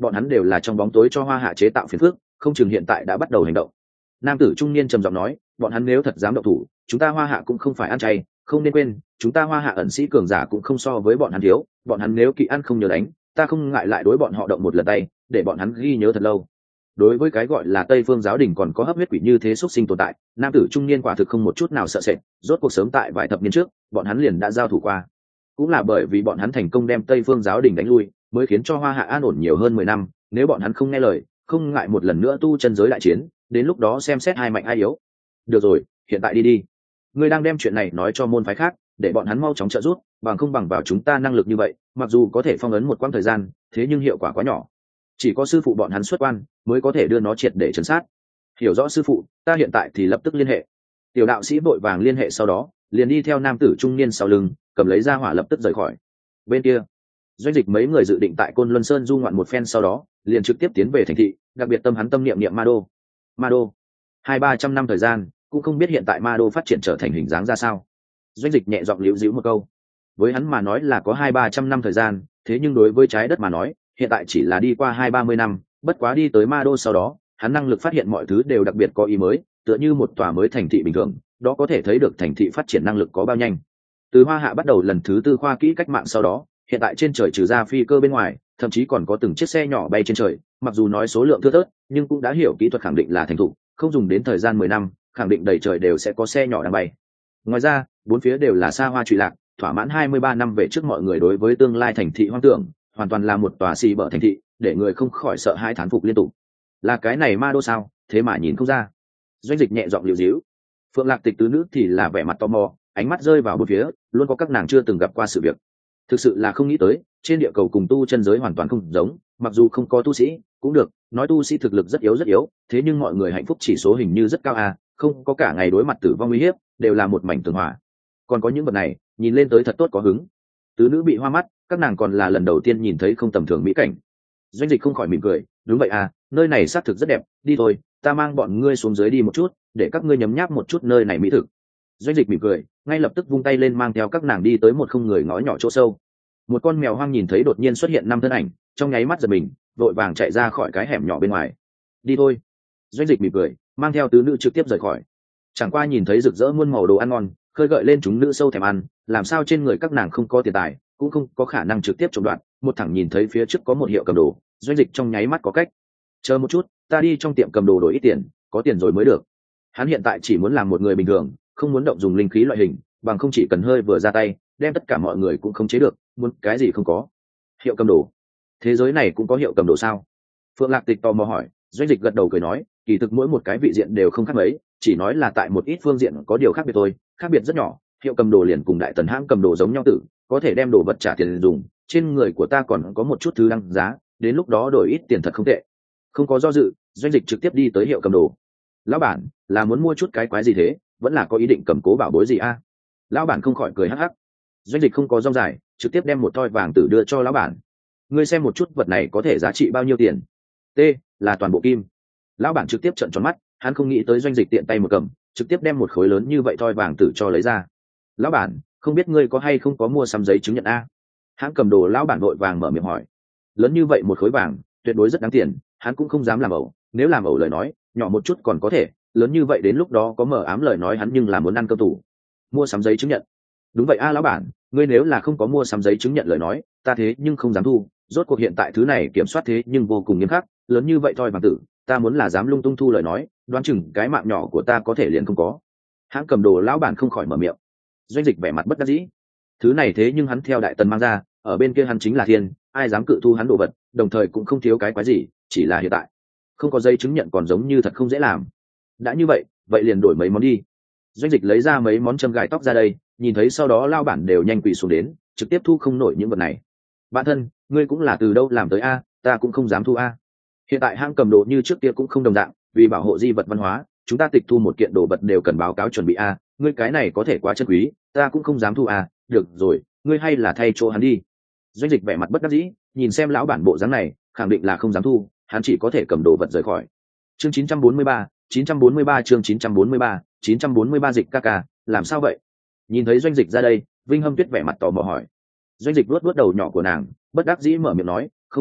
bọn hắn đều là trong bóng tối cho Hoa Hạ chế tạo phiền phức, không chừng hiện tại đã bắt đầu hành động. Nam tử trung niên trầm giọng nói, bọn hắn nếu thật dám động thủ, chúng ta Hoa Hạ cũng không phải ăn chay, không nên quên, chúng ta Hoa Hạ ẩn sĩ cường giả cũng không so với bọn hắn thiếu, bọn hắn nếu kỵ ăn không nhớ đánh, ta không ngại lại đối bọn họ động một lần tay, để bọn hắn ghi nhớ thật lâu. Đối với cái gọi là Tây Phương giáo đình còn có hấp huyết quỷ như thế xuất sinh tồn tại, nam tử trung niên quả thực không một chút nào sợ sệt, rốt cuộc sớm tại vài thập niên trước, bọn hắn liền đã giao thủ qua. Cũng là bởi vì bọn hắn thành công đem Tây Phương giáo đình đánh lui, mới khiến cho Hoa Hạ an ổn nhiều hơn mười năm, nếu bọn hắn không nghe lời, không ngại một lần nữa tu chân giới đại chiến, đến lúc đó xem xét ai mạnh ai yếu. Được rồi, hiện tại đi đi. Ngươi đang đem chuyện này nói cho môn phái khác, để bọn hắn mau chóng trợ giúp, bằng không bằng vào chúng ta năng lực như vậy, mặc dù có thể phong ấn một quãng thời gian, thế nhưng hiệu quả quá nhỏ. Chỉ có sư phụ bọn hắn xuất quan mới có thể đưa nó triệt để trấn sát. Hiểu rõ sư phụ, ta hiện tại thì lập tức liên hệ. Tiểu đạo sĩ vội vàng liên hệ, sau đó liền đi theo nam tử trung niên sau lưng, cầm lấy ra hỏa lập tức rời khỏi. Bên kia, Doanh Dịch mấy người dự định tại Côn Luân Sơn du ngoạn một phen, sau đó liền trực tiếp tiến về thành thị, đặc biệt tâm hắn tâm niệm niệm Ma Đô. Ma Đô, hai ba trăm năm thời gian, cũng không biết hiện tại Ma Đô phát triển trở thành hình dáng ra sao. Doanh Dịch nhẹ giọng liễu dĩu một câu. Với hắn mà nói là có hai ba trăm năm thời gian, thế nhưng đối với trái đất mà nói, hiện tại chỉ là đi qua hai ba mươi năm. Bất quá đi tới Ma Đô sau đó, hắn năng lực phát hiện mọi thứ đều đặc biệt có ý mới, tựa như một tòa mới thành thị bình thường, đó có thể thấy được thành thị phát triển năng lực có bao nhanh. Từ Hoa Hạ bắt đầu lần thứ tư khoa kỹ cách mạng sau đó, hiện tại trên trời trừ ra phi cơ bên ngoài, thậm chí còn có từng chiếc xe nhỏ bay trên trời, mặc dù nói số lượng thưa thớt, nhưng cũng đã hiểu kỹ thuật, khẳng định là thành thục, không dùng đến thời gian mười năm, khẳng định đầy trời đều sẽ có xe nhỏ đang bay. Ngoài ra, bốn phía đều là xa hoa trụy lạc, thỏa mãn hai mươi ba năm về trước mọi người đối với tương lai thành thị hoang tưởng, hoàn toàn là một tòa xì bở thành thị, để người không khỏi sợ hãi thán phục liên tục. Là cái này Ma Đô sao, thế mà nhìn không ra. Doanh Dịch nhẹ giọng liều díu. Phượng Lạc Tịch tứ nữ thì là vẻ mặt tò mò, ánh mắt rơi vào bốn phía, luôn có các nàng chưa từng gặp qua sự việc. Thực sự là không nghĩ tới, trên địa cầu cùng tu chân giới hoàn toàn không giống, mặc dù không có tu sĩ cũng được, nói tu sĩ thực lực rất yếu rất yếu, thế nhưng mọi người hạnh phúc chỉ số hình như rất cao à, không có cả ngày đối mặt tử vong uy hiếp, đều là một mảnh tường hòa. Còn có những vật này, nhìn lên tới thật tốt có hứng. Tứ nữ bị hoa mắt, các nàng còn là lần đầu tiên nhìn thấy không tầm thường mỹ cảnh. Doanh Dịch không khỏi mỉm cười, đúng vậy à, nơi này xác thực rất đẹp, đi thôi, ta mang bọn ngươi xuống dưới đi một chút, để các ngươi nhấm nháp một chút nơi này mỹ thực. Doanh Dịch mỉm cười, ngay lập tức vung tay lên mang theo các nàng đi tới một không người ngõ nhỏ chỗ sâu. Một con mèo hoang nhìn thấy đột nhiên xuất hiện năm thân ảnh, trong nháy mắt giật mình, vội vàng chạy ra khỏi cái hẻm nhỏ bên ngoài. Đi thôi. Doanh Dịch mỉm cười, mang theo tứ nữ trực tiếp rời khỏi. Chẳng qua nhìn thấy rực rỡ muôn màu đồ ăn ngon, khơi gợi lên chúng nữ sâu thèm ăn, làm sao trên người các nàng không có tiền tài, cũng không có khả năng trực tiếp trộm đoạt. Một thẳng nhìn thấy phía trước có một hiệu cầm đồ, Doanh Dịch trong nháy mắt có cách. Chờ một chút, ta đi trong tiệm cầm đồ đổi ít tiền, có tiền rồi mới được. Hắn hiện tại chỉ muốn làm một người bình thường, không muốn động dùng linh khí loại hình, bằng không chỉ cần hơi vừa ra tay, đem tất cả mọi người cũng không chế được, muốn cái gì không có. Hiệu cầm đồ? Thế giới này cũng có hiệu cầm đồ sao? Phượng Lạc Tịch tò mò hỏi. Doanh Dịch gật đầu cười nói, kỳ thực mỗi một cái vị diện đều không khác mấy, chỉ nói là tại một ít phương diện có điều khác biệt thôi, khác biệt rất nhỏ. Hiệu cầm đồ liền cùng đại tần hãng cầm đồ giống nhau tử, có thể đem đồ vật trả tiền dùng, trên người của ta còn có một chút thứ đăng giá, đến lúc đó đổi ít tiền thật không tệ. Không có do dự, Doanh Dịch trực tiếp đi tới hiệu cầm đồ. Lão bản, là muốn mua chút cái quái gì thế, vẫn là có ý định cầm cố bảo bối gì a? Lão bản không khỏi cười hắc hắc. Doanh Dịch không có rong dài, trực tiếp đem một thoi vàng tử đưa cho lão bản. Ngươi xem một chút vật này có thể giá trị bao nhiêu tiền? T, là toàn bộ kim. Lão bản trực tiếp trợn tròn mắt, hắn không nghĩ tới Doanh Dịch tiện tay một cầm, trực tiếp đem một khối lớn như vậy thoi vàng tử cho lấy ra. Lão bản, không biết ngươi có hay không có mua sắm giấy chứng nhận a? Hãng cầm đồ lão bản vội vàng mở miệng hỏi. Lớn như vậy một khối vàng, tuyệt đối rất đáng tiền, hắn cũng không dám làm ẩu, nếu làm ẩu lời nói, nhỏ một chút còn có thể, lớn như vậy đến lúc đó có mở ám lời nói hắn nhưng là muốn ăn cơm tủ. Mua sắm giấy chứng nhận? Đúng vậy a lão bản, ngươi nếu là không có mua sắm giấy chứng nhận lời nói, ta thế nhưng không dám thu, rốt cuộc hiện tại thứ này kiểm soát thế nhưng vô cùng nghiêm khắc, lớn như vậy thôi vàng tử, ta muốn là dám lung tung thu lời nói, đoán chừng cái mạng nhỏ của ta có thể liền không có. Hãng cầm đồ lão bản không khỏi mở miệng. Doanh Dịch vẻ mặt bất đắc dĩ. Thứ này thế nhưng hắn theo đại tần mang ra, ở bên kia hắn chính là thiên, ai dám cự thu hắn đồ vật, đồng thời cũng không thiếu cái quái gì, chỉ là hiện tại không có giấy chứng nhận còn giống như thật không dễ làm. Đã như vậy, vậy liền đổi mấy món đi. Doanh Dịch lấy ra mấy món châm gài tóc ra đây, nhìn thấy sau đó lao bản đều nhanh quỳ xuống đến, trực tiếp thu không nổi những vật này. Bạn thân, ngươi cũng là từ đâu làm tới a, ta cũng không dám thu a. Hiện tại hãng cầm đồ như trước kia cũng không đồng dạng, vì bảo hộ di vật văn hóa, chúng ta tịch thu một kiện đồ vật đều cần báo cáo chuẩn bị a, ngươi cái này có thể quá chân quý, ta cũng không dám thu a. Được rồi, ngươi hay là thay chỗ hắn đi. Doanh Dịch vẻ mặt bất đắc dĩ, nhìn xem lão bản bộ dáng này, khẳng định là không dám thu, hắn chỉ có thể cầm đồ vật rời khỏi. Chương chín trăm bốn mươi ba, chín trăm bốn mươi ba chương chín trăm bốn mươi ba, chín trăm bốn mươi ba Dịch ca ca, làm sao vậy? Nhìn thấy Doanh Dịch ra đây, Vinh Hâm Tuyết vẻ mặt tò mò hỏi. Doanh Dịch vuốt vuốt đầu nhỏ của nàng, bất đắc dĩ mở miệng nói, không có cách,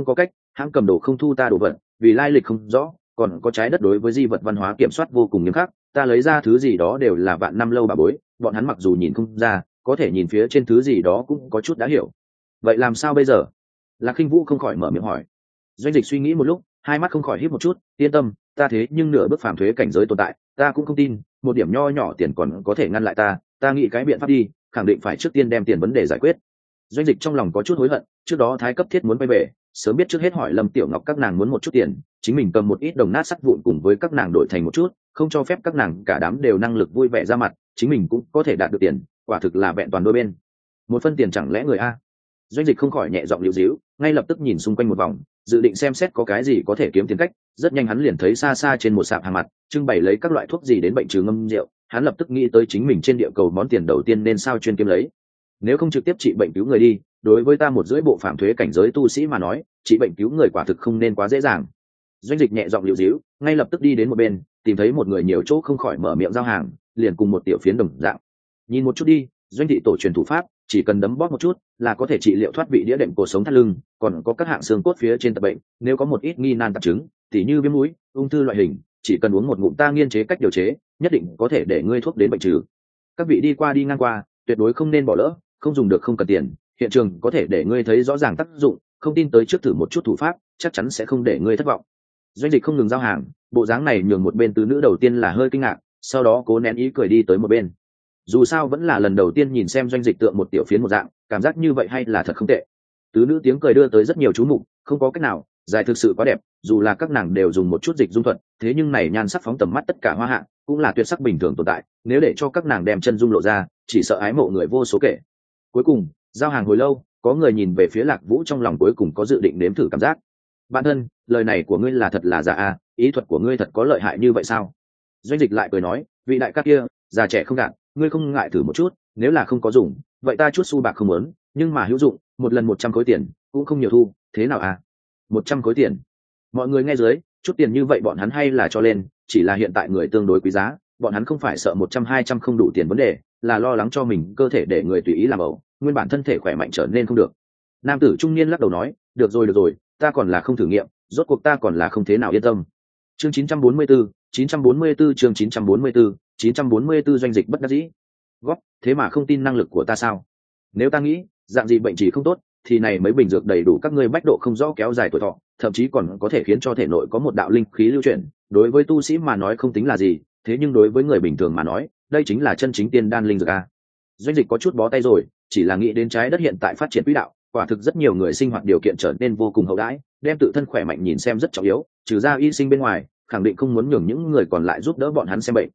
hãng cầm đồ không thu ta đồ vật, vì lai lịch không rõ, còn có trái đất đối với di vật văn hóa kiểm soát vô cùng nghiêm khắc, ta lấy ra thứ gì đó đều là vạn năm lâu bà bối, bọn hắn mặc dù nhìn không ra, có thể nhìn phía trên thứ gì đó cũng có chút đã hiểu. Vậy làm sao bây giờ? Lạc Khinh Vũ không khỏi mở miệng hỏi. Doanh Dịch suy nghĩ một lúc, hai mắt không khỏi híp một chút, yên tâm, ta thế nhưng nửa bước phàm thuế cảnh giới tồn tại, ta cũng không tin một điểm nho nhỏ tiền còn có thể ngăn lại ta, ta nghĩ cái biện pháp đi, khẳng định phải trước tiên đem tiền vấn đề giải quyết. Doanh Dịch trong lòng có chút hối hận, trước đó thái cấp thiết muốn quay về, sớm biết trước hết hỏi Lâm Tiểu Ngọc các nàng muốn một chút tiền, chính mình cầm một ít đồng nát sắt vụn cùng với các nàng đổi thành một chút, không cho phép các nàng cả đám đều năng lực vui vẻ ra mặt, chính mình cũng có thể đạt được tiền, quả thực là vẹn toàn đôi bên. Một phân tiền chẳng lẽ người a? Doanh Dịch không khỏi nhẹ giọng liễu díu, ngay lập tức nhìn xung quanh một vòng, dự định xem xét có cái gì có thể kiếm tiền cách. Rất nhanh hắn liền thấy xa xa trên một sạp hàng mặt trưng bày lấy các loại thuốc gì đến bệnh trừ ngâm rượu, hắn lập tức nghĩ tới chính mình trên địa cầu món tiền đầu tiên nên sao chuyên kiếm lấy. Nếu không trực tiếp trị bệnh cứu người đi, đối với ta một rưỡi bộ phạm thuế cảnh giới tu sĩ mà nói, trị bệnh cứu người quả thực không nên quá dễ dàng. Doanh Dịch nhẹ giọng liễu díu, ngay lập tức đi đến một bên, tìm thấy một người nhiều chỗ không khỏi mở miệng giao hàng, liền cùng một tiểu phiến đồng dạng. Nhìn một chút đi, Doanh thị tổ truyền thủ pháp, chỉ cần đấm bóp một chút là có thể trị liệu thoát vị đĩa đệm cổ sống thắt lưng, còn có các hạng xương cốt phía trên tập bệnh, nếu có một ít nghi nan tạp chứng, tỉ như viêm mũi, ung thư loại hình, chỉ cần uống một ngụm ta nghiên chế cách điều chế, nhất định có thể để ngươi thuốc đến bệnh trừ. Các vị đi qua đi ngang qua, tuyệt đối không nên bỏ lỡ, không dùng được không cần tiền, hiện trường có thể để ngươi thấy rõ ràng tác dụng, không tin tới trước thử một chút thủ pháp, chắc chắn sẽ không để ngươi thất vọng. Doanh Dịch không ngừng giao hàng, bộ dáng này nhường một bên tứ nữ đầu tiên là hơi kinh ngạc, sau đó cố nén ý cười đi tới một bên. Dù sao vẫn là lần đầu tiên nhìn xem Doanh Dịch tượng một tiểu phiến một dạng, cảm giác như vậy hay là thật không tệ. Tứ nữ tiếng cười đưa tới rất nhiều chú mục, không có cách nào, dài thực sự quá đẹp, dù là các nàng đều dùng một chút dịch dung thuật, thế nhưng này nhan sắc phóng tầm mắt tất cả hoa hạ, cũng là tuyệt sắc bình thường tồn tại, nếu để cho các nàng đem chân dung lộ ra, chỉ sợ ái mộ người vô số kể. Cuối cùng, giao hàng hồi lâu, có người nhìn về phía Lạc Vũ trong lòng cuối cùng có dự định nếm thử cảm giác. Bạn thân, lời này của ngươi là thật là giả à, ý thuật của ngươi thật có lợi hại như vậy sao? Doanh Dịch lại cười nói, vị đại ca kia, già trẻ không gạt, ngươi không ngại thử một chút, nếu là không có dùng, vậy ta chút xu bạc không muốn, nhưng mà hữu dụng, một lần một trăm khối tiền, cũng không nhiều thu, thế nào à? Một trăm khối tiền. Mọi người nghe dưới, chút tiền như vậy bọn hắn hay là cho lên, chỉ là hiện tại người tương đối quý giá, bọn hắn không phải sợ một trăm hai trăm không đủ tiền vấn đề, là lo lắng cho mình cơ thể để người tùy ý làm ẩu, nguyên bản thân thể khỏe mạnh trở nên không được. Nam tử trung niên lắc đầu nói, được rồi được rồi, ta còn là không thử nghiệm, rốt cuộc ta còn là không thế nào yên tâm. Chương chín trăm bốn mươi tư, chín trăm bốn mươi tư chương chín trăm bốn mươi tư, chín trăm bốn mươi tư Doanh Dịch bất đắc dĩ. Góp, thế mà không tin năng lực của ta sao? Nếu ta nghĩ, dạng gì bệnh chỉ không tốt, thì này mấy bình dược đầy đủ các ngươi bách độ không rõ kéo dài tuổi thọ, thậm chí còn có thể khiến cho thể nội có một đạo linh khí lưu chuyển, đối với tu sĩ mà nói không tính là gì, thế nhưng đối với người bình thường mà nói, đây chính là chân chính tiên đan linh dược a. Doanh Dịch có chút bó tay rồi, chỉ là nghĩ đến trái đất hiện tại phát triển quỹ đạo, quả thực rất nhiều người sinh hoạt điều kiện trở nên vô cùng hậu đãi, đem tự thân khỏe mạnh nhìn xem rất trọng yếu, trừ ra y sinh bên ngoài, khẳng định không muốn nhường những người còn lại giúp đỡ bọn hắn xem bệnh.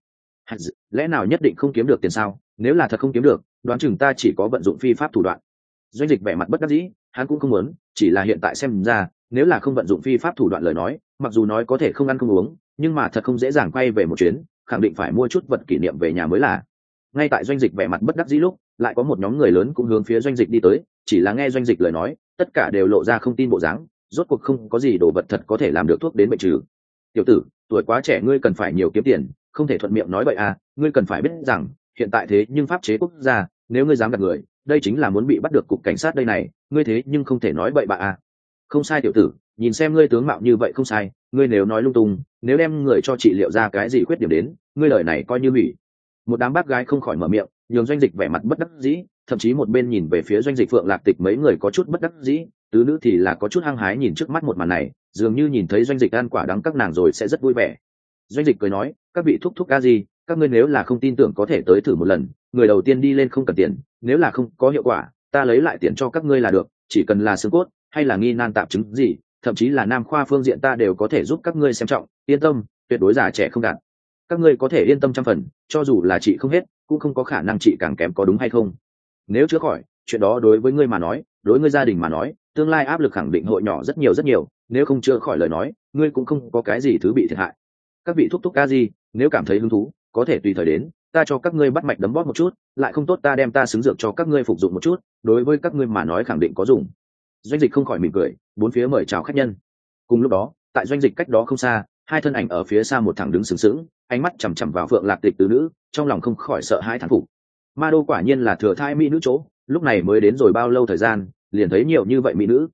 Lẽ nào nhất định không kiếm được tiền sao? Nếu là thật không kiếm được, đoán chừng ta chỉ có vận dụng phi pháp thủ đoạn. Doanh Dịch vẻ mặt bất đắc dĩ, hắn cũng không muốn, chỉ là hiện tại xem ra, nếu là không vận dụng phi pháp thủ đoạn lời nói, mặc dù nói có thể không ăn không uống, nhưng mà thật không dễ dàng quay về một chuyến, khẳng định phải mua chút vật kỷ niệm về nhà mới là. Ngay tại Doanh Dịch vẻ mặt bất đắc dĩ lúc, lại có một nhóm người lớn cũng hướng phía Doanh Dịch đi tới, chỉ là nghe Doanh Dịch lời nói, tất cả đều lộ ra không tin bộ dáng, rốt cuộc không có gì đồ vật thật có thể làm được thuốc đến bệnh trừ. Tiểu tử, tuổi quá trẻ ngươi cần phải nhiều kiếm tiền, không thể thuận miệng nói vậy à, ngươi cần phải biết rằng, hiện tại thế nhưng pháp chế quốc gia, nếu ngươi dám gạt người, đây chính là muốn bị bắt được cục cảnh sát đây này, ngươi thế nhưng không thể nói bậy bạ à. Không sai tiểu tử, nhìn xem ngươi tướng mạo như vậy không sai, ngươi nếu nói lung tung, nếu đem người cho trị liệu ra cái gì khuyết điểm đến, ngươi lời này coi như hủy. Một đám bác gái không khỏi mở miệng, nhường Doanh Dịch vẻ mặt bất đắc dĩ, thậm chí một bên nhìn về phía Doanh Dịch Phượng Lạc Tịch mấy người có chút bất đắc dĩ, tứ nữ thì là có chút hăng hái nhìn trước mắt một màn này, dường như nhìn thấy Doanh Dịch ăn quả đắng các nàng rồi sẽ rất vui vẻ. Doanh Dịch cười nói, các vị thúc thúc ca gì, các ngươi nếu là không tin tưởng có thể tới thử một lần, người đầu tiên đi lên không cần tiền, nếu là không có hiệu quả, ta lấy lại tiền cho các ngươi là được, chỉ cần là xương cốt hay là nghi nan tạp chứng gì, thậm chí là nam khoa phương diện ta đều có thể giúp các ngươi xem trọng, yên tâm, tuyệt đối già trẻ không gạt. Các ngươi có thể yên tâm trăm phần, cho dù là trị không hết, cũng không có khả năng trị càng kém, có đúng hay không? Nếu chữa khỏi, chuyện đó đối với ngươi mà nói, đối ngươi gia đình mà nói, tương lai áp lực khẳng định hội nhỏ rất nhiều rất nhiều, nếu không chữa khỏi lời nói, ngươi cũng không có cái gì thứ bị thiệt hại. Các vị thúc thúc ca gì, nếu cảm thấy hứng thú, có thể tùy thời đến, ta cho các ngươi bắt mạch đấm bóp một chút, lại không tốt ta đem ta xứng dược cho các ngươi phục dụng một chút, đối với các ngươi mà nói khẳng định có dùng. Doanh Dịch không khỏi mỉm cười, bốn phía mời chào khách nhân. Cùng lúc đó, tại Doanh Dịch cách đó không xa, hai thân ảnh ở phía xa một thằng đứng sừng sững, ánh mắt chằm chằm vào Phượng Lạc Tịch tứ nữ, trong lòng không khỏi sợ hãi thán phục. Ma đô quả nhiên là thừa thai mỹ nữ chỗ, lúc này mới đến rồi bao lâu thời gian, liền thấy nhiều như vậy mỹ nữ.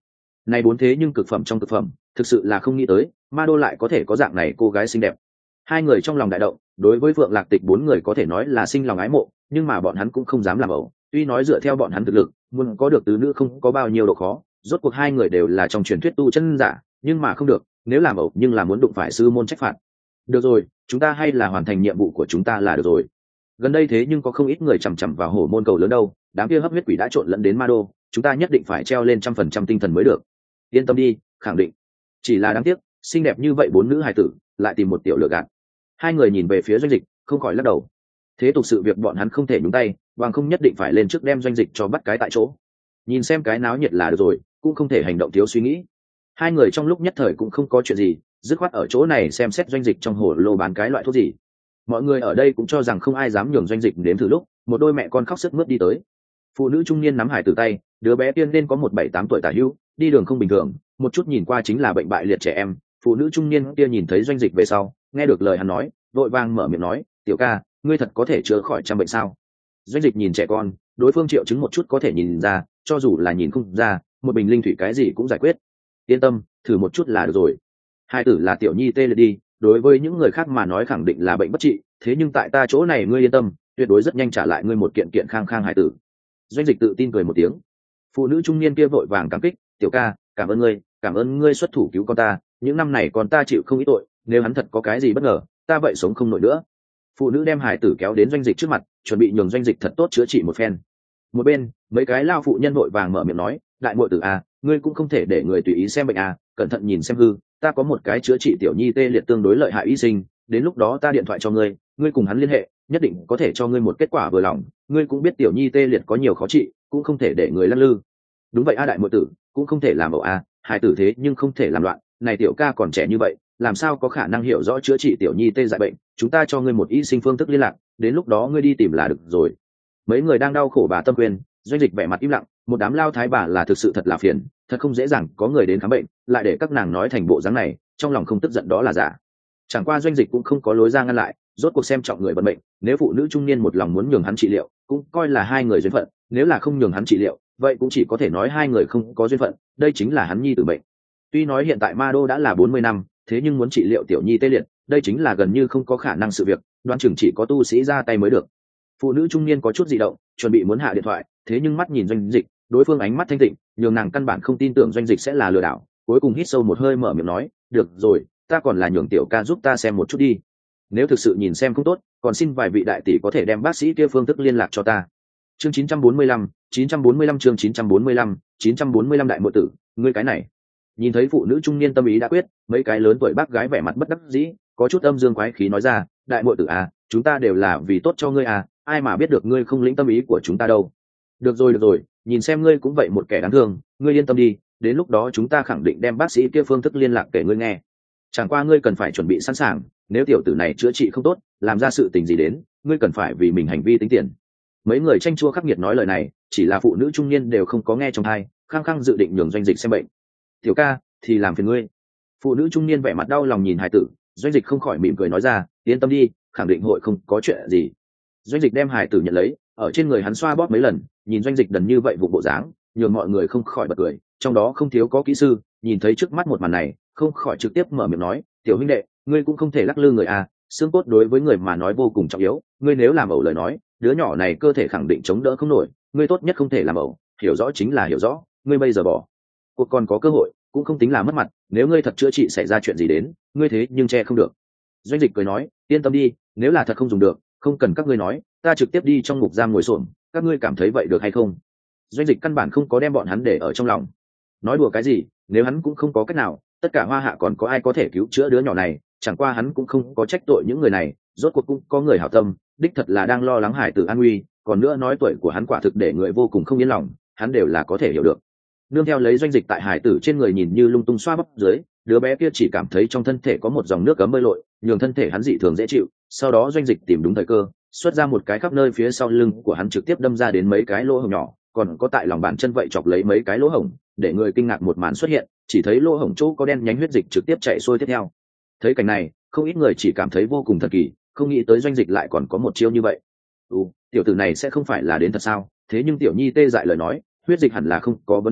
Này bốn thế nhưng cực phẩm trong cực phẩm, thực sự là không nghĩ tới ma đô lại có thể có dạng này cô gái xinh đẹp. Hai người trong lòng đại động, đối với Phượng Lạc Tịch bốn người có thể nói là sinh lòng ái mộ, nhưng mà bọn hắn cũng không dám làm ẩu. Tuy nói dựa theo bọn hắn thực lực, muốn có được tứ nữ không có bao nhiêu độ khó, rốt cuộc hai người đều là trong truyền thuyết tu chân giả, nhưng mà không được, nếu làm ẩu nhưng là muốn đụng phải sư môn trách phạt. Được rồi, chúng ta hay là hoàn thành nhiệm vụ của chúng ta là được rồi. Gần đây thế nhưng có không ít người chằm chằm vào hổ môn cầu lớn đâu, đám kia hấp huyết quỷ đã trộn lẫn đến ma đô, chúng ta nhất định phải treo lên trăm phần trăm tinh thần mới được. Yên tâm đi, khẳng định. Chỉ là đáng tiếc, xinh đẹp như vậy bốn nữ hài tử lại tìm một tiểu lựa gạt. Hai người nhìn về phía Doanh Dịch, không khỏi lắc đầu. Thế tục sự việc bọn hắn không thể nhúng tay, bằng không nhất định phải lên trước đem Doanh Dịch cho bắt cái tại chỗ. Nhìn xem cái náo nhiệt là được rồi, cũng không thể hành động thiếu suy nghĩ. Hai người trong lúc nhất thời cũng không có chuyện gì, dứt khoát ở chỗ này xem xét Doanh Dịch trong hồ lô bán cái loại thuốc gì. Mọi người ở đây cũng cho rằng không ai dám nhường Doanh Dịch đến thử lúc, một đôi mẹ con khóc sướt mướt đi tới. Phụ nữ trung niên nắm hải tử tay, đứa bé tiên nên có một bảy tám tuổi tả hữu, đi đường không bình thường, một chút nhìn qua chính là bệnh bại liệt trẻ em. Phụ nữ trung niên kia nhìn thấy Doanh Dịch về sau, nghe được lời hắn nói, vội vàng mở miệng nói, tiểu ca, ngươi thật có thể chữa khỏi trăm bệnh sao? Doanh Dịch nhìn trẻ con, đối phương triệu chứng một chút có thể nhìn ra, cho dù là nhìn không ra, một bình linh thủy cái gì cũng giải quyết. Yên tâm, thử một chút là được rồi. Hai tử là tiểu nhi tê liệt đi, đối với những người khác mà nói khẳng định là bệnh bất trị, thế nhưng tại ta chỗ này ngươi yên tâm, tuyệt đối rất nhanh trả lại ngươi một kiện kiện khang khang hải tử. Doanh Dịch tự tin cười một tiếng. Phụ nữ trung niên kia vội vàng cảm kích, tiểu ca, cảm ơn ngươi, cảm ơn ngươi xuất thủ cứu con ta, những năm này con ta chịu không ít tội, nếu hắn thật có cái gì bất ngờ, ta vậy sống không nổi nữa. Phụ nữ đem hải tử kéo đến Doanh Dịch trước mặt, chuẩn bị nhường Doanh Dịch thật tốt chữa trị một phen. Một bên, mấy cái lao phụ nhân vội vàng mở miệng nói, đại muội tử à, ngươi cũng không thể để người tùy ý xem bệnh à, cẩn thận nhìn xem hư, ta có một cái chữa trị tiểu nhi tê liệt tương đối lợi hại y sinh, đến lúc đó ta điện thoại cho ngươi, ngươi cùng hắn liên hệ, nhất định có thể cho ngươi một kết quả vừa lòng. Ngươi cũng biết tiểu nhi tê liệt có nhiều khó trị, cũng không thể để người lăn lư. Đúng vậy a đại muội tử, cũng không thể làm ẩu a, hài tử thế nhưng không thể làm loạn, này tiểu ca còn trẻ như vậy, làm sao có khả năng hiểu rõ chữa trị tiểu nhi tê dại bệnh, chúng ta cho ngươi một y sinh phương thức liên lạc, đến lúc đó ngươi đi tìm là được rồi. Mấy người đang đau khổ bà tâm quyền, Doanh Dịch vẻ mặt im lặng, một đám lao thái bà là thực sự thật là phiền, thật không dễ dàng có người đến khám bệnh, lại để các nàng nói thành bộ dáng này, trong lòng không tức giận đó là giả. Chẳng qua Doanh Dịch cũng không có lối ra ngăn lại, rốt cuộc xem trọng người bận bệnh, nếu phụ nữ trung niên một lòng muốn nhường hắn trị liệu, cũng coi là hai người duyên phận, nếu là không nhường hắn trị liệu, vậy cũng chỉ có thể nói hai người không có duyên phận, đây chính là hắn nhi tử bệnh. Tuy nói hiện tại ma đô đã là bốn mươi năm, thế nhưng muốn trị liệu tiểu nhi tê liệt, đây chính là gần như không có khả năng sự việc, đoán chừng chỉ có tu sĩ ra tay mới được. Phụ nữ trung niên có chút dị động, chuẩn bị muốn hạ điện thoại, thế nhưng mắt nhìn Doanh Dịch, đối phương ánh mắt thanh tịnh, nhường nàng căn bản không tin tưởng Doanh Dịch sẽ là lừa đảo, cuối cùng hít sâu một hơi mở miệng nói, được rồi, ta còn là nhường tiểu ca giúp ta xem một chút đi. Nếu thực sự nhìn xem không tốt, còn xin vài vị đại tỷ có thể đem bác sĩ kia phương thức liên lạc cho ta. Chương chín trăm bốn mươi lăm, chín trăm bốn mươi lăm chương chín trăm bốn mươi lăm, chín trăm bốn mươi lăm đại muội tử, ngươi cái này. Nhìn thấy phụ nữ trung niên tâm ý đã quyết, mấy cái lớn tuổi bác gái vẻ mặt bất đắc dĩ, có chút âm dương quái khí nói ra, đại muội tử à, chúng ta đều là vì tốt cho ngươi à, ai mà biết được ngươi không lĩnh tâm ý của chúng ta đâu. Được rồi được rồi, nhìn xem ngươi cũng vậy một kẻ đáng thương, ngươi yên tâm đi, đến lúc đó chúng ta khẳng định đem bác sĩ kia phương thức liên lạc kể ngươi nghe. Chẳng qua ngươi cần phải chuẩn bị sẵn sàng, nếu tiểu tử này chữa trị không tốt, làm ra sự tình gì đến, ngươi cần phải vì mình hành vi tính tiền. Mấy người tranh chua khắc nghiệt nói lời này, chỉ là phụ nữ trung niên đều không có nghe trong tai, khăng khăng dự định nhường Doanh Dịch xem bệnh. Tiểu ca, thì làm phiền ngươi. Phụ nữ trung niên vẻ mặt đau lòng nhìn hài tử, Doanh Dịch không khỏi mỉm cười nói ra, yên tâm đi, khẳng định hội không có chuyện gì. Doanh Dịch đem hài tử nhận lấy, ở trên người hắn xoa bóp mấy lần, nhìn Doanh Dịch đần như vậy vụ bộ dáng, nhường mọi người không khỏi bật cười, trong đó không thiếu có kỹ sư, nhìn thấy trước mắt một màn này, không khỏi trực tiếp mở miệng nói, tiểu huynh đệ, ngươi cũng không thể lắc lư người à, xương cốt đối với người mà nói vô cùng trọng yếu, ngươi nếu làm ẩu lời nói, đứa nhỏ này cơ thể khẳng định chống đỡ không nổi, ngươi tốt nhất không thể làm ẩu, hiểu rõ chính là hiểu rõ, ngươi bây giờ bỏ cuộc còn có cơ hội, cũng không tính là mất mặt, nếu ngươi thật chữa trị xảy ra chuyện gì đến, ngươi thế nhưng che không được. Doanh Dịch cười nói, yên tâm đi, nếu là thật không dùng được, không cần các ngươi nói, ta trực tiếp đi trong ngục giam ngồi xổm, các ngươi cảm thấy vậy được hay không? Doanh Dịch căn bản không có đem bọn hắn để ở trong lòng. Nói đùa cái gì, nếu hắn cũng không có cách nào, tất cả Hoa Hạ còn có ai có thể cứu chữa đứa nhỏ này, chẳng qua hắn cũng không có trách tội những người này, rốt cuộc cũng có người hảo tâm, đích thật là đang lo lắng hải tử an nguy, còn nữa nói tuổi của hắn quả thực để người vô cùng không yên lòng, hắn đều là có thể hiểu được. Nương theo lấy Doanh Dịch tại hải tử trên người nhìn như lung tung xoa bắp dưới, đứa bé kia chỉ cảm thấy trong thân thể có một dòng nước cấm bơi lội, nhường thân thể hắn dị thường dễ chịu, sau đó Doanh Dịch tìm đúng thời cơ, xuất ra một cái khắp nơi phía sau lưng của hắn trực tiếp đâm ra đến mấy cái lỗ hổng nhỏ, còn có tại lòng bàn chân vậy chọc lấy mấy cái lỗ hổng, để người kinh ngạc một màn xuất hiện, chỉ thấy lỗ hổng chỗ có đen nhánh huyết dịch trực tiếp chạy xuôi tiếp theo. Thấy cảnh này, không ít người chỉ cảm thấy vô cùng thần kỳ, không nghĩ tới Doanh Dịch lại còn có một chiêu như vậy. Ừ, tiểu tử này sẽ không phải là đến thật sao? Thế nhưng tiểu nhi tê dại lời nói, huyết dịch hẳn là không có vấn đề à,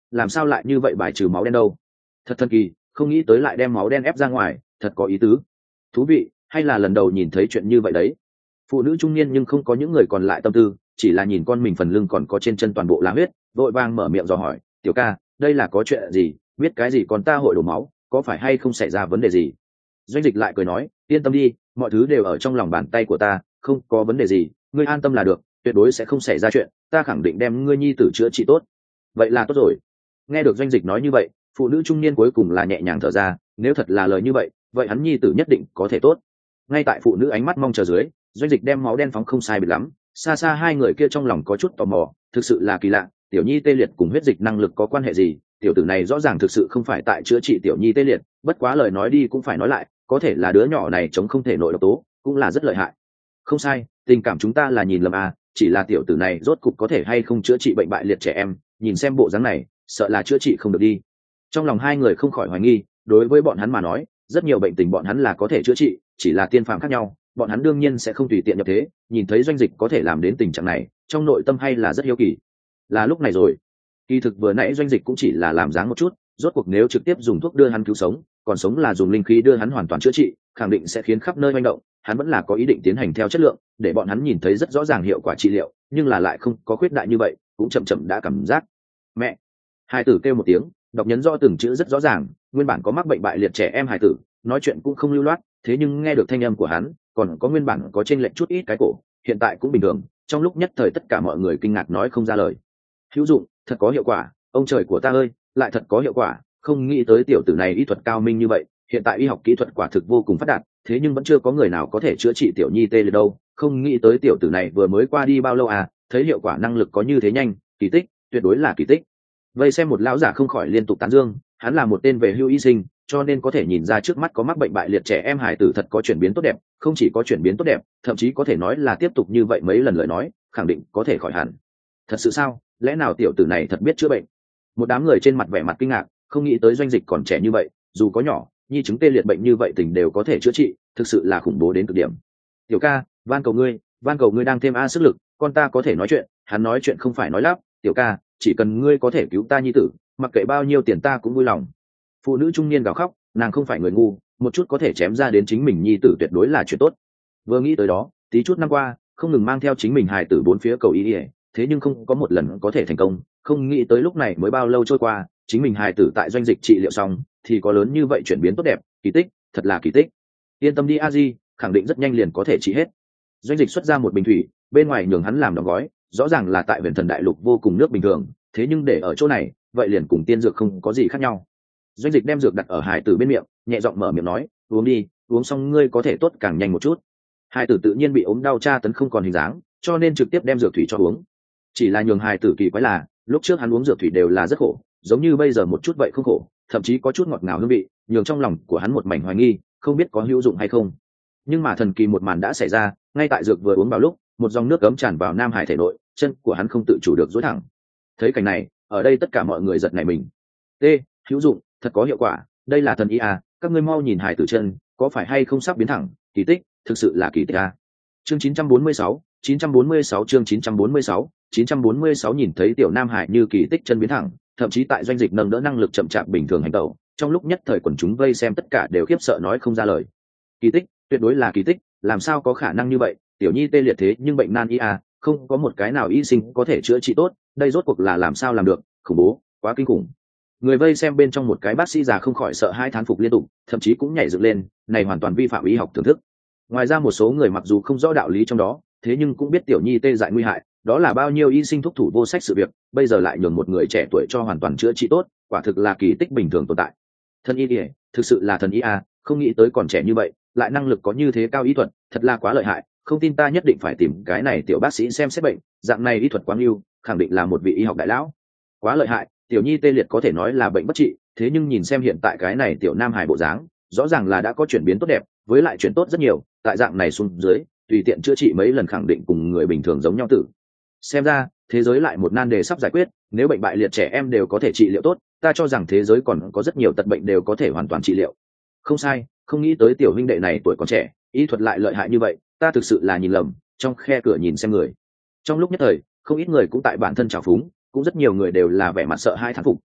làm sao lại như vậy bài trừ máu đen đâu? Thật thần kỳ, không nghĩ tới lại đem máu đen ép ra ngoài, thật có ý tứ. Thú vị, hay là lần đầu nhìn thấy chuyện như vậy đấy. Phụ nữ trung niên nhưng không có những người còn lại tâm tư, chỉ là nhìn con mình phần lưng còn có trên chân toàn bộ lá huyết, vội vàng mở miệng dò hỏi, tiểu ca, đây là có chuyện gì, biết cái gì còn ta hội đổ máu, có phải hay không xảy ra vấn đề gì? Doanh Dịch lại cười nói, yên tâm đi, mọi thứ đều ở trong lòng bàn tay của ta, không có vấn đề gì, ngươi an tâm là được, tuyệt đối sẽ không xảy ra chuyện, ta khẳng định đem ngươi nhi tử chữa trị tốt. Vậy là tốt rồi. Nghe được Doanh Dịch nói như vậy, phụ nữ trung niên cuối cùng là nhẹ nhàng thở ra, nếu thật là lời như vậy, vậy hắn nhi tử nhất định có thể tốt. Ngay tại phụ nữ ánh mắt mong chờ dưới, Doanh Dịch đem máu đen phóng không sai biệt lắm, xa xa hai người kia trong lòng có chút tò mò, thực sự là kỳ lạ, tiểu nhi tê liệt cùng huyết dịch năng lực có quan hệ gì? Tiểu tử này rõ ràng thực sự không phải tại chữa trị tiểu nhi tê liệt, bất quá lời nói đi cũng phải nói lại, có thể là đứa nhỏ này chống không thể nội độc tố, cũng là rất lợi hại. Không sai, tình cảm chúng ta là nhìn lầm à, chỉ là tiểu tử này rốt cục có thể hay không chữa trị bệnh bại liệt trẻ em, nhìn xem bộ dáng này, sợ là chữa trị không được đi. Trong lòng hai người không khỏi hoài nghi, đối với bọn hắn mà nói, rất nhiều bệnh tình bọn hắn là có thể chữa trị, chỉ là tiên phàm khác nhau, bọn hắn đương nhiên sẽ không tùy tiện nhập thế, nhìn thấy Doanh Dịch có thể làm đến tình trạng này, trong nội tâm hay là rất hiếu kỳ. Là lúc này rồi. Kỳ thực vừa nãy Doanh Dịch cũng chỉ là làm dáng một chút, rốt cuộc nếu trực tiếp dùng thuốc đưa hắn cứu sống, còn sống là dùng linh khí đưa hắn hoàn toàn chữa trị, khẳng định sẽ khiến khắp nơi manh động, hắn vẫn là có ý định tiến hành theo chất lượng, để bọn hắn nhìn thấy rất rõ ràng hiệu quả trị liệu, nhưng là lại không có khuyết đại như vậy, cũng chậm chậm đã cảm giác. Mẹ! Hai tử kêu một tiếng, đọc nhấn rõ từng chữ rất rõ ràng, nguyên bản có mắc bệnh bại liệt trẻ em hài tử, nói chuyện cũng không lưu loát, thế nhưng nghe được thanh âm của hắn, còn có nguyên bản có chênh lệch chút ít cái cổ, hiện tại cũng bình thường, trong lúc nhất thời tất cả mọi người kinh ngạc nói không ra lời. Hữu dụng, thật có hiệu quả, ông trời của ta ơi, lại thật có hiệu quả, không nghĩ tới tiểu tử này y thuật cao minh như vậy, hiện tại y học kỹ thuật quả thực vô cùng phát đạt, thế nhưng vẫn chưa có người nào có thể chữa trị tiểu nhi tê liệt đâu, không nghĩ tới tiểu tử này vừa mới qua đi bao lâu à, thấy hiệu quả năng lực có như thế nhanh, kỳ tích, tuyệt đối là kỳ tích. Vây xem một lão giả không khỏi liên tục tán dương, hắn là một tên về hưu y sinh, cho nên có thể nhìn ra trước mắt có mắc bệnh bại liệt trẻ em hải tử thật có chuyển biến tốt đẹp, không chỉ có chuyển biến tốt đẹp, thậm chí có thể nói là tiếp tục như vậy mấy lần lời nói, khẳng định có thể khỏi hẳn. Thật sự sao? Lẽ nào tiểu tử này thật biết chữa bệnh? Một đám người trên mặt vẻ mặt kinh ngạc, không nghĩ tới Doanh Dịch còn trẻ như vậy, dù có nhỏ, nhi chứng tê liệt bệnh như vậy tình đều có thể chữa trị, thực sự là khủng bố đến cực điểm. Tiểu ca, van cầu ngươi, van cầu ngươi đang thêm a sức lực, con ta có thể nói chuyện, hắn nói chuyện không phải nói lắp, tiểu ca, chỉ cần ngươi có thể cứu ta nhi tử, mặc kệ bao nhiêu tiền ta cũng vui lòng. Phụ nữ trung niên gào khóc, nàng không phải người ngu, một chút có thể chém ra đến chính mình nhi tử tuyệt đối là chuyện tốt. Vừa nghĩ tới đó, tí chút năm qua, không ngừng mang theo chính mình hài tử bốn phía cầu ý ỉa, thế nhưng không có một lần có thể thành công, không nghĩ tới lúc này mới bao lâu trôi qua, chính mình hài tử tại Doanh Dịch trị liệu xong, thì có lớn như vậy chuyển biến tốt đẹp, kỳ tích, thật là kỳ tích. Yên tâm đi a di, khẳng định rất nhanh liền có thể trị hết. Doanh Dịch xuất ra một bình thủy, bên ngoài nhường hắn làm đóng gói, rõ ràng là tại Huyền Thần Đại Lục vô cùng nước bình thường, thế nhưng để ở chỗ này, vậy liền cùng tiên dược không có gì khác nhau. Doanh Dịch đem dược đặt ở hài tử bên miệng, nhẹ giọng mở miệng nói, uống đi, uống xong ngươi có thể tốt càng nhanh một chút. Hài tử tự nhiên bị ốm đau tra tấn không còn hình dáng, cho nên trực tiếp đem dược thủy cho uống. Chỉ là nhường hài tử kỳ quái là, lúc trước hắn uống dược thủy đều là rất khổ, giống như bây giờ một chút vậy không khổ, thậm chí có chút ngọt ngào hương vị, nhường trong lòng của hắn một mảnh hoài nghi, không biết có hữu dụng hay không. Nhưng mà thần kỳ một màn đã xảy ra, ngay tại dược vừa uống vào lúc, một dòng nước cấm tràn vào Nam Hải thể nội, chân của hắn không tự chủ được duỗi thẳng. Thấy cảnh này, ở đây tất cả mọi người giật nảy mình. T, hữu dụng, thật có hiệu quả, đây là thần y à, các ngươi mau nhìn Hải tử chân, có phải hay không sắp biến thẳng, kỳ tích, thực sự là kỳ tích à. Chương chín trăm bốn mươi sáu, chín trăm bốn mươi sáu chương chín trăm bốn mươi sáu, chín trăm bốn mươi sáu nhìn thấy tiểu Nam Hải như kỳ tích chân biến thẳng, thậm chí tại Doanh Dịch nâng đỡ năng lực chậm chạp bình thường hành tẩu, trong lúc nhất thời quần chúng vây xem tất cả đều khiếp sợ nói không ra lời. Kỳ tích, tuyệt đối là kỳ tích, làm sao có khả năng như vậy, tiểu nhi tê liệt thế nhưng bệnh nan y à, không có một cái nào y sinh có thể chữa trị tốt, đây rốt cuộc là làm sao làm được, khủng bố, quá kinh khủng. Người vây xem bên trong một cái bác sĩ già không khỏi sợ hai thán phục liên tục, thậm chí cũng nhảy dựng lên, này hoàn toàn vi phạm y học thưởng thức. Ngoài ra một số người mặc dù không rõ đạo lý trong đó, thế nhưng cũng biết tiểu nhi tê dại nguy hại, đó là bao nhiêu y sinh thúc thủ vô sách sự việc, bây giờ lại nhường một người trẻ tuổi cho hoàn toàn chữa trị tốt, quả thực là kỳ tích bình thường tồn tại. Thần y kìa, thực sự là thần y à, không nghĩ tới còn trẻ như vậy, lại năng lực có như thế cao y thuật, thật là quá lợi hại, không tin ta nhất định phải tìm cái này tiểu bác sĩ xem xét bệnh, dạng này y thuật quá ưu, khẳng định là một vị y học đại lão. Quá lợi hại, tiểu nhi tê liệt có thể nói là bệnh bất trị, thế nhưng nhìn xem hiện tại cái này tiểu Nam Hải bộ dáng, rõ ràng là đã có chuyển biến tốt đẹp, với lại chuyển tốt rất nhiều, tại dạng này xuống dưới, tùy tiện chữa trị mấy lần khẳng định cùng người bình thường giống nhau tử. Xem ra, thế giới lại một nan đề sắp giải quyết, nếu bệnh bại liệt trẻ em đều có thể trị liệu tốt, ta cho rằng thế giới còn có rất nhiều tật bệnh đều có thể hoàn toàn trị liệu. Không sai, không nghĩ tới tiểu huynh đệ này tuổi còn trẻ, y thuật lại lợi hại như vậy, ta thực sự là nhìn lầm, trong khe cửa nhìn xem người. Trong lúc nhất thời, không ít người cũng tại bản thân trào phúng, cũng rất nhiều người đều là vẻ mặt sợ hai thán phục,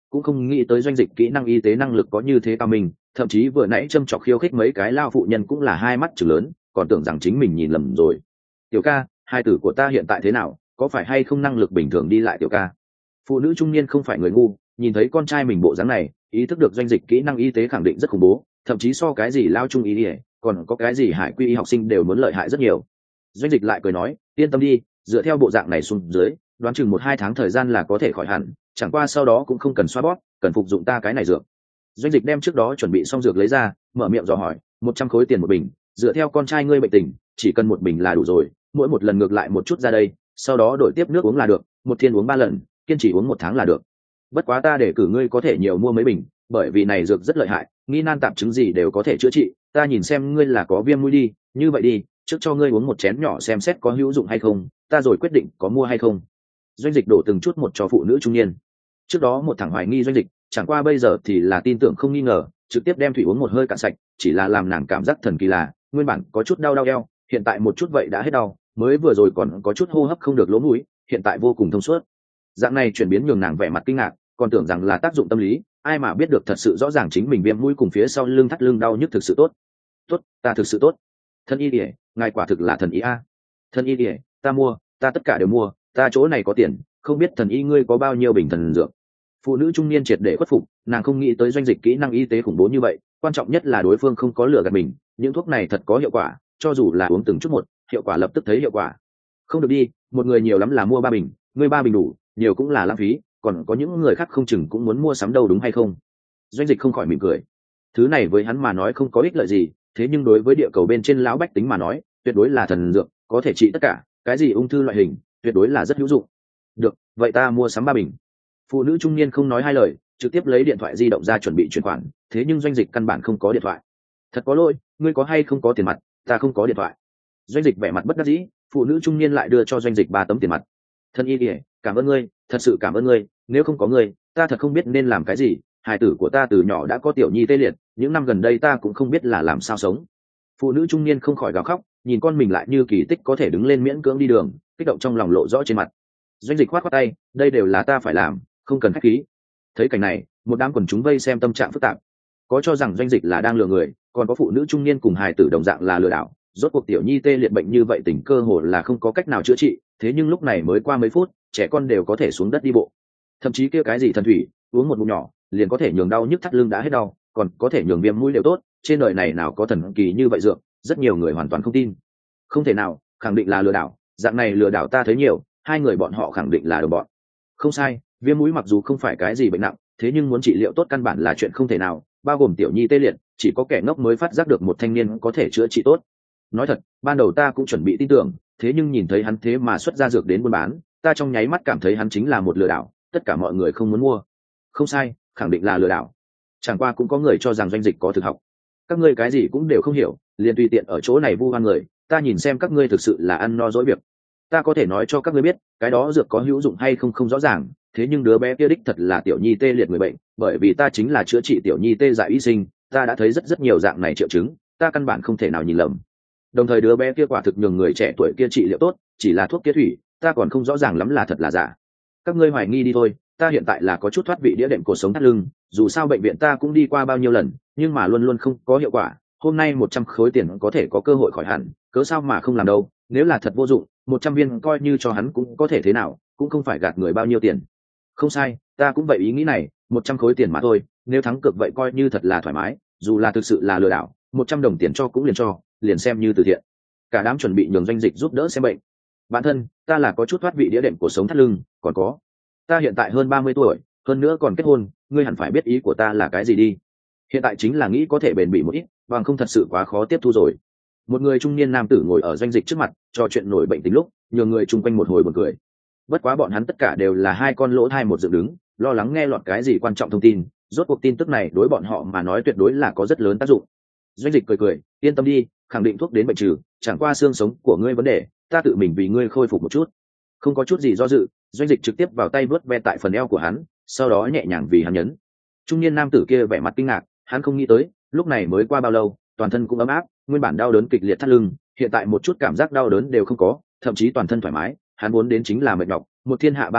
cũng không nghĩ tới doanh dịch kỹ năng y tế năng lực có như thế cao mình, thậm chí vừa nãy châm chọc khiêu khích mấy cái lao phụ nhân cũng là hai mắt chừng lớn, còn tưởng rằng chính mình nhìn lầm rồi. Tiểu ca, hai tử của ta hiện tại thế nào, có phải hay không năng lực bình thường đi lại tiểu ca? Phụ nữ trung niên không phải người ngu, nhìn thấy con trai mình bộ dáng này, ý thức được doanh dịch kỹ năng y tế khẳng định rất khủng bố, thậm chí so cái gì lao trung y ỉa còn có cái gì hải quy y học sinh đều muốn lợi hại rất nhiều. Doanh dịch lại cười nói, yên tâm đi, dựa theo bộ dạng này xuống dưới, đoán chừng một hai tháng thời gian là có thể khỏi hẳn, chẳng qua sau đó cũng không cần xoa bóp, cần phục dụng ta cái này dược. Doanh dịch đem trước đó chuẩn bị xong dược lấy ra, mở miệng dò hỏi, một trăm khối tiền một bình, dựa theo con trai ngươi bệnh tình, chỉ cần một bình là đủ rồi, mỗi một lần ngược lại một chút ra đây, sau đó đổi tiếp nước uống là được, một thiên uống ba lần, kiên trì uống một tháng là được. Bất quá ta để cử ngươi có thể nhiều mua mấy bình, bởi vì này dược rất lợi hại, nghi nan tạp chứng gì đều có thể chữa trị, ta nhìn xem ngươi là có viêm mũi đi, như vậy đi, trước cho ngươi uống một chén nhỏ xem xét có hữu dụng hay không, ta rồi quyết định có mua hay không. Doanh dịch đổ từng chút một cho phụ nữ trung niên. Trước đó một thằng hoài nghi doanh dịch, chẳng qua bây giờ thì là tin tưởng không nghi ngờ, trực tiếp đem thủy uống một hơi cạn sạch, chỉ là làm nàng cảm giác thần kỳ là, nguyên bản có chút đau đau eo, hiện tại một chút vậy đã hết đau, mới vừa rồi còn có chút hô hấp không được lỗ mũi, hiện tại vô cùng thông suốt. Dạng này chuyển biến nhường nàng vẻ mặt kinh ngạc, còn tưởng rằng là tác dụng tâm lý, ai mà biết được thật sự rõ ràng chính mình viêm mũi cùng phía sau lưng thắt lưng đau nhức thực sự tốt. Tốt, ta thực sự tốt. Thân y điệp, ngài quả thực là thần y a. Thân y điệp, ta mua, ta tất cả đều mua, ta chỗ này có tiền, không biết thần y ngươi có bao nhiêu bình thần dược. Phụ nữ trung niên triệt để khuất phục, nàng không nghĩ tới doanh dịch kỹ năng y tế khủng bố như vậy, quan trọng nhất là đối phương không có lừa gạt mình, những thuốc này thật có hiệu quả, cho dù là uống từng chút một, hiệu quả lập tức thấy hiệu quả. Không được đi, một người nhiều lắm là mua ba bình, ngươi ba bình đủ, nhiều cũng là lãng phí, còn có những người khác không chừng cũng muốn mua sắm đâu đúng hay không? Doanh dịch không khỏi mỉm cười. Thứ này với hắn mà nói không có ích lợi gì, thế nhưng đối với địa cầu bên trên lão bách tính mà nói, tuyệt đối là thần dược, có thể trị tất cả, cái gì ung thư loại hình, tuyệt đối là rất hữu dụng. Được, vậy ta mua sắm ba bình. Phụ nữ trung niên không nói hai lời, trực tiếp lấy điện thoại di động ra chuẩn bị chuyển khoản, thế nhưng doanh dịch căn bản không có điện thoại. Thật có lỗi, ngươi có hay không có tiền mặt, ta không có điện thoại. Doanh dịch vẻ mặt bất đắc dĩ, phụ nữ trung niên lại đưa cho doanh dịch ba tấm tiền mặt. Thân y kìa, cảm ơn ngươi, thật sự cảm ơn ngươi, nếu không có ngươi, ta thật không biết nên làm cái gì, hài tử của ta từ nhỏ đã có tiểu nhi tê liệt, những năm gần đây ta cũng không biết là làm sao sống. Phụ nữ trung niên không khỏi gào khóc, nhìn con mình lại như kỳ tích có thể đứng lên miễn cưỡng đi đường, kích động trong lòng lộ rõ trên mặt. Doanh dịch khoát khoát tay, đây đều là ta phải làm, không cần khách khí. Thấy cảnh này, một đám quần chúng vây xem tâm trạng phức tạp, có cho rằng doanh dịch là đang lừa người, còn có phụ nữ trung niên cùng hài tử đồng dạng là lừa đảo. Rốt cuộc tiểu nhi tê liệt bệnh như vậy tình cơ hồ là không có cách nào chữa trị, thế nhưng lúc này mới qua mấy phút, trẻ con đều có thể xuống đất đi bộ, thậm chí kia cái gì thần thủy, uống một ngụm nhỏ liền có thể nhường đau nhức thắt lưng đã hết đau, còn có thể nhường viêm mũi đều tốt, trên đời này nào có thần kỳ như vậy dược, rất nhiều người hoàn toàn không tin. Không thể nào, khẳng định là lừa đảo, dạng này lừa đảo ta thấy nhiều, hai người bọn họ khẳng định là đồng bọn. Không sai, viêm mũi mặc dù không phải cái gì bệnh nặng, thế nhưng muốn trị liệu tốt căn bản là chuyện không thể nào, bao gồm tiểu nhi tê liệt, chỉ có kẻ ngốc mới phát giác được một thanh niên có thể chữa trị tốt. Nói thật, ban đầu ta cũng chuẩn bị tin tưởng, thế nhưng nhìn thấy hắn thế mà xuất ra dược đến buôn bán, ta trong nháy mắt cảm thấy hắn chính là một lừa đảo, tất cả mọi người không muốn mua. Không sai, khẳng định là lừa đảo. Chẳng qua cũng có người cho rằng doanh dịch có thực học. Các ngươi cái gì cũng đều không hiểu, liền tùy tiện ở chỗ này vu oan người, ta nhìn xem các ngươi thực sự là ăn no dỗi việc. Ta có thể nói cho các ngươi biết, cái đó dược có hữu dụng hay không không rõ ràng, thế nhưng đứa bé kia đích thật là tiểu nhi tê liệt người bệnh, bởi vì ta chính là chữa trị tiểu nhi tê dại y sinh, ta đã thấy rất rất nhiều dạng này triệu chứng, ta căn bản không thể nào nhìn lầm. Đồng thời đứa bé kia quả thực nhường người trẻ tuổi kia trị liệu tốt, chỉ là thuốc kia thủy, ta còn không rõ ràng lắm là thật là giả. Các ngươi hoài nghi đi thôi, ta hiện tại là có chút thoát vị đĩa đệm cuộc sống thắt lưng, dù sao bệnh viện ta cũng đi qua bao nhiêu lần, nhưng mà luôn luôn không có hiệu quả. Hôm nay một trăm khối tiền có thể có cơ hội khỏi hẳn, cớ sao mà không làm đâu? Nếu là thật vô dụng, một trăm viên coi như cho hắn cũng có thể thế nào, cũng không phải gạt người bao nhiêu tiền. Không sai, ta cũng vậy ý nghĩ này, một trăm khối tiền mà thôi, nếu thắng cược vậy coi như thật là thoải mái, dù là thực sự là lừa đảo, một trăm đồng tiền cho cũng liền cho, liền xem như từ thiện. Cả đám chuẩn bị nhường doanh dịch giúp đỡ xem bệnh. Bản thân, ta là có chút thoát vị đĩa đệm cuộc sống thắt lưng, còn có, ta hiện tại hơn ba mươi tuổi, hơn nữa còn kết hôn, ngươi hẳn phải biết ý của ta là cái gì đi. Hiện tại chính là nghĩ có thể bền bỉ một ít, bằng không thật sự quá khó tiếp thu rồi. Một người trung niên nam tử ngồi ở doanh dịch trước mặt, trò chuyện nổi bệnh tính lúc, nhường người chung quanh một hồi buồn cười. Bất quá bọn hắn tất cả đều là hai con lỗ thai một dựng đứng, lo lắng nghe lọt cái gì quan trọng thông tin, rốt cuộc tin tức này đối bọn họ mà nói tuyệt đối là có rất lớn tác dụng. Doanh dịch cười cười, yên tâm đi, khẳng định thuốc đến bệnh trừ, chẳng qua xương sống của ngươi vấn đề, ta tự mình vì ngươi khôi phục một chút. Không có chút gì do dự, doanh dịch trực tiếp vào tay vớt ve tại phần eo của hắn, sau đó nhẹ nhàng vì hắn nhấn. Trung niên nam tử kia vẻ mặt kinh ngạc, hắn không nghĩ tới, lúc này mới qua bao lâu, toàn thân cũng ấm áp, nguyên bản đau đớn kịch liệt thắt lưng, hiện tại một chút cảm giác đau đớn đều không có, thậm chí toàn thân thoải mái, hắn muốn đến chính là mệt nhọc, một thiên hạ ban kết thúc,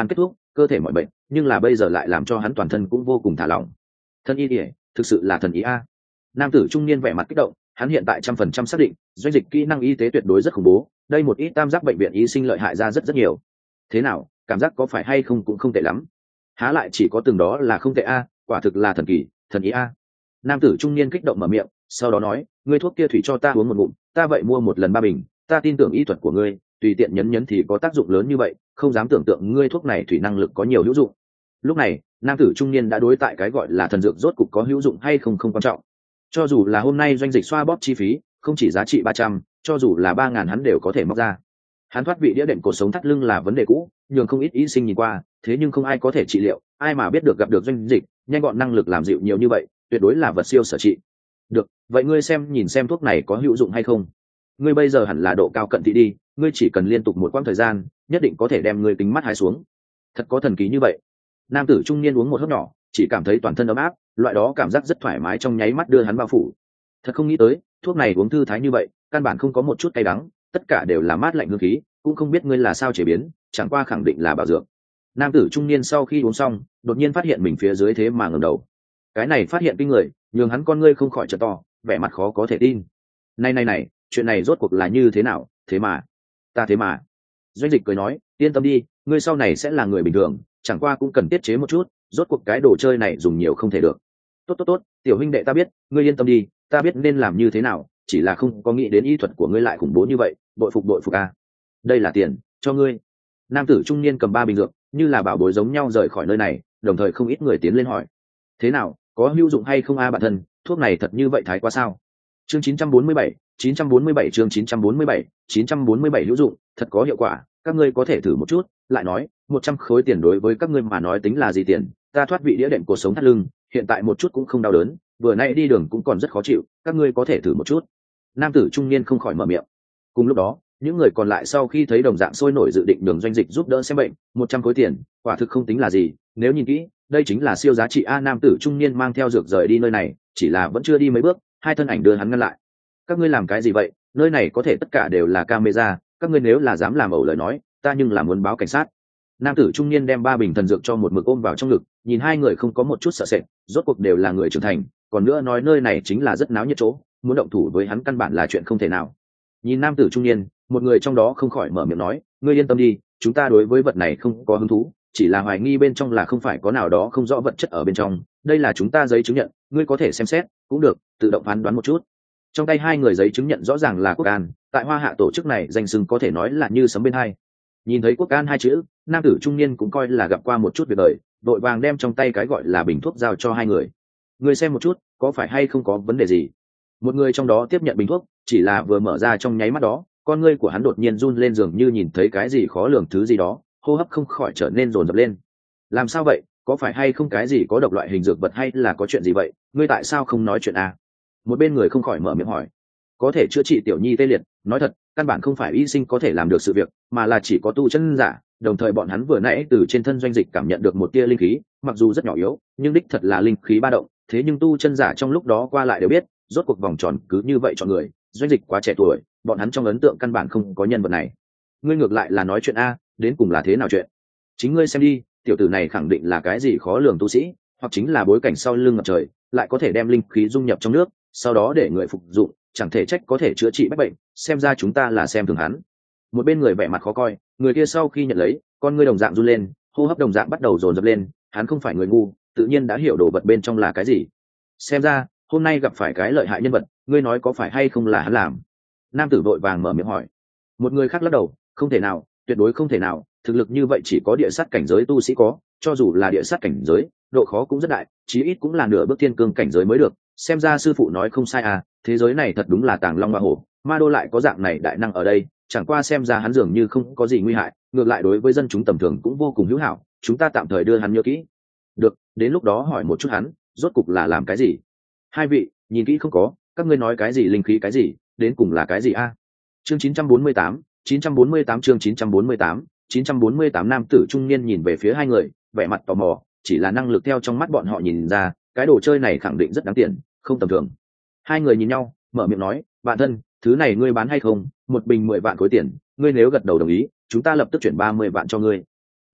cơ thể mọi bệnh, nhưng là bây giờ lại làm cho hắn toàn thân cũng vô cùng thả lỏng. Thân y ỉa, thực sự là thần ý a. Nam tử trung niên vẻ mặt kích động, hắn hiện tại trăm phần trăm xác định doanh dịch kỹ năng y tế tuyệt đối rất khủng bố, đây một ít tam giác bệnh viện y sinh lợi hại ra rất rất nhiều. Thế nào, cảm giác có phải hay không cũng không tệ lắm. Há lại chỉ có từng đó là không tệ a, quả thực là thần kỳ, thần ý a. Nam tử trung niên kích động mở miệng, sau đó nói, ngươi thuốc kia thủy cho ta uống một ngụm, ta vậy mua một lần ba bình, ta tin tưởng y thuật của ngươi, tùy tiện nhấn nhấn thì có tác dụng lớn như vậy, không dám tưởng tượng ngươi thuốc này thủy năng lực có nhiều hữu dụng. Lúc này, nam tử trung niên đã đối tại cái gọi là thần dược rốt cục có hữu dụng hay không không quan trọng. Cho dù là hôm nay doanh dịch xoa bóp chi phí không chỉ giá trị ba trăm, cho dù là ba ngàn hắn đều có thể móc ra. Hắn thoát vị đĩa đệm cột sống thắt lưng là vấn đề cũ, nhường không ít y sinh nhìn qua, thế nhưng không ai có thể trị liệu, ai mà biết được gặp được doanh dịch, nhanh gọn năng lực làm dịu nhiều như vậy, tuyệt đối là vật siêu sở trị. Được, vậy ngươi xem nhìn xem thuốc này có hữu dụng hay không. Ngươi bây giờ hẳn là độ cao cận thị đi, ngươi chỉ cần liên tục một quãng thời gian, nhất định có thể đem ngươi kính mắt hái xuống. Thật có thần kỳ như vậy. Nam tử trung niên uống một hớp nhỏ, chỉ cảm thấy toàn thân ấm áp, loại đó cảm giác rất thoải mái trong nháy mắt đưa hắn bao phủ. Thật không nghĩ tới, thuốc này uống thư thái như vậy, căn bản không có một chút cay đắng, tất cả đều là mát lạnh hương khí, cũng không biết ngươi là sao chế biến, chẳng qua khẳng định là bảo dược. Nam tử trung niên sau khi uống xong, đột nhiên phát hiện mình phía dưới thế mà ngẩng đầu. Cái này phát hiện kinh người, nhường hắn con ngươi không khỏi trợn to, vẻ mặt khó có thể tin. Này này này, chuyện này rốt cuộc là như thế nào, thế mà, ta thế mà. Doanh dịch cười nói, yên tâm đi, ngươi sau này sẽ là người bình thường, chẳng qua cũng cần tiết chế một chút, rốt cuộc cái đồ chơi này dùng nhiều không thể được. Tốt tốt tốt, tiểu huynh đệ ta biết, ngươi yên tâm đi, ta biết nên làm như thế nào, chỉ là không có nghĩ đến y thuật của ngươi lại khủng bố như vậy, bội phục bội phục a. Đây là tiền, cho ngươi. Nam tử trung niên cầm ba bình dược, như là bảo bối giống nhau rời khỏi nơi này, đồng thời không ít người tiến lên hỏi. Thế nào, có hữu dụng hay không a bạn thân, thuốc này thật như vậy thái quá sao? Chương chín trăm bốn mươi bảy, chín trăm bốn mươi bảy chương chín trăm bốn mươi bảy, chín trăm bốn mươi bảy hữu dụng, thật có hiệu quả, các ngươi có thể thử một chút, lại nói, một trăm khối tiền đối với các ngươi mà nói tính là gì tiền, ta thoát vị đĩa đệm cuộc sống thắt lưng, hiện tại một chút cũng không đau đớn, vừa nãy đi đường cũng còn rất khó chịu, các ngươi có thể thử một chút. Nam tử trung niên không khỏi mở miệng. Cùng lúc đó, những người còn lại sau khi thấy đồng dạng sôi nổi dự định đường doanh dịch giúp đỡ xem bệnh, một trăm khối tiền, quả thực không tính là gì, nếu nhìn kỹ, đây chính là siêu giá trị a. Nam tử trung niên mang theo dược rời đi nơi này, chỉ là vẫn chưa đi mấy bước, hai thân ảnh đưa hắn ngăn lại. Các ngươi làm cái gì vậy? Nơi này có thể tất cả đều là camera, các ngươi nếu là dám làm ẩu lời nói, ta nhưng là muốn báo cảnh sát. Nam tử trung niên đem ba bình thần dược cho một mực ôm vào trong ngực, nhìn hai người không có một chút sợ sệt, rốt cuộc đều là người trưởng thành, còn nữa nói nơi này chính là rất náo nhiệt chỗ, muốn động thủ với hắn căn bản là chuyện không thể nào. Nhìn nam tử trung niên, một người trong đó không khỏi mở miệng nói, ngươi yên tâm đi, chúng ta đối với vật này không có hứng thú, chỉ là hoài nghi bên trong là không phải có nào đó không rõ vật chất ở bên trong, đây là chúng ta giấy chứng nhận, ngươi có thể xem xét, cũng được, tự động phán đoán một chút. Trong tay hai người giấy chứng nhận rõ ràng là quốc an, tại Hoa Hạ tổ chức này danh xưng có thể nói là như sấm bên hai. Nhìn thấy quốc an hai chữ, nam tử trung niên cũng coi là gặp qua một chút việc đời, đội vàng đem trong tay cái gọi là bình thuốc giao cho hai người. Người xem một chút, có phải hay không có vấn đề gì? Một người trong đó tiếp nhận bình thuốc, chỉ là vừa mở ra trong nháy mắt đó, con ngươi của hắn đột nhiên run lên, dường như nhìn thấy cái gì khó lường thứ gì đó, hô hấp không khỏi trở nên dồn dập lên. Làm sao vậy? Có phải hay không cái gì có độc loại hình dược vật hay là có chuyện gì vậy? Ngươi tại sao không nói chuyện à? Một bên người không khỏi mở miệng hỏi. Có thể chữa trị tiểu nhi tê liệt, nói thật, căn bản không phải y sinh có thể làm được sự việc, mà là chỉ có tu chân giả. Đồng thời bọn hắn vừa nãy từ trên thân doanh dịch cảm nhận được một tia linh khí, mặc dù rất nhỏ yếu, nhưng đích thật là linh khí ba động. Thế nhưng tu chân giả trong lúc đó qua lại đều biết, rốt cuộc vòng tròn cứ như vậy chọn người, doanh dịch quá trẻ tuổi, bọn hắn trong ấn tượng căn bản không có nhân vật này. Ngươi ngược lại là nói chuyện a, đến cùng là thế nào chuyện? Chính ngươi xem đi, tiểu tử này khẳng định là cái gì khó lường tu sĩ, hoặc chính là bối cảnh sau lưng ngập trời, lại có thể đem linh khí dung nhập trong nước, sau đó để người phục dụng, chẳng thể trách có thể chữa trị bách bệnh, xem ra chúng ta là xem thường hắn. Một bên người vẻ mặt khó coi, người kia sau khi nhận lấy, con ngươi đồng dạng run lên, hô hấp đồng dạng bắt đầu dồn dập lên, hắn không phải người ngu, tự nhiên đã hiểu đồ vật bên trong là cái gì. Xem ra, hôm nay gặp phải cái lợi hại nhân vật, ngươi nói có phải hay không là hắn làm? Nam tử vội vàng mở miệng hỏi. Một người khác lắc đầu, không thể nào, tuyệt đối không thể nào, thực lực như vậy chỉ có địa sát cảnh giới tu sĩ có, cho dù là địa sát cảnh giới, độ khó cũng rất đại, chí ít cũng là nửa bước thiên cương cảnh giới mới được. Xem ra sư phụ nói không sai à, thế giới này thật đúng là tàng long hoa hổ, ma đô lại có dạng này đại năng ở đây, chẳng qua xem ra hắn dường như không có gì nguy hại, ngược lại đối với dân chúng tầm thường cũng vô cùng hữu hảo, chúng ta tạm thời đưa hắn nhớ kỹ. Được, đến lúc đó hỏi một chút hắn, rốt cục là làm cái gì? Hai vị, nhìn kỹ không có, các ngươi nói cái gì linh khí cái gì, đến cùng là cái gì a? Chương chín trăm bốn mươi tám, chín trăm bốn mươi tám chương chín trăm bốn mươi tám, chín trăm bốn mươi tám nam tử trung niên nhìn về phía hai người, vẻ mặt tò mò, chỉ là năng lực theo trong mắt bọn họ nhìn ra, cái đồ chơi này khẳng định rất đáng tiền, không tầm thường. Hai người nhìn nhau, mở miệng nói, bạn thân, thứ này ngươi bán hay không? Một bình mười vạn khối tiền, ngươi nếu gật đầu đồng ý, chúng ta lập tức chuyển ba mươi vạn cho ngươi.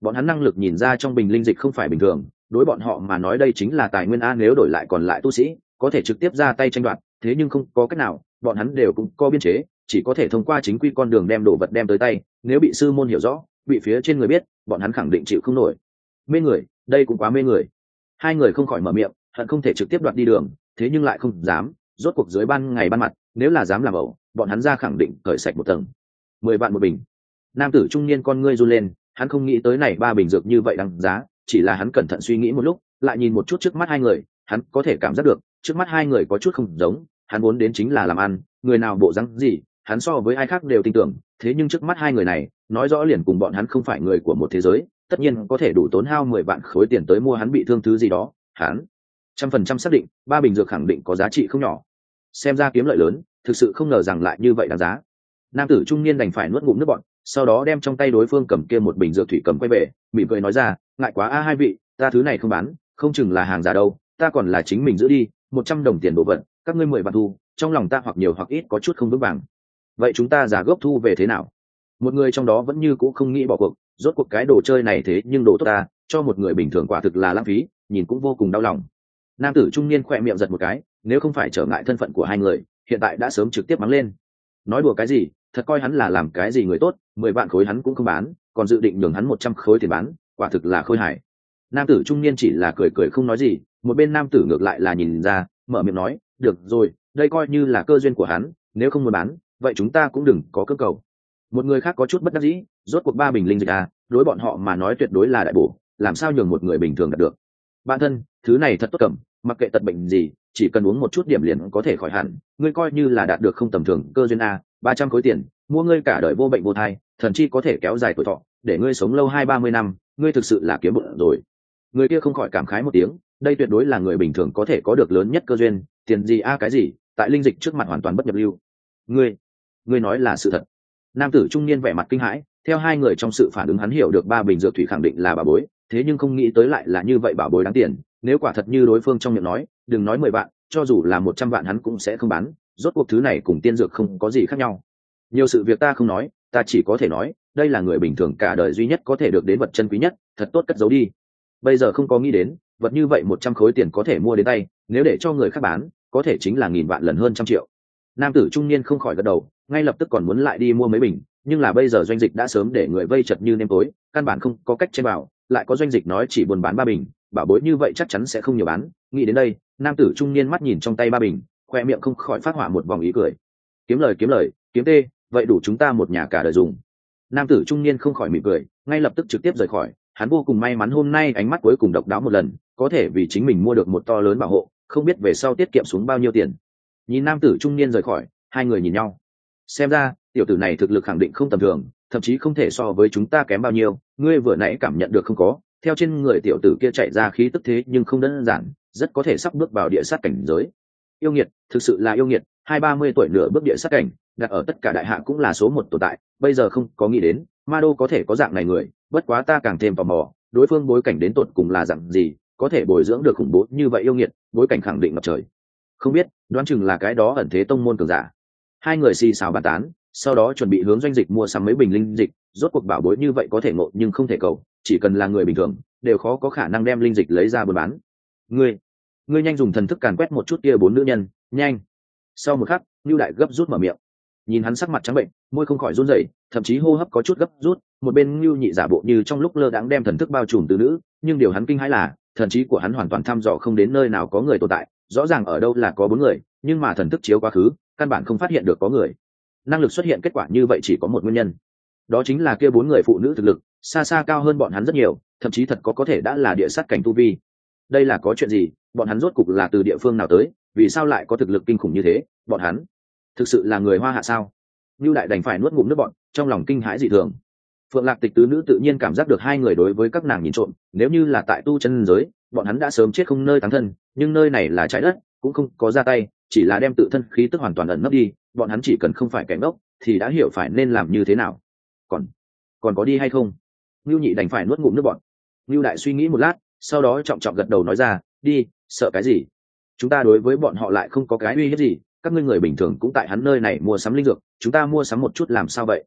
bọn hắn năng lực nhìn ra trong bình linh dịch không phải bình thường, đối bọn họ mà nói đây chính là tài nguyên a, nếu đổi lại còn lại tu sĩ có thể trực tiếp ra tay tranh đoạt, thế nhưng không có cách nào, bọn hắn đều cũng có biên chế, chỉ có thể thông qua chính quy con đường đem đồ vật đem tới tay, nếu bị sư môn hiểu rõ, bị phía trên người biết, bọn hắn khẳng định chịu không nổi. Mê người, đây cũng quá mê người. Hai người không khỏi mở miệng, hận không thể trực tiếp đoạt đi đường, thế nhưng lại không dám, rốt cuộc dưới ban ngày ban mặt, nếu là dám làm ẩu, bọn hắn ra khẳng định cởi sạch một tầng. Mười vạn một bình. Nam tử trung niên con ngươi run lên, hắn không nghĩ tới này ba bình dược như vậy đăng giá, chỉ là hắn cẩn thận suy nghĩ một lúc, lại nhìn một chút trước mắt hai người, hắn có thể cảm giác được, trước mắt hai người có chút không giống, hắn muốn đến chính là làm ăn, người nào bộ dáng gì, hắn so với ai khác đều tin tưởng, thế nhưng trước mắt hai người này, nói rõ liền cùng bọn hắn không phải người của một thế giới, tất nhiên có thể đủ tốn hao mười vạn khối tiền tới mua hắn bị thương thứ gì đó, hắn trăm phần trăm xác định, ba bình dược khẳng định có giá trị không nhỏ. Xem ra kiếm lợi lớn, thực sự không ngờ rằng lại như vậy đáng giá. Nam tử trung niên đành phải nuốt ngụm nước bọt, sau đó đem trong tay đối phương cầm kia một bình dược thủy cầm quay về, mỉm cười nói ra, ngại quá a hai vị, ta thứ này không bán, không chừng là hàng giả đâu, ta còn là chính mình giữ đi, một trăm đồng tiền đồ vật, các ngươi mười vạn thu, trong lòng ta hoặc nhiều hoặc ít có chút không vững vàng. Vậy chúng ta giả gốc thu về thế nào? Một người trong đó vẫn như cũ không nghĩ bỏ cuộc, rốt cuộc cái đồ chơi này thế nhưng đồ tốt ta, cho một người bình thường quả thực là lãng phí, nhìn cũng vô cùng đau lòng. Nam tử trung niên khỏe miệng giật một cái, nếu không phải trở ngại thân phận của hai người, hiện tại đã sớm trực tiếp mắng lên. Nói đùa cái gì, thật coi hắn là làm cái gì người tốt, mười vạn khối hắn cũng không bán, còn dự định nhường hắn một trăm khối tiền bán, quả thực là khôi hài. Nam tử trung niên chỉ là cười cười không nói gì, một bên nam tử ngược lại là nhìn ra, mở miệng nói, được rồi, đây coi như là cơ duyên của hắn, nếu không muốn bán, vậy chúng ta cũng đừng có cơ cầu. Một người khác có chút bất đắc dĩ, rốt cuộc ba bình linh dịch à, đối bọn họ mà nói tuyệt đối là đại bổ, làm sao nhường một người bình thường đạt được. Bạn thân, thứ này thật tốt cầm, mặc kệ tật bệnh gì, chỉ cần uống một chút điểm liền có thể khỏi hẳn, ngươi coi như là đạt được không tầm thường cơ duyên a, ba trăm khối tiền, mua ngươi cả đời vô bệnh vô thai, thần chi có thể kéo dài tuổi thọ, để ngươi sống lâu hai ba mươi năm, ngươi thực sự là kiếm bụng rồi. Người kia không khỏi cảm khái một tiếng, đây tuyệt đối là người bình thường có thể có được lớn nhất cơ duyên, tiền gì a cái gì, tại linh dịch trước mặt hoàn toàn bất nhập lưu. Ngươi, ngươi nói là sự thật. Nam tử trung niên vẻ mặt kinh hãi, theo hai người trong sự phản ứng hắn hiểu được ba bình dược thủy khẳng định là bảo bối, thế nhưng không nghĩ tới lại là như vậy bảo bối đáng tiền, nếu quả thật như đối phương trong miệng nói, đừng nói mười vạn, cho dù là một trăm vạn hắn cũng sẽ không bán, rốt cuộc thứ này cùng tiên dược không có gì khác nhau. Nhiều sự việc ta không nói, ta chỉ có thể nói, đây là người bình thường cả đời duy nhất có thể được đến vật chân quý nhất, thật tốt cất giấu đi. Bây giờ không có nghĩ đến, vật như vậy một trăm khối tiền có thể mua đến tay, nếu để cho người khác bán, có thể chính là nghìn vạn lần hơn trăm triệu. Nam tử trung niên không khỏi gật đầu, ngay lập tức còn muốn lại đi mua mấy bình, nhưng là bây giờ doanh dịch đã sớm để người vây chật như nêm tối, căn bản không có cách chen vào, lại có doanh dịch nói chỉ buôn bán ba bình, bảo bối như vậy chắc chắn sẽ không nhiều bán. Nghĩ đến đây, nam tử trung niên mắt nhìn trong tay ba bình, khoe miệng không khỏi phát hỏa một vòng ý cười. Kiếm lời kiếm lời, kiếm tê, vậy đủ chúng ta một nhà cả đời dùng. Nam tử trung niên không khỏi mỉm cười, ngay lập tức trực tiếp rời khỏi. Hắn vô cùng may mắn hôm nay ánh mắt cuối cùng độc đáo một lần, có thể vì chính mình mua được một to lớn bảo hộ, không biết về sau tiết kiệm xuống bao nhiêu tiền. Nhìn nam tử trung niên rời khỏi, hai người nhìn nhau. Xem ra, tiểu tử này thực lực khẳng định không tầm thường, thậm chí không thể so với chúng ta kém bao nhiêu. Ngươi vừa nãy cảm nhận được không có? Theo trên người tiểu tử kia chạy ra khí tức thế nhưng không đơn giản, rất có thể sắp bước vào địa sát cảnh giới. Yêu nghiệt, thực sự là yêu nghiệt, hai ba mươi tuổi nửa bước địa sát cảnh, đặt ở tất cả đại hạ cũng là số một tồn tại. Bây giờ không có nghĩ đến, Ma Đô có thể có dạng này người, bất quá ta càng thêm tò mò, đối phương bối cảnh đến tột cùng là dạng gì, có thể bồi dưỡng được khủng bố như vậy yêu nghiệt, bối cảnh khẳng định ngập trời. Không biết, đoán chừng là cái đó ẩn thế tông môn cường giả. Hai người xì xào bàn tán, sau đó chuẩn bị hướng doanh dịch mua sắm mấy bình linh dịch, rốt cuộc bảo bối như vậy có thể ngộ nhưng không thể cầu, chỉ cần là người bình thường, đều khó có khả năng đem linh dịch lấy ra buôn bán. Ngươi, ngươi nhanh dùng thần thức càn quét một chút kia bốn nữ nhân, nhanh. Sau một khắc, Nưu Đại gấp rút mở miệng. Nhìn hắn sắc mặt trắng bệnh, môi không khỏi run rẩy, thậm chí hô hấp có chút gấp rút, một bên Nưu Nhị giả bộ như trong lúc lơ đãng đem thần thức bao trùm từ nữ, nhưng điều hắn kinh hãi là, thần trí của hắn hoàn toàn thăm dò không đến nơi nào có người tồn tại, rõ ràng ở đâu là có bốn người, nhưng mà thần thức chiếu quá khứ, căn bản không phát hiện được có người. Năng lực xuất hiện kết quả như vậy chỉ có một nguyên nhân, đó chính là kia bốn người phụ nữ thực lực xa xa cao hơn bọn hắn rất nhiều, thậm chí thật có có thể đã là địa sát cảnh tu vi. Đây là có chuyện gì? Bọn hắn rốt cục là từ địa phương nào tới? Vì sao lại có thực lực kinh khủng như thế? Bọn hắn thực sự là người Hoa Hạ sao? Nưu Đại đành phải nuốt ngụm nước bọn, trong lòng kinh hãi dị thường. Phượng Lạc Tịch tứ nữ tự nhiên cảm giác được hai người đối với các nàng nhìn trộm, nếu như là tại tu chân giới, bọn hắn đã sớm chết không nơi táng thân, nhưng nơi này là trái đất, cũng không có ra tay, chỉ là đem tự thân khí tức hoàn toàn ẩn nấp đi, bọn hắn chỉ cần không phải kẻ ngốc, thì đã hiểu phải nên làm như thế nào. Còn, còn có đi hay không? Nưu Nhị đành phải nuốt ngụm nước bọn. Nưu Đại suy nghĩ một lát, sau đó trọng trọng gật đầu nói ra, đi, sợ cái gì? Chúng ta đối với bọn họ lại không có cái uy hiếp gì, các ngươi người bình thường cũng tại hắn nơi này mua sắm linh dược, chúng ta mua sắm một chút làm sao vậy?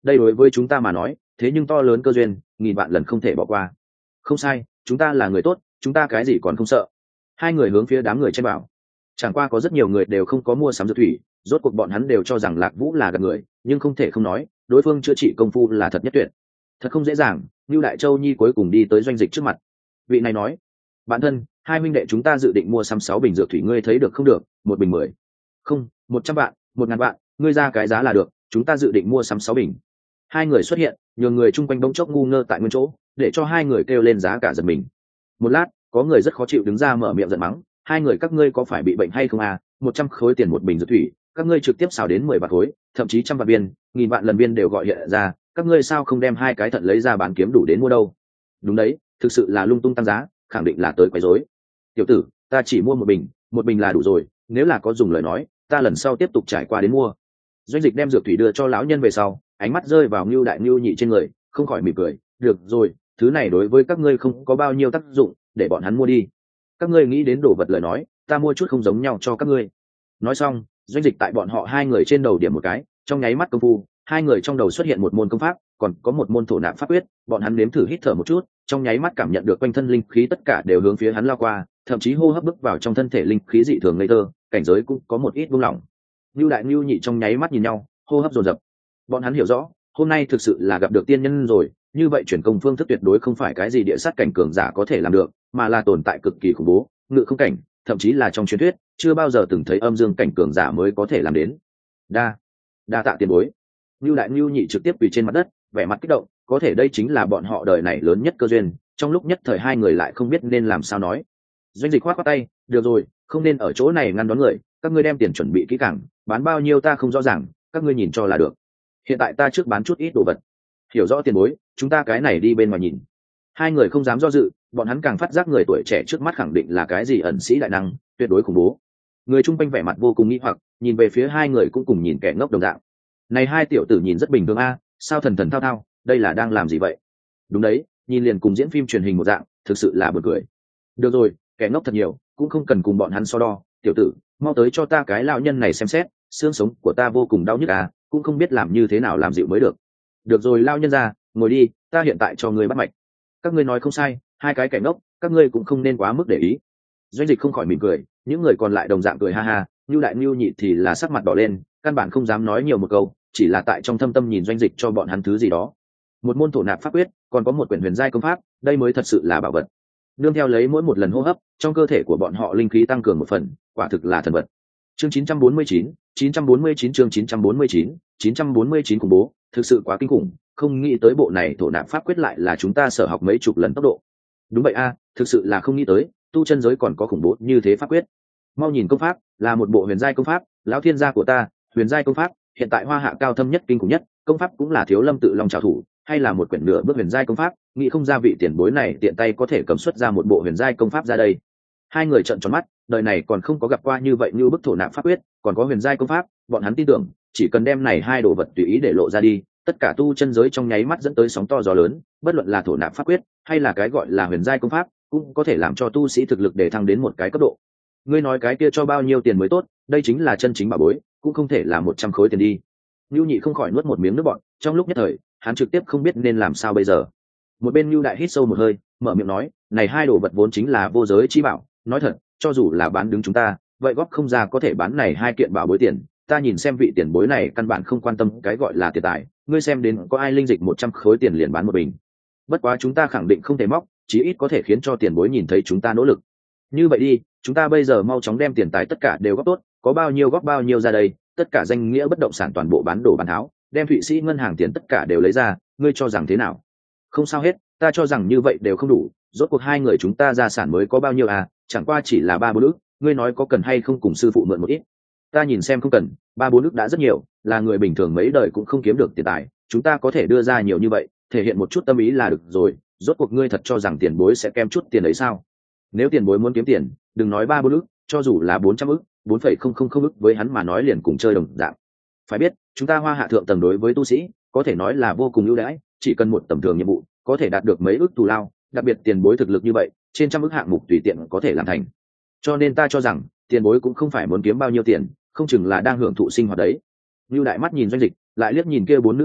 đây đối với chúng ta mà nói thế nhưng to lớn cơ duyên, nghìn vạn lần không thể bỏ qua. Không sai, chúng ta là người tốt, chúng ta cái gì còn không sợ. Hai người hướng phía đám người chen bảo. Chẳng qua có rất nhiều người đều không có mua sắm dược thủy, rốt cuộc bọn hắn đều cho rằng Lạc Vũ là gạt người, nhưng không thể không nói đối phương chữa trị công phu là thật nhất tuyệt. Thật không dễ dàng. Lưu Đại Châu Nhi cuối cùng đi tới Doanh Dịch trước mặt. Vị này nói: "Bạn thân, hai huynh đệ chúng ta dự định mua sắm sáu bình dược thủy, ngươi thấy được không được? Một bình mười." "Không, một trăm vạn, một ngàn vạn, ngươi ra cái giá là được, chúng ta dự định mua sắm sáu bình." Hai người xuất hiện, nhường người chung quanh bỗng chốc ngu ngơ tại nguyên chỗ, để cho hai người kêu lên giá cả giật mình. Một lát, có người rất khó chịu đứng ra mở miệng giận mắng: "Hai người các ngươi có phải bị bệnh hay không à? Một trăm khối tiền một bình dược thủy, các ngươi trực tiếp xào đến mười vạn khối, thậm chí trăm vạn viên, nghìn vạn lần viên đều gọi hiện ra, các ngươi sao không đem hai cái thận lấy ra bán kiếm đủ đến mua đâu?" "Đúng đấy, thực sự là lung tung tăng giá, khẳng định là tới quấy rối." "Tiểu tử, ta chỉ mua một bình, một bình là đủ rồi, nếu là có dùng lời nói, ta lần sau tiếp tục trải qua đến mua." Doanh Dịch đem dược thủy đưa cho lão nhân về sau, ánh mắt rơi vào Ngưu Đại Ngưu Nhị trên người, không khỏi mỉm cười: "Được rồi, thứ này đối với các ngươi không có bao nhiêu tác dụng, để bọn hắn mua đi. Các ngươi nghĩ đến đồ vật lời nói, ta mua chút không giống nhau cho các ngươi." Nói xong, Doanh Dịch tại bọn họ hai người trên đầu điểm một cái, trong nháy mắt công phu, hai người trong đầu xuất hiện một môn công pháp, còn có một môn thổ nạp pháp quyết. Bọn hắn nếm thử hít thở một chút, trong nháy mắt cảm nhận được quanh thân linh khí tất cả đều hướng phía hắn lao qua, thậm chí hô hấp bước vào trong thân thể linh khí dị thường ngây thơ, cảnh giới cũng có một ít buông lỏng. Ngưu Đại Ngưu Nhị trong nháy mắt nhìn nhau, hô hấp dồn dập. Bọn hắn hiểu rõ, hôm nay thực sự là gặp được tiên nhân rồi, như vậy chuyển công phương thức tuyệt đối không phải cái gì địa sát cảnh cường giả có thể làm được, mà là tồn tại cực kỳ khủng bố, ngự không cảnh, thậm chí là trong truyền thuyết chưa bao giờ từng thấy âm dương cảnh cường giả mới có thể làm đến. Đa, đa tạ tiền bối. Ngưu Đại Ngưu Nhị trực tiếp quỳ trên mặt đất, vẻ mặt kích động, có thể đây chính là bọn họ đời này lớn nhất cơ duyên, trong lúc nhất thời hai người lại không biết nên làm sao nói. Doanh Dịch khoát khoát tay: "Được rồi, không nên ở chỗ này ngăn đón người, các ngươi đem tiền chuẩn bị kỹ càng, bán bao nhiêu ta không rõ ràng, các ngươi nhìn cho là được. Hiện tại ta trước bán chút ít đồ vật." "Hiểu rõ tiền bối, chúng ta cái này đi bên ngoài nhìn." Hai người không dám do dự, bọn hắn càng phát giác người tuổi trẻ trước mắt khẳng định là cái gì ẩn sĩ đại năng, tuyệt đối khủng bố. Người chung quanh vẻ mặt vô cùng nghi hoặc, nhìn về phía hai người cũng cùng nhìn kẻ ngốc đồng dạng. Này hai tiểu tử nhìn rất bình thường a, sao thần thần thao thao, đây là đang làm gì vậy? Đúng đấy, nhìn liền cùng diễn phim truyền hình một dạng, thực sự là buồn cười. Được rồi, kẻ ngốc thật nhiều, cũng không cần cùng bọn hắn so đo. Tiểu tử, mau tới cho ta cái lão nhân này xem xét, xương sống của ta vô cùng đau nhức à, cũng không biết làm như thế nào làm dịu mới được. Được rồi lão nhân ra, ngồi đi, ta hiện tại cho ngươi bắt mạch. Các ngươi nói không sai, hai cái kẻ ngốc, các ngươi cũng không nên quá mức để ý. Doanh Dịch không khỏi mỉm cười, những người còn lại đồng dạng cười ha ha. Nưu Đại Nưu Nhị thì là sắc mặt đỏ lên, căn bản không dám nói nhiều một câu, chỉ là tại trong thâm tâm nhìn Doanh Dịch cho bọn hắn thứ gì đó. Một môn thổ nạp pháp quyết, còn có một quyển huyền giai công pháp, đây mới thật sự là bảo vật. Nương theo lấy mỗi một lần hô hấp, trong cơ thể của bọn họ linh khí tăng cường một phần, quả thực là thần vật. Chương chín trăm bốn mươi chín, chín trăm bốn mươi chín chương chín trăm bốn mươi chín, chín trăm bốn mươi chín khủng bố, thực sự quá kinh khủng, không nghĩ tới bộ này thổ nạp pháp quyết lại là chúng ta sở học mấy chục lần tốc độ. Đúng vậy a, thực sự là không nghĩ tới, tu chân giới còn có khủng bố như thế pháp quyết. Mau nhìn công pháp, là một bộ huyền giai công pháp, lão thiên gia của ta, huyền giai công pháp, hiện tại hoa hạ cao thâm nhất kinh khủng nhất, công pháp cũng là Thiếu Lâm tự Long trảo thủ, hay là một quyển nửa bước huyền giai công pháp, nghĩ không ra vị tiền bối này tiện tay có thể cầm xuất ra một bộ huyền giai công pháp ra đây. Hai người trợn tròn mắt, đời này còn không có gặp qua như vậy như bức thổ nạp pháp quyết, còn có huyền giai công pháp, bọn hắn tin tưởng, chỉ cần đem này hai đồ vật tùy ý để lộ ra đi, tất cả tu chân giới trong nháy mắt dẫn tới sóng to gió lớn, bất luận là thổ nạp pháp quyết, hay là cái gọi là huyền giai công pháp, cũng có thể làm cho tu sĩ thực lực để thăng đến một cái cấp độ. Ngươi nói cái kia cho bao nhiêu tiền mới tốt, đây chính là chân chính bảo bối, cũng không thể là một trăm khối tiền đi. Nưu Nhị không khỏi nuốt một miếng nước bọt, trong lúc nhất thời, hắn trực tiếp không biết nên làm sao bây giờ. Một bên Nưu Đại hít sâu một hơi, mở miệng nói, này hai đồ vật vốn chính là vô giới chi bảo, nói thật, cho dù là bán đứng chúng ta, vậy góp không ra có thể bán này hai kiện bảo bối tiền. Ta nhìn xem vị tiền bối này căn bản không quan tâm cái gọi là tiền tài, ngươi xem đến có ai linh dịch một trăm khối tiền liền bán một bình. Bất quá chúng ta khẳng định không thể móc, chí ít có thể khiến cho tiền bối nhìn thấy chúng ta nỗ lực. Như vậy đi, chúng ta bây giờ mau chóng đem tiền tài tất cả đều góp tốt, có bao nhiêu góp bao nhiêu ra đây, tất cả danh nghĩa bất động sản toàn bộ bán đổ bán tháo, đem Thụy Sĩ ngân hàng tiền tất cả đều lấy ra, ngươi cho rằng thế nào? Không sao hết, ta cho rằng như vậy đều không đủ, rốt cuộc hai người chúng ta gia sản mới có bao nhiêu à, chẳng qua chỉ là ba bốn ức, ngươi nói có cần hay không cùng sư phụ mượn một ít? Ta nhìn xem không cần, ba bốn ức đã rất nhiều, là người bình thường mấy đời cũng không kiếm được tiền tài, chúng ta có thể đưa ra nhiều như vậy, thể hiện một chút tâm ý là được rồi, rốt cuộc ngươi thật cho rằng tiền bối sẽ kém chút tiền ấy sao? Nếu tiền bối muốn kiếm tiền, đừng nói ba bốn ức, cho dù là bốn trăm ức, bốn phẩy không không không ức với hắn mà nói liền cùng chơi đồng dạng. Phải biết, chúng ta Hoa Hạ thượng tầng đối với tu sĩ, có thể nói là vô cùng ưu đãi, chỉ cần một tầm thường nhiệm vụ, có thể đạt được mấy ức thù lao, đặc biệt tiền bối thực lực như vậy, trên trăm ức hạng mục tùy tiện có thể làm thành. Cho nên ta cho rằng, tiền bối cũng không phải muốn kiếm bao nhiêu tiền, không chừng là đang hưởng thụ sinh hoạt đấy. Lưu Đại mắt nhìn Doanh Dịch, lại liếc nhìn kia bốn nữ tử,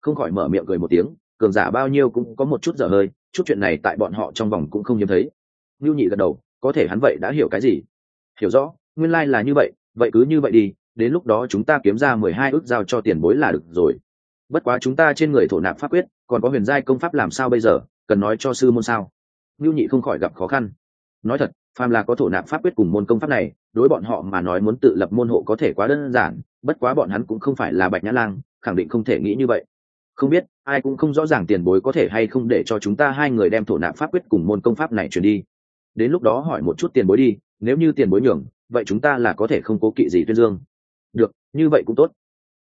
không khỏi mở miệng cười một tiếng, cường giả bao nhiêu cũng có một chút dở hơi, chút chuyện này tại bọn họ trong vòng cũng không hiếm thấy. Nưu Nhị gật đầu, có thể hắn vậy đã hiểu cái gì? Hiểu rõ, nguyên lai là như vậy, vậy cứ như vậy đi, đến lúc đó chúng ta kiếm ra mười hai ức giao cho tiền bối là được rồi. Bất quá chúng ta trên người thổ nạp pháp quyết, còn có huyền giai công pháp làm sao bây giờ, cần nói cho sư môn sao? Nưu Nhị không khỏi gặp khó khăn. Nói thật, phàm là có thổ nạp pháp quyết cùng môn công pháp này, đối bọn họ mà nói muốn tự lập môn hộ có thể quá đơn giản, bất quá bọn hắn cũng không phải là Bạch Nhã Lang, khẳng định không thể nghĩ như vậy. Không biết, ai cũng không rõ ràng tiền bối có thể hay không để cho chúng ta hai người đem thổ nạp pháp quyết cùng môn công pháp này truyền đi. Đến lúc đó hỏi một chút tiền bối đi, nếu như tiền bối nhường, vậy chúng ta là có thể không cố kỵ gì tuyên dương. Được, như vậy cũng tốt.